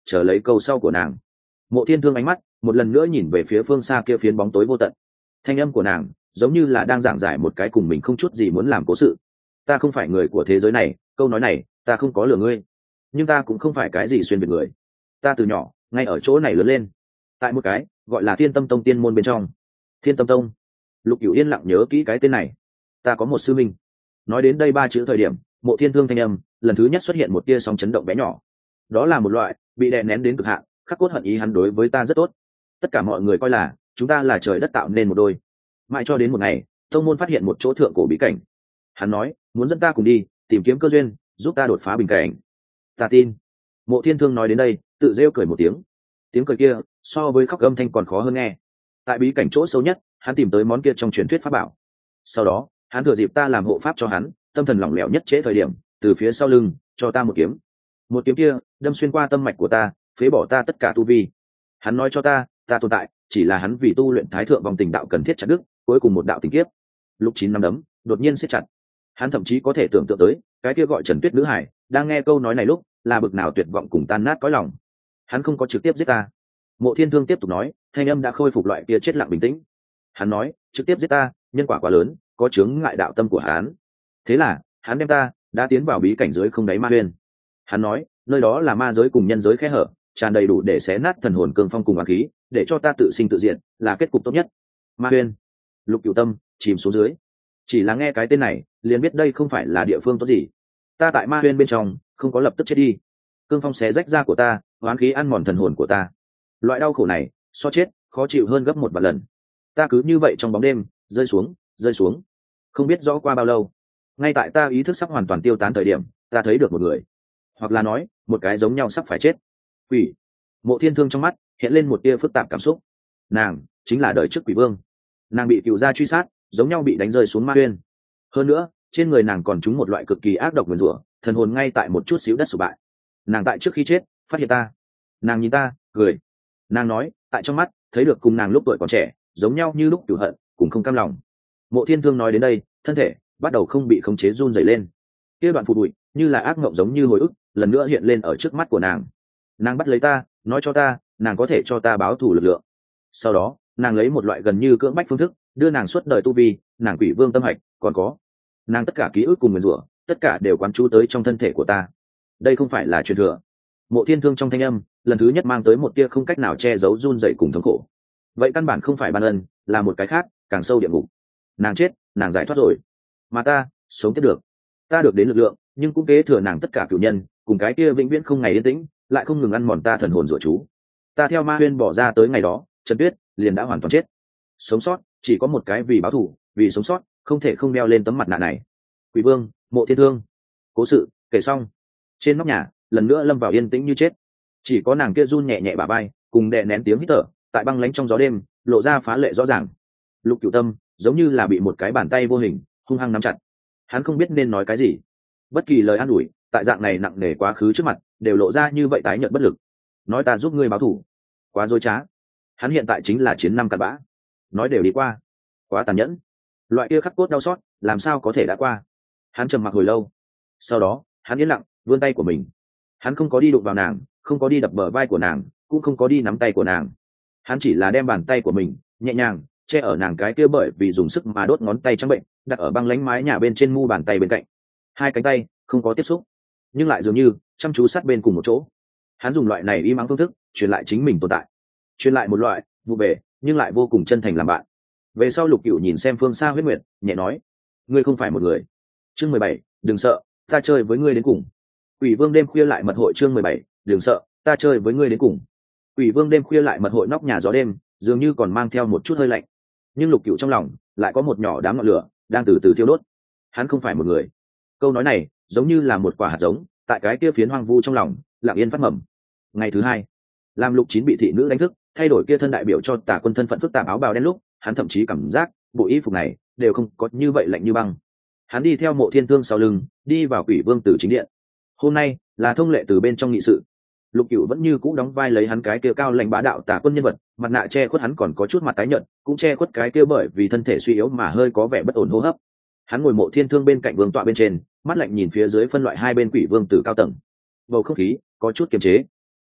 chờ lấy câu sau của nàng. Mộ Thiên Thương ánh mắt một lần nữa nhìn về phía phương xa kia phiến bóng tối vô tận. Thanh âm của nàng giống như là đang giảng giải một cái cùng mình không chút gì muốn làm cố sự. Ta không phải người của thế giới này, câu nói này ta không có lừa ngươi, nhưng ta cũng không phải cái gì xuyên biệt người. Ta từ nhỏ ngay ở chỗ này lớn lên, tại một cái gọi là Thiên Tâm Tông tiên môn bên trong. Thiên Tâm Tông. Lục Cửu yên lặng nhớ kỹ cái tên này. Ta có một sư minh. Nói đến đây ba chữ thời điểm, Mộ Thiên Thương thanh âm lần thứ nhất xuất hiện một tia sóng chấn động bé nhỏ. Đó là một loại bị đè nén đến cực hạn, khắc cốt hận ý hắn đối với ta rất tốt. Tất cả mọi người coi là chúng ta là trời đất tạo nên một đôi. Mãi cho đến một ngày, tông môn phát hiện một chỗ thượng cổ bí cảnh. Hắn nói muốn dẫn ta cùng đi tìm kiếm cơ duyên, giúp ta đột phá bình cảnh. Ta tin. Mộ Thiên Thương nói đến đây tự rêu cười một tiếng. Tiếng cười kia so với khóc âm thanh còn khó hơn nghe. Tại bí cảnh chỗ sâu nhất, hắn tìm tới món kia trong truyền thuyết pháp bảo. Sau đó hắn thừa dịp ta làm hộ pháp cho hắn, tâm thần lỏng lẻo nhất trễ thời điểm, từ phía sau lưng cho ta một kiếm. Một kiếm kia đâm xuyên qua tâm mạch của ta, phế bỏ ta tất cả tu vi. Hắn nói cho ta, ta tồn tại chỉ là hắn vì tu luyện thái thượng vòng tình đạo cần thiết chặt đứt cuối cùng một đạo tình kiếp. Lúc chín năm đấm đột nhiên siết chặt. Hắn thậm chí có thể tưởng tượng tới cái kia gọi Trần Tuyết nữ hải đang nghe câu nói này lúc là bực nào tuyệt vọng cùng tan nát cõi lòng. Hắn không có trực tiếp giết ta. Mộ Thiên Thương tiếp tục nói, thanh âm đã khôi phục loại kia chết lặng bình tĩnh. Hắn nói trực tiếp giết ta nhân quả quá lớn, có chướng ngại đạo tâm của hắn. Thế là hắn đem ta đã tiến vào bí cảnh dưới không đáy ma huyên. Hắn nói nơi đó là ma giới cùng nhân giới khe hở, tràn đầy đủ để xé nát thần hồn cương phong cùng oán khí, để cho ta tự sinh tự diệt là kết cục tốt nhất. Ma huyên. Lục Cửu tâm chìm xuống dưới. Chỉ là nghe cái tên này liền biết đây không phải là địa phương tốt gì. Ta tại ma huyên bên trong không có lập tức chết đi, cương phong xé rách da của ta, oán khí ăn mòn thần hồn của ta. Loại đau khổ này so chết khó chịu hơn gấp một vạn lần. Ta cứ như vậy trong bóng đêm rơi xuống rơi xuống, không biết rõ qua bao lâu. Ngay tại ta ý thức sắp hoàn toàn tiêu tán thời điểm, ta thấy được một người, hoặc là nói một cái giống nhau sắp phải chết. Quỷ. Mộ Thiên Thương trong mắt hiện lên một tia phức tạp cảm xúc. Nàng chính là đời trước Quỷ Vương. Nàng bị cựu gia truy sát, giống nhau bị đánh rơi xuống ma huyên. Hơn nữa trên người nàng còn trúng một loại cực kỳ ác độc nguyền rủa, thần hồn ngay tại một chút xíu đất sụp bại. Nàng tại trước khi chết phát hiện ta, nàng nhìn ta cười. Nàng nói tại trong mắt thấy được cùng nàng lúc tuổi còn trẻ giống nhau như lúc cửu hận cùng không cam lòng. Mộ Thiên Thương nói đến đây, thân thể bắt đầu không bị khống chế run rẩy lên. Kia đoạn phù bụi như là ác mộng giống như hồi ức lần nữa hiện lên ở trước mắt của nàng. Nàng bắt lấy ta, nói cho ta nàng có thể cho ta báo thù lực lượng. Sau đó nàng lấy một loại gần như cưỡng bách phương thức đưa nàng suốt đời tu vi, nàng Quỷ Vương tâm hạch, còn có nàng tất cả ký ức cùng nguyền rủa, tất cả đều quán trú tới trong thân thể của ta. Đây không phải là truyền thừa. Mộ Thiên Thương trong thanh âm lần thứ nhất mang tới một tia không cách nào che giấu run rẩy cùng thống khổ. Vậy căn bản không phải ban ân, là một cái khác càng sâu địa ngục. Nàng chết, nàng giải thoát rồi, mà ta sống tiếp được. Ta được đến lực lượng, nhưng cũng kế thừa nàng tất cả cửu nhân cùng cái kia vĩnh viễn không ngày yên tĩnh lại không ngừng ăn mòn ta thần hồn rủa chú. Ta theo ma huyên bỏ ra tới ngày đó, Trần Tuyết liền đã hoàn toàn chết. Sống sót chỉ có một cái vì báo thù, vì sống sót không thể không đeo lên tấm mặt nạ này. Quỷ Vương, Mộ Thiên Thương. Cố sự kể xong, trên nóc nhà lần nữa lâm vào yên tĩnh như chết. Chỉ có nàng kia run nhẹ nhẹ bả vai cùng đè nén tiếng hít thở tại băng lánh trong gió đêm lộ ra phá lệ rõ ràng. Lục Cửu tâm giống như là bị một cái bàn tay vô hình hung hăng nắm chặt. Hắn không biết nên nói cái gì. Bất kỳ lời an ủi tại dạng này nặng nề quá khứ trước mặt đều lộ ra như vậy tái nhợt bất lực. Nói ta giúp ngươi báo thù quá dối trá. Hắn hiện tại chính là chiến năm cặn bã. Nói đều đi qua quá tàn nhẫn. Loại kia khắc cốt đau xót làm sao có thể đã qua. Hắn trầm mặc hồi lâu, sau đó hắn yên lặng vươn tay của mình. Hắn không có đi đụng vào nàng, không có đi đập bờ vai của nàng, cũng không có đi nắm tay của nàng. Hắn chỉ là đem bàn tay của mình nhẹ nhàng che ở nàng cái kia bởi vì dùng sức mà đốt ngón tay trắng bệnh đặt ở băng lánh mái nhà bên trên mu bàn tay bên cạnh. Hai cánh tay không có tiếp xúc, nhưng lại dường như chăm chú sát bên cùng một chỗ. Hắn dùng loại này im ắng phương thức truyền lại chính mình tồn tại, truyền lại một loại vụ bề nhưng lại vô cùng chân thành làm bạn. Về sau Lục Cửu nhìn xem phương xa Huyết Nguyệt, nhẹ nói: ngươi không phải một người. Chương mười bảy, đừng sợ, ta chơi với ngươi đến cùng. Quỷ Vương đêm khuya lại mật hội. Chương mười bảy, đừng sợ, ta chơi với ngươi đến cùng. Quỷ Vương đêm khuya lại mật hội. Nóc nhà gió đêm dường như còn mang theo một chút hơi lạnh, nhưng Lục Cửu trong lòng lại có một nhỏ đám ngọn lửa đang từ từ thiêu đốt. Hắn không phải một người. Câu nói này giống như là một quả hạt giống tại cái kia phiến hoang vu trong lòng lặng yên phát mầm. Ngày thứ hai, làm Lục Chín bị thị nữ đánh thức, thay đổi kia thân đại biểu cho Tả Quân thân phận phức tạp áo bào đen lúc, hắn thậm chí cảm giác bộ y phục này đều không có như vậy lạnh như băng. Hắn đi theo Mộ Thiên Thương sau lưng đi vào Quỷ Vương Tử chính điện. Hôm nay là thông lệ từ bên trong nghị sự. Lục Cửu vẫn như cũ đóng vai lấy hắn cái kia cao lãnh bá đạo Tả Quân nhân vật, mặt nạ che khuất hắn còn có chút mặt tái nhợt, cũng che khuất cái kia bởi vì thân thể suy yếu mà hơi có vẻ bất ổn hô hấp. Hắn ngồi Mộ Thiên Thương bên cạnh vương tọa bên trên, mắt lạnh nhìn phía dưới phân loại hai bên Quỷ Vương Tử cao tầng. Bầu không khí có chút kiềm chế.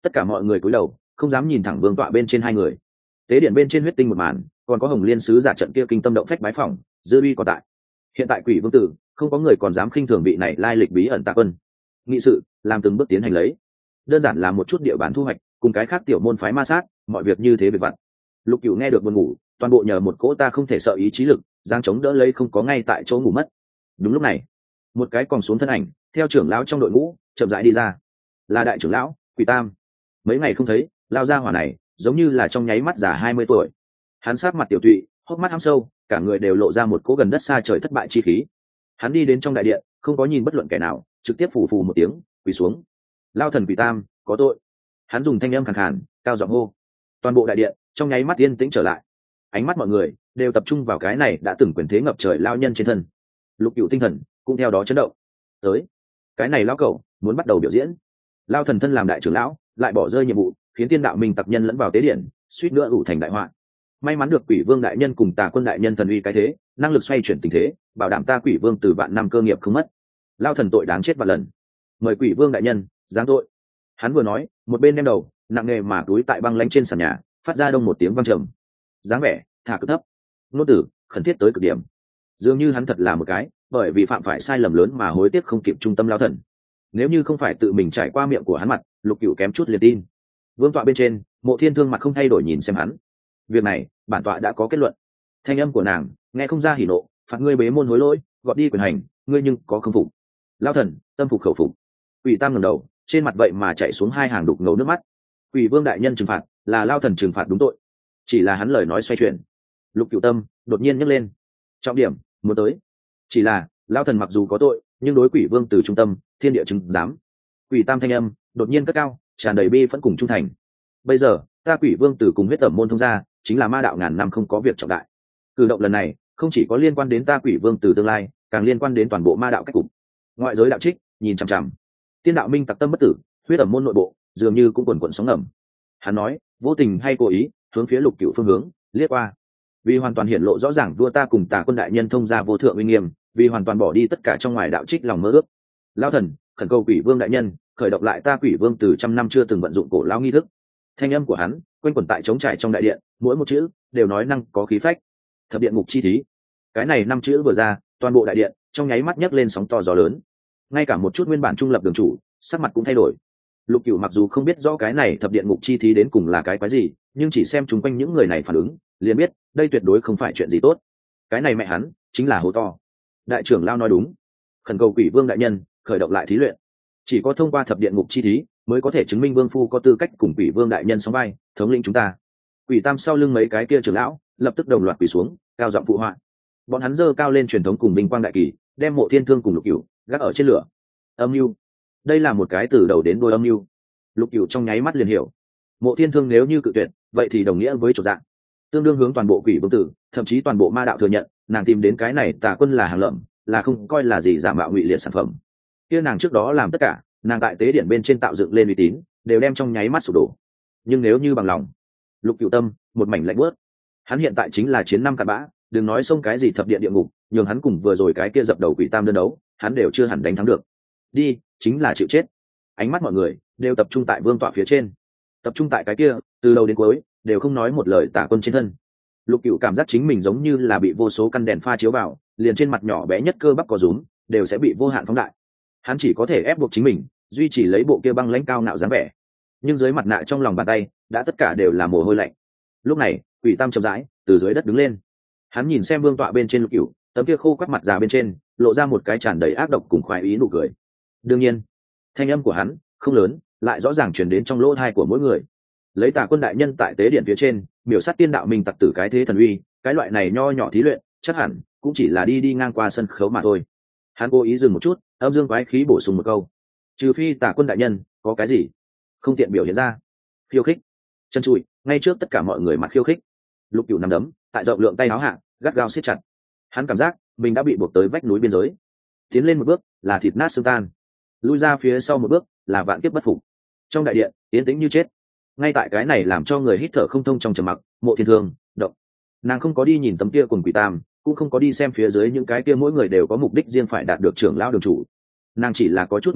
tất cả mọi người cúi đầu không dám nhìn thẳng vương tọa bên trên hai người. Tế điện bên trên huyết tinh một màn, còn có Hồng Liên sứ giả trận kia kinh tâm động phách bái phỏng, dư uy còn tại. Hiện tại Quỷ Vương tử không có người còn dám khinh thường vị này lai lịch bí ẩn Tạ Quân. Nghị sự làm từng bước tiến hành lấy, đơn giản là một chút địa bàn thu hoạch, cùng cái khác tiểu môn phái ma sát, mọi việc như thế về vặt. Lục Cửu nghe được buồn ngủ, toàn bộ nhờ một cỗ ta không thể sợ ý chí lực, giang chống đỡ lấy không có ngay tại chỗ ngủ mất. Đúng lúc này, một cái còn xuống thân ảnh, theo trưởng lão trong đội ngũ, chậm rãi đi ra. Là đại trưởng lão, Quỷ Tam. Mấy ngày không thấy, lao ra hỏa này, giống như là trong nháy mắt già hai mươi tuổi. Hắn sát mặt tiểu tụy, hốc mắt hăm sâu, cả người đều lộ ra một cỗ gần đất xa trời thất bại chi khí. Hắn đi đến trong đại điện, không có nhìn bất luận kẻ nào, trực tiếp phủ phù một tiếng, quỳ xuống. Lao thần Quỷ Tam, có tội. Hắn dùng thanh âm khàn khàn, cao giọng hô. Toàn bộ đại điện trong nháy mắt yên tĩnh trở lại, ánh mắt mọi người đều tập trung vào cái này đã từng quyền thế ngập trời lao nhân trên thân. Lục Cửu tinh thần cũng theo đó chấn động. Tới, cái này lao cẩu muốn bắt đầu biểu diễn. Lao thần thân làm đại trưởng lão, lại bỏ rơi nhiệm vụ, khiến tiên đạo minh tặc nhân lẫn vào tế điện, suýt nữa ủ thành đại họa. May mắn được Quỷ Vương đại nhân cùng Tà Quân đại nhân thần uy cái thế, năng lực xoay chuyển tình thế, bảo đảm ta Quỷ Vương từ vạn năm cơ nghiệp không mất. Lao thần tội đáng chết vạn lần, mời Quỷ Vương đại nhân giáng tội. Hắn vừa nói, một bên đem đầu nặng nề mà túi tại băng lanh trên sàn nhà, phát ra đông một tiếng vang trầm. Dáng vẻ thả cực thấp, nô tử khẩn thiết tới cực điểm. Dường như hắn thật là một cái bởi vì phạm phải sai lầm lớn mà hối tiếc không kịp trung tâm lao thần. Nếu như không phải tự mình trải qua miệng của hắn mặt, Lục Cửu kém chút liền tin. Vương tọa bên trên, Mộ Thiên Thương mặt không thay đổi nhìn xem hắn. Việc này bản tọa đã có kết luận. Thanh âm của nàng nghe không ra hỉ nộ, phạt ngươi bế môn hối lỗi, gọt đi quyền hành, ngươi nhưng có không phục. Lao thần tâm phục khẩu phục. Quỷ Tam ngẩng đầu, trên mặt vậy mà chạy xuống hai hàng đục ngầu nước mắt. Quỷ Vương đại nhân trừng phạt là Lao thần trừng phạt đúng tội, chỉ là hắn lời nói xoay chuyển. Lục Cửu tâm đột nhiên nhấc lên, trọng điểm muốn tới, chỉ là Lao thần mặc dù có tội, nhưng đối Quỷ Vương từ trung tâm thiên địa chứng giám. Quỷ Tam thanh âm đột nhiên cất cao, tràn đầy bi phẫn cùng trung thành. Bây giờ ta Quỷ Vương từ cùng huyết tẩm môn thông gia, chính là ma đạo ngàn năm không có việc trọng đại. Cử động lần này không chỉ có liên quan đến ta Quỷ Vương từ tương lai, càng liên quan đến toàn bộ ma đạo cách cục. Ngoại giới đạo trích nhìn chằm chằm, tiên đạo minh tặc tâm bất tử, huyết tẩm môn nội bộ dường như cũng quần quần sóng ngầm. Hắn nói vô tình hay cố ý hướng phía Lục Cửu phương hướng liếc qua, vì hoàn toàn hiển lộ rõ ràng vua ta cùng Tà Quân đại nhân thông gia vô thượng uy nghiêm, vì hoàn toàn bỏ đi tất cả trong ngoài đạo trích lòng mơ ước. Lao thần khẩn cầu Quỷ Vương đại nhân khởi động lại ta Quỷ Vương từ trăm năm chưa từng vận dụng cổ lao nghi thức. Thanh âm của hắn quanh quẩn tại trống trải trong đại điện, mỗi một chữ đều nói năng có khí phách. Thập điện ngục chi thí, cái này năm chữ vừa ra, toàn bộ đại điện trong nháy mắt nhấc lên sóng to gió lớn. Ngay cả một chút nguyên bản trung lập đường chủ sắc mặt cũng thay đổi. Lục Cửu mặc dù không biết rõ cái này thập điện ngục chi thí đến cùng là cái quái gì, nhưng chỉ xem chúng quanh những người này phản ứng, liền biết đây tuyệt đối không phải chuyện gì tốt. Cái này mẹ hắn chính là hố to. Đại trưởng lao nói đúng, khẩn cầu Quỷ Vương đại nhân khởi động lại thí luyện. Chỉ có thông qua thập điện ngục chi thí mới có thể chứng minh Vương phu có tư cách cùng Quỷ Vương đại nhân sóng vai thống lĩnh chúng ta. Quỷ Tam sau lưng mấy cái kia trưởng lão lập tức đồng loạt quỳ xuống, cao giọng phụ họa. Bọn hắn giơ cao lên truyền thống cùng Minh Quang đại kỳ, đem Mộ Thiên Thương cùng Lục Cửu gác ở trên lửa. Âm mưu, đây là một cái từ đầu đến đuôi âm mưu. Lục Cửu trong nháy mắt liền hiểu, Mộ Thiên Thương nếu như cự tuyệt, vậy thì đồng nghĩa với chột dạng, tương đương hướng toàn bộ Quỷ Vương tử, thậm chí toàn bộ ma đạo thừa nhận, nàng tìm đến cái này Tà Quân là hàng lợm, là không coi là gì giả mạo ngụy liệt sản phẩm. Kia nàng trước đó làm tất cả, nàng tại tế điện bên trên tạo dựng lên uy tín, đều đem trong nháy mắt sụp đổ. Nhưng nếu như bằng lòng, Lục Cửu tâm một mảnh lạnh bớt. Hắn hiện tại chính là chiến năm cặn bã, đừng nói xông cái gì thập điện địa ngục, nhường hắn cùng vừa rồi cái kia dập đầu Quỷ Tam đơn đấu, hắn đều chưa hẳn đánh thắng được. Đi, chính là chịu chết. Ánh mắt mọi người đều tập trung tại vương tọa phía trên, tập trung tại cái kia từ đầu đến cuối đều không nói một lời Tà Quân trên thân. Lục Cửu cảm giác chính mình giống như là bị vô số căn đèn pha chiếu vào, liền trên mặt nhỏ bé nhất cơ bắp có rúm đều sẽ bị vô hạn phóng đại. Hắn chỉ có thể ép buộc chính mình duy trì lấy bộ kia băng lãnh cao ngạo dáng vẻ, nhưng dưới mặt nạ trong lòng bàn tay đã tất cả đều là mồ hôi lạnh. Lúc này Quỷ Tam chậm rãi từ dưới đất đứng lên, hắn nhìn xem vương tọa bên trên Lục Cửu, tấm kia khô quắt mặt già bên trên lộ ra một cái tràn đầy ác độc cùng khoái ý nụ cười. Đương nhiên thanh âm của hắn không lớn, lại rõ ràng truyền đến trong lỗ tai của mỗi người. Lấy Tà Quân đại nhân tại tế điện phía trên miểu sát tiên đạo minh tặc tử cái thế thần uy, cái loại này nho nhỏ thí luyện chắc hẳn cũng chỉ là đi đi ngang qua sân khấu mà thôi. Hắn cố ý dừng một chút, âm dương quái khí bổ sung một câu, trừ phi Tà Quân đại nhân có cái gì không tiện biểu hiện ra. Khiêu khích, chân trụi ngay trước tất cả mọi người mặt khiêu khích. Lục Cửu nắm đấm tại rộng lượng tay áo hạ gắt gao siết chặt. Hắn cảm giác mình đã bị buộc tới vách núi biên giới, tiến lên một bước là thịt nát xương tan, lui ra phía sau một bước là vạn kiếp bất phục. Trong đại điện yên tĩnh như chết. Ngay tại cái này làm cho người hít thở không thông trong trầm mặc, Mộ Thiên Thương động. Nàng không có đi nhìn tấm kia quần Quỷ Tam, cũng không có đi xem phía dưới những cái kia mỗi người đều có mục đích riêng phải đạt được trưởng lão đường chủ. Nàng chỉ là có chút nghiêng đầu,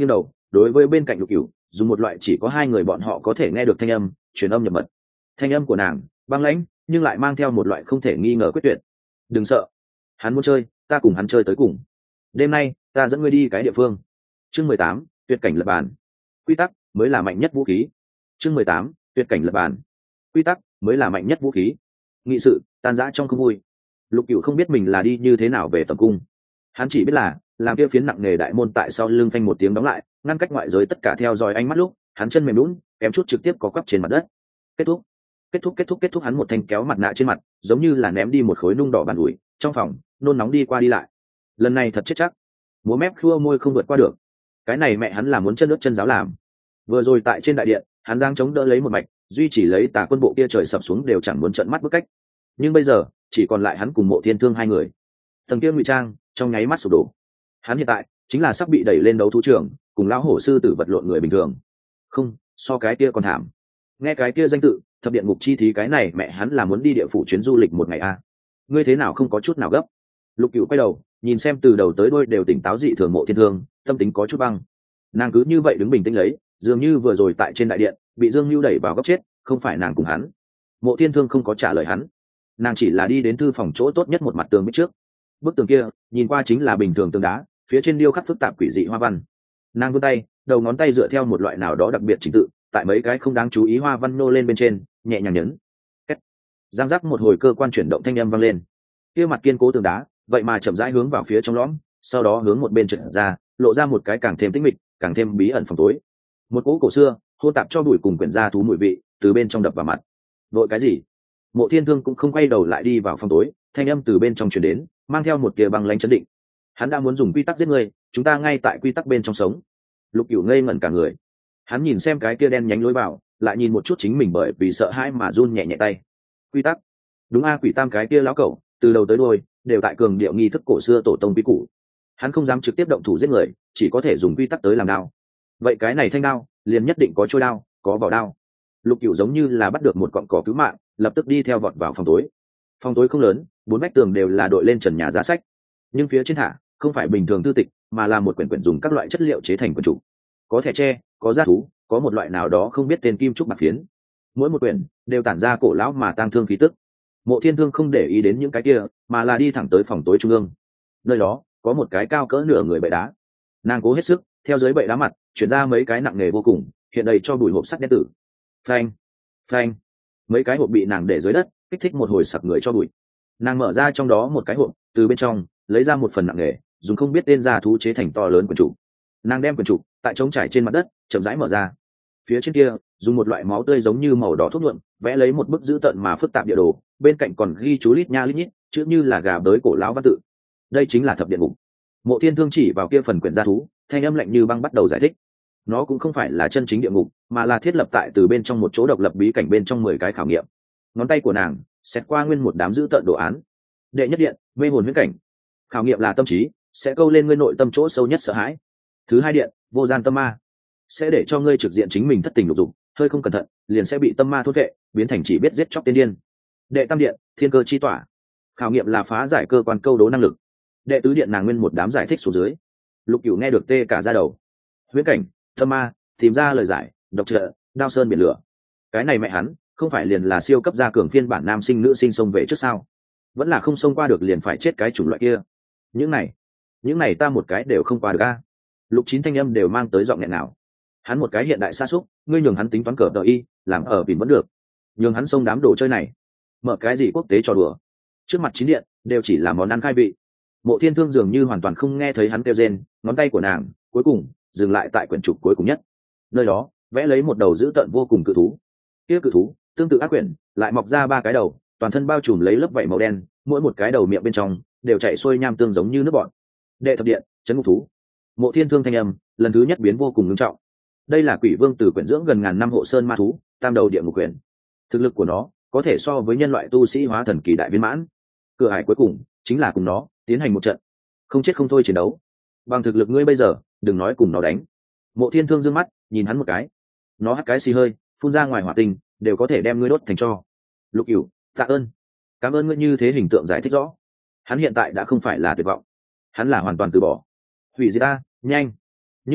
đối với bên cạnh lục cửu dùng một loại chỉ có hai người bọn họ có thể nghe được thanh âm truyền âm nhập mật. Thanh âm của nàng băng lãnh nhưng lại mang theo một loại không thể nghi ngờ quyết tuyệt. Đừng sợ, hắn muốn chơi ta cùng hắn chơi tới cùng. Đêm nay ta dẫn ngươi đi cái địa phương. Chương mười tám, tuyệt cảnh lập bàn. Quy tắc mới là mạnh nhất vũ khí. Chương mười tám, tuyệt cảnh lập bàn. Quy tắc mới là mạnh nhất vũ khí. Nghị sự tan rã trong không vui. Lục Cửu không biết mình là đi như thế nào về tầm cung. Hắn chỉ biết là làm kia phiến nặng nề đại môn tại sau lưng phanh một tiếng đóng lại, ngăn cách ngoại giới tất cả theo dõi ánh mắt lúc, hắn chân mềm nhũn, kém chút trực tiếp có quắp trên mặt đất. Kết thúc, kết thúc, kết thúc, kết thúc. Hắn một thanh kéo mặt nạ trên mặt, giống như là ném đi một khối nung đỏ bàn ủi, trong phòng nôn nóng đi qua đi lại. Lần này thật chết chắc, múa mép khua môi không vượt qua được. Cái này mẹ hắn là muốn chân nước chân giáo làm. Vừa rồi tại trên đại điện, hắn giang chống đỡ lấy một mạch, duy chỉ lấy Tà Quân bộ kia trời sập xuống đều chẳng muốn trợn mắt bước cách. Nhưng bây giờ chỉ còn lại hắn cùng Mộ Thiên Thương hai người. Tầng kia ngụy trang trong nháy mắt sụp đổ. Hắn hiện tại chính là sắp bị đẩy lên đấu thú trường, cùng lão hổ sư tử vật lộn người bình thường. Không, so cái kia còn thảm. Nghe cái kia danh tự, thập điện ngục chi thí, cái này mẹ hắn là muốn đi địa phủ chuyến du lịch một ngày a. À. Ngươi thế nào không có chút nào gấp? Lục Cửu quay đầu, nhìn xem từ đầu tới đuôi đều tỉnh táo dị thường Mộ Thiên Thương, tâm tính có chút băng. Nàng cứ như vậy đứng bình tĩnh lấy, dường như vừa rồi tại trên đại điện bị Dương Nưu đẩy vào góc chết, không phải nàng cùng hắn. Mộ Thiên Thương không có trả lời hắn, nàng chỉ là đi đến thư phòng chỗ tốt nhất một mặt tường bên trước. Bức tường kia nhìn qua chính là bình thường tường đá, phía trên điêu khắc phức tạp quỷ dị hoa văn. Nàng vươn tay, đầu ngón tay dựa theo một loại nào đó đặc biệt trình tự, tại mấy cái không đáng chú ý hoa văn nô lên bên trên, nhẹ nhàng nhấn. Két. Giang giác một hồi cơ quan chuyển động thanh âm vang lên. Kia mặt kiên cố tường đá, vậy mà chậm rãi hướng vào phía trong lõm, sau đó hướng một bên trượt ra, lộ ra một cái càng thêm tĩnh mịch, càng thêm bí ẩn phòng tối. Một cỗ cổ xưa, hôn tạp cho bụi cùng quyển gia thú mùi vị, từ bên trong đập vào mặt. Vội cái gì? Mộ Thiên Thương cũng không quay đầu lại đi vào phòng tối, thanh âm từ bên trong truyền đến, mang theo một tia băng lãnh chấn định. Hắn đã muốn dùng quy tắc giết người, chúng ta ngay tại quy tắc bên trong sống. Lục Cửu ngây ngẩn cả người. Hắn nhìn xem cái kia đen nhánh lối vào, lại nhìn một chút chính mình bởi vì sợ hãi mà run nhẹ nhẹ tay. Quy tắc? Đúng a, Quỷ Tam cái kia lão cẩu, từ đầu tới đuôi đều tại cường điệu nghi thức cổ xưa tổ tông quy củ. Hắn không dám trực tiếp động thủ giết người, chỉ có thể dùng quy tắc tới làm đao. Vậy cái này thanh đao, liền nhất định có trôi đao, có vỏ đao. Lục Cửu giống như là bắt được một cọng cỏ cứu mạng, lập tức đi theo vọt vào phòng tối. Phòng tối không lớn, bốn vách tường đều là đội lên trần nhà giá sách, nhưng phía trên thả không phải bình thường thư tịch, mà là một quyển quyển dùng các loại chất liệu chế thành quyển trục, có thẻ tre, có da thú, có một loại nào đó không biết tên kim trúc bạc phiến. Mỗi một quyển đều tản ra cổ lão mà tang thương khí tức. Mộ Thiên Thương không để ý đến những cái kia, mà là đi thẳng tới phòng tối trung ương. Nơi đó có một cái cao cỡ nửa người bệ đá. Nàng cố hết sức theo dưới bệ đá mặt chuyển ra mấy cái nặng nề vô cùng, hiện đầy cho bụi hộp sắt đen tử. Phanh, phanh, mấy cái hộp bị nàng để dưới đất, kích thích một hồi sặc người cho bụi. Nàng mở ra trong đó một cái hộp, từ bên trong lấy ra một phần nặng nề, dùng không biết tên da thú chế thành to lớn quyển trục. Nàng đem quyển trục tại trống trải trên mặt đất chậm rãi mở ra. Phía trên kia dùng một loại máu tươi giống như màu đỏ thuốc nhuộm vẽ lấy một bức dữ tợn mà phức tạp địa đồ, bên cạnh còn ghi chú lít nha lít nhít, chữ như là gà bới cổ lão văn tự. Đây chính là thập điện ngục. Mộ Thiên Thương chỉ vào kia phần quyển gia thú, thanh âm lạnh như băng bắt đầu giải thích. Nó cũng không phải là chân chính địa ngục, mà là thiết lập tại từ bên trong một chỗ độc lập bí cảnh bên trong mười cái khảo nghiệm. Ngón tay của nàng xẹt qua nguyên một đám dữ tợn đồ án. Đệ nhất điện, mê hồn huyễn cảnh. Khảo nghiệm là tâm trí, sẽ câu lên ngươi nội tâm chỗ sâu nhất sợ hãi. Thứ hai điện, vô gian tâm ma, sẽ để cho ngươi trực diện chính mình thất tình lục dục, hơi không cẩn thận liền sẽ bị tâm ma thốt vệ, biến thành chỉ biết giết chóc tiên điên. Đệ tam điện, thiên cơ chi tỏa. Khảo nghiệm là phá giải cơ quan câu đố năng lực. Đệ tứ điện, nàng nguyên một đám giải thích xuống dưới. Lục Cửu nghe được tê cả da đầu. Huyễn cảnh, tâm ma, tìm ra lời giải, độc trợ, đao sơn biển lửa. Cái này mẹ hắn không phải liền là siêu cấp gia cường phiên bản nam sinh nữ sinh xông về trước sao? Vẫn là không xông qua được liền phải chết cái chủng loại kia. Những này, những này ta một cái đều không qua được a. Lục Chín thanh âm đều mang tới giọng nghẹn nào. Hắn một cái hiện đại xa xúc, ngươi nhường hắn tính toán cờ đờ y, làm ở bỉn vẫn được. Nhường hắn xông đám đồ chơi này, mở cái gì quốc tế trò đùa. Trước mặt chín điện đều chỉ là món ăn khai vị. Mộ Thiên Thương dường như hoàn toàn không nghe thấy hắn kêu rên, ngón tay của nàng cuối cùng dừng lại tại quyển trục cuối cùng nhất. Nơi đó vẽ lấy một đầu dữ tợn vô cùng cự thú. Kia cự thú tương tự ác quyển, lại mọc ra ba cái đầu, toàn thân bao trùm lấy lớp vảy màu đen, mỗi một cái đầu miệng bên trong đều chảy xuôi nham tương giống như nước bọt. Đệ thập điện, trấn ngục thú. Mộ Thiên Thương thanh âm lần thứ nhất biến vô cùng nghiêm trọng. Đây là quỷ vương từ quyển dưỡng gần ngàn năm hộ sơn ma thú, tam đầu địa ngục quyển. Thực lực của nó có thể so với nhân loại tu sĩ hóa thần kỳ đại viên mãn. Cửa ải cuối cùng chính là cùng nó tiến hành một trận không chết không thôi chiến đấu. Bằng thực lực ngươi bây giờ, đừng nói cùng nó đánh. Mộ Thiên Thương dương mắt nhìn hắn một cái, nó hắt cái xì hơi phun ra ngoài hỏa tinh, đều có thể đem ngươi đốt thành tro. Lục Cửu, tạ ơn, cảm ơn ngươi như thế hình tượng giải thích rõ. Hắn hiện tại đã không phải là tuyệt vọng, hắn là hoàn toàn từ bỏ. Hủy diệt ta, nhanh. Nhưng mà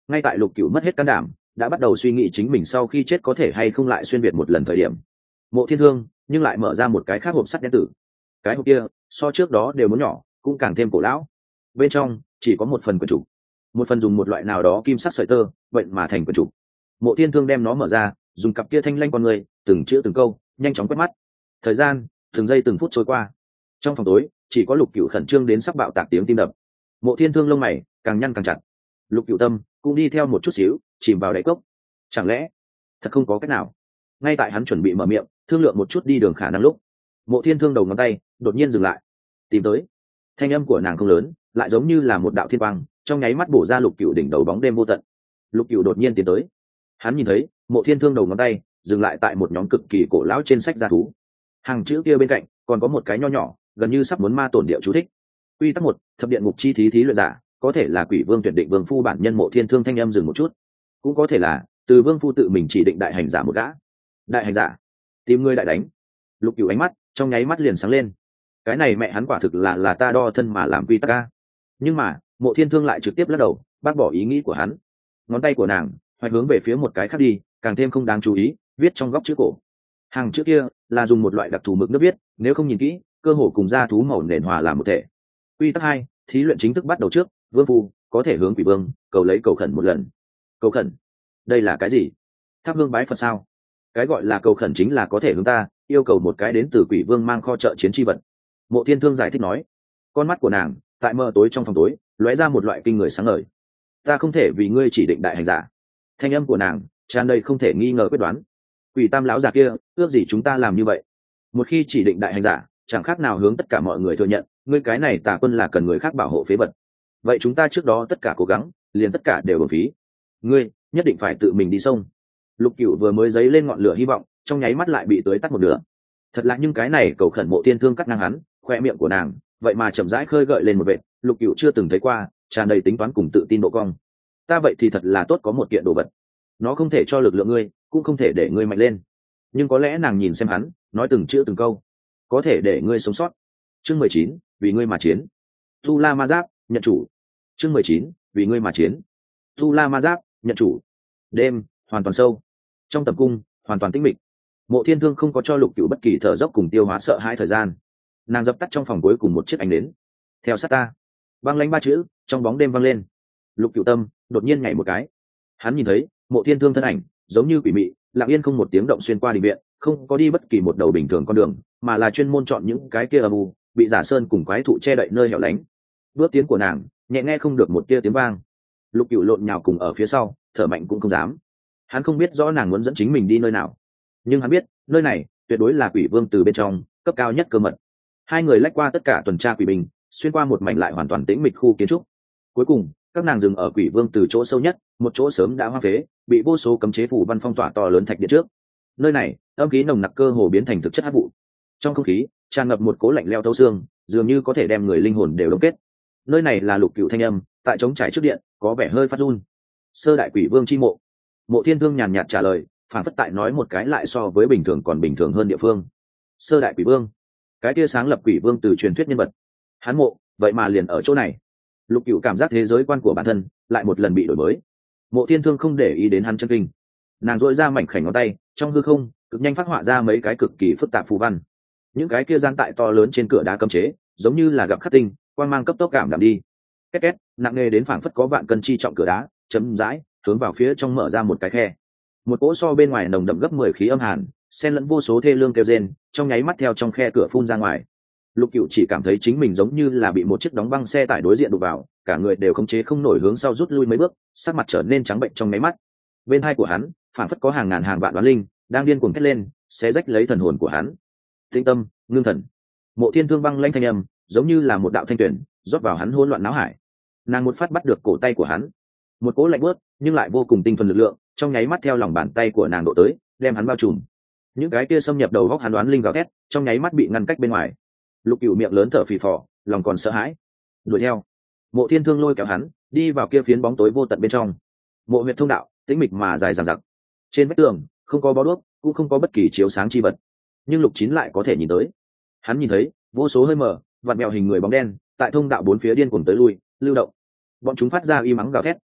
ngay tại lục cửu mất hết can đảm đã bắt đầu suy nghĩ chính mình sau khi chết có thể hay không lại xuyên việt một lần thời điểm, Mộ Thiên Thương nhưng lại mở ra một cái khác hộp sắt đen tử. Cái hộp kia so trước đó đều muốn nhỏ, cũng càng thêm cổ lão. Bên trong chỉ có một phần quyển trục, một phần dùng một loại nào đó kim sắc sợi tơ vậy mà thành quyển trục. Mộ Thiên Thương đem nó mở ra, dùng cặp kia thanh lanh con người, từng chữ từng câu nhanh chóng quét mắt. Thời gian từng giây từng phút trôi qua. Trong phòng tối chỉ có Lục Cửu khẩn trương đến sắp bạo tạc tiếng tim đập. Mộ Thiên Thương lông mày càng nhăn càng chặt. Lục Cửu tâm cũng đi theo một chút xíu chìm vào đáy cốc. Chẳng lẽ thật không có cách nào? Ngay tại hắn chuẩn bị mở miệng thương lượng một chút đi đường khả năng lúc, Mộ Thiên Thương đầu ngón tay đột nhiên dừng lại. Tìm tới. Thanh âm của nàng không lớn, lại giống như là một đạo thiên quang, trong nháy mắt bổ ra Lục Cửu đỉnh đầu bóng đêm vô tận. Lục Cửu đột nhiên tiến tới. Hắn nhìn thấy Mộ Thiên Thương đầu ngón tay dừng lại tại một nhóm cực kỳ cổ lão trên sách gia thú. Hàng chữ kia bên cạnh còn có một cái nho nhỏ, gần như sắp muốn ma tổn điệu chú thích. Quy tắc một, thập điện ngục chi thí thí luyện giả, có thể là Quỷ Vương tuyển định vương phu bản nhân. Mộ Thiên Thương thanh âm dừng một chút, cũng có thể là từ vương phu tự mình chỉ định đại hành giả một gã. Đại hành giả, tìm ngươi đại đánh. Lục Cửu ánh mắt trong nháy mắt liền sáng lên. Cái này mẹ hắn quả thực là là ta đo thân mà làm quy tắc a. Nhưng mà Mộ Thiên Thương lại trực tiếp lắc đầu bác bỏ ý nghĩ của hắn. Ngón tay của nàng hoạch hướng về phía một cái khác đi, càng thêm không đáng chú ý, viết trong góc chữ cổ. Hàng chữ kia là dùng một loại đặc thù mực nước viết, nếu không nhìn kỹ cơ hồ cùng da thú màu nền hòa làm một thể. Quy tắc hai, thí luyện chính thức bắt đầu trước, vương phu có thể hướng Quỷ Vương cầu lấy cầu khẩn một lần. Cầu khẩn? Đây là cái gì? Thắp hương bái Phật sao? Cái gọi là cầu khẩn chính là có thể hướng ta yêu cầu một cái đến từ Quỷ Vương mang kho trợ chiến chi vật. Mộ Thiên Thương giải thích nói. Con mắt của nàng tại mờ tối trong phòng tối lóe ra một loại kinh người sáng ngời. Ta không thể vì ngươi chỉ định đại hành giả. Thanh âm của nàng tràn đầy không thể nghi ngờ quyết đoán. Quỷ Tam lão già kia ước gì chúng ta làm như vậy? Một khi chỉ định đại hành giả, chẳng khác nào hướng tất cả mọi người thừa nhận ngươi cái này Tà Quân là cần người khác bảo hộ phế vật. Vậy chúng ta trước đó tất cả cố gắng liền tất cả đều uổng phí. Ngươi nhất định phải tự mình đi sông. Lục Cửu vừa mới dấy lên ngọn lửa hy vọng, trong nháy mắt lại bị tưới tắt một nửa. Thật là nhưng cái này cầu khẩn Mộ Thiên Thương cắt ngang hắn, khoe miệng của nàng vậy mà chậm rãi khơi gợi lên một vệt Lục Cửu chưa từng thấy qua, tràn đầy tính toán cùng tự tin độ cong. Ta vậy thì thật là tốt có một kiện đồ vật, nó không thể cho lực lượng ngươi, cũng không thể để ngươi mạnh lên, nhưng có lẽ nàng nhìn xem hắn nói từng chữ từng câu, có thể để ngươi sống sót. Chương mười chín, vì ngươi mà chiến. Tu La Ma Giáp nhận chủ. Chương mười chín, vì ngươi mà chiến. Tu La Ma Giáp nhận chủ. Đêm hoàn toàn sâu, trong tập cung hoàn toàn tĩnh mịch. Mộ Thiên Thương không có cho Lục Cửu bất kỳ thở dốc cùng tiêu hóa sợ hãi thời gian. Nàng dập tắt trong phòng cuối cùng một chiếc ánh nến. Theo sát ta. Băng lãnh ba chữ trong bóng đêm vang lên. Lục Cửu tâm đột nhiên nhảy một cái. Hắn nhìn thấy Mộ Thiên Thương thân ảnh giống như quỷ mị, lặng yên không một tiếng động xuyên qua đình viện, không có đi bất kỳ một đầu bình thường con đường, mà là chuyên môn chọn những cái kia âm u, bị giả sơn cùng quái thụ che đậy nơi hẻo lánh. Bước tiến của nàng nhẹ nghe không được một tia tiếng vang. Lục Cửu lộn nhào cùng ở phía sau, thở mạnh cũng không dám. Hắn không biết rõ nàng muốn dẫn chính mình đi nơi nào, nhưng hắn biết nơi này tuyệt đối là Quỷ Vương từ bên trong cấp cao nhất cơ mật. Hai người lách qua tất cả tuần tra quỷ binh, xuyên qua một mảnh lại hoàn toàn tĩnh mịch khu kiến trúc. Cuối cùng các nàng dừng ở Quỷ Vương từ chỗ sâu nhất, một chỗ sớm đã hoang phế, bị vô số cấm chế phủ văn phong tỏa to lớn thạch điện trước. Nơi này âm khí nồng nặc cơ hồ biến thành thực chất hắc vụ, trong không khí tràn ngập một cố lạnh leo thấu xương, dường như có thể đem người linh hồn đều đóng kết. Nơi này là Lục Cửu thanh âm tại trống trải trước điện, có vẻ hơi phát run. Sơ đại Quỷ Vương chi mộ. Mộ Thiên Thương nhàn nhạt trả lời, phản phất tại nói một cái lại so với bình thường còn bình thường hơn địa phương. Sơ đại Quỷ Vương, cái kia sáng lập Quỷ Vương từ truyền thuyết nhân vật, hắn mộ vậy mà liền ở chỗ này. Lục Cửu cảm giác thế giới quan của bản thân lại một lần bị đổi mới. Mộ Thiên Thương không để ý đến hắn chân kinh, nàng dội ra mảnh khảnh ngón tay, trong hư không cực nhanh phát họa ra mấy cái cực kỳ phức tạp phù văn. Những cái kia gian tại to lớn trên cửa đá cấm chế, giống như là gặp khắc tinh, quang mang cấp tốc cảm đạm đi. Két két, nặng nề đến phảng phất có vạn cân chi trọng cửa đá, chấm rãi hướng vào phía trong mở ra một cái khe. Một cỗ so bên ngoài nồng đậm gấp mười khí âm hàn, xen lẫn vô số thê lương kêu rên, trong nháy mắt theo trong khe cửa phun ra ngoài. Lục Cửu chỉ cảm thấy chính mình giống như là bị một chiếc đóng băng xe tải đối diện đụng vào, cả người đều khống chế không nổi hướng sau rút lui mấy bước, sắc mặt trở nên trắng bệnh trong nháy mắt. Bên hai của hắn, phảng phất có hàng ngàn hàng vạn đoán linh đang điên cuồng thét lên, xé rách lấy thần hồn của hắn. Tĩnh tâm, ngưng thần. Mộ Thiên Thương băng lãnh thanh âm, giống như là một đạo thanh tuyển, rót vào hắn hỗn loạn náo hải. Nàng một phát bắt được cổ tay của hắn, một cỗ lạnh buốt nhưng lại vô cùng tinh thuần lực lượng, trong nháy mắt theo lòng bàn tay của nàng độ tới, đem hắn bao trùm. Những cái kia xâm nhập đầu góc hắn đoán linh gào thét, trong nháy mắt bị ngăn cách bên ngoài. Lục Cửu miệng lớn thở phì phò, lòng còn sợ hãi, đuổi theo. Mộ Thiên Thương lôi kéo hắn đi vào kia phiến bóng tối vô tận bên trong. Mộ huyệt thông đạo tĩnh mịch mà dài dằng dặc, trên vách tường không có bó đuốc, cũng không có bất kỳ chiếu sáng chi vật, nhưng Lục Chín lại có thể nhìn tới. Hắn nhìn thấy vô số hơi mờ vặn mèo hình người bóng đen tại thông đạo bốn phía điên cuồng tới lui lưu động. Bọn chúng phát ra y mắng gào thét,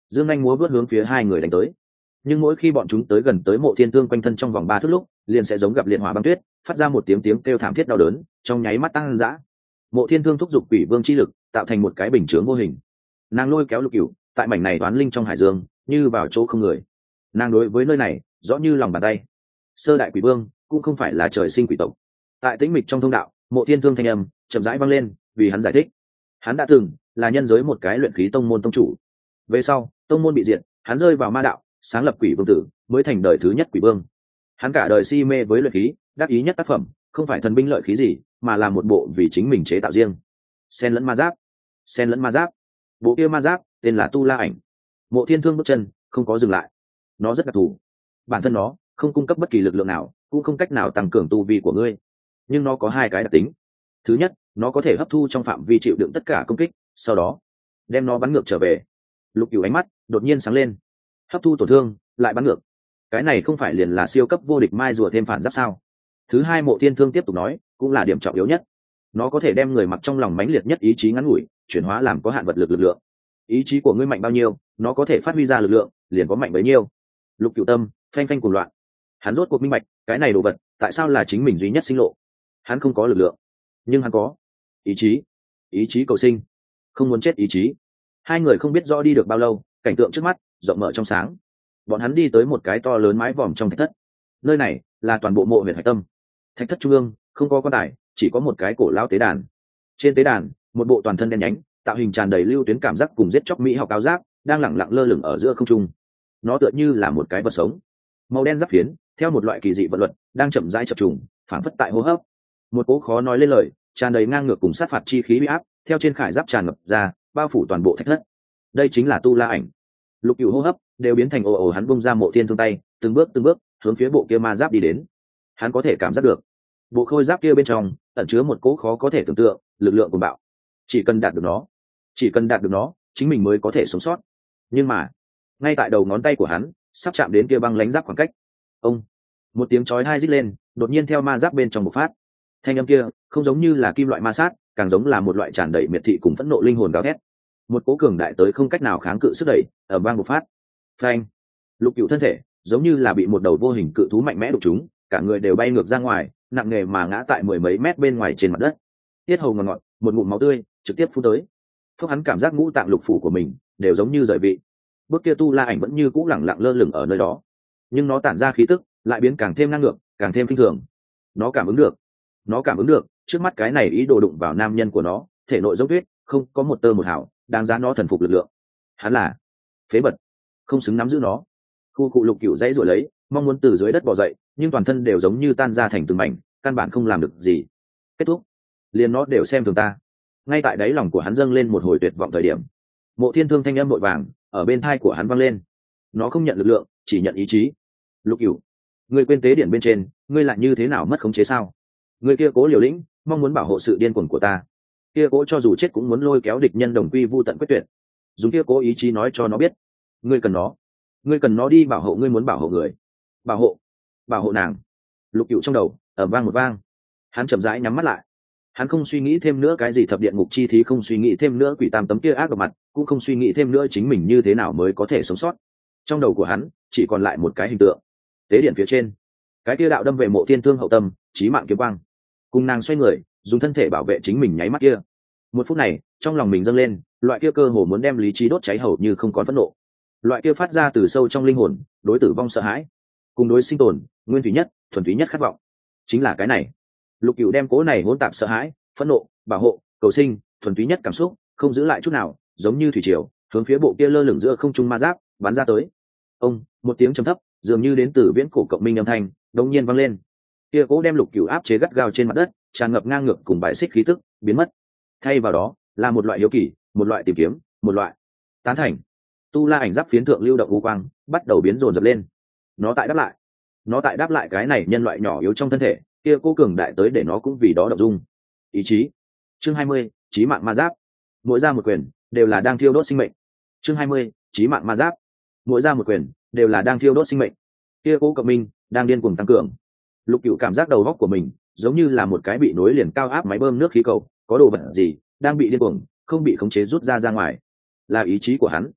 dương anh múa vớt hướng phía hai người đánh tới. Nhưng mỗi khi bọn chúng tới gần tới Mộ Thiên Thương quanh thân trong vòng ba thước lúc, liền sẽ giống gặp liệt hỏa băng tuyết, phát ra một tiếng tiếng kêu thảm thiết đau đớn, trong nháy mắt tăng dã. Mộ Thiên Thương thúc giục quỷ vương chi lực, tạo thành một cái bình chướng vô hình. Nàng lôi kéo Lục Cửu, tại mảnh này toán linh trong hải dương, như vào chỗ không người. Nàng đối với nơi này rõ như lòng bàn tay. Sơ đại quỷ vương cũng không phải là trời sinh quỷ tộc. Tại tĩnh mịch trong thông đạo, Mộ Thiên Thương thanh âm chậm rãi vang lên, vì hắn giải thích. Hắn đã từng là nhân giới một cái luyện khí tông môn tông chủ. Về sau, tông môn bị diệt, hắn rơi vào ma đạo, sáng lập quỷ vương tử, mới thành đời thứ nhất quỷ vương. Hắn cả đời si mê với luyện khí, đắc ý nhất tác phẩm không phải thần binh lợi khí gì, mà là một bộ vì chính mình chế tạo riêng. Sen lẫn ma giáp, sen lẫn ma giáp. Bộ kia ma giáp tên là Tu La Ảnh. Mộ Thiên Thương bước chân không có dừng lại. Nó rất đặc thù, bản thân nó không cung cấp bất kỳ lực lượng nào, cũng không cách nào tăng cường tu vi của ngươi, nhưng nó có hai cái đặc tính. Thứ nhất, nó có thể hấp thu trong phạm vi chịu đựng tất cả công kích, sau đó đem nó bắn ngược trở về. Lục Cửu ánh mắt đột nhiên sáng lên. Hấp thu tổn thương lại bắn ngược, cái này không phải liền là siêu cấp vô địch mai rùa thêm phản giáp sao? Thứ hai, Mộ Thiên Thương tiếp tục nói, cũng là điểm trọng yếu nhất. Nó có thể đem người mặc trong lòng mãnh liệt nhất ý chí ngắn ngủi chuyển hóa làm có hạn vật lực lực lượng. Ý chí của ngươi mạnh bao nhiêu, nó có thể phát huy ra lực lượng liền có mạnh bấy nhiêu. Lục Cửu tâm phanh phanh cuồng loạn. Hắn rốt cuộc minh bạch, cái này đồ vật tại sao là chính mình duy nhất sinh lộ. Hắn không có lực lượng, nhưng hắn có ý chí. Ý chí cầu sinh, không muốn chết ý chí. Hai người không biết rõ đi được bao lâu, cảnh tượng trước mắt rộng mở trong sáng. Bọn hắn đi tới một cái to lớn mái vòm trong thạch thất. Nơi này là toàn bộ mộ huyệt hải tâm. Thạch thất trung ương không có quan tài, chỉ có một cái cổ lão tế đàn. Trên tế đàn, một bộ toàn thân đen nhánh, tạo hình tràn đầy lưu tuyến cảm giác cùng giết chóc mỹ học áo giáp đang lẳng lặng lơ lửng ở giữa không trung. Nó tựa như là một cái vật sống, màu đen giáp phiến theo một loại kỳ dị vận luật đang chậm rãi chập trùng, phảng phất tại hô hấp. Một cỗ khó nói lên lời, tràn đầy ngang ngược cùng sát phạt chi khí uy áp theo trên khải giáp tràn ngập ra, bao phủ toàn bộ thạch thất. Đây chính là Tu La Ảnh. Lục Cửu hô hấp đều biến thành ồ ồ, hắn bung ra Mộ Thiên Thương tay, từng bước từng bước hướng phía bộ kia ma giáp đi đến. Hắn có thể cảm giác được bộ khôi giáp kia bên trong ẩn chứa một cỗ khó có thể tưởng tượng lực lượng cuồng bạo. Chỉ cần đạt được nó, chỉ cần đạt được nó, chính mình mới có thể sống sót. Nhưng mà, ngay tại đầu ngón tay của hắn sắp chạm đến kia băng lãnh giáp khoảng cách, ông, một tiếng chói tai rít lên, đột nhiên theo ma giáp bên trong bộc phát. Thanh âm kia không giống như là kim loại ma sát, càng giống là một loại tràn đầy miệt thị cùng phẫn nộ linh hồn gào thét. Một cỗ cường đại tới không cách nào kháng cự sức đẩy ở bang bộc phát. Phanh! Lục Cửu thân thể giống như là bị một đầu vô hình cự thú mạnh mẽ đụng trúng, cả người đều bay ngược ra ngoài, nặng nề mà ngã tại mười mấy mét bên ngoài trên mặt đất. Tiết hầu ngọt ngọt, một ngụm máu tươi trực tiếp phun tới. Phốc, hắn cảm giác ngũ tạng lục phủ của mình đều giống như rời vị. Bước kia Tu La Ảnh vẫn như cũ lẳng lặng lơ lửng ở nơi đó, nhưng nó tản ra khí tức lại biến càng thêm ngang ngược, càng thêm kinh thường. Nó cảm ứng được, nó cảm ứng được, trước mắt cái này ý đồ đụng vào nam nhân của nó, thể nội dốc tuyết, không có một tơ một hào, đáng giá nó thần phục lực lượng. Hắn là phế vật, không xứng nắm giữ nó. Khu cụ Lục Cửu dãy rồi lấy, mong muốn từ dưới đất bò dậy, nhưng toàn thân đều giống như tan ra thành từng mảnh, căn bản không làm được gì. Kết thúc, liền nó đều xem thường ta. Ngay tại đáy lòng của hắn dâng lên một hồi tuyệt vọng thời điểm, Mộ Thiên Thương thanh âm vội vàng ở bên tai của hắn vang lên. Nó không nhận lực lượng, chỉ nhận ý chí. Lục Cửu, ngươi quên tế điện bên trên, ngươi lại như thế nào mất khống chế sao? Ngươi kia cố liều lĩnh, mong muốn bảo hộ sự điên cuồng của ta. Kia cố cho dù chết cũng muốn lôi kéo địch nhân đồng quy vu tận quyết tuyệt. Dùng kia cố ý chí nói cho nó biết, ngươi cần nó, ngươi cần nó đi bảo hộ ngươi muốn bảo hộ người. Bảo hộ, bảo hộ nàng. Lục Cửu trong đầu ầm vang một vang. Hắn chậm rãi nhắm mắt lại. Hắn không suy nghĩ thêm nữa cái gì thập điện ngục chi thí, không suy nghĩ thêm nữa quỷ tam tấm kia ác ở mặt, cũng không suy nghĩ thêm nữa chính mình như thế nào mới có thể sống sót. Trong đầu của hắn chỉ còn lại một cái hình tượng. Tế điện phía trên, cái kia đạo đâm về Mộ Thiên Thương hậu tâm, chí mạng kiếm quang. Cùng nàng xoay người, dùng thân thể bảo vệ chính mình nháy mắt kia. Một phút này, trong lòng mình dâng lên, loại kia cơ hồ muốn đem lý trí đốt cháy hầu như không còn phẫn nộ. Loại kia phát ra từ sâu trong linh hồn, đối tử vong sợ hãi, cùng đối sinh tồn, nguyên thủy nhất, thuần túy nhất khát vọng. Chính là cái này. Lục Cửu đem cố này hỗn tạp sợ hãi, phẫn nộ, bảo hộ, cầu sinh, thuần túy nhất cảm xúc, không giữ lại chút nào, giống như thủy triều, hướng phía bộ kia lơ lửng giữa không trung ma giáp bắn ra tới. Ông, một tiếng trầm thấp, dường như đến từ viễn cổ cộng minh âm thanh, đột nhiên vang lên. Kia cố đem Lục Cửu áp chế gắt gao trên mặt đất, tràn ngập ngang ngược cùng bại xích khí tức, biến mất. Thay vào đó, là một loại hiếu kỳ, một loại tìm kiếm, một loại tán thành. Tu La Ảnh giáp phiến thượng lưu động u quang, bắt đầu biến rồn rập lên. Nó tại đáp lại, nó tại đáp lại cái này nhân loại nhỏ yếu trong thân thể, kia cố cường đại tới để nó cũng vì đó động dung. Ý chí. Chương hai mươi, chí mạng ma giáp. Mỗi ra một quyền, đều là đang thiêu đốt sinh mệnh. Chương hai mươi, chí mạng ma giáp. Mỗi ra một quyền, đều là đang thiêu đốt sinh mệnh. Kia cố cộng minh đang điên cuồng tăng cường. Lục Cửu cảm giác đầu óc của mình giống như là một cái bị nối liền cao áp máy bơm nước khí cầu, có đồ vật gì đang bị điên cuồng, không bị khống chế rút ra ra ngoài. Là ý chí của hắn,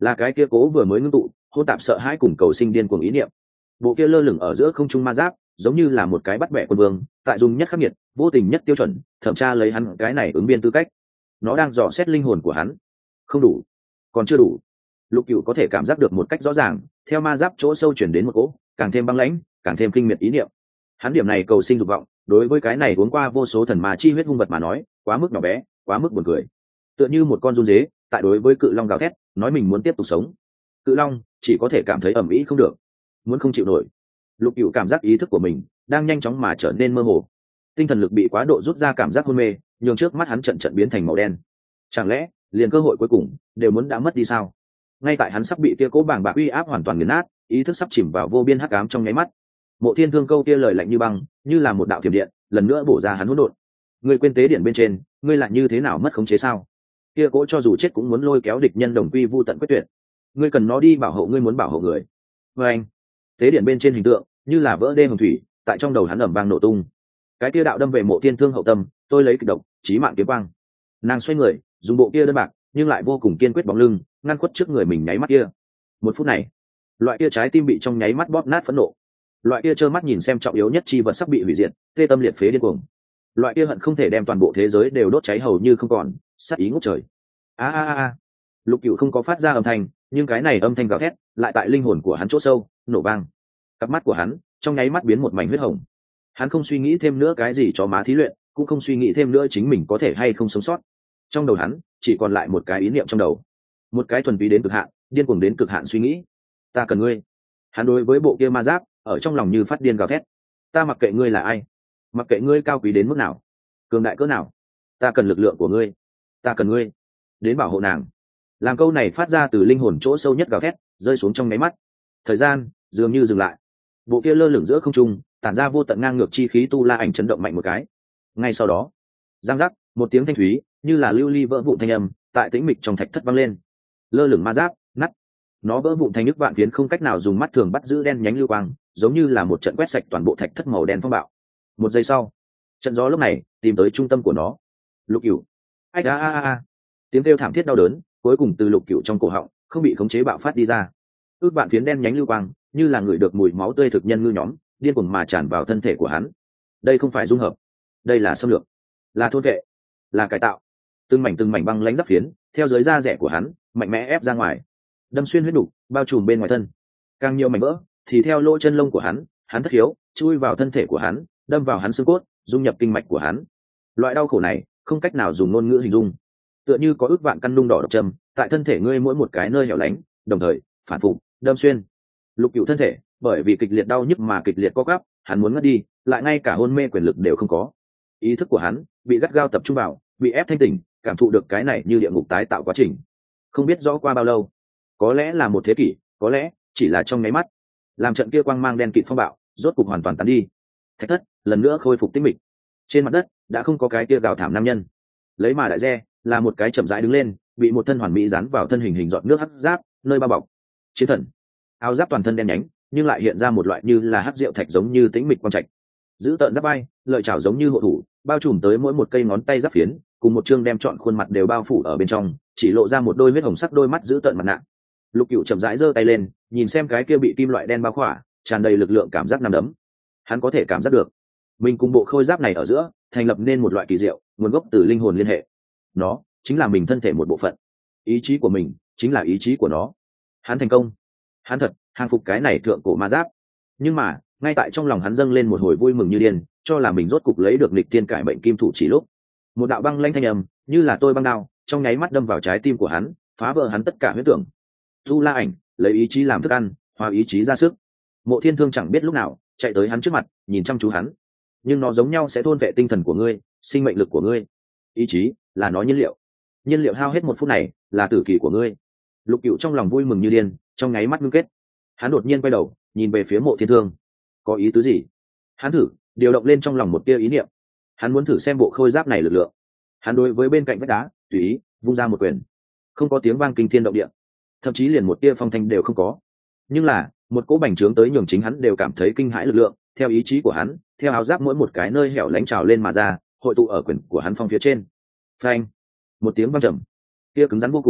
là cái kia cố vừa mới ngưng tụ hôn tạp sợ hãi cùng cầu sinh điên cuồng ý niệm. Bộ kia lơ lửng ở giữa không trung ma giáp giống như là một cái bắt bẻ quân vương, tại dùng nhất khắc nghiệt vô tình nhất tiêu chuẩn thẩm tra lấy hắn cái này ứng biên tư cách. Nó đang dò xét linh hồn của hắn. Không đủ, còn chưa đủ. Lục Cửu có thể cảm giác được một cách rõ ràng, theo ma giáp chỗ sâu chuyển đến một cỗ càng thêm băng lãnh càng thêm kinh miệt ý niệm. Hắn điểm này cầu sinh dục vọng đối với cái này uống qua vô số thần ma chi huyết hung vật mà nói quá mức nhỏ bé, quá mức buồn cười. Tựa như một con run dế tại đối với cự long gào thét nói mình muốn tiếp tục sống. Cự long chỉ có thể cảm thấy ẩm ĩ không được, muốn không chịu nổi. Lục Cửu cảm giác ý thức của mình đang nhanh chóng mà trở nên mơ hồ, tinh thần lực bị quá độ rút ra, cảm giác hôn mê nhường trước mắt hắn trận trận biến thành màu đen. Chẳng lẽ liền cơ hội cuối cùng đều muốn đã mất đi sao? Ngay tại hắn sắp bị kia cố bàng bạc uy áp hoàn toàn nghiền nát, ý thức sắp chìm vào vô biên hắc ám trong nháy mắt, Mộ Thiên Thương câu kia lời lạnh như băng, như là một đạo thiểm điện, lần nữa bổ ra hắn hỗn độn. Ngươi quên tế điện bên trên, ngươi lại như thế nào mất khống chế sao? Kia cố cho dù chết cũng muốn lôi kéo địch nhân đồng quy vu tận quyết tuyệt. Ngươi cần nó đi bảo hộ ngươi muốn bảo hộ người. Và anh, tế điện bên trên hình tượng như là vỡ đê hồng thủy, tại trong đầu hắn ầm vang nổ tung. Cái kia đạo đâm về Mộ Thiên Thương hậu tâm, tôi lấy kịch độc, chí mạng kiếm quang. Nàng xoay người, dùng bộ kia đơn bạc, nhưng lại vô cùng kiên quyết bóng lưng, ngăn khuất trước người mình nháy mắt kia. Một phút này, loại kia trái tim bị trong nháy mắt bóp nát phẫn nộ, loại kia trơ mắt nhìn xem trọng yếu nhất chi vật sắp bị hủy diệt, tê tâm liệt phế điên cuồng, loại kia hận không thể đem toàn bộ thế giới đều đốt cháy hầu như không còn, sát ý ngút trời. A a a! Lục Cửu không có phát ra âm thanh, nhưng cái này âm thanh gào thét lại tại linh hồn của hắn chỗ sâu nổ vang. Cặp mắt của hắn trong nháy mắt biến một mảnh huyết hồng. Hắn không suy nghĩ thêm nữa cái gì cho má thí luyện, cũng không suy nghĩ thêm nữa chính mình có thể hay không sống sót. Trong đầu hắn chỉ còn lại một cái ý niệm trong đầu, một cái thuần túy đến cực hạn, điên cuồng đến cực hạn suy nghĩ. Ta cần ngươi. Hắn đối với bộ kia ma giáp ở trong lòng như phát điên gào thét. Ta mặc kệ ngươi là ai, mặc kệ ngươi cao quý đến mức nào, cường đại cỡ nào, ta cần lực lượng của ngươi, ta cần ngươi đến bảo hộ nàng. Làm câu này phát ra từ linh hồn chỗ sâu nhất gào thét rơi xuống trong máy mắt, thời gian dường như dừng lại. Bộ kia lơ lửng giữa không trung tản ra vô tận ngang ngược chi khí tu la ảnh chấn động mạnh một cái. Ngay sau đó, giang giác, một tiếng thanh thúy như là lưu ly vỡ vụn thanh âm tại tĩnh mịch trong thạch thất vang lên. Lơ lửng ma giáp nát, nó vỡ vụn thành nước vạn phiến, không cách nào dùng mắt thường bắt giữ đen nhánh lưu quang, giống như là một trận quét sạch toàn bộ thạch thất màu đen phong bạo. Một giây sau, trận gió lúc này tìm tới trung tâm của nó. Lục Cửu, ách a a a, tiếng kêu thảm thiết đau đớn cuối cùng từ Lục Cửu trong cổ họng không bị khống chế bạo phát đi ra. Ước vạn phiến đen nhánh lưu quang như là người được mùi máu tươi thực nhân ngư nhóm điên cuồng mà tràn vào thân thể của hắn. Đây không phải dung hợp, đây là xâm lược, là thôn vệ, là cải tạo. Từng mảnh từng mảnh băng lãnh giáp phiến theo dưới da rẻ của hắn mạnh mẽ ép ra ngoài, đâm xuyên huyết đục, bao trùm bên ngoài thân. Càng nhiều mảnh vỡ thì theo lỗ chân lông của hắn, hắn thất hiếu chui vào thân thể của hắn, đâm vào hắn xương cốt, dung nhập kinh mạch của hắn. Loại đau khổ này không cách nào dùng ngôn ngữ hình dung, tựa như có ước vạn căn nung đỏ độc châm tại thân thể ngươi mỗi một cái nơi hẻo lánh, đồng thời phản phục đâm xuyên. Lục Cửu thân thể bởi vì kịch liệt đau nhức mà kịch liệt co quắp, hắn muốn ngất đi, lại ngay cả hôn mê quyền lực đều không có. Ý thức của hắn bị gắt gao tập trung vào, bị ép thanh tỉnh, cảm thụ được cái này như địa ngục tái tạo quá trình. Không biết rõ qua bao lâu, có lẽ là một thế kỷ, có lẽ chỉ là trong nháy mắt, làm trận kia quang mang đen kịt phong bạo rốt cục hoàn toàn tán đi. Thạch thất lần nữa khôi phục tĩnh mịch. Trên mặt đất đã không có cái kia gào thảm nam nhân, lấy mà đại re là một cái chậm rãi đứng lên, bị một thân hoàn mỹ dán vào thân hình hình giọt nước hắc giáp nơi bao bọc. Chiến thần áo giáp toàn thân đen nhánh, nhưng lại hiện ra một loại như là hắc rượu thạch giống như tĩnh mịch quang trạch. Giữ tợn giáp bay, lợi chảo giống như hộ thủ, bao trùm tới mỗi một cây ngón tay giáp phiến, cùng một chương đem trọn khuôn mặt đều bao phủ ở bên trong, chỉ lộ ra một đôi huyết hồng sắc đôi mắt giữ tợn mặt nạ. Lục Cửu chậm rãi giơ tay lên, nhìn xem cái kia bị kim loại đen bao khỏa, tràn đầy lực lượng cảm giác nằm đấm. Hắn có thể cảm giác được, mình cùng bộ khôi giáp này ở giữa thành lập nên một loại kỳ diệu, nguồn gốc từ linh hồn liên hệ. Nó chính là mình thân thể một bộ phận, ý chí của mình chính là ý chí của nó. Hắn thành công, hắn thật hàng phục cái này thượng cổ ma giáp. Nhưng mà ngay tại trong lòng hắn dâng lên một hồi vui mừng như điên, cho là mình rốt cục lấy được nghịch tiên cải bệnh kim thủ chỉ lúc, một đạo băng lanh thanh âm như là tôi băng đao trong nháy mắt đâm vào trái tim của hắn, phá vỡ hắn tất cả huyết tưởng. Tu La ảnh lấy ý chí làm thức ăn, hòa ý chí ra sức. Mộ Thiên Thương chẳng biết lúc nào chạy tới hắn trước mặt, nhìn chăm chú hắn. Nhưng nó giống nhau sẽ thôn vệ tinh thần của ngươi, sinh mệnh lực của ngươi. Ý chí là nó nhiên liệu, nhiên liệu hao hết một phút này là tử kỳ của ngươi. Lục Cửu trong lòng vui mừng như điên, trong nháy mắt ngưng kết. Hắn đột nhiên quay đầu nhìn về phía Mộ Thiên Thương. Có ý tứ gì? Hắn thử điều động lên trong lòng một tia ý niệm. Hắn muốn thử xem bộ khôi giáp này lực lượng. Hắn đối với bên cạnh vách đá tùy ý vung ra một quyền, không có tiếng vang kinh thiên động địa, thậm chí liền một tia phong thanh đều không có. Nhưng là một cỗ bành trướng tới nhường chính hắn đều cảm thấy kinh hãi lực lượng, theo ý chí của hắn, theo áo giáp mỗi một cái nơi hẻo lánh trào lên mà ra, hội tụ ở quyền của hắn phong phía trên. Phanh! Một tiếng vang trầm, kia cứng rắn vô cùng,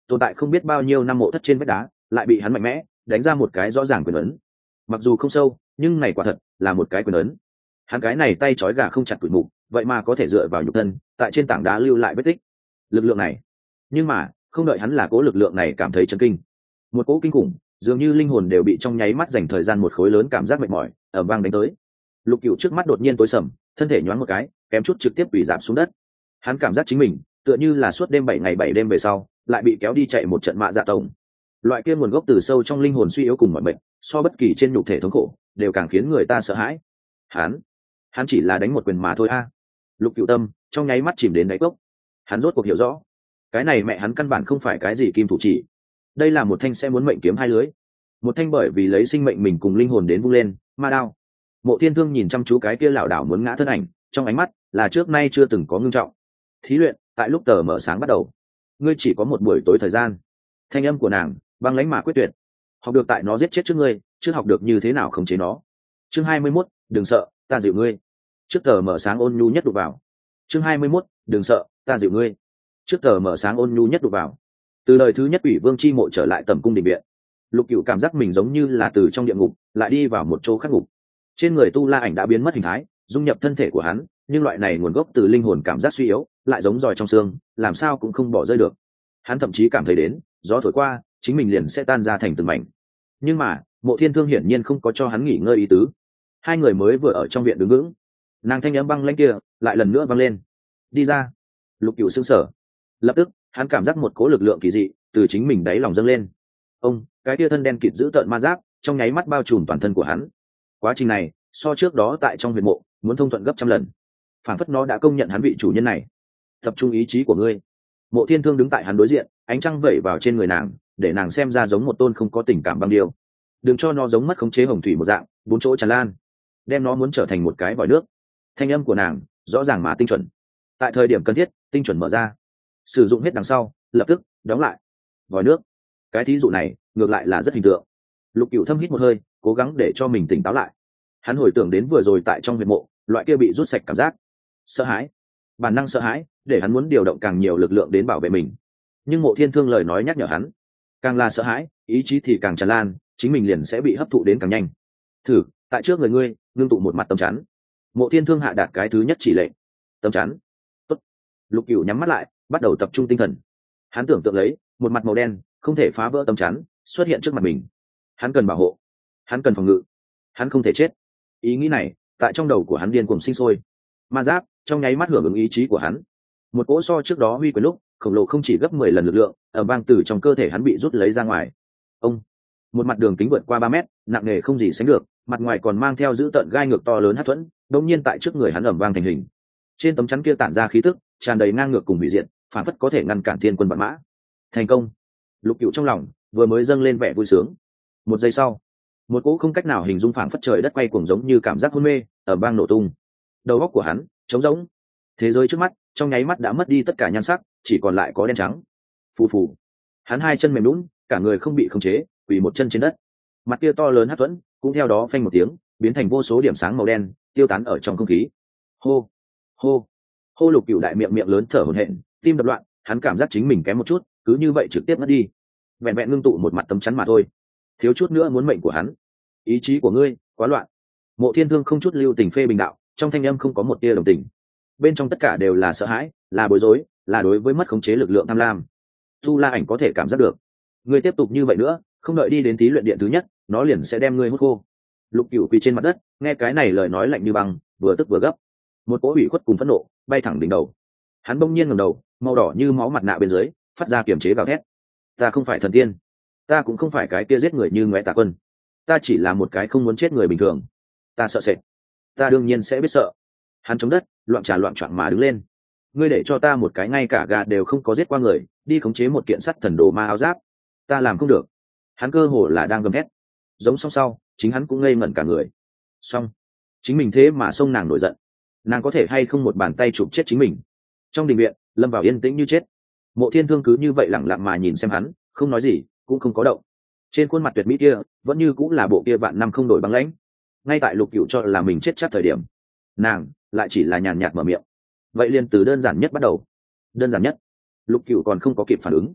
tồn tại không biết bao nhiêu năm mộ thất trên vách đá lại bị hắn mạnh mẽ đánh ra một cái rõ ràng quyền ấn. Mặc dù không sâu nhưng này quả thật là một cái quyền ấn. Hắn cái này tay trói gà không chặt tủi mục, vậy mà có thể dựa vào nhục thân tại trên tảng đá lưu lại vết tích lực lượng này. Nhưng mà không đợi hắn là cố lực lượng này cảm thấy chấn kinh, một cỗ kinh khủng dường như linh hồn đều bị trong nháy mắt dành thời gian một khối lớn cảm giác mệt mỏi ở vang đánh tới. Lục Cửu trước mắt đột nhiên tối sầm, thân thể nhoáng một cái kém chút trực tiếp quỳ giảm xuống đất. Hắn cảm giác chính mình tựa như là suốt đêm bảy ngày bảy đêm về sau lại bị kéo đi chạy một trận mạ dạ tổng. Loại kia nguồn gốc từ sâu trong linh hồn suy yếu cùng mọi bệnh, so bất kỳ trên nhục thể thống khổ đều càng khiến người ta sợ hãi. Hắn, hắn chỉ là đánh một quyền mà thôi a. Lục Cửu tâm trong nháy mắt chìm đến đáy cốc. Hắn rốt cuộc hiểu rõ, cái này mẹ hắn căn bản không phải cái gì kim thủ chỉ, đây là một thanh sẽ muốn mệnh kiếm hai lưới, một thanh bởi vì lấy sinh mệnh mình cùng linh hồn đến vung lên ma đao. Mộ Thiên Thương nhìn chăm chú cái kia lảo đảo muốn ngã thân ảnh, trong ánh mắt là trước nay chưa từng có ngưng trọng. Thí luyện tại lúc tờ mở sáng bắt đầu, ngươi chỉ có một buổi tối thời gian. Thanh âm của nàng băng lãnh mà quyết tuyệt. Học được tại nó giết chết trước ngươi, chưa học được như thế nào khống chế nó. Chương hai mươi mốt, đừng sợ, ta dịu ngươi. Trước tờ mở sáng ôn nhu nhất đụng vào. Chương hai mươi mốt, đừng sợ, ta dịu ngươi. Trước tờ mở sáng ôn nhu nhất đụng vào. Từ đời thứ nhất ủy vương chi mộ trở lại tầm cung đình viện, Lục Cửu cảm giác mình giống như là từ trong địa ngục lại đi vào một chỗ khác ngục. Trên người Tu La Ảnh đã biến mất hình thái, dung nhập thân thể của hắn, nhưng loại này nguồn gốc từ linh hồn cảm giác suy yếu, lại giống giòi trong xương, làm sao cũng không bỏ rơi được. Hắn thậm chí cảm thấy đến, gió thổi qua, chính mình liền sẽ tan ra thành từng mảnh. Nhưng mà, Mộ Thiên Thương hiển nhiên không có cho hắn nghỉ ngơi ý tứ. Hai người mới vừa ở trong viện đứng vững, nàng thanh âm băng lãnh kia lại lần nữa vang lên. Đi ra. Lục Cửu sững sờ. Lập tức, hắn cảm giác một cỗ lực lượng kỳ dị từ chính mình đáy lòng dâng lên. Ông, cái tia thân đen kịt giữ tợn ma giáp, trong nháy mắt bao trùm toàn thân của hắn. Quá trình này, so trước đó tại trong huyệt mộ, muốn thông thuận gấp trăm lần. Phản phất nó đã công nhận hắn vị chủ nhân này. Tập trung ý chí của ngươi. Mộ Thiên Thương đứng tại hắn đối diện, ánh trăng vẩy vào trên người nàng, để nàng xem ra giống một tôn không có tình cảm băng điêu. Đừng cho nó giống mất khống chế hồng thủy một dạng, bốn chỗ tràn lan, đem nó muốn trở thành một cái vòi nước. Thanh âm của nàng rõ ràng mà tinh chuẩn. Tại thời điểm cần thiết, tinh chuẩn mở ra. Sử dụng hết đằng sau, lập tức đóng lại. Vòi nước. Cái thí dụ này ngược lại là rất hình tượng. Lục Cửu thâm hít một hơi, cố gắng để cho mình tỉnh táo lại. Hắn hồi tưởng đến vừa rồi tại trong huyệt mộ, loại kia bị rút sạch cảm giác sợ hãi, bản năng sợ hãi để hắn muốn điều động càng nhiều lực lượng đến bảo vệ mình. Nhưng Mộ Thiên Thương lời nói nhắc nhở hắn, càng là sợ hãi, ý chí thì càng tràn lan, chính mình liền sẽ bị hấp thụ đến càng nhanh. Thử tại trước người ngươi ngưng tụ một mặt tấm chắn. Mộ Thiên Thương hạ đạt cái thứ nhất chỉ lệnh. Tấm chắn. Tốt. Lục Cửu nhắm mắt lại, bắt đầu tập trung tinh thần. Hắn tưởng tượng lấy một mặt màu đen không thể phá vỡ tấm chắn xuất hiện trước mặt mình. Hắn cần bảo hộ, hắn cần phòng ngự, hắn không thể chết. Ý nghĩ này tại trong đầu của hắn điên cuồng sinh sôi. Ma giáp trong nháy mắt hưởng ứng ý chí của hắn. Một cỗ so trước đó huy quyền lúc khổng lồ không chỉ gấp mười lần lực lượng ở bang từ trong cơ thể hắn bị rút lấy ra ngoài. Ông, một mặt đường kính vượt qua ba mét, nặng nề không gì sánh được, mặt ngoài còn mang theo giữ tợn gai ngược to lớn hất thuẫn, đột nhiên tại trước người hắn ầm vang thành hình. Trên tấm chắn kia tản ra khí tức tràn đầy ngang ngược cùng hủy diệt, phản phất có thể ngăn cản thiên quân vạn mã. Thành công. Lục Cửu trong lòng vừa mới dâng lên vẻ vui sướng. Một giây sau, một cỗ không cách nào hình dung phảng phất trời đất quay cuồng giống như cảm giác hôn mê ở bang nổ tung. Đầu óc của hắn trống rỗng, thế giới trước mắt trong nháy mắt đã mất đi tất cả nhan sắc, chỉ còn lại có đen trắng. Phù phù. Hắn hai chân mềm nhũn, cả người không bị khống chế, quỳ một chân trên đất. Mặt kia to lớn hất thuẫn cũng theo đó phanh một tiếng, biến thành vô số điểm sáng màu đen, tiêu tán ở trong không khí. Hô, hô, hô. Lục Cửu đại miệng miệng lớn thở hổn hển, tim đập loạn, hắn cảm giác chính mình kém một chút, cứ như vậy trực tiếp mất đi. Vẹn vẹn ngưng tụ một mặt tấm chắn mà thôi, thiếu chút nữa muốn mệnh của hắn. Ý chí của ngươi quá loạn. Mộ Thiên Thương không chút lưu tình phê bình đạo, trong thanh âm không có một tia đồng tình, bên trong tất cả đều là sợ hãi, là bối rối, là đối với mất khống chế lực lượng tham lam. Tu La Ảnh có thể cảm giác được, ngươi tiếp tục như vậy nữa, không đợi đi đến thí luyện điện thứ nhất, nó liền sẽ đem ngươi hút khô. Lục Cửu quỳ trên mặt đất, nghe cái này lời nói lạnh như băng, vừa tức vừa gấp, một cỗ ủy khuất cùng phẫn nộ bay thẳng đỉnh đầu. Hắn bỗng nhiên ngẩng đầu, màu đỏ như máu mặt nạ bên dưới phát ra kiềm chế gào thét. Ta không phải thần tiên, ta cũng không phải cái kia giết người như Ngoại Tà Quân, ta chỉ là một cái không muốn chết người bình thường. Ta sợ sệt, ta đương nhiên sẽ biết sợ. Hắn chống đất, loạn trà loạn choạng mà đứng lên. Ngươi để cho ta một cái ngay cả gà đều không có giết qua người, đi khống chế một kiện sắt thần đồ ma áo giáp, ta làm không được. Hắn cơ hồ là đang gầm thét, giống song sau chính hắn cũng ngây ngẩn cả người. Xong, chính mình thế mà xông nàng nổi giận, nàng có thể hay không một bàn tay chụp chết chính mình. Trong đình viện lâm vào yên tĩnh như chết. Mộ Thiên Thương cứ như vậy lẳng lặng mà nhìn xem hắn, không nói gì, cũng không có động. Trên khuôn mặt tuyệt mỹ kia vẫn như cũng là bộ kia vạn năm không đổi băng lãnh. Ngay tại Lục Cửu cho là mình chết chắc thời điểm, nàng lại chỉ là nhàn nhạt mở miệng. Vậy liền từ đơn giản nhất bắt đầu. Đơn giản nhất. Lục Cửu còn không có kịp phản ứng,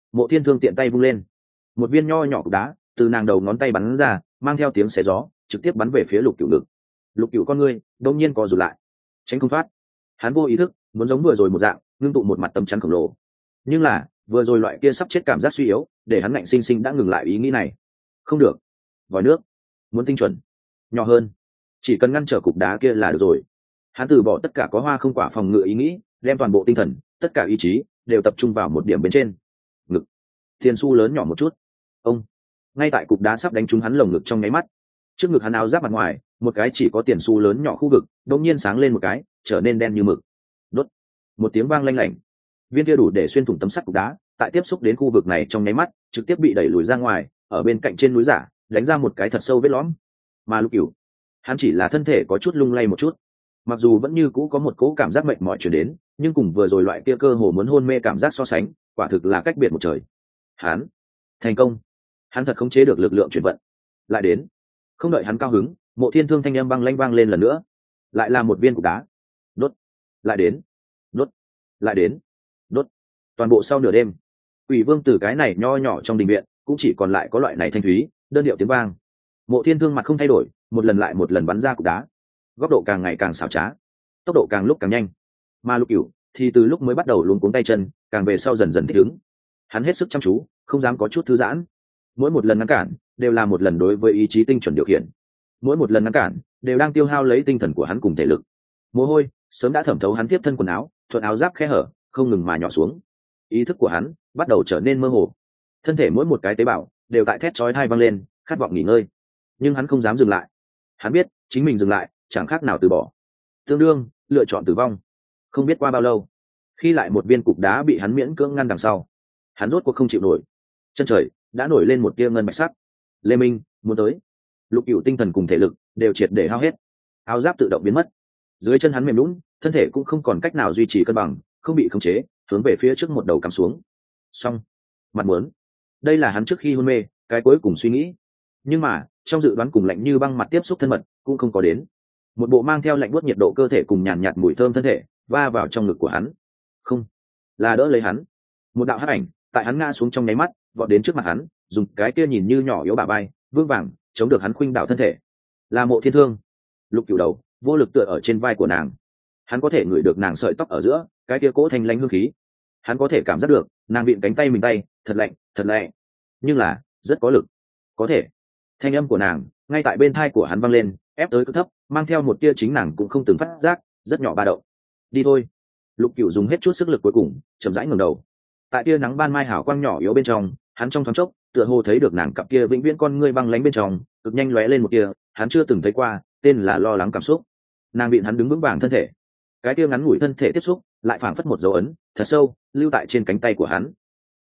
Mộ Thiên Thương tiện tay vung lên, một viên nho nhỏ cục đá từ nàng đầu ngón tay bắn ra, mang theo tiếng xé gió trực tiếp bắn về phía Lục Cửu ngực. Lục Cửu con ngươi đông nhiên co rụt lại, tránh không thoát. Hắn vô ý thức muốn giống vừa rồi một dạng ngưng tụ một mặt tấm chắn khổng lồ, nhưng là vừa rồi loại kia sắp chết cảm giác suy yếu để hắn ngạnh sinh sinh đã ngừng lại ý nghĩ này. Không được, vòi nước muốn tinh chuẩn, nhỏ hơn, chỉ cần ngăn trở cục đá kia là được rồi. Hắn từ bỏ tất cả có hoa không quả phòng ngự ý nghĩ, đem toàn bộ tinh thần, tất cả ý chí đều tập trung vào một điểm bên trên. Ngực Thiên Su lớn nhỏ một chút. Ông ngay tại cục đá sắp đánh trúng hắn lồng ngực trong nháy mắt, trước ngực hắn áo giáp mặt ngoài một cái chỉ có tiền xu lớn nhỏ khu vực đột nhiên sáng lên một cái, trở nên đen như mực. Đốt một tiếng vang lanh lảnh, viên kia đủ để xuyên thủng tấm sắt cục đá tại tiếp xúc đến khu vực này trong nháy mắt trực tiếp bị đẩy lùi ra ngoài, ở bên cạnh trên núi giả đánh ra một cái thật sâu vết lõm. Mà Lục Cửu, hắn chỉ là thân thể có chút lung lay một chút, mặc dù vẫn như cũ có một cỗ cảm giác mệt mỏi chuyển đến, nhưng cùng vừa rồi loại kia cơ hồ muốn hôn mê cảm giác so sánh, quả thực là cách biệt một trời. Hắn thành công, hắn thật khống chế được lực lượng chuyển vận. Lại đến, không đợi hắn cao hứng, Mộ Thiên Thương thanh âm băng lanh vang lên lần nữa, lại là một viên cục đá. Đốt, lại đến, đốt, lại đến, đốt. Toàn bộ sau nửa đêm, Quỷ Vương từ cái này nho nhỏ trong đình viện cũng chỉ còn lại có loại này thanh thúy đơn điệu tiếng vang. Mộ Thiên Thương mặt không thay đổi, một lần lại một lần bắn ra cục đá, góc độ càng ngày càng xảo trá, tốc độ càng lúc càng nhanh. Mà Lục Cửu thì từ lúc mới bắt đầu luống cuống tay chân, càng về sau dần dần thích ứng. Hắn hết sức chăm chú, không dám có chút thư giãn. Mỗi một lần ngăn cản đều là một lần đối với ý chí tinh chuẩn điều khiển, mỗi một lần ngăn cản đều đang tiêu hao lấy tinh thần của hắn cùng thể lực. Mồ hôi sớm đã thẩm thấu hắn tiếp thân quần áo, thuận áo giáp khe hở không ngừng mà nhỏ xuống. Ý thức của hắn bắt đầu trở nên mơ hồ, thân thể mỗi một cái tế bào đều tại thét chói tai vang lên, khát vọng nghỉ ngơi. Nhưng hắn không dám dừng lại. Hắn biết chính mình dừng lại chẳng khác nào từ bỏ, tương đương lựa chọn tử vong. Không biết qua bao lâu, khi lại một viên cục đá bị hắn miễn cưỡng ngăn đằng sau, hắn rốt cuộc không chịu nổi. Chân trời đã nổi lên một tia ngân bạch sắc. Lê Minh muốn tới. Lục Cửu tinh thần cùng thể lực đều triệt để hao hết, áo giáp tự động biến mất, dưới chân hắn mềm lún, thân thể cũng không còn cách nào duy trì cân bằng, không bị khống chế hướng về phía trước một đầu cắm xuống. Xong, mặt muốn. Đây là hắn trước khi hôn mê cái cuối cùng suy nghĩ. Nhưng mà trong dự đoán cùng lạnh như băng mặt tiếp xúc thân mật cũng không có đến. Một bộ mang theo lạnh buốt nhiệt độ cơ thể cùng nhàn nhạt mùi thơm thân thể va vào trong ngực của hắn. Không, là đỡ lấy hắn. Một đạo hắc ảnh tại hắn ngã xuống trong nháy mắt vọt đến trước mặt hắn, dùng cái kia nhìn như nhỏ yếu bả vai vương vàng chống được hắn khuynh đảo thân thể. Là Mộ Thiên Thương. Lục Cửu đầu vô lực tựa ở trên vai của nàng, hắn có thể ngửi được nàng sợi tóc ở giữa cái kia cỗ thanh lãnh hương khí, hắn có thể cảm giác được nàng vịn cánh tay mình tay thật lạnh thật lạnh, nhưng là rất có lực. Có thể thanh âm của nàng ngay tại bên thai của hắn vang lên, ép tới cực thấp, mang theo một tia chính nàng cũng không từng phát giác rất nhỏ ba động. Đi thôi. Lục Cửu dùng hết chút sức lực cuối cùng chậm rãi ngẩng đầu. Tại tia nắng ban mai hào quang nhỏ yếu bên trong, hắn trong thoáng chốc tựa hồ thấy được nàng cặp kia vĩnh viễn con ngươi băng lánh bên trong cực nhanh lóe lên một tia hắn chưa từng thấy qua, tên là lo lắng cảm xúc. Nàng vịn hắn đứng vững vàng thân thể, cái tia ngắn ngủi thân thể tiếp xúc lại phảng phất một dấu ấn thật sâu lưu tại trên cánh tay của hắn.